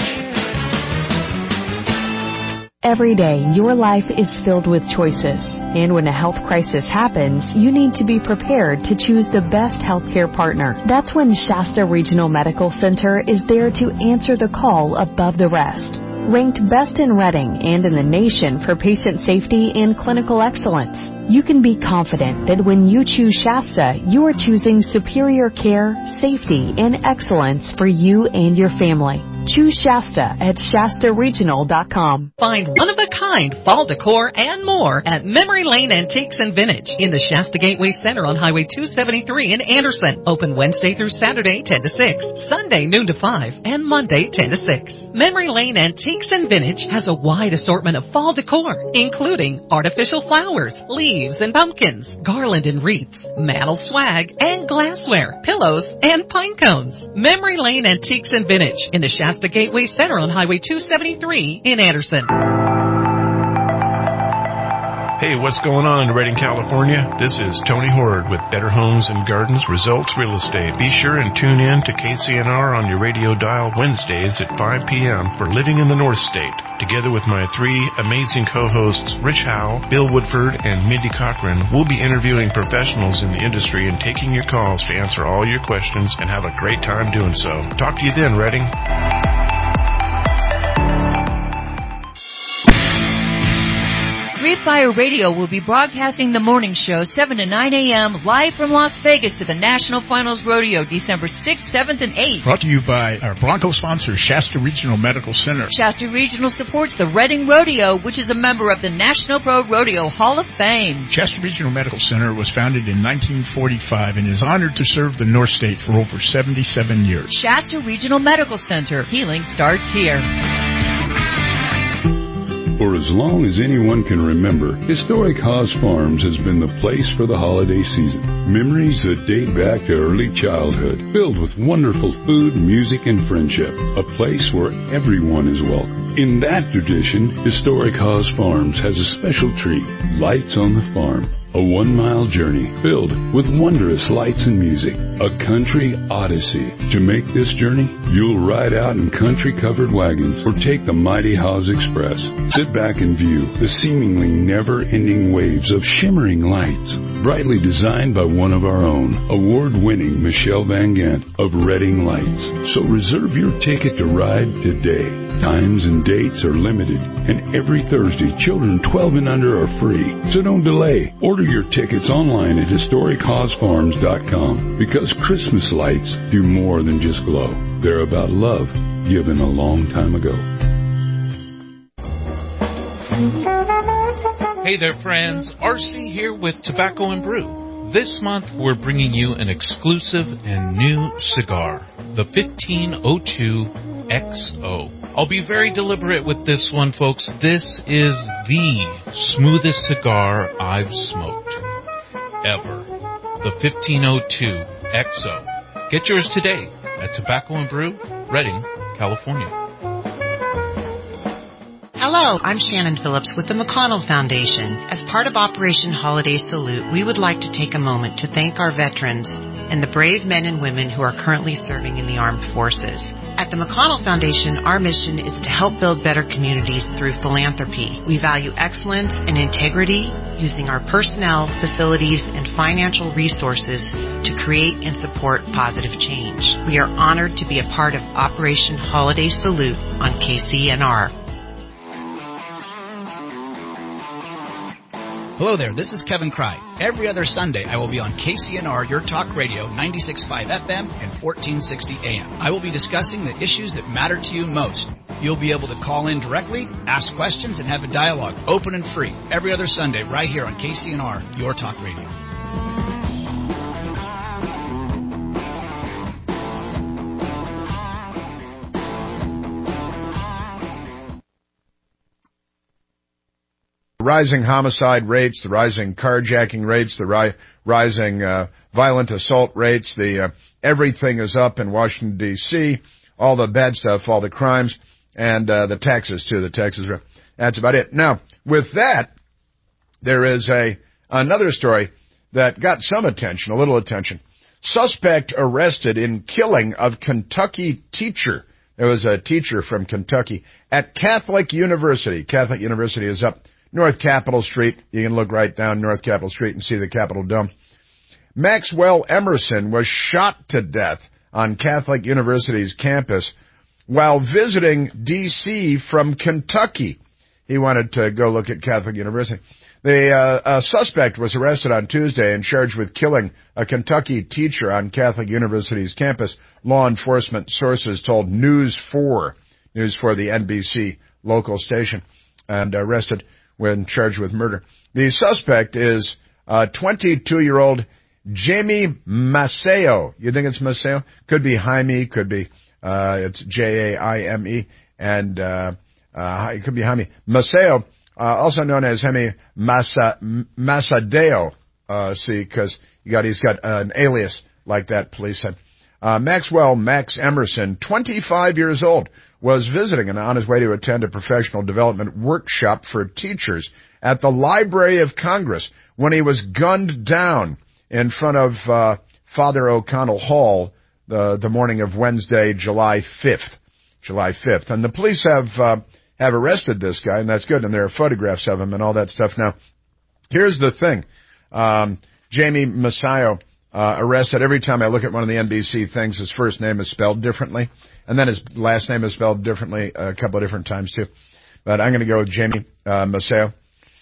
Every day, your life is filled with choices. And when a health crisis happens, you need to be prepared to choose the best healthcare partner. That's when Shasta Regional Medical Center is there to answer the call above the rest. Ranked best in Redding and in the nation for patient safety and clinical excellence, you can be confident that when you choose Shasta, you are choosing superior care, safety, and excellence for you and your family. Choose Shasta at Shasta Regional dot com. Find one-of-a-kind fall decor and more at Memory Lane Antiques and Vintage in the Shasta Gateway Center on Highway two seventy-three in Anderson. Open Wednesday through Saturday, ten to six, Sunday, noon to five, and Monday, ten to six. Memory Lane Antiques and Vintage has a wide assortment of fall decor, including artificial flowers, leaves and pumpkins, garland and wreaths, mantle swag, and glassware, pillows, and pine cones. Memory Lane Antiques and Vintage in the Shasta Gateway Center on Highway two seventy-three in Anderson. Hey, what's going on in Redding, California? This is Tony Horde with Better Homes and Gardens Results Real Estate. Be sure and tune in to K C N R on your radio dial Wednesdays at five p.m. for Living in the North State. Together with my three amazing co-hosts, Rich Howe, Bill Woodford, and Mindy Cochran, we'll be interviewing professionals in the industry and taking your calls to answer all your questions and have a great time doing so. Talk to you then, Redding. Free Fire Radio will be broadcasting the morning show seven to nine a.m. live from Las Vegas to the National Finals Rodeo December sixth, seventh, and eighth. Brought to you by our Bronco sponsor, Shasta Regional Medical Center. Shasta Regional supports the Redding Rodeo, which is a member of the National Pro Rodeo Hall of Fame. Shasta Regional Medical Center was founded in nineteen forty-five and is honored to serve the North State for over seventy-seven years. Shasta Regional Medical Center. Healing starts here. For as long as anyone can remember, Historic Haas Farms has been the place for the holiday season. Memories that date back to early childhood, filled with wonderful food, music, and friendship. A place where everyone is welcome. In that tradition, Historic Haas Farms has a special treat, Lights on the Farm. A one-mile journey filled with wondrous lights and music. A country odyssey. To make this journey, you'll ride out in country-covered wagons or take the mighty Haas Express. Sit back and view the seemingly never-ending waves of shimmering lights. Brightly designed by one of our own, award-winning Michelle Van Gant of Redding Lights. So reserve your ticket to ride today. Times and dates are limited, and every Thursday, children twelve and under are free. So don't delay. Order your tickets online at historic haas farms dot com, because Christmas lights do more than just glow. They're about love given a long time ago. Hey there, friends. R C here with Tobacco and Brew. This month, we're bringing you an exclusive and new cigar, the fifteen oh two X O. I'll be very deliberate with this one, folks. This is the smoothest cigar I've smoked ever. The fifteen oh two X O. Get yours today at Tobacco and Brew, Redding, California. Hello, I'm Shannon Phillips with the McConnell Foundation. As part of Operation Holiday Salute, we would like to take a moment to thank our veterans and the brave men and women who are currently serving in the armed forces. At the McConnell Foundation, our mission is to help build better communities through philanthropy. We value excellence and integrity, using our personnel, facilities, and financial resources to create and support positive change. We are honored to be a part of Operation Holiday Salute on K C N R. Hello there, this is Kevin Cry. Every other Sunday, I will be on K C N R, Your Talk Radio, ninety-six point five F M and fourteen sixty A M. I will be discussing the issues that matter to you most. You'll be able to call in directly, ask questions, and have a dialogue, open and free, every other Sunday right here on K C N R, Your Talk Radio. rising homicide rates, the rising carjacking rates, the ri- rising uh, violent assault rates, the uh, everything is up in Washington, D C, all the bad stuff, all the crimes, and uh, the taxes, too, the taxes. That's about it. Now, with that, there is a another story that got some attention, a little attention. Suspect arrested in killing of Kentucky teacher. There was a teacher from Kentucky at Catholic University. Catholic University is up North Capitol Street. You can look right down North Capitol Street and see the Capitol Dome. Maxwell Emerson was shot to death on Catholic University's campus while visiting D C from Kentucky. He wanted to go look at Catholic University. The uh, uh, suspect was arrested on Tuesday and charged with killing a Kentucky teacher on Catholic University's campus, law enforcement sources told News four, News four, the N B C local station, and arrested when charged with murder. The suspect is uh, twenty-two-year-old Jamie Maceo. You think it's Maceo? Could be Jaime, could be, uh, it's J A I M E, and uh, uh, it could be Jaime. Maceo. Uh, also known as Jaime Masa, Masadeo, uh, see, because you got, he's got uh, an alias like that, police said. Uh, Maxwell Max Emerson, twenty-five years old, was visiting and on his way to attend a professional development workshop for teachers at the Library of Congress when he was gunned down in front of uh, Father O'Connell Hall the, the morning of Wednesday, July fifth. July fifth. And the police have... Uh, have arrested this guy, and that's good, and there are photographs of him and all that stuff. Now, here's the thing. Um, Jamie Maceo, uh, arrested. Every time I look at one of the N B C things, his first name is spelled differently, and then his last name is spelled differently a couple of different times, too. But I'm going to go with Jamie uh, Maceo.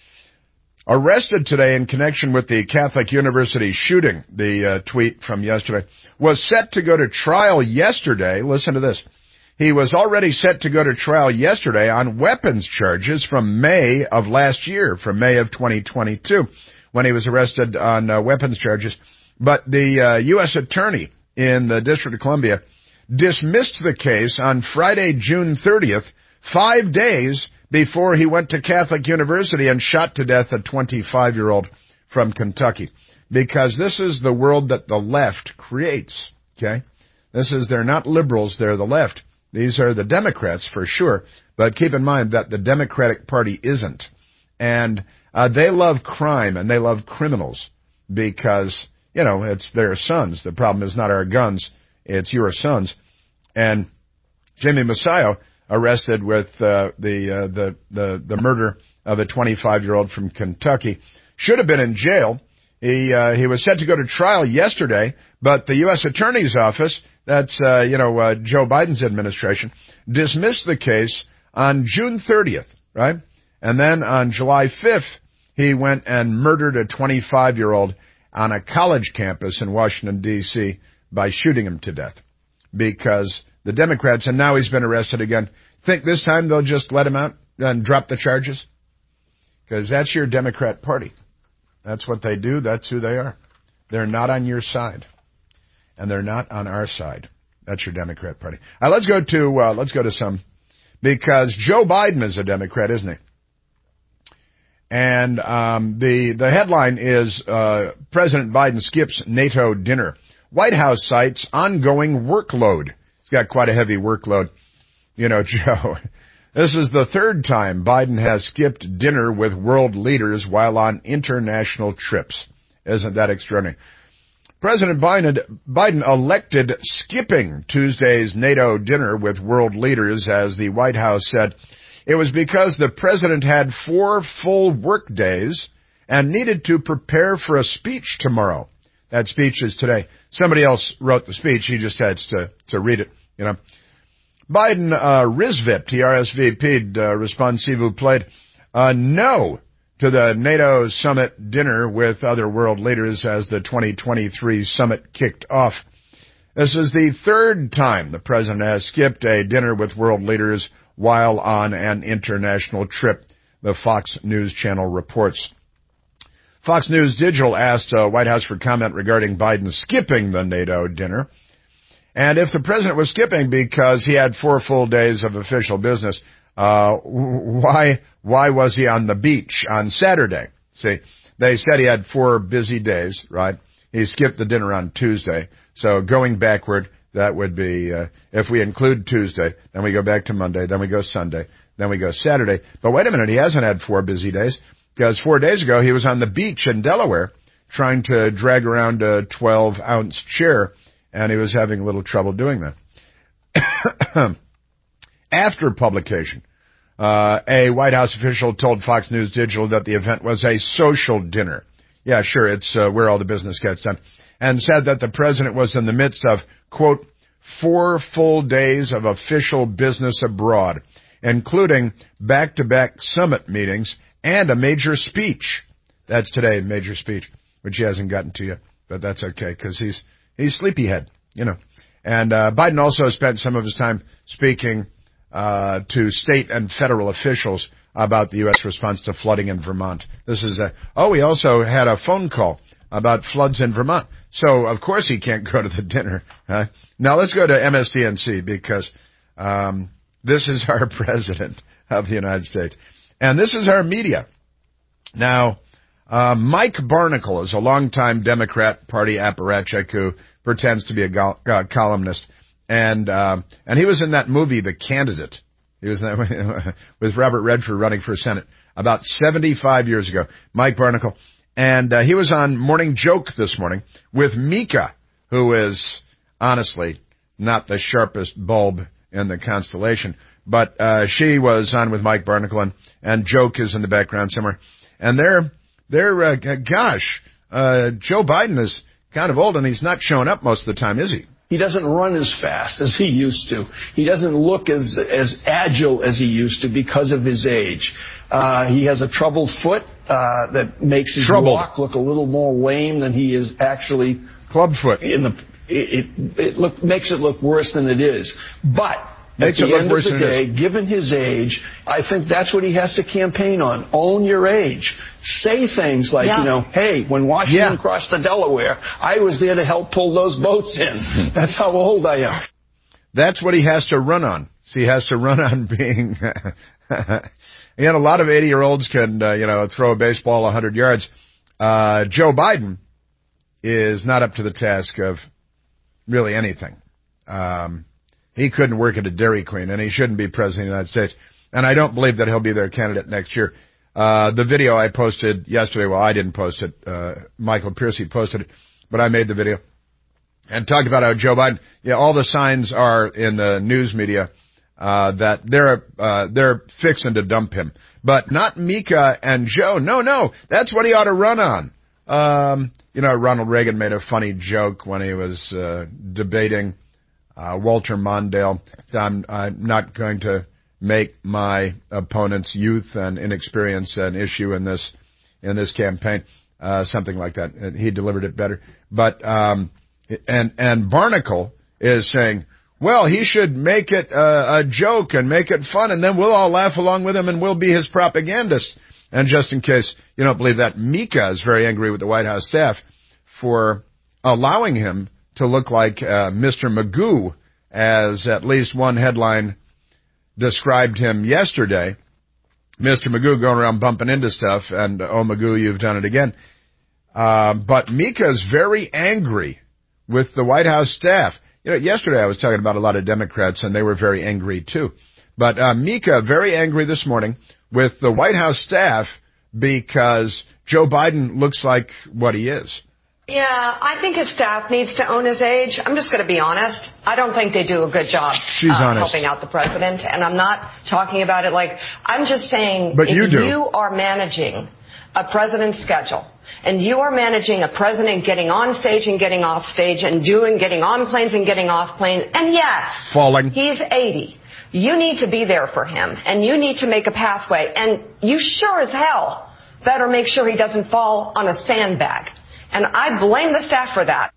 Arrested today in connection with the Catholic University shooting, the uh, tweet from yesterday, was set to go to trial yesterday. Listen to this. He was already set to go to trial yesterday on weapons charges from May of last year, from May of twenty twenty-two, when he was arrested on uh, weapons charges. But the uh, U S attorney in the District of Columbia dismissed the case on Friday, June thirtieth, five days before he went to Catholic University and shot to death a twenty-five-year-old from Kentucky. Because this is the world that the left creates, okay? This is, they're not liberals, they're the left. These are the Democrats for sure, but keep in mind that the Democratic Party isn't. And uh, they love crime and they love criminals because, you know, it's their sons. The problem is not our guns, it's your sons. And Jamie Maceo, arrested with uh, the, uh, the the the murder of a twenty-five-year-old from Kentucky, should have been in jail. He uh, he was set to go to trial yesterday, but the U S Attorney's Office, that's, uh, you know, uh, Joe Biden's administration, dismissed the case on June thirtieth, right? And then on July fifth, he went and murdered a twenty-five-year-old on a college campus in Washington, D C by shooting him to death. Because the Democrats, and now he's been arrested again, think this time they'll just let him out and drop the charges? Because that's your Democrat Party. That's what they do. That's who they are. They're not on your side. And they're not on our side. That's your Democrat Party. All right, let's go to, uh, let's go to some, because Joe Biden is a Democrat, isn't he? And um, the, the headline is, uh, President Biden skips NATO dinner. White House cites ongoing workload. He's got quite a heavy workload. You know, Joe, this is the third time Biden has skipped dinner with world leaders while on international trips. Isn't that extraordinary? President Biden, Biden elected skipping Tuesday's NATO dinner with world leaders, as the White House said. It was because the president had four full work days and needed to prepare for a speech tomorrow. That speech is today. Somebody else wrote the speech. He just had to, to read it, you know. Biden uh, R S V P'd, he R S V P'd, uh, responsive played, uh, no to the NATO summit dinner with other world leaders as the twenty twenty-three summit kicked off. This is the third time the president has skipped a dinner with world leaders while on an international trip, the Fox News Channel reports. Fox News Digital asked uh, White House for comment regarding Biden skipping the NATO dinner. And if the president was skipping because he had four full days of official business, Uh, why, why was he on the beach on Saturday? See, they said he had four busy days, right? He skipped the dinner on Tuesday. So going backward, that would be, uh, if we include Tuesday, then we go back to Monday, then we go Sunday, then we go Saturday. But wait a minute, he hasn't had four busy days, because four days ago he was on the beach in Delaware trying to drag around a twelve-ounce chair, and he was having a little trouble doing that. After publication, uh, a White House official told Fox News Digital that the event was a social dinner. Yeah, sure, it's uh, where all the business gets done. And said that the president was in the midst of, quote, four full days of official business abroad, including back-to-back summit meetings and a major speech. That's today, major speech, which he hasn't gotten to yet, but that's okay, because he's he's sleepyhead, you know. And uh, Biden also spent some of his time speaking uh, to state and federal officials about the U S response to flooding in Vermont. This is a, oh, he also had a phone call about floods in Vermont. So, of course, he can't go to the dinner. Huh? Now, let's go to M S D N C, because um, this is our president of the United States. And this is our media. Now, uh, Mike Barnicle is a longtime Democrat Party apparatchik who pretends to be a go- uh, columnist. And uh, and he was in that movie, The Candidate. He was in that with Robert Redford running for Senate about seventy-five years ago. Mike Barnicle. And uh, he was on Morning Joke this morning with Mika, who is honestly not the sharpest bulb in the constellation. But uh, she was on with Mike Barnicle, and, and Joke is in the background somewhere. And they're, they're uh, gosh, uh, Joe Biden is kind of old, and he's not showing up most of the time, is he? He doesn't run as fast as he used to. He doesn't look as as agile as he used to because of his age. Uh, he has a troubled foot uh, that makes his Troubled. walk look a little more lame than he is actually. Clubfoot. In the, it it, it look, makes it look worse than it is. But Makes at it the look end worse of the than it day, given his age, I think that's what he has to campaign on. Own your age. Say things like, Yeah. you know, hey, when Washington Yeah. crossed the Delaware, I was there to help pull those boats in. That's how old I am. That's what he has to run on. So he has to run on being, you know, a lot of eighty-year-olds can, uh, you know, throw a baseball one hundred yards. Uh, Joe Biden is not up to the task of really anything. Um, he couldn't work at a Dairy Queen, and he shouldn't be president of the United States. And I don't believe that he'll be their candidate next year. Uh, the video I posted yesterday, well, I didn't post it. Uh, Michael Piercy posted it, but I made the video and talked about how Joe Biden, yeah, all the signs are in the news media, uh, that they're, uh, they're fixing to dump him. But not Mika and Joe. No, no, that's what he ought to run on. Um, you know, Ronald Reagan made a funny joke when he was, uh, debating, uh, Walter Mondale. I'm, I'm not going to make my opponent's youth and inexperience an issue in this, in this campaign. Uh, something like that. And he delivered it better. But, um, and, and Barnicle is saying, well, he should make it a, a joke and make it fun, and then we'll all laugh along with him and we'll be his propagandist. And just in case you don't believe that, Mika is very angry with the White House staff for allowing him to look like uh, Mister Magoo, as at least one headline described him yesterday. Mister Magoo going around bumping into stuff, and, oh, Magoo, you've done it again. Uh, but Mika's very angry with the White House staff. You know, yesterday I was talking about a lot of Democrats, and they were very angry, too. But uh, Mika, very angry this morning with the White House staff because Joe Biden looks like what he is. Yeah, I think his staff needs to own his age. I'm just going to be honest. I don't think they do a good job She's uh, honest. helping out the president. And I'm not talking about it like, I'm just saying But if you do. you are managing a president's schedule and you are managing a president getting on stage and getting off stage and doing, getting on planes and getting off planes, and yes, Falling. he's eighty. You need to be there for him, and you need to make a pathway. And you sure as hell better make sure he doesn't fall on a sandbag. And I blame the staff for that.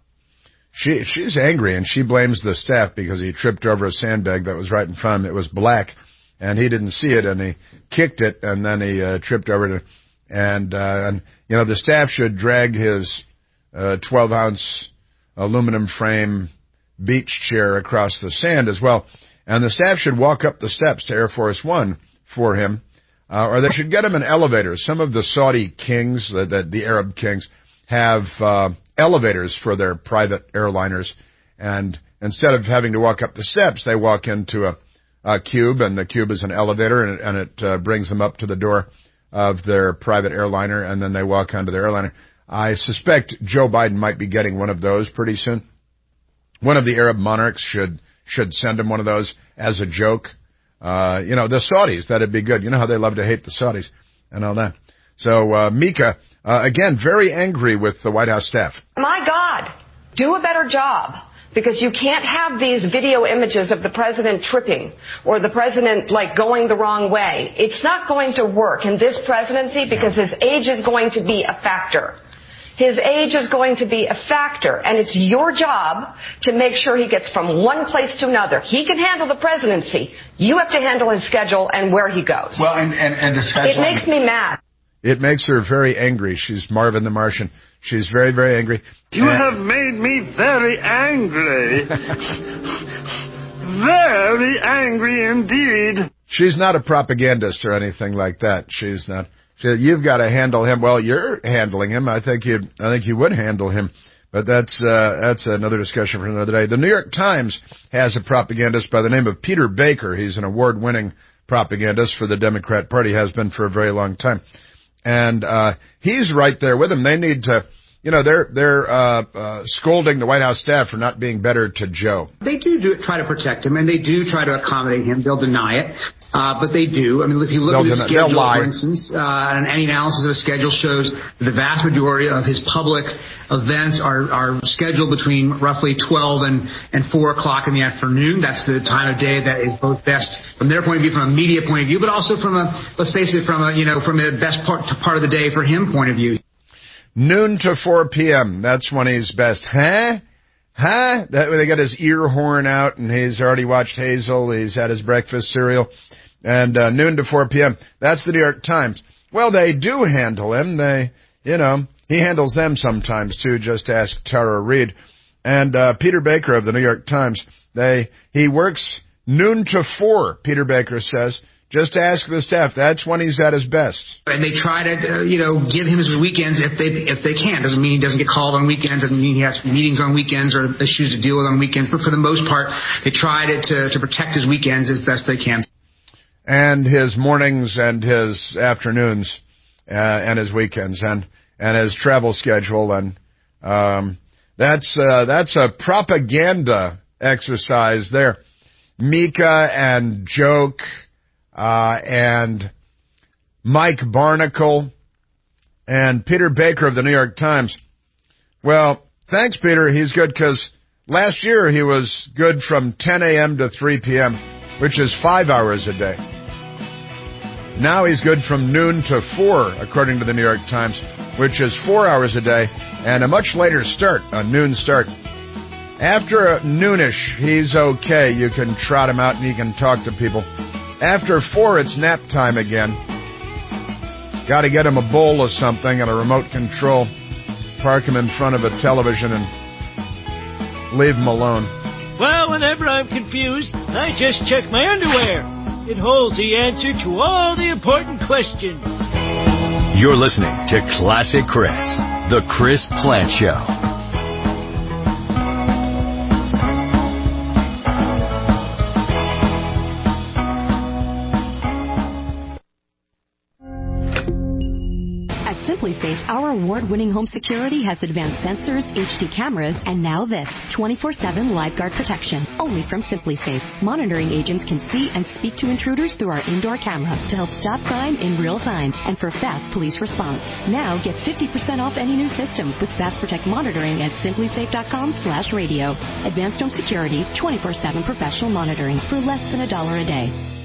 She She's angry, and she blames the staff because he tripped over a sandbag that was right in front of him. It was black, and he didn't see it, and he kicked it, and then he uh, tripped over it. And, uh, and, you know, the staff should drag his uh, twelve-ounce aluminum frame beach chair across the sand as well. And the staff should walk up the steps to Air Force One for him, uh, or they should get him an elevator. Some of the Saudi kings, the, the, the Arab kings, have uh, elevators for their private airliners. And instead of having to walk up the steps, they walk into a, a cube, and the cube is an elevator, and it, and it uh, brings them up to the door of their private airliner, and then they walk onto their airliner. I suspect Joe Biden might be getting one of those pretty soon. One of the Arab monarchs should should send him one of those as a joke. Uh, you know, the Saudis, that'd be good. You know how they love to hate the Saudis and all that. So, uh, Mika, uh, again, very angry with the White House staff. My God, do a better job. Because you can't have these video images of the president tripping or the president, like, going the wrong way. It's not going to work in this presidency because his age is going to be a factor. His age is going to be a factor, and it's your job to make sure he gets from one place to another. He can handle the presidency. You have to handle his schedule and where he goes. Well, and, and, and the schedule... It makes me mad. It makes her very angry. She's Marvin the Martian. She's very, very angry. You and have made me very angry. Very angry indeed. She's not a propagandist or anything like that. She's not... You've got to handle him. Well, you're handling him. I think you. I think you would handle him, but that's uh, that's another discussion for another day. The New York Times has a propagandist by the name of Peter Baker. He's an award-winning propagandist for the Democrat Party. Has been for a very long time, and uh, he's right there with him. They need to. You know, they're they're uh, uh, scolding the White House staff for not being better to Joe. They do, do try to protect him, and they do try to accommodate him. They'll deny it, uh, but they do. I mean, if you look they'll at his deny, schedule, for instance, uh, and any analysis of his schedule shows that the vast majority of his public events are, are scheduled between roughly twelve and, and four o'clock in the afternoon. That's the time of day that is both best from their point of view, from a media point of view, but also from a, let's face it, from a, you know, from a best part, part of the day for him point of view. Noon to four p.m. That's when he's best. Huh? Huh? That when they got his ear horn out and he's already watched Hazel. He's had his breakfast cereal. And uh, noon to four p.m. That's the New York Times. Well, they do handle him. They, you know, he handles them sometimes too. Just ask Tara Reid. And uh, Peter Baker of the New York Times. They he works noon to four. Peter Baker says. Just ask the staff. That's when he's at his best. And they try to, uh, you know, give him his weekends if they if they can. Doesn't mean he doesn't get called on weekends. Doesn't mean he has meetings on weekends or issues to deal with on weekends. But for the most part, they try to, to, to protect his weekends as best they can. And his mornings and his afternoons uh, and his weekends and, and his travel schedule. And um, that's uh, that's a propaganda exercise there. Mika and Joke... Uh, and Mike Barnacle and Peter Baker of the New York Times. Well, thanks, Peter. He's good because last year he was good from ten a.m. to three p.m., which is five hours a day. Now he's good from noon to four, according to the New York Times, which is four hours a day and a much later start, a noon start. After noonish, he's okay. You can trot him out and you can talk to people. After four, it's nap time again. Got to get him a bowl of something and a remote control. Park him in front of a television and leave him alone. Well, whenever I'm confused, I just check my underwear. It holds the answer to all the important questions. You're listening to Classic Chris, the Chris Plant Show. SimpliSafe, our award-winning home security has advanced sensors, H D cameras, and now this, twenty-four seven LiveGuard protection, only from SimpliSafe. Monitoring agents can see and speak to intruders through our indoor camera to help stop crime in real time and for fast police response. Now get fifty percent off any new system with Fast Protect monitoring at simplysafe.com slash radio. Advanced home security, twenty-four seven professional monitoring for less than a dollar a day.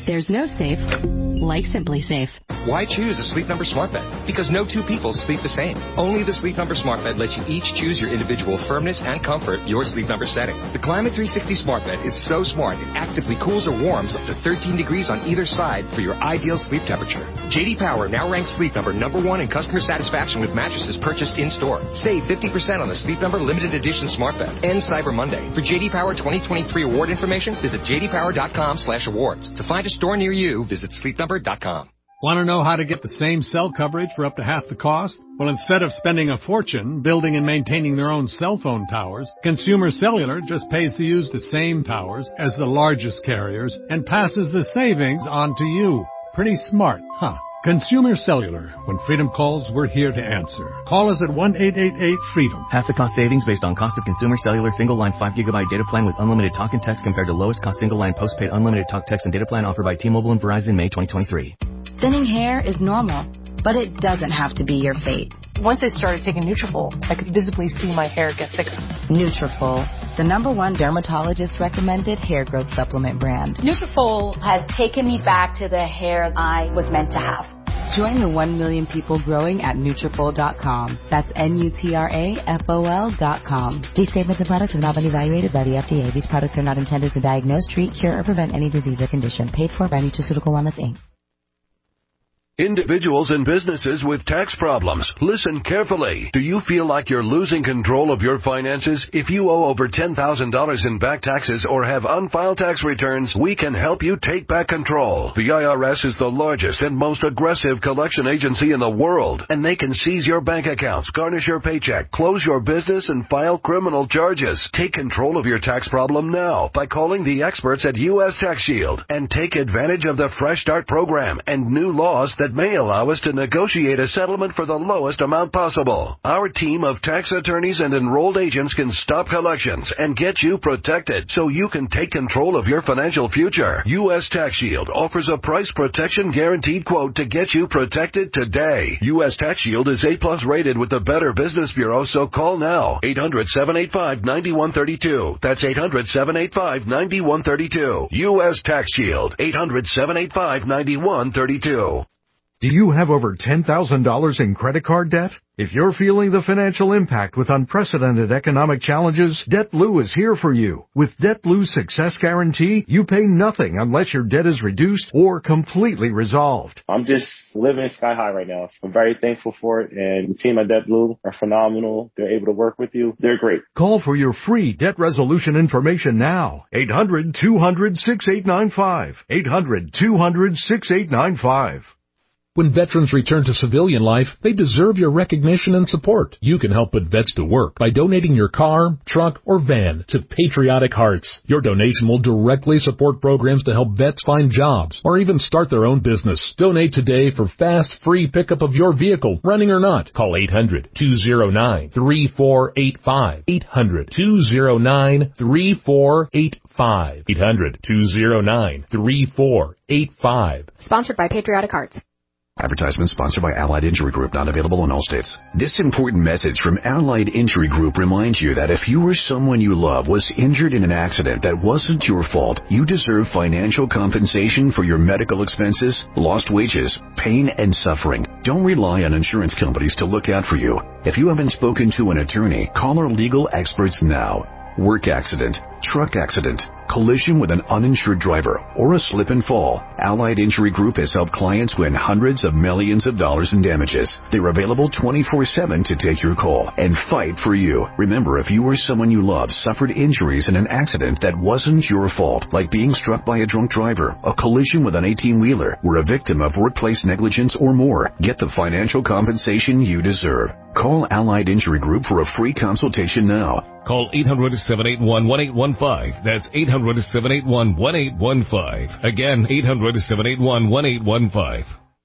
There's no safe like Simply Safe. Why choose a Sleep Number smart bed? Because no two people sleep the same. Only the Sleep Number smart bed lets you each choose your individual firmness and comfort, your Sleep Number setting. The Climate three sixty smart bed is so smart it actively cools or warms up to thirteen degrees on either side for your ideal sleep temperature. J D Power now ranks Sleep Number number one in customer satisfaction with mattresses purchased in store. Save fifty percent on the Sleep Number limited edition smart bed and Cyber Monday. For J D Power twenty twenty-three award information, visit j d power dot com slash awards. To find a store near you, visit sleep number dot com. Want to know how to get the same cell coverage for up to half the cost? Well, instead of spending a fortune building and maintaining their own cell phone towers, Consumer Cellular just pays to use the same towers as the largest carriers and passes the savings on to you. Pretty smart, huh? Consumer Cellular. When freedom calls, we're here to answer. Call us at one eight eight eight freedom. Half the cost savings based on cost of Consumer Cellular single-line five gigabyte data plan with unlimited talk and text compared to lowest cost single-line postpaid unlimited talk, text, and data plan offered by T-Mobile and Verizon May twenty twenty-three. Thinning hair is normal, but it doesn't have to be your fate. Once I started taking Nutrafol, I could visibly see my hair get thicker. Nutrafol, the number one dermatologist-recommended hair growth supplement brand. Nutrafol has taken me back to the hair I was meant to have. Join the one million people growing at Nutrafol dot com. That's N U T R A F O L dot com. These statements and products have not been evaluated by the F D A. These products are not intended to diagnose, treat, cure, or prevent any disease or condition. Paid for by Nutraceutical Wellness, Incorporated. Individuals and businesses with tax problems, listen carefully. Do you feel like you're losing control of your finances? If you owe over ten thousand dollars in back taxes or have unfiled tax returns, we can help you take back control. The I R S is the largest and most aggressive collection agency in the world, and they can seize your bank accounts, garnish your paycheck, close your business, and file criminal charges. Take control of your tax problem now by calling the experts at U S Tax Shield and take advantage of the Fresh Start program and new laws that may allow us to negotiate a settlement for the lowest amount possible. Our team of tax attorneys and enrolled agents can stop collections and get you protected so you can take control of your financial future. U S Tax Shield offers a price protection guaranteed quote to get you protected today. U S Tax Shield is A plus rated with the Better Business Bureau, so call now. eight hundred, seven eight five, nine one three two. That's eight hundred, seven eight five, nine one three two. U S Tax Shield. eight hundred, seven eight five, nine one three two. Do you have over ten thousand dollars in credit card debt? If you're feeling the financial impact with unprecedented economic challenges, DebtBlue is here for you. With DebtBlue's Success Guarantee, you pay nothing unless your debt is reduced or completely resolved. I'm just living sky high right now. I'm very thankful for it, and the team at DebtBlue are phenomenal. They're able to work with you. They're great. Call for your free debt resolution information now. eight hundred, two hundred, six eight nine five. eight hundred, two hundred, six eight nine five. When veterans return to civilian life, they deserve your recognition and support. You can help put vets to work by donating your car, truck, or van to Patriotic Hearts. Your donation will directly support programs to help vets find jobs or even start their own business. Donate today for fast, free pickup of your vehicle, running or not. Call eight hundred, two oh nine, three four eight five. eight hundred, two oh nine, three four eight five. eight hundred, two oh nine, three four eight five. Sponsored by Patriotic Hearts. Advertisement sponsored by Allied Injury Group, not available in all states. This important message from Allied Injury Group reminds you that if you or someone you love was injured in an accident that wasn't your fault, you deserve financial compensation for your medical expenses, lost wages, pain, and suffering. Don't rely on insurance companies to look out for you. If you haven't spoken to an attorney, call our legal experts now. Work accident, truck accident, collision with an uninsured driver, or a slip and fall. Allied Injury Group has helped clients win hundreds of millions of dollars in damages. They're available twenty-four seven to take your call and fight for you. Remember, if you or someone you love suffered injuries in an accident that wasn't your fault, like being struck by a drunk driver, a collision with an eighteen-wheeler, were a victim of workplace negligence or more, get the financial compensation you deserve. Call Allied Injury Group for a free consultation now. Call eight hundred, seven eight one, one eight one five. That's eight hundred, seven eight one, one eight one five. Again, eight hundred, seven eight one, one eight one five.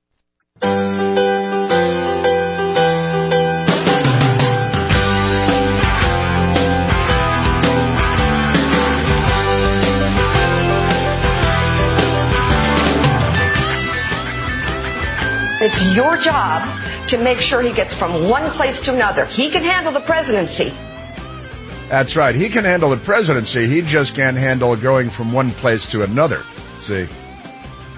It's your job to make sure he gets from one place to another. He can handle the presidency. That's right. He can handle the presidency. He just can't handle going from one place to another. See?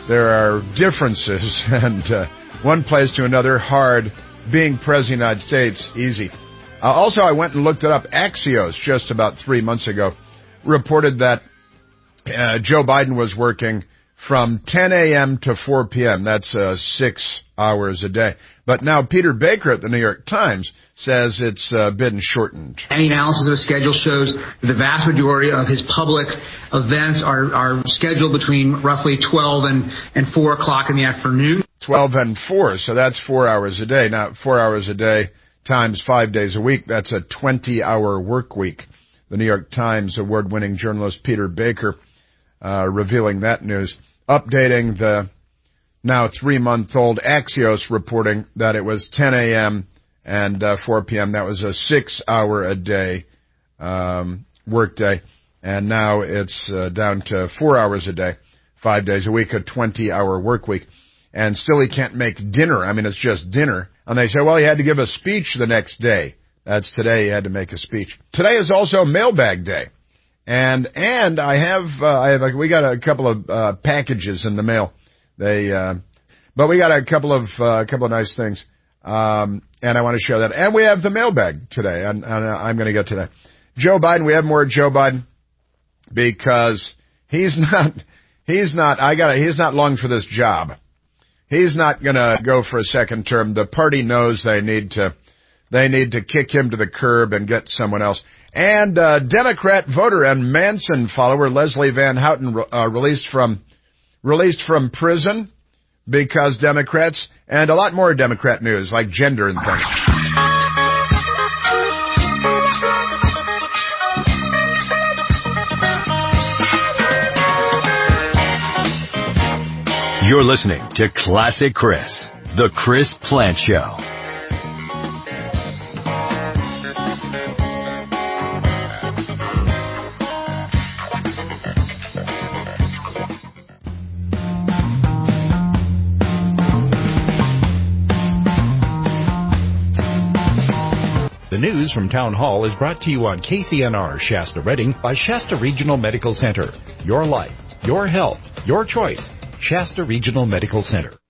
there are differences, and uh, one place to another, hard. Being president of the United States, easy. Uh, also, I went and looked it up. Axios, just about three months ago, reported that uh, Joe Biden was working from ten a.m. to four p.m. That's uh, six hours a day. But now Peter Baker at the New York Times says it's uh, been shortened. Any analysis of the schedule shows that the vast majority of his public events are, are scheduled between roughly twelve and, and four o'clock in the afternoon. twelve and four, so that's four hours a day. Now, four hours a day times five days a week, that's a twenty-hour work week. The New York Times award-winning journalist Peter Baker uh, revealing that news, updating the now three-month-old Axios reporting that it was ten a.m. and uh, four p.m. That was a six-hour-a-day um, work day, and now it's uh, down to four hours a day, five days a week, a twenty-hour work week. And still he can't make dinner. I mean, it's just dinner. And they say, well, he had to give a speech the next day. That's today, he had to make a speech. Today is also mailbag day. And, and I have, uh, I have, we got a couple of, uh, packages in the mail. They, uh, but we got a couple of, uh, a couple of nice things. Um, and I want to share that. And we have the mailbag today, and, and I'm going to get to that. Joe Biden, we have more Joe Biden because he's not, he's not, I got he's not long for this job. He's not going to go for a second term. The party knows they need to, they need to kick him to the curb and get someone else. And uh, Democrat voter and Manson follower Leslie Van Houten uh, released from released from prison because Democrats, and a lot more Democrat news like gender and things. You're listening to Classic Chris, the Chris Plant Show. The news from Town Hall is brought to you on K C N R Shasta Redding by Shasta Regional Medical Center. Your life, your health, your choice. Shasta Regional Medical Center.